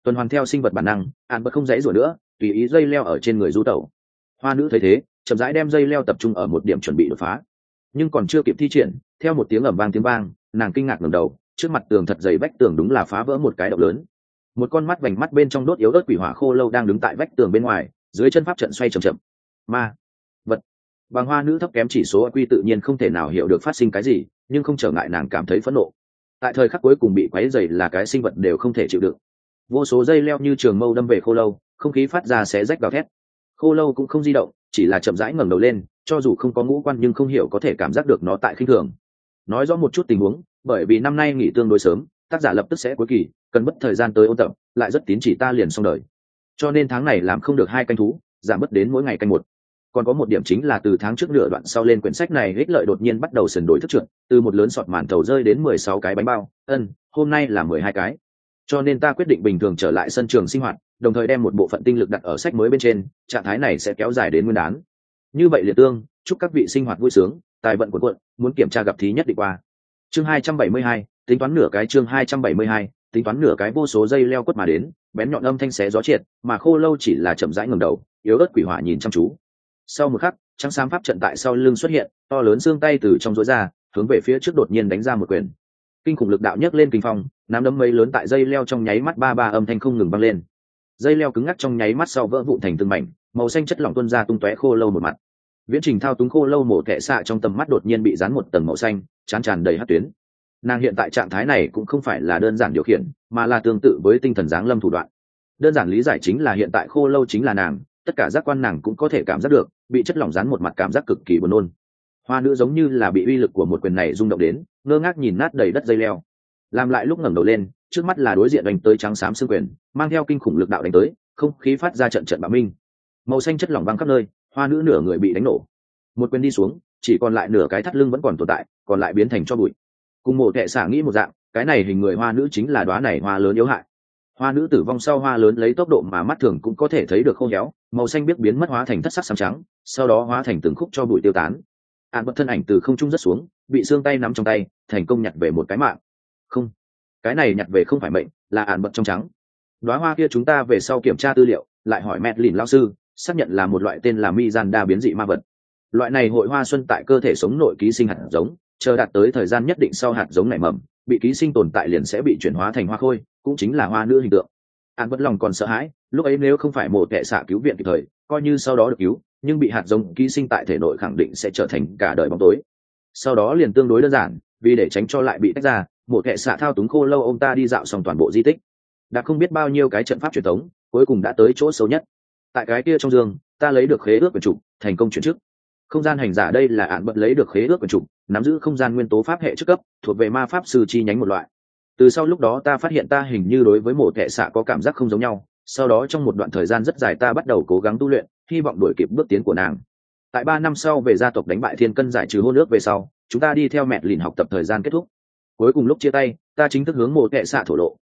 tuần hoàn theo sinh vật bản năng, ạn bật không dãy rủa nữa, tùy ý dây leo ở trên người du tẩu. Hoa nữ thấy thế, chậm rãi đem dây leo tập trung ở một điểm chuẩn bị đột phá, nhưng còn chưa kịp thi triển, theo một tiếng ầm vang tiếng vang, nàng kinh ngạc ngẩng đầu, trước mặt tường thật dày vách tường đúng là phá vỡ một cái động lớn. Một con mắt vành mắt bên trong đốt yếu ớt quỷ hỏa khô lâu đang đứng tại vách tường bên ngoài, dưới chân pháp trận xoay chậm chậm. Ma vật. Bằng hoa nữ thấp kém chỉ số quy tự nhiên không thể nào hiểu được phát sinh cái gì, nhưng không trở ngại nàng cảm thấy phẫn nộ. Tại thời khắc cuối cùng bị quấy rầy là cái sinh vật đều không thể chịu đựng. Vô số dây leo như trường mâu đâm về khô lâu, không khí phát ra xé rách gào thét. Khô lâu cũng không di động, chỉ là chậm rãi ngẩng đầu lên, cho dù không có ngũ quan nhưng không hiểu có thể cảm giác được nó tại khinh thường. Nói rõ một chút tình huống, bởi vì năm nay nghỉ tương đối sớm, tác giả lập tức sẽ cuối kỳ, cần mất thời gian tới ôn tập, lại rất tín chỉ ta liền xong đời. Cho nên tháng này làm không được 2 canh thú, giảm bớt đến mỗi ngày canh 1. Còn có một điểm chính là từ tháng trước nửa đoạn sau lên quyển sách này ích lợi đột nhiên bắt đầu sườn đổi thức trượt, từ một lớn sọt màn thầu rơi đến 16 cái bánh bao, hôm nay là 12 cái. Cho nên ta quyết định bình thường trở lại sân trường sinh hoạt, đồng thời đem một bộ phận tinh lực đặt ở sách mới bên trên, trạng thái này sẽ kéo dài đến nguyên đán. Như vậy liệt tương, chúc các vị sinh hoạt vui sướng, tài vận cuộn cuộn, muốn kiểm tra gặp thí nhất định qua. Chương 272, tính toán nửa cái. Chương 272, tính toán nửa cái. Vô số dây leo quất mà đến, bén nhọn âm thanh xé gió triệt, mà khô lâu chỉ là chậm rãi ngẩng đầu, yếu ớt quỷ hỏa nhìn chăm chú. Sau một khắc, trắng xám pháp trận tại sau lưng xuất hiện, to lớn xương tay từ trong rối ra, hướng về phía trước đột nhiên đánh ra một quyền. Kinh khủng lực đạo nhấc lên kinh phong, nắm đấm mấy lớn tại dây leo trong nháy mắt ba âm thanh không ngừng vang lên. Dây leo cứng ngắc trong nháy mắt sau vỡ vụn thành từng mảnh, màu xanh chất lỏng tuôn ra tung tóe khô lâu một mặt. Viễn Trình thao túng khô lâu mổ kẹ xạ trong tầm mắt đột nhiên bị dán một tầng màu xanh, chán tràn đầy hắc tuyến. Nàng hiện tại trạng thái này cũng không phải là đơn giản điều khiển, mà là tương tự với tinh thần giáng lâm thủ đoạn. Đơn giản lý giải chính là hiện tại khô lâu chính là nàng, tất cả giác quan nàng cũng có thể cảm giác được, bị chất lỏng dán một mặt cảm giác cực kỳ buồn nôn. Hoa nữ giống như là bị uy lực của một quyền này rung động đến, ngơ ngác nhìn nát đầy đất dây leo. Làm lại lúc ngẩng đầu lên, trước mắt là đối diện đánh tới trắng xám xương quyền, mang theo kinh khủng lực đạo đánh tới, không khí phát ra trận trận bạo minh. Màu xanh chất lỏng văng khắp nơi, hoa nữ nửa người bị đánh nổ. Một quyền đi xuống, chỉ còn lại nửa cái thắt lưng vẫn còn tồn tại, còn lại biến thành tro bụi. Cùng mộ kệ xả nghĩ một dạng, cái này hình người hoa nữ chính là đóa này hoa lớn yếu hại. Hoa nữ tử vong sau hoa lớn lấy tốc độ mà mắt thường cũng có thể thấy được khô héo, màu xanh biếc biến mất hóa thành thất sắc xám trắng, sau đó hóa thành từng khúc cho bụi tiêu tán. Án bất thân ảnh từ không trung rất xuống, bị xương tay nắm trong tay, thành công nhặt về một cái mạng. Không, cái này nhặt về không phải mệnh, là án bật trong trắng. Đóa hoa kia chúng ta về sau kiểm tra tư liệu, lại hỏi mẹ lìn lão sư, xác nhận là một loại tên là Mizanda biến dị ma vật. Loại này hội hoa xuân tại cơ thể sống nội ký sinh hạt giống, chờ đạt tới thời gian nhất định sau hạt giống nảy mầm, bị ký sinh tồn tại liền sẽ bị chuyển hóa thành hoa khôi, cũng chính là hoa nữ hình tượng. Án bất lòng còn sợ hãi, lúc ấy nếu không phải một kẻ xạ cứu viện kịp thời, coi như sau đó được cứu, nhưng bị hạt giống ký sinh tại thể nội khẳng định sẽ trở thành cả đời bóng tối. Sau đó liền tương đối đơn giản, vì để tránh cho lại bị tách ra, một kẻ xạ thao túng khô lâu ông ta đi dạo xong toàn bộ di tích, đã không biết bao nhiêu cái trận pháp truyền thống, cuối cùng đã tới chỗ xấu nhất. Tại cái kia trong giường, ta lấy được khế ước quyền trục, thành công chuyển chức. Không gian hành giả đây là án bật lấy được khế ước quyền trục, nắm giữ không gian nguyên tố pháp hệ chức cấp, thuộc về ma pháp sư chi nhánh một loại. Từ sau lúc đó ta phát hiện ta hình như đối với một kẻ xạ có cảm giác không giống nhau, sau đó trong một đoạn thời gian rất dài ta bắt đầu cố gắng tu luyện, hy vọng đuổi kịp bước tiến của nàng. Tại 3 năm sau về gia tộc đánh bại thiên cân giải trừ hôn ước về sau, chúng ta đi theo mẹ lìn học tập thời gian kết thúc. Cuối cùng lúc chia tay, ta chính thức hướng một kẻ xạ thổ lộ,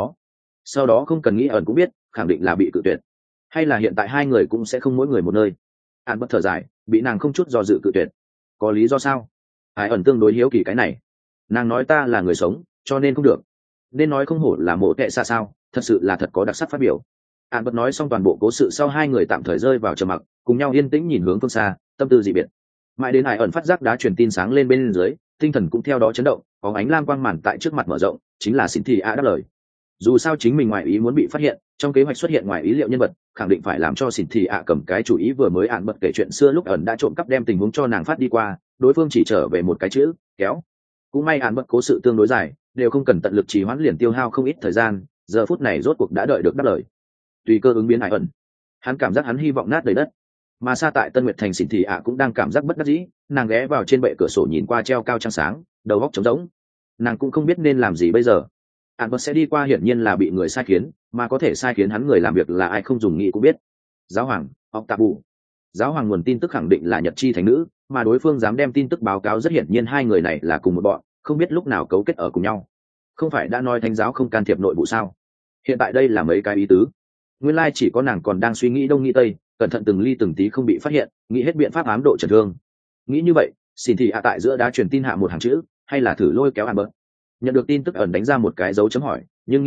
sau đó không cần nghĩ ẩn cũng biết, khẳng định là bị cự tuyệt. Hay là hiện tại hai người cũng sẽ không mỗi người một nơi. Án bất thở dài, bị nàng không chút do dự cự tuyệt. Có lý do sao? Ai ẩn tương đối hiếu kỳ cái này. Nàng nói ta là người sống, cho nên không được. Nên nói không hổ là mộ kệ xa sao, thật sự là thật có đặc sắc phát biểu. Án bất nói xong toàn bộ cố sự sau hai người tạm thời rơi vào trầm mặc, cùng nhau yên tĩnh nhìn hướng phương xa, tâm tư dị biệt. Mãi đến Ai ẩn phát giác đá truyền tin sáng lên bên dưới, tinh thần cũng theo đó chấn động, có ánh lam quang màn tại trước mặt mở rộng, chính là Xin Thị A đáp lời. Dù sao chính mình ngoài ý muốn bị phát hiện, trong kế hoạch xuất hiện ngoài ý liệu nhân vật, khẳng định phải làm cho Xin Thị A cầm cái chủ ý vừa mới án bật kể chuyện xưa lúc ẩn đã trộm cắp đem tình huống cho nàng phát đi qua, đối phương chỉ trở về một cái chữ, kéo. Cũng may án bật cố sự tương đối dài, đều không cần tận lực trì hoãn liền tiêu hao không ít thời gian, giờ phút này rốt cuộc đã đợi được đáp lời. Tùy cơ ứng biến Ai ẩn, hắn cảm giác hắn hy vọng nát đầy đất. Mà xa tại Tân Nguyệt thành Xin Thị A cũng đang cảm giác bất đắc dĩ, nàng ghé vào trên bệ cửa sổ nhìn qua treo cao trăng sáng, đầu óc trống rỗng. Nàng cũng không biết nên làm gì bây giờ. Án bật sẽ đi qua hiển nhiên là bị người sai khiến, mà có thể sai khiến hắn người làm việc là ai không dùng nghĩ cũng biết. Giáo hoàng, học tạ bù. Giáo hoàng nguồn tin tức khẳng định là Nhật Chi thánh nữ, mà đối phương dám đem tin tức báo cáo rất hiển nhiên hai người này là cùng một bọn, không biết lúc nào cấu kết ở cùng nhau. Không phải đã nói thánh giáo không can thiệp nội vụ sao? Hiện tại đây là mấy cái ý tứ. Nguyên lai chỉ có nàng còn đang suy nghĩ đông nghĩ tây, cẩn thận từng ly từng tí không bị phát hiện, nghĩ hết biện pháp ám độ trần thương. Nghĩ như vậy, Xin Thị A tại giữa đá truyền tin hạ một hàng chữ, hay là thử lôi kéo Án bật. Nhận được tin tức ẩn đánh ra một cái dấu chấm hỏi, nhưng nghĩ lại,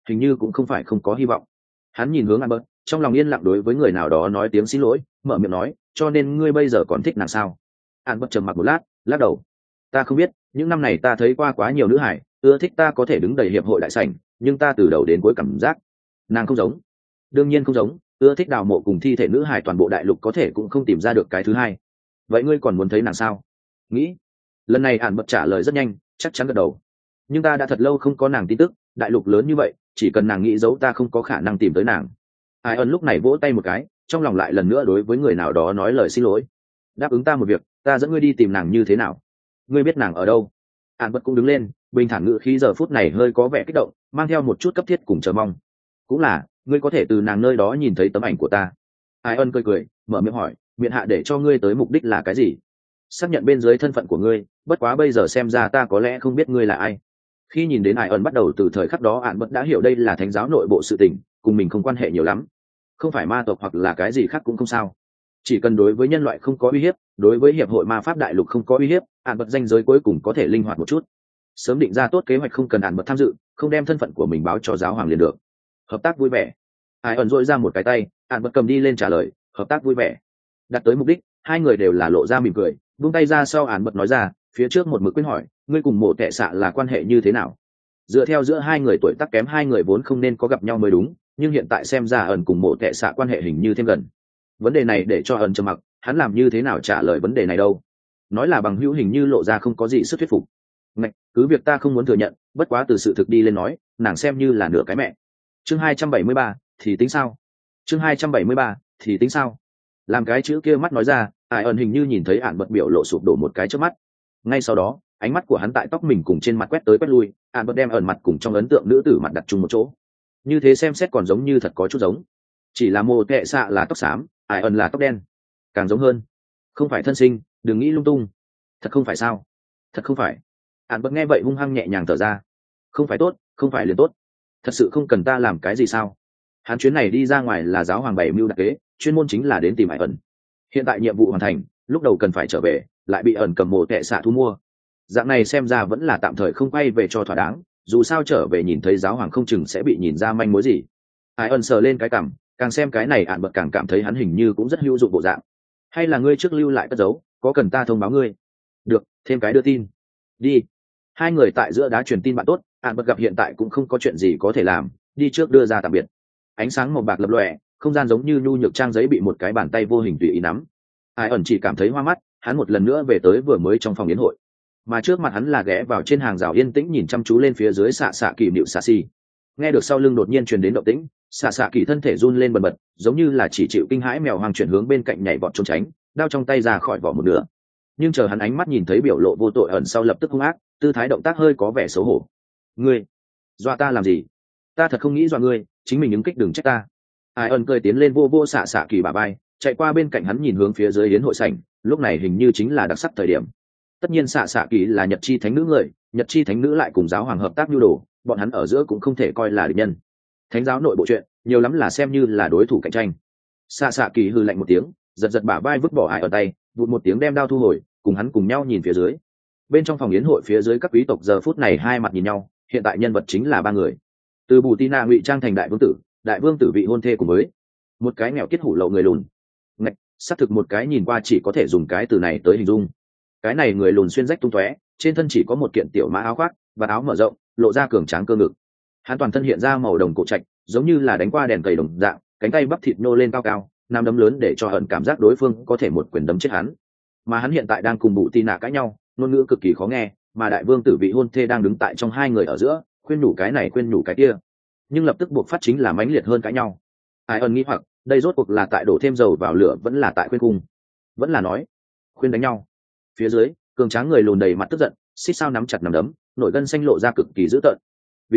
hình như cũng không phải không có hy vọng. Hắn nhìn hướng Albert, trong lòng yên lặng đối với người nào đó nói tiếng xin lỗi, mở miệng nói, cho nên ngươi bây giờ còn thích nàng sao? Albert trầm mặc một lát, lắc đầu. Ta không biết, những năm này ta thấy qua quá nhiều nữ hải, ưa thích ta có thể đứng đầy hiệp hội đại sảnh, nhưng ta từ đầu đến cuối cảm giác nàng không giống. Đương nhiên không giống, ưa thích đào mộ cùng thi thể nữ hải toàn bộ đại lục có thể cũng không tìm ra được cái thứ hai. Vậy ngươi còn muốn thấy nàng sao? Nghĩ. Lần này Albert trả lời rất nhanh, chắc chắn gật đầu. Nhưng ta đã thật lâu không có nàng tin tức, đại lục lớn như vậy, chỉ cần nàng nghĩ giấu ta không có khả năng tìm tới nàng. Ai ân lúc này vỗ tay một cái, trong lòng lại lần nữa đối với người nào đó nói lời xin lỗi. Đáp ứng ta một việc, ta dẫn ngươi đi tìm nàng như thế nào? Ngươi biết nàng ở đâu? Albert cũng đứng lên, bình thản ngữ khí giờ phút này hơi có vẻ kích động, mang theo một chút cấp thiết cùng chờ mong. Cũng là, ngươi có thể từ nàng nơi đó nhìn thấy tấm ảnh của ta. Ai ân cười cười, mở miệng hỏi, miệng hạ để cho ngươi tới mục đích là cái gì? Xác nhận bên dưới thân phận của ngươi, bất quá bây giờ xem ra ta có lẽ không biết ngươi là ai. Khi nhìn đến Ai ân bắt đầu từ thời khắc đó Albert đã hiểu đây là thánh giáo nội bộ sự tình, cùng mình không quan hệ nhiều lắm. Không phải ma tộc hoặc là cái gì khác cũng không sao. Chỉ cần đối với nhân loại không có uy hiếp, đối với hiệp hội ma pháp đại lục không có uy hiếp, Albert danh giới cuối cùng có thể linh hoạt một chút. Sớm định ra tốt kế hoạch không cần Albert tham dự, không đem thân phận của mình báo cho giáo hoàng liền được. Hợp tác vui vẻ. Ai ẩn dội ra một cái tay, Albert cầm đi lên trả lời, hợp tác vui vẻ. Đặt tới mục đích, hai người đều là lộ ra mỉm cười, buông tay ra sau Albert nói ra, phía trước một mực quyết hỏi, ngươi cùng mộ tệ xạ là quan hệ như thế nào? Dựa theo giữa hai người tuổi tác kém hai người vốn không nên có gặp nhau mới đúng, nhưng hiện tại xem ra ẩn cùng mộ tệ xạ quan hệ hình như thêm gần. Vấn đề này để cho ẩn trầm mặc, hắn làm như thế nào trả lời vấn đề này đâu? Nói là bằng hữu hình như lộ ra không có gì sức thuyết phục. Ngạch, cứ việc ta không muốn thừa nhận, bất quá từ sự thực đi lên nói, nàng xem như là nửa cái mẹ. Chương 273, thì tính sao? Chương 273, thì tính sao? Làm cái chữ kia mắt nói ra, Ai ẩn hình như nhìn thấy ản bật biểu lộ sụp đổ một cái trước mắt. Ngay sau đó, ánh mắt của hắn tại tóc mình cùng trên mặt quét tới quét lui, ản bật đem ẩn mặt cùng trong ấn tượng nữ tử mặt đặt chung một chỗ. Như thế xem xét còn giống như thật có chút giống. Chỉ là mồ tệ xạ là tóc xám, Ai ẩn là tóc đen. Càng giống hơn. Không phải thân sinh, đừng nghĩ lung tung. Thật không phải sao? Thật không phải. Ản bật nghe vậy hung hăng nhẹ nhàng thở ra. Không phải tốt, không phải liền tốt. Thật sự không cần ta làm cái gì sao? Hắn chuyến này đi ra ngoài là giáo hoàng bảy mưu đặc kế, chuyên môn chính là đến tìm Ai ẩn. Hiện tại nhiệm vụ hoàn thành, lúc đầu cần phải trở về, lại bị ẩn cầm mồ tệ xạ thu mua. Dạng này xem ra vẫn là tạm thời không quay về cho thỏa đáng, dù sao trở về nhìn thấy giáo hoàng không chừng sẽ bị nhìn ra manh mối gì. Ai ẩn sờ lên cái cằm, càng xem cái này Ản bật càng cảm thấy hắn hình như cũng rất hữu dụng bộ dạng. Hay là ngươi trước lưu lại cất giấu, có cần ta thông báo ngươi? Được, thêm cái đưa tin. Đi. Hai người tại giữa đá truyền tin bạn tốt, Ản bật gặp hiện tại cũng không có chuyện gì có thể làm, đi trước đưa ra tạm biệt. Ánh sáng màu bạc lập lòe, không gian giống như nhu nhược trang giấy bị một cái bàn tay vô hình tùy ý nắm. Ai ẩn chỉ cảm thấy hoa mắt, hắn một lần nữa về tới vừa mới trong phòng yến hội, mà trước mặt hắn là ghé vào trên hàng rào yên tĩnh nhìn chăm chú lên phía dưới xạ xạ kỳ nịu xạ xì. Nghe được sau lưng đột nhiên truyền đến động tĩnh, xạ xạ kỳ thân thể run lên bần bật, giống như là chỉ chịu kinh hãi mèo hoang chuyển hướng bên cạnh nhảy vọt trốn tránh, đao trong tay ra khỏi vỏ một nửa. Nhưng chờ hắn ánh mắt nhìn thấy biểu lộ vô tội ẩn sau lập tức hung ác, tư thái động tác hơi có vẻ xấu hổ. Ngươi dọa ta làm gì? Ta thật không nghĩ dọa ngươi, chính mình ứng kích đừng trách ta. Ai ẩn cười tiến lên vô vô xạ xạ kỳ bả vai, chạy qua bên cạnh hắn nhìn hướng phía dưới yến hội sảnh, lúc này hình như chính là đặc sắc thời điểm. Tất nhiên xạ xạ kỳ là nhật chi thánh nữ người, nhật chi thánh nữ lại cùng giáo hoàng hợp tác nhu đồ, bọn hắn ở giữa cũng không thể coi là địch nhân. Thánh giáo nội bộ chuyện nhiều lắm là xem như là đối thủ cạnh tranh. Xạ xạ kỳ hừ lạnh một tiếng, giật giật bả vai vứt bỏ Ai ở tay, vụt một tiếng đem đao thu hồi, cùng hắn cùng nhau nhìn phía dưới. Bên trong phòng yến hội phía dưới các quý tộc giờ phút này hai mặt nhìn nhau, hiện tại nhân vật chính là ba người. Từ Bù Tina ngụy trang thành đại vương tử vị hôn thê cùng với một cái nghèo kiết hủ lậu người lùn. Ngạch, xác thực một cái nhìn qua chỉ có thể dùng cái từ này tới hình dung. Cái này người lùn xuyên rách tung tóe, trên thân chỉ có một kiện tiểu mã áo khoác và áo mở rộng, lộ ra cường tráng cơ ngực. Hắn toàn thân hiện ra màu đồng cổ trạch, giống như là đánh qua đèn cầy đồng dạng, cánh tay bắp thịt nô lên cao cao, nắm đấm lớn để cho ẩn cảm giác đối phương có thể một quyền đấm chết hắn. Mà hắn hiện tại đang cùng Bù Tina cãi nhau, ngôn ngữ cực kỳ khó nghe, mà đại vương tử vị hôn thê đang đứng tại trong hai người ở giữa, khuyên nhủ cái này khuyên nhủ cái kia, nhưng lập tức buộc phát chính là mãnh liệt hơn cãi nhau. Ai ẩn nghĩ hoặc đây rốt cuộc là tại đổ thêm dầu vào lửa vẫn là tại khuyên cung, vẫn là nói khuyên đánh nhau. Phía dưới cường tráng người lùn đầy mặt tức giận, xích sao nắm chặt nắm đấm, nổi gân xanh lộ ra cực kỳ dữ tợn.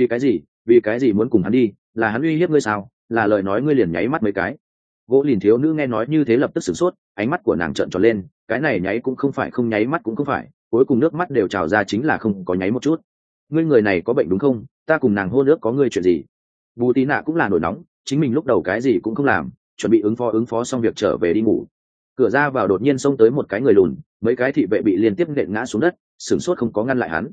Vì cái gì muốn cùng hắn đi? Là hắn uy hiếp ngươi sao? Là lời nói ngươi liền nháy mắt mấy cái. Gỗ lìn thiếu nữ nghe nói như thế lập tức sửng sốt, ánh mắt của nàng trợn tròn lên, cái này nháy cũng không phải, không nháy mắt cũng không phải, cuối cùng nước mắt đều trào ra chính là không có nháy một chút. Ngươi người này có bệnh đúng không? Ta cùng nàng hôn ước có ngươi chuyện gì? Bù Tí Nạ cũng là nổi nóng, chính mình lúc đầu cái gì cũng không làm, chuẩn bị ứng phó xong việc trở về đi ngủ. Cửa ra vào đột nhiên xông tới một cái người lùn, mấy cái thị vệ bị liên tiếp nện ngã xuống đất, sửng sốt không có ngăn lại hắn.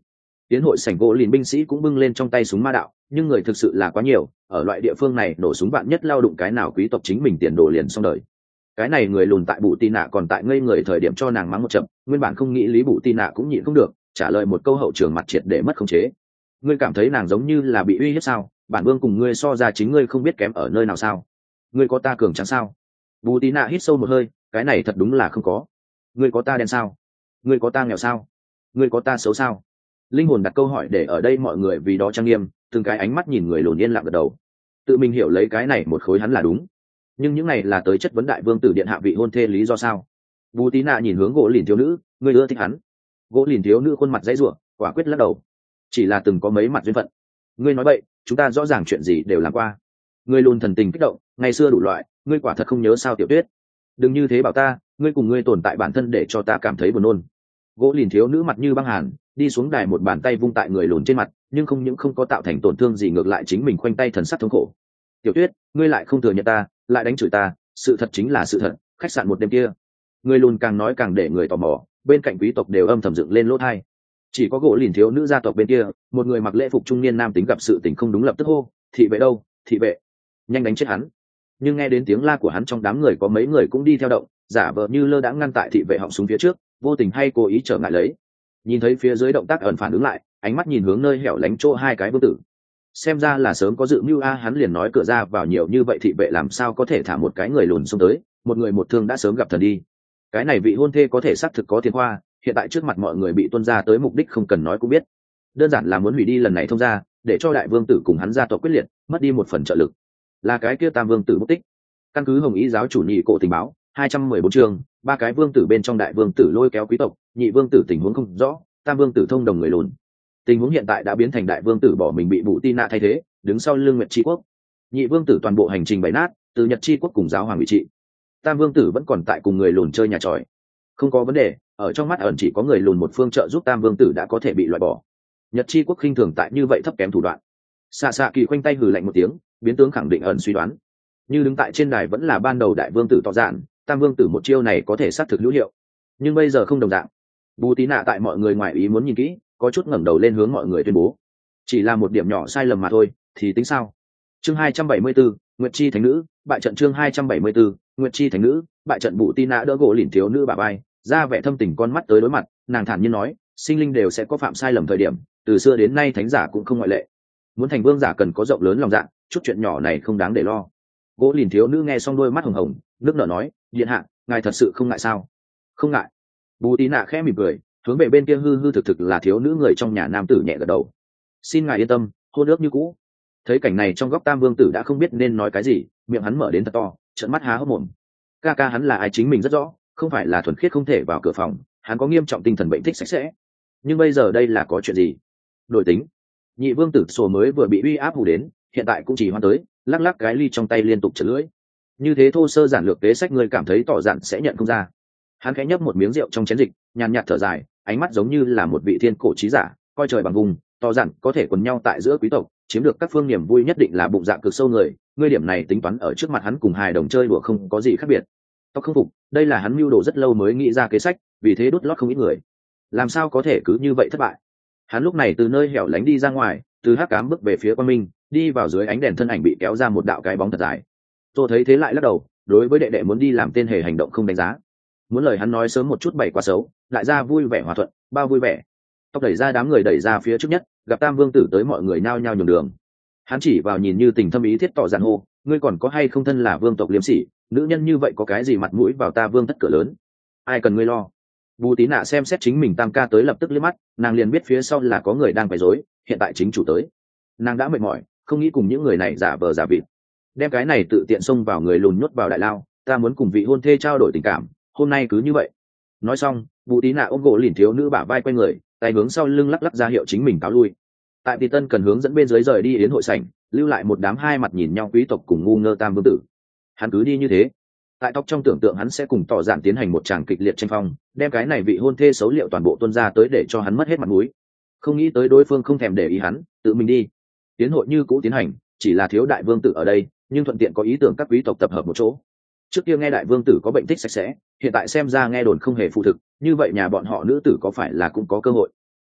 tiến hội sảnh gỗ lìn binh sĩ cũng bưng lên trong tay súng ma đạo, nhưng người thực sự là quá nhiều, ở loại địa phương này nổ súng bạn nhất lao đụng cái nào quý tộc chính mình tiền đồ liền xong đời. Cái này người lùn tại Bụ Tì Nạ còn tại ngây người thời điểm cho nàng mắng một trận, nguyên bản không nghĩ lý Bụ Tì Nạ cũng nhịn không được, trả lời một câu hậu trường mặt triệt để mất khống chế. Ngươi cảm thấy nàng giống như là bị uy hiếp sao? Bản vương cùng ngươi so ra chính ngươi không biết kém ở nơi nào sao? Ngươi có ta cường trắng sao? Bụ Tì Nạ hít sâu một hơi, cái này thật đúng là không có. Ngươi có ta đen sao? Ngươi có ta nghèo sao? Ngươi có ta xấu sao? Linh hồn đặt câu hỏi để ở đây mọi người vì đó trang nghiêm, từng cái ánh mắt nhìn người lùn yên lặng gật đầu. Tự mình hiểu lấy cái này một khối hắn là đúng, nhưng những này là tới chất vấn đại vương tử điện hạ vị hôn thê lý do sao? Bù Tí Nạ nhìn hướng gỗ lìn thiếu nữ, ngươi ưa thích hắn? Gỗ lìn thiếu nữ khuôn mặt dãy rủa, quả quyết lắc đầu, chỉ là từng có mấy mặt duyên phận. Ngươi nói bậy, chúng ta rõ ràng chuyện gì đều làm qua. Ngươi luôn thần tình kích động, ngày xưa đủ loại, ngươi quả thật không nhớ sao Tiểu Tuyết? Đừng như thế bảo ta, ngươi cùng ngươi tồn tại bản thân để cho ta cảm thấy buồn nôn. Gỗ lìn thiếu nữ mặt như băng hàn, đi xuống đài một bàn tay vung tại người lùn trên mặt, nhưng không những không có tạo thành tổn thương gì, ngược lại chính mình khoanh tay thần sắc thống khổ. Tiểu Tuyết, ngươi lại không thừa nhận ta, lại đánh chửi ta, sự thật chính là sự thật. Khách sạn một đêm kia, người lùn càng nói càng để người tò mò, bên cạnh quý tộc đều âm thầm dựng lên lỗ tai. Chỉ có gỗ lìn thiếu nữ gia tộc bên kia, một người mặc lễ phục trung niên nam tính gặp sự tình không đúng lập tức hô, thị vệ đâu, thị vệ, nhanh đánh chết hắn. Nhưng nghe đến tiếng la của hắn trong đám người có mấy người cũng đi theo động, giả vờ như lơ đãng ngăn tại thị vệ họng súng phía trước, vô tình hay cố ý trở ngại lấy. Nhìn thấy phía dưới động tác ẩn phản ứng lại, ánh mắt nhìn hướng nơi hẻo lánh chỗ hai cái vương tử, xem ra là sớm có dự mưu a. Hắn liền nói cửa ra vào nhiều như vậy thị vệ làm sao có thể thả một cái người lùn xông tới, một người một thương đã sớm gặp thần đi. Cái này vị hôn thê có thể xác thực có tiền khoa, hiện tại trước mặt mọi người bị tuân ra tới mục đích không cần nói cũng biết, đơn giản là muốn hủy đi lần này thông ra, để cho đại vương tử cùng hắn gia tộc quyết liệt, mất đi một phần trợ lực. Là cái kia tam vương tử mất tích. Căn cứ Hồng Ý giáo chủ nhị cổ tình báo 214 chương, ba cái vương tử bên trong đại vương tử lôi kéo quý tộc, nhị vương tử tình huống không rõ, tam vương tử thông đồng người lùn. Tình huống hiện tại đã biến thành đại vương tử bỏ mình bị Bụ Tí Nạ thay thế, đứng sau lưng Nguyệt Chi quốc. Nhị vương tử toàn bộ hành trình bày nát, từ Nhật Chi quốc cùng giáo hoàng bị trị. Tam vương tử vẫn còn tại cùng người lùn chơi nhà tròi. Không có vấn đề, ở trong mắt ẩn chỉ có người lùn một phương trợ giúp tam vương tử đã có thể bị loại bỏ. Nhật Chi quốc khinh thường tại như vậy thấp kém thủ đoạn. Xạ xạ kỳ khoanh tay hừ lạnh một tiếng, biến tướng khẳng định ẩn suy đoán. Như đứng tại trên đài vẫn là ban đầu đại vương tử tỏ dạn, tam vương tử một chiêu này có thể xác thực hữu hiệu. Nhưng bây giờ không đồng dạng. Bù Tí Nạ tại mọi người ngoài ý muốn nhìn kỹ, có chút ngẩng đầu lên hướng mọi người tuyên bố, chỉ là một điểm nhỏ sai lầm mà thôi, thì tính sao? Chương 274, Nguyệt Chi thánh nữ, bại trận. Chương 274, Nguyệt Chi thánh nữ, bại trận. Bụ Tí Nạ đỡ gỗ lìn thiếu nữ bà bay, ra vẻ thâm tình con mắt tới đối mặt, nàng thản nhiên nói, sinh linh đều sẽ có phạm sai lầm thời điểm, từ xưa đến nay thánh giả cũng không ngoại lệ. Muốn thành vương giả cần có rộng lớn lòng dạ, chút chuyện nhỏ này không đáng để lo. Gỗ lìn thiếu nữ nghe xong đôi mắt hồng hồng, nước nở nói, điện hạ, ngài thật sự không ngại sao? Không ngại. Bù Tí Nạ khẽ mỉm cười, hướng về bên kia hư hư thực thực là thiếu nữ người trong nhà nam tử nhẹ gật đầu. Xin ngài yên tâm, hôn ước như cũ. Thấy cảnh này trong góc tam vương tử đã không biết nên nói cái gì, miệng hắn mở đến thật to, trợn mắt há hốc mồm. Ca ca hắn là ai chính mình rất rõ, không phải là thuần khiết không thể vào cửa phòng, hắn có nghiêm trọng tinh thần bệnh thích sạch sẽ. Nhưng bây giờ đây là có chuyện gì? Đổi tính. Nhị vương tử sổ mới vừa bị uy áp hù đến, hiện tại cũng chỉ hoan tới, lắc lắc cái ly trong tay liên tục chật lưỡi. Như thế thô sơ giản lược kế sách người cảm thấy tỏ dạn sẽ nhận không ra. Hắn khẽ nhấp một miếng rượu trong chén dịch, nhàn nhạt thở dài, ánh mắt giống như là một vị thiên cổ trí giả, coi trời bằng vùng, tỏ dạn có thể quần nhau tại giữa quý tộc, chiếm được các phương niềm vui nhất định là bụng dạ cực sâu người, ngươi điểm này tính toán ở trước mặt hắn cùng hài đồng chơi đùa không có gì khác biệt. Tao không phục, đây là hắn mưu đồ rất lâu mới nghĩ ra kế sách, vì thế đốt lót không ít người. Làm sao có thể cứ như vậy thất bại? Hắn lúc này từ nơi hẻo lánh đi ra ngoài, từ hắc ám bước về phía Quang Minh, đi vào dưới ánh đèn thân ảnh bị kéo ra một đạo cái bóng thật dài. Tôi thấy thế lại lắc đầu, đối với đệ đệ muốn đi làm tên hề hành động không đánh giá. Muốn lời hắn nói sớm một chút bày quá xấu, lại ra vui vẻ hòa thuận, bao vui vẻ. Tóc đẩy ra đám người đẩy ra phía trước nhất, gặp tam vương tử tới mọi người nao nhao nhường đường. Hắn chỉ vào nhìn như tình thâm ý thiết tỏ giàn hô, ngươi còn có hay không thân là vương tộc liêm sỉ, nữ nhân như vậy có cái gì mặt mũi vào ta vương thất cửa lớn? Ai cần ngươi lo? Bù Tí Nạ xem xét chính mình tam ca tới lập tức liếc mắt, nàng liền biết phía sau là có người đang quấy rối, hiện tại chính chủ tới. Nàng đã mệt mỏi, không nghĩ cùng những người này giả vờ giả vịt. Đem cái này tự tiện xông vào người lùn nhốt vào đại lao, ta muốn cùng vị hôn thê trao đổi tình cảm, hôm nay cứ như vậy. Nói xong, Bù Tí Nạ ôm gỗ lìn thiếu nữ bả vai quay người, tay hướng sau lưng lắc lắc ra hiệu chính mình cáo lui. Tại Tỷ Tân cần hướng dẫn bên dưới rời đi yến hội sảnh, lưu lại một đám hai mặt nhìn nhau quý tộc cùng ngu ngơ tam vương tử. Hắn cứ đi như thế, tại tóc trong tưởng tượng hắn sẽ cùng tỏ dạn tiến hành một tràng kịch liệt tranh phong, đem cái này vị hôn thê xấu liệu toàn bộ tuân ra tới để cho hắn mất hết mặt mũi. Không nghĩ tới đối phương không thèm để ý hắn, tự mình đi. Tiến hội như cũ tiến hành, chỉ là thiếu đại vương tử ở đây, nhưng thuận tiện có ý tưởng các quý tộc tập hợp một chỗ. Trước kia nghe đại vương tử có bệnh thích sạch sẽ, hiện tại xem ra nghe đồn không hề phụ thực, như vậy nhà bọn họ nữ tử có phải là cũng có cơ hội?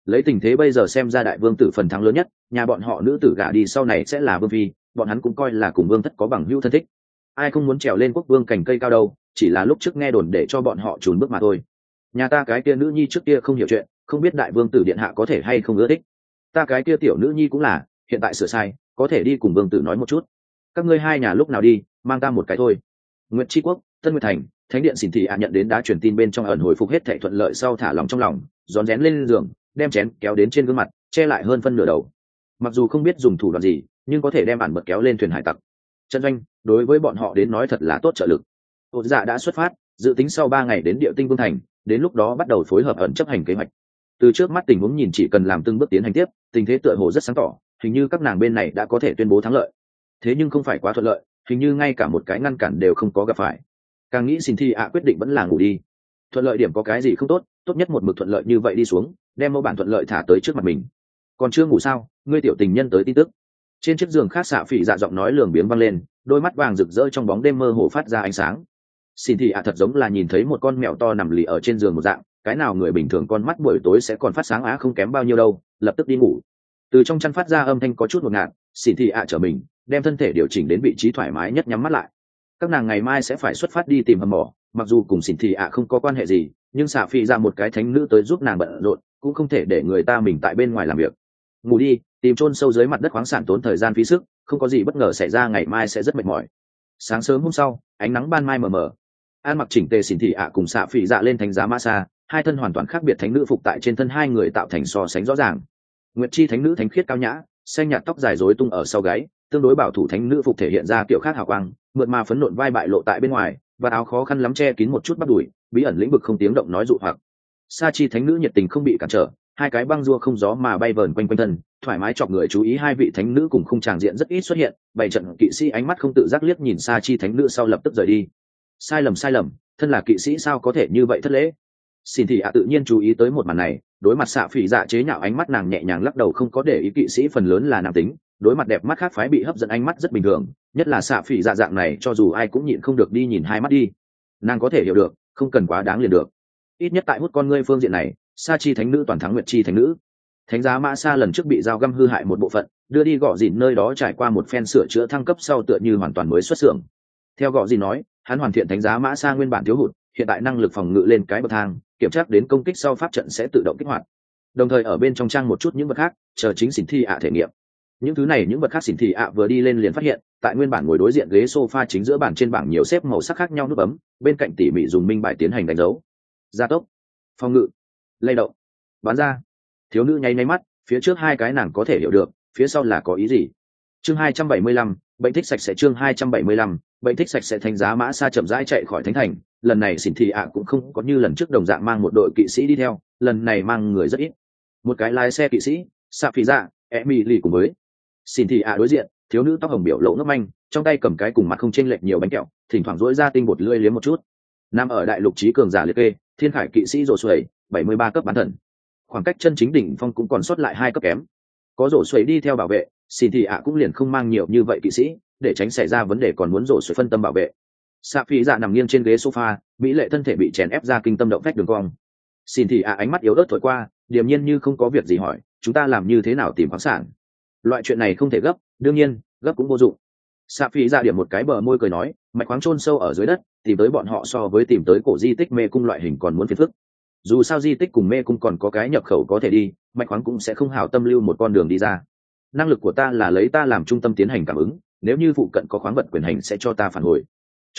Lấy tình thế bây giờ xem ra đại vương tử phần thắng lớn nhất, nhà bọn họ nữ tử gả đi sau này sẽ là vương phi, bọn hắn cũng coi là cùng vương thất có bằng hữu thân thích. Ai không muốn trèo lên quốc vương cành cây cao đâu, chỉ là lúc trước nghe đồn để cho bọn họ trùn bước mà thôi. Nhà ta cái kia nữ nhi trước kia không hiểu chuyện, không biết đại vương tử điện hạ có thể hay không ưa thích. Ta cái kia tiểu nữ nhi cũng là, hiện tại sửa sai, có thể đi cùng vương tử nói một chút. Các ngươi hai nhà lúc nào đi, mang ta một cái thôi. Nguyệt Chi Quốc, Tân Nguyệt Thành, thánh điện xỉn thị nhận đến đã truyền tin bên trong ẩn hồi phục hết thảy thuận lợi sau thả lòng trong lòng, rón rén lên giường, đem chén kéo đến trên gương mặt, che lại hơn phân nửa đầu. Mặc dù không biết dùng thủ đoạn gì, nhưng có thể đem bản bật kéo lên thuyền hải tặc. Trận doanh, đối với bọn họ đến nói thật là tốt trợ lực. Ôn Dạ đã xuất phát, dự tính sau 3 ngày đến Địa Tinh Vương thành, đến lúc đó bắt đầu phối hợp ẩn chấp hành kế hoạch. Từ trước mắt tình huống nhìn chỉ cần làm từng bước tiến hành tiếp, tình thế tựa hồ rất sáng tỏ, hình như các nàng bên này đã có thể tuyên bố thắng lợi. Thế nhưng không phải quá thuận lợi, hình như ngay cả một cái ngăn cản đều không có gặp phải. Càng nghĩ xin thi quyết định vẫn là ngủ đi. Thuận lợi điểm có cái gì không tốt, tốt nhất một mực thuận lợi như vậy đi xuống, đem mẫu bản thuận lợi thả tới trước mặt mình. Còn chưa ngủ sao, ngươi tiểu tình nhân tới tin tức. Trên chiếc giường khác xạ phỉ dạ giọng nói lường biếng vang lên, đôi mắt vàng rực rỡ trong bóng đêm mơ hồ phát ra ánh sáng. Xin thị thật giống là nhìn thấy một con mèo to nằm lì ở trên giường một dạng, cái nào người bình thường con mắt buổi tối sẽ còn phát sáng á không kém bao nhiêu đâu, lập tức đi ngủ. Từ trong chăn phát ra âm thanh có chút ngột ngạt, xin thị trở mình, đem thân thể điều chỉnh đến vị trí thoải mái nhất nhắm mắt lại. Các nàng ngày mai sẽ phải xuất phát đi tìm hầm mỏ, mặc dù cùng xin thị không có quan hệ gì, nhưng xạ phỉ ra một cái thánh nữ tới giúp nàng bận rộn, cũng không thể để người ta mình tại bên ngoài làm việc. Ngủ đi, tìm chôn sâu dưới mặt đất khoáng sản tốn thời gian phí sức, không có gì bất ngờ xảy ra ngày mai sẽ rất mệt mỏi. Sáng sớm hôm sau, ánh nắng ban mai mờ mờ, an mặc chỉnh tề xỉn thị cùng xạ phỉ dạ lên thánh giá ma sa, hai thân hoàn toàn khác biệt thánh nữ phục tại trên thân hai người tạo thành so sánh rõ ràng. Nguyệt chi thánh nữ thánh khiết cao nhã, xanh nhạt tóc dài rối tung ở sau gáy, tương đối bảo thủ thánh nữ phục thể hiện ra kiểu khác hào quang, mượt mà phấn nộn vai bại lộ tại bên ngoài, và áo khó khăn lắm che kín một chút bắp đùi, bí ẩn lĩnh vực không tiếng động nói dụ hoặc. Sa chi thánh nữ nhiệt tình không bị cản trở, hai cái băng rua không gió mà bay vờn quanh quanh thân, thoải mái chọc người chú ý. Hai vị thánh nữ cùng khung tràng diện rất ít xuất hiện, bảy trận kỵ sĩ ánh mắt không tự giác liếc nhìn Sa chi thánh nữ sau lập tức rời đi. Sai lầm, thân là kỵ sĩ sao có thể như vậy thất lễ. Xin thị tự nhiên chú ý tới một màn này, đối mặt xạ phỉ dạ chế nhạo ánh mắt nàng nhẹ nhàng lắc đầu, không có để ý. Kỵ sĩ phần lớn là nam tính, đối mặt đẹp mắt khác phái bị hấp dẫn ánh mắt rất bình thường, nhất là xạ phỉ dạ dạng này cho dù ai cũng nhịn không được đi nhìn hai mắt đi. Nàng có thể hiểu được, không cần quá đáng liền được. Ít nhất tại hút con ngươi phương diện này, Sa chi thánh nữ toàn thắng Nguyệt chi thánh nữ. Thánh giá mã sa lần trước bị dao găm hư hại một bộ phận, đưa đi gõ dìn nơi đó trải qua một phen sửa chữa thăng cấp sau tựa như hoàn toàn mới xuất xưởng. Theo gõ dìn nói, hắn hoàn thiện thánh giá mã sa nguyên bản thiếu hụt, hiện tại năng lực phòng ngự lên cái bậc thang, kiểm tra đến công kích sau pháp trận sẽ tự động kích hoạt. Đồng thời ở bên trong trang một chút những vật khác, chờ chính xỉn thi thể nghiệm. Những thứ này những vật khác xỉn thị vừa đi lên liền phát hiện, tại nguyên bản ngồi đối diện ghế sofa chính giữa bàn trên bảng nhiều xếp màu sắc khác nhau nút bấm, bên cạnh tỉ mỉ dùng minh bài tiến hành đánh dấu. Gia tốc, phòng ngự, lay động, bán ra. Thiếu nữ nháy mắt, phía trước hai cái nàng có thể hiểu được, phía sau là có ý gì. Chương 275, bệnh thích sạch sẽ. Chương 275, bệnh thích sạch sẽ. Thánh giá mã sa chậm rãi chạy khỏi thánh thành, lần này xỉn thị cũng không có như lần trước đồng dạng mang một đội kỵ sĩ đi theo, lần này mang người rất ít. Một cái lái xe kỵ sĩ, Sa Phi Dạ, Emily cùng với xỉn thị đối diện, thiếu nữ tóc hồng biểu lộ ngấp manh, trong tay cầm cái cùng mặt không chênh lệch nhiều bánh kẹo, thỉnh thoảng rỗi ra tinh bột lưỡi liếm một chút. Nằm ở đại lục trí cường giả liệt kê, thiên khải kỵ sĩ rổ xuẩy, 73 cấp bán thần. Khoảng cách chân chính đỉnh phong cũng còn sót lại 2 cấp kém. Có rổ xuẩy đi theo bảo vệ, xỉn thị cũng liền không mang nhiều như vậy kỵ sĩ, để tránh xảy ra vấn đề còn muốn rổ xuẩy phân tâm bảo vệ. Sa Phi Dạ nằm nghiêng trên ghế sofa, mỹ lệ thân thể bị chèn ép ra kinh tâm động phách đường cong. Xỉn thị ánh mắt yếu ớt thổi qua, điềm nhiên như không có việc gì hỏi, chúng ta làm như thế nào tìm khoáng sản? Loại chuyện này không thể gấp, đương nhiên gấp cũng vô dụng. Sa Phi Dạ điểm một cái bờ môi cười nói, mạch khoáng chôn sâu ở dưới đất, tìm tới bọn họ so với tìm tới cổ di tích mê cung loại hình còn muốn phiền phức. Dù sao di tích cùng mê cung còn có cái nhập khẩu có thể đi, mạch khoáng cũng sẽ không hào tâm lưu một con đường đi ra. Năng lực của ta là lấy ta làm trung tâm tiến hành cảm ứng, nếu như phụ cận có khoáng vật quyền hành sẽ cho ta phản hồi.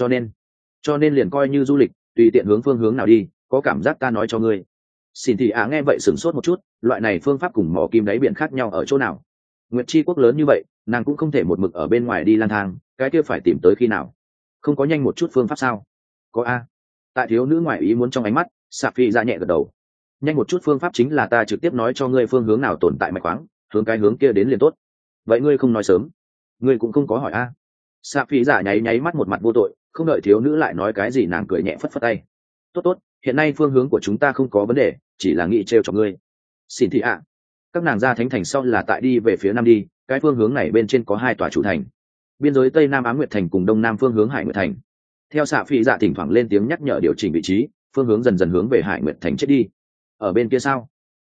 Cho nên liền coi như du lịch, tùy tiện hướng phương hướng nào đi, có cảm giác ta nói cho ngươi. Xin thì nghe vậy sửng sốt một chút, loại này phương pháp cùng mỏ kim đáy biển khác nhau ở chỗ nào? Nguyệt chi quốc lớn như vậy, nàng cũng không thể một mực ở bên ngoài đi lang thang, cái kia phải tìm tới khi nào? Không có nhanh một chút phương pháp sao? Có a. Tại thiếu nữ ngoại ý muốn trong ánh mắt, Sa Phi ra nhẹ gật đầu. Nhanh một chút phương pháp chính là ta trực tiếp nói cho ngươi phương hướng nào tồn tại mạch khoáng, hướng cái hướng kia đến liền tốt. Vậy ngươi không nói sớm, ngươi cũng không có hỏi a. Sa Phi giả nháy mắt một mặt vô tội, không đợi thiếu nữ lại nói cái gì nàng cười nhẹ phất phất tay. Tốt, hiện nay phương hướng của chúng ta không có vấn đề, chỉ là nghĩ trêu cho ngươi. Xin thị các nàng ra thánh thành sau là tại đi về phía nam đi, cái phương hướng này bên trên có 2 tòa chủ thành, biên giới tây nam Ám Nguyệt thành cùng đông nam phương hướng Hải Nguyệt thành. Theo Sa Phi dạ thỉnh thoảng lên tiếng nhắc nhở điều chỉnh vị trí, phương hướng dần dần hướng về Hải Nguyệt thành chết đi. Ở bên kia sao?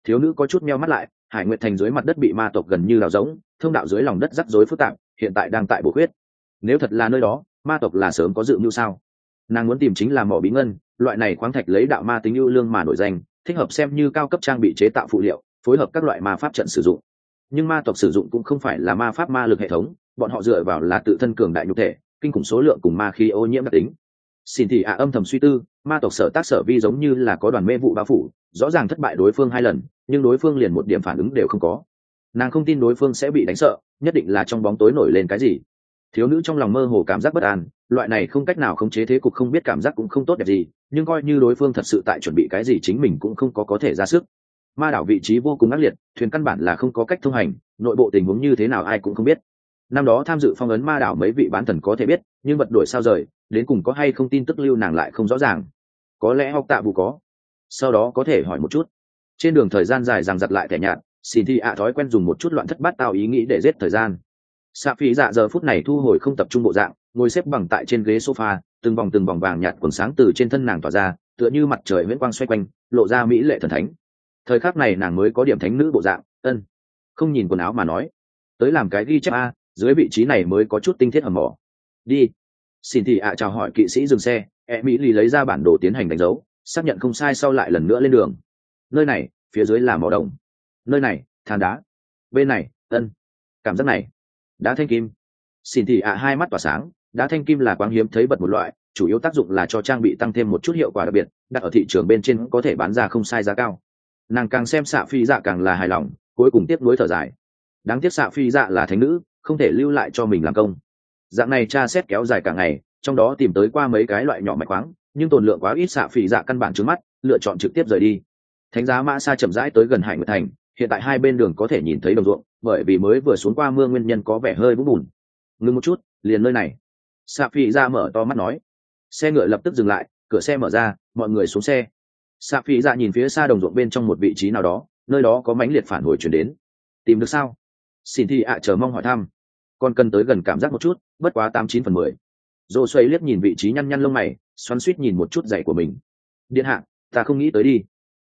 Thiếu nữ có chút meo mắt lại. Hải Nguyệt Thành dưới mặt đất bị ma tộc gần như đào rỗng, thông đạo dưới lòng đất rắc rối phức tạp, hiện tại đang tại bổ khuyết. Nếu thật là nơi đó, ma tộc là sớm có dự mưu sao? Nàng muốn tìm chính là mỏ bí ngân, loại này khoáng thạch lấy đạo ma tính ưu lương mà nổi danh, thích hợp xem như cao cấp trang bị chế tạo phụ liệu, phối hợp các loại ma pháp trận sử dụng. Nhưng ma tộc sử dụng cũng không phải là ma pháp ma lực hệ thống, bọn họ dựa vào là tự thân cường đại nhục thể, kinh khủng số lượng cùng ma khí ô nhiễm đặc tính. Xin thì âm thầm suy tư, ma tộc sở tác sở vi giống như là có đoàn mê vụ bao phủ, rõ ràng thất bại đối phương 2 lần, nhưng đối phương liền một điểm phản ứng đều không có. Nàng không tin đối phương sẽ bị đánh sợ, nhất định là trong bóng tối nổi lên cái gì. Thiếu nữ trong lòng mơ hồ cảm giác bất an, loại này không cách nào khống chế thế cục không biết cảm giác cũng không tốt đẹp gì, nhưng coi như đối phương thật sự tại chuẩn bị cái gì chính mình cũng không có thể ra sức. Ma đảo vị trí vô cùng ác liệt, thuyền căn bản là không có cách thông hành, nội bộ tình huống như thế nào ai cũng không biết. Năm đó tham dự phong ấn ma đảo mấy vị bán thần có thể biết, nhưng vật đổi sao rời, đến cùng có hay không tin tức lưu nàng lại không rõ ràng. Có lẽ Học Tạ Bù có, sau đó có thể hỏi một chút. Trên đường thời gian dài dằng dặc lại thẻ nhạt, xin thi thói quen dùng một chút loạn thất bát tao ý nghĩ để giết thời gian. Sạ Phi Dạ giờ phút này thu hồi không tập trung bộ dạng, ngồi xếp bằng tại trên ghế sofa, từng vòng vàng nhạt quần sáng từ trên thân nàng tỏa ra, tựa như mặt trời huyễn quang xoay quanh, lộ ra mỹ lệ thần thánh. Thời khắc này nàng mới có điểm thánh nữ bộ dạng, không nhìn quần áo mà nói, tới làm cái ghi chép a, dưới vị trí này mới có chút tinh thiết hầm mỏ. Đi. Xin thị chào hỏi kỵ sĩ dừng xe, Mỹ lì lấy ra bản đồ tiến hành đánh dấu, xác nhận không sai sau lại lần nữa lên đường. Nơi này, phía dưới là mỏ đồng. Nơi này, than đá. Bên này, cảm giác này, đá thanh kim. Xin thị hai mắt tỏa sáng, đá thanh kim là quáng hiếm thấy vật một loại, chủ yếu tác dụng là cho trang bị tăng thêm một chút hiệu quả đặc biệt, đặt ở thị trường bên trên có thể bán ra không sai giá cao. Nàng càng xem Sạ Phi Dạ càng là hài lòng, cuối cùng tiếp nối thở dài. Đáng tiếc Sạ Phi Dạ là thánh nữ, không thể lưu lại cho mình làm công. Dạng này tra xét kéo dài cả ngày, trong đó tìm tới qua mấy cái loại nhỏ mạch khoáng, nhưng tồn lượng quá ít, Sạ Phi Dạ căn bản trướng mắt, lựa chọn trực tiếp rời đi. Thánh giá Mã Sa chậm rãi tới gần Hải Nguyệt Thành, hiện tại hai bên đường có thể nhìn thấy đồng ruộng, bởi vì mới vừa xuống qua mưa nguyên nhân có vẻ hơi bùn bùn. Ngưng một chút, liền nơi này. Sạ Phi Dạ mở to mắt nói. Xe ngựa lập tức dừng lại, cửa xe mở ra, mọi người xuống xe. Sạ Phi Dạ nhìn phía xa đồng ruộng bên trong một vị trí nào đó, nơi đó có mãnh liệt phản hồi chuyển đến. Tìm được sao? Xin thi chờ mong hỏi thăm. Còn cần tới gần cảm giác một chút, bất quá 89/10. Dô xoay liếc nhìn vị trí nhăn nhăn lông mày, xoắn suýt nhìn một chút giày của mình. Điện hạ, ta không nghĩ tới đi.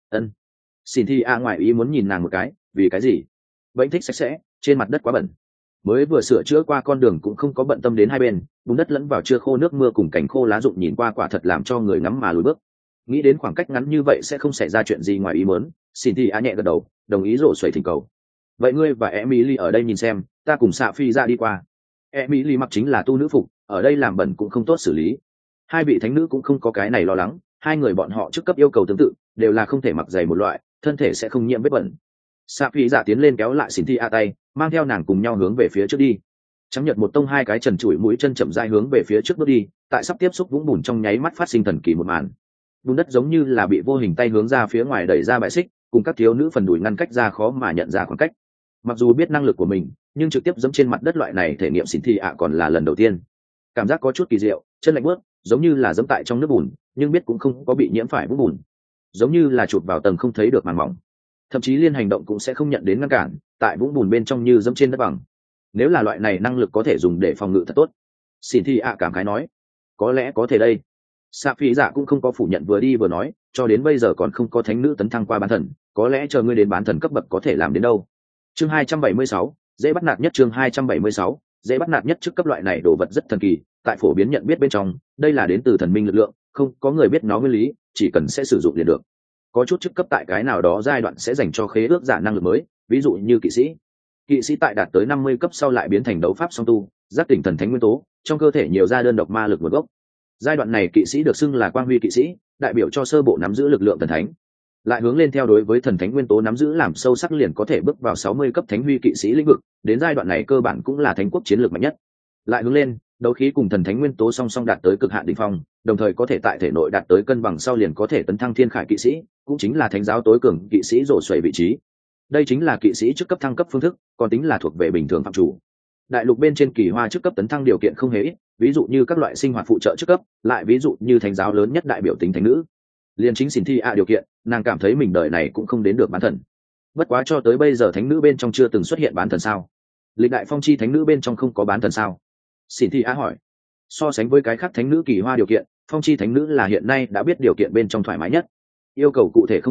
Xin thi ngoài ý muốn nhìn nàng một cái, vì cái gì? Bệnh thích sạch sẽ, trên mặt đất quá bẩn. Mới vừa sửa chữa qua con đường cũng không có bận tâm đến hai bên, bùn đất lẫn vào chưa khô nước mưa cùng cảnh khô lá rụng nhìn qua quả thật làm cho người ngắm mà lùi bước. Nghĩ đến khoảng cách ngắn như vậy sẽ không xảy ra chuyện gì ngoài ý muốn, xin thi nhẹ gật đầu, đồng ý rổ xoay thỉnh cầu. Vậy ngươi và Emily ở đây nhìn xem, ta cùng Sạ Phi ra đi qua. Emily mặc chính là tu nữ phục, ở đây làm bẩn cũng không tốt xử lý. Hai vị thánh nữ cũng không có cái này lo lắng, hai người bọn họ chức cấp yêu cầu tương tự, đều là không thể mặc giày một loại, thân thể sẽ không nhiễm vết bẩn. Sạ Phi dạ tiến lên kéo lại xin thi tay, mang theo nàng cùng nhau hướng về phía trước đi. Trắng nhật một tông hai cái trần trụi mũi chân chậm rãi hướng về phía trước bước đi, tại sắp tiếp xúc vũng bùn trong nháy mắt phát sinh thần kỳ một màn. Bùn đất giống như là bị vô hình tay hướng ra phía ngoài đẩy ra bãi xích, cùng các thiếu nữ phần đùi ngăn cách ra khó mà nhận ra khoảng cách. Mặc dù biết năng lực của mình, nhưng trực tiếp giẫm trên mặt đất loại này thể nghiệm xỉn thị còn là lần đầu tiên. Cảm giác có chút kỳ diệu, chân lạnh bước, giống như là giẫm tại trong nước bùn, nhưng biết cũng không có bị nhiễm phải vũng bùn, giống như là chụp vào tầng không thấy được màng mỏng, thậm chí liên hành động cũng sẽ không nhận đến ngăn cản, tại vũng bùn bên trong như giẫm trên đất bằng. Nếu là loại này năng lực có thể dùng để phòng ngự thật tốt. Xỉn thị cảm khái nói, có lẽ có thể đây. Sạ Phi dạ cũng không có phủ nhận, vừa đi vừa nói, cho đến bây giờ còn không có thánh nữ tấn thăng qua bán thần, có lẽ chờ ngươi đến bán thần cấp bậc có thể làm đến đâu. Chương 276, dễ bắt nạt nhất. Chương 276, dễ bắt nạt nhất. Chức cấp loại này đồ vật rất thần kỳ, tại phổ biến nhận biết bên trong, đây là đến từ thần minh lực lượng, không có người biết nó nguyên lý, chỉ cần sẽ sử dụng liền được. Có chút chức cấp tại cái nào đó giai đoạn sẽ dành cho khế ước giả năng lực mới, ví dụ như kỵ sĩ. Kỵ sĩ tại đạt tới 50 cấp sau lại biến thành đấu pháp song tu, giác tỉnh thần thánh nguyên tố, trong cơ thể nhiều ra đơn độc ma lực nguồn gốc. Giai đoạn này kỵ sĩ được xưng là quang huy kỵ sĩ, đại biểu cho sơ bộ nắm giữ lực lượng thần thánh. Lại hướng lên theo đối với thần thánh nguyên tố nắm giữ làm sâu sắc liền có thể bước vào 60 cấp thánh huy kỵ sĩ lĩnh vực, đến giai đoạn này cơ bản cũng là thánh quốc chiến lược mạnh nhất. Lại hướng lên, đấu khí cùng thần thánh nguyên tố song song đạt tới cực hạn đỉnh phong, đồng thời có thể tại thể nội đạt tới cân bằng sau liền có thể tấn thăng thiên khải kỵ sĩ, cũng chính là thánh giáo tối cường kỵ sĩ rổ xoay vị trí. Đây chính là kỵ sĩ chức cấp thăng cấp phương thức, còn tính là thuộc về bình thường phạm chủ. Đại lục bên trên kỳ hoa chức cấp tấn thăng điều kiện không hề ít, ví dụ như các loại sinh hoạt phụ trợ chức cấp, lại ví dụ như thánh giáo lớn nhất đại biểu tính thánh nữ. Liên chính xỉn thi điều kiện, nàng cảm thấy mình đời này cũng không đến được bán thần. Bất quá cho tới bây giờ thánh nữ bên trong chưa từng xuất hiện bán thần sao? Lịch đại phong chi thánh nữ bên trong không có bán thần sao? Xỉn thi hỏi. So sánh với cái khác thánh nữ kỳ hoa điều kiện, phong chi thánh nữ là hiện nay đã biết điều kiện bên trong thoải mái nhất. Yêu cầu cụ thể không biết,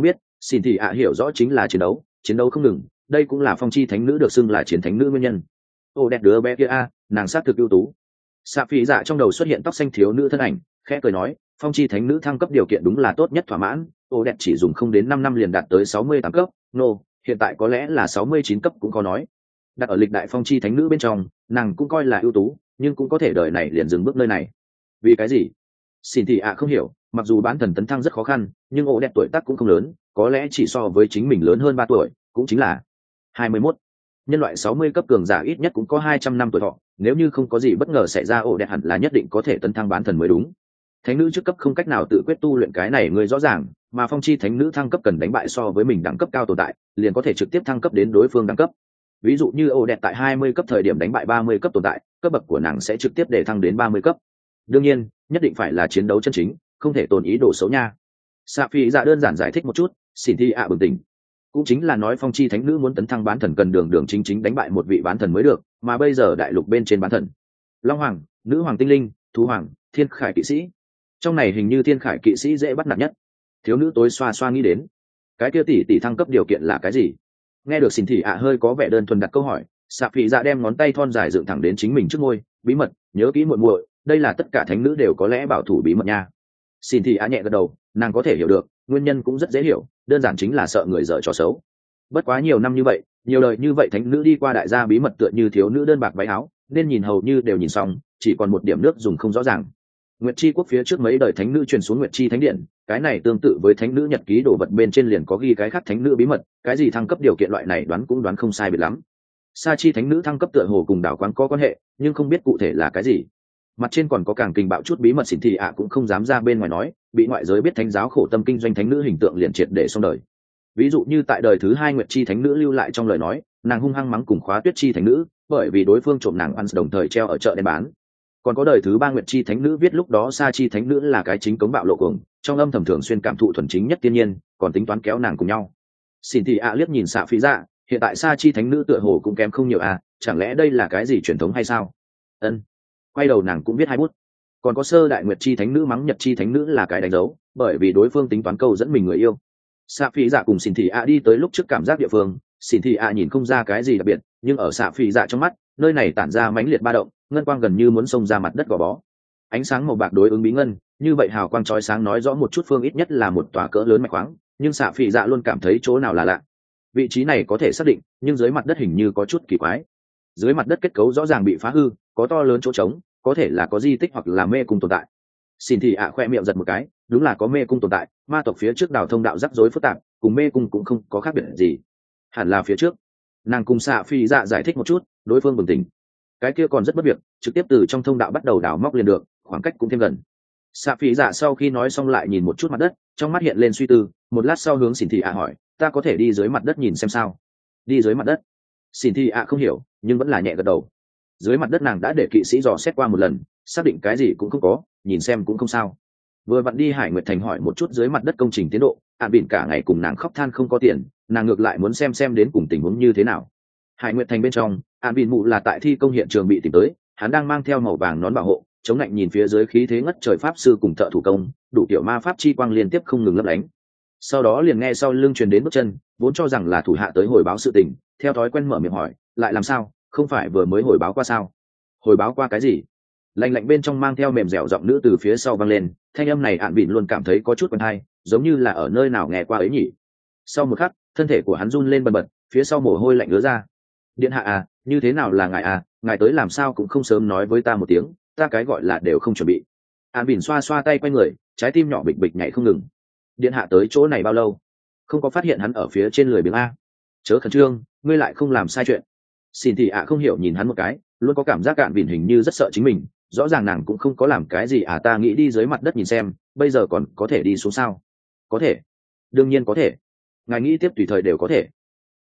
Xin thì hiểu rõ chính là chiến đấu không ngừng, đây cũng là phong chi thánh nữ được xưng là chiến thánh nữ nguyên nhân. Ô đẹp đứa bé kia nàng sát thực ưu tú. Xạ phỉ dạ trong đầu xuất hiện tóc xanh thiếu nữ thân ảnh, khẽ cười nói, phong chi thánh nữ thăng cấp điều kiện đúng là tốt nhất thỏa mãn. Ô đẹp chỉ dùng không đến 5 năm liền đạt tới 68 cấp, hiện tại có lẽ là 69 cấp cũng có nói. Đặt ở lịch đại phong chi thánh nữ bên trong, nàng cũng coi là ưu tú, nhưng cũng có thể đời này liền dừng bước nơi này. Vì cái gì? Xin thì không hiểu, mặc dù bán thần tấn thăng rất khó khăn, nhưng ổ đẹp tuổi tác cũng không lớn, có lẽ chỉ so với chính mình lớn hơn 3 tuổi, cũng chính là 21. Nhân loại 60 cấp cường giả ít nhất cũng có 200 năm tuổi thọ, nếu như không có gì bất ngờ xảy ra ổ đẹp hẳn là nhất định có thể tấn thăng bán thần mới đúng. Thánh nữ trước cấp không cách nào tự quyết tu luyện cái này người rõ ràng, mà phong chi thánh nữ thăng cấp cần đánh bại so với mình đẳng cấp cao tồn tại, liền có thể trực tiếp thăng cấp đến đối phương đẳng cấp. Ví dụ như ổ đẹp tại 20 cấp thời điểm đánh bại 30 cấp tồn tại, cấp bậc của nàng sẽ trực tiếp để thăng đến 30 cấp. Đương nhiên, nhất định phải là chiến đấu chân chính, không thể tồn ý đồ xấu nha. Sạ phi dạ đơn giản giải thích một chút, xin thi bừng tỉnh. Cũng chính là nói phong chi thánh nữ muốn tấn thăng bán thần cần đường chính chính đánh bại một vị bán thần mới được, mà bây giờ đại lục bên trên bán thần, long hoàng, nữ hoàng tinh linh, thú hoàng, thiên khải kỵ sĩ, trong này hình như thiên khải kỵ sĩ dễ bắt nạt nhất. Thiếu nữ tối xoa xoa nghĩ đến, cái kia tỷ thăng cấp điều kiện là cái gì? Nghe được xin thị hơi có vẻ đơn thuần đặt câu hỏi, Sạ phi dạ đem ngón tay thon dài dựng thẳng đến chính mình trước môi, bí mật, nhớ kỹ muội muội, đây là tất cả thánh nữ đều có lẽ bảo thủ bí mật nha. Xin thị nhẹ gật đầu, nàng có thể hiểu được, nguyên nhân cũng rất dễ hiểu, đơn giản chính là sợ người dở trò xấu. Bất quá nhiều năm như vậy, nhiều đời như vậy thánh nữ đi qua đại gia bí mật tựa như thiếu nữ đơn bạc váy áo, nên nhìn hầu như đều nhìn xong, chỉ còn một điểm nước dùng không rõ ràng. Nguyệt Chi quốc phía trước mấy đời thánh nữ truyền xuống Nguyệt Chi thánh điện, cái này tương tự với thánh nữ nhật ký đồ vật bên trên liền có ghi cái khác thánh nữ bí mật, cái gì thăng cấp điều kiện loại này đoán cũng đoán không sai biệt lắm. Sa Chi thánh nữ thăng cấp tựa hồ cùng đảo quán có quan hệ, nhưng không biết cụ thể là cái gì. Mặt trên còn có càng kinh bạo chút bí mật xỉn thị cũng không dám ra bên ngoài nói, bị ngoại giới biết thánh giáo khổ tâm kinh doanh thánh nữ hình tượng liền triệt để xong đời. Ví dụ như tại đời thứ 2 Nguyệt Chi thánh nữ lưu lại trong lời nói, nàng hung hăng mắng cùng Khóa Tuyết Chi thánh nữ, bởi vì đối phương trộm nàng ăn đồng thời treo ở chợ đen bán. Còn có đời thứ 3 Nguyệt Chi thánh nữ viết lúc đó Sa Chi thánh nữ là cái chính cống bạo lộ cuồng, trong âm thầm thường xuyên cảm thụ thuần chính nhất thiên nhiên, còn tính toán kéo nàng cùng nhau. Xỉn thị liếc nhìn Xạ Phi Dạ, hiện tại Sa Chi thánh nữ tựa hồ cũng kém không nhiều chẳng lẽ đây là cái gì truyền thống hay sao? Ân. Quay đầu nàng cũng viết 2 bút. Còn có sơ đại Nguyệt Chi thánh nữ mắng Nhật Chi thánh nữ là cái đánh dấu, bởi vì đối phương tính toán câu dẫn mình người yêu. Xạ Phi Dạ cùng Xỉn thị đi tới lúc trước cảm giác địa phương, Xỉn thị nhìn không ra cái gì đặc biệt, nhưng ở Xạ Phi Dạ trong mắt, nơi này tản ra mãnh liệt ba động, ngân quang gần như muốn xông ra mặt đất gò bó. Ánh sáng màu bạc đối ứng bí ngân, như vậy hào quang chói sáng nói rõ một chút phương ít nhất là một tòa cỡ lớn mạch khoáng, nhưng Xạ Phi Dạ luôn cảm thấy chỗ nào là lạ. Vị trí này có thể xác định, nhưng dưới mặt đất hình như có chút kỳ quái. Dưới mặt đất kết cấu rõ ràng bị phá hư, có to lớn chỗ trống, có thể là có di tích hoặc là mê cung tồn tại. Xin thì khoe miệng giật một cái, đúng là có mê cung tồn tại, ma tộc phía trước đào thông đạo rắc rối phức tạp, cùng mê cung cũng không có khác biệt gì. Hẳn là phía trước. Nàng cùng Xạ Phi Dạ giải thích một chút, đối phương bừng tỉnh. Cái kia còn rất bất việc, trực tiếp từ trong thông đạo bắt đầu đào móc liền được, khoảng cách cũng thêm gần. Xạ Phi Dạ sau khi nói xong lại nhìn một chút mặt đất, trong mắt hiện lên suy tư, một lát sau hướng Xin thị hỏi, ta có thể đi dưới mặt đất nhìn xem sao? Đi dưới mặt đất? Xin thị không hiểu, nhưng vẫn là nhẹ gật đầu. Dưới mặt đất nàng đã để kỵ sĩ dò xét qua một lần, xác định cái gì cũng không có, nhìn xem cũng không sao. Vừa vặn đi Hải Nguyệt Thành hỏi một chút dưới mặt đất công trình tiến độ, Bỉn cả ngày cùng nàng khóc than không có tiền, nàng ngược lại muốn xem đến cùng tình huống như thế nào. Hải Nguyệt Thành bên trong, Bỉn mụ là tại thi công hiện trường bị tìm tới, hắn đang mang theo màu vàng nón bảo hộ, chống lạnh nhìn phía dưới khí thế ngất trời pháp sư cùng thợ thủ công, đủ kiểu ma pháp chi quang liên tiếp không ngừng lấp lánh. Sau đó liền nghe sau lưng truyền đến bước chân, vốn cho rằng là thủ hạ tới hồi báo sự tình, theo thói quen mở miệng hỏi, lại làm sao, không phải vừa mới hồi báo qua sao? Hồi báo qua cái gì? Lạnh lạnh bên trong mang theo mềm dẻo giọng nữ từ phía sau vang lên, thanh âm này Bỉn luôn cảm thấy có chút quen tai, giống như là ở nơi nào nghe qua ấy nhỉ. Sau một khắc, thân thể của hắn run lên bần bật, phía sau mồ hôi lạnh ứa ra. Điện hạ như thế nào là ngài ngài tới làm sao cũng không sớm nói với ta một tiếng, ta cái gọi là đều không chuẩn bị. Bỉn xoa xoa tay quay người, trái tim nhỏ bịch bịch nhảy không ngừng. Điện hạ tới chỗ này bao lâu? Không có phát hiện hắn ở phía trên lười biếng chớ khẩn trương, ngươi lại không làm sai chuyện. Xin thì không hiểu nhìn hắn một cái, luôn có cảm giác Bỉn hình như rất sợ chính mình, rõ ràng nàng cũng không có làm cái gì ta nghĩ đi dưới mặt đất nhìn xem, bây giờ còn có thể đi xuống sao? Có thể, đương nhiên có thể, ngài nghĩ tiếp tùy thời đều có thể.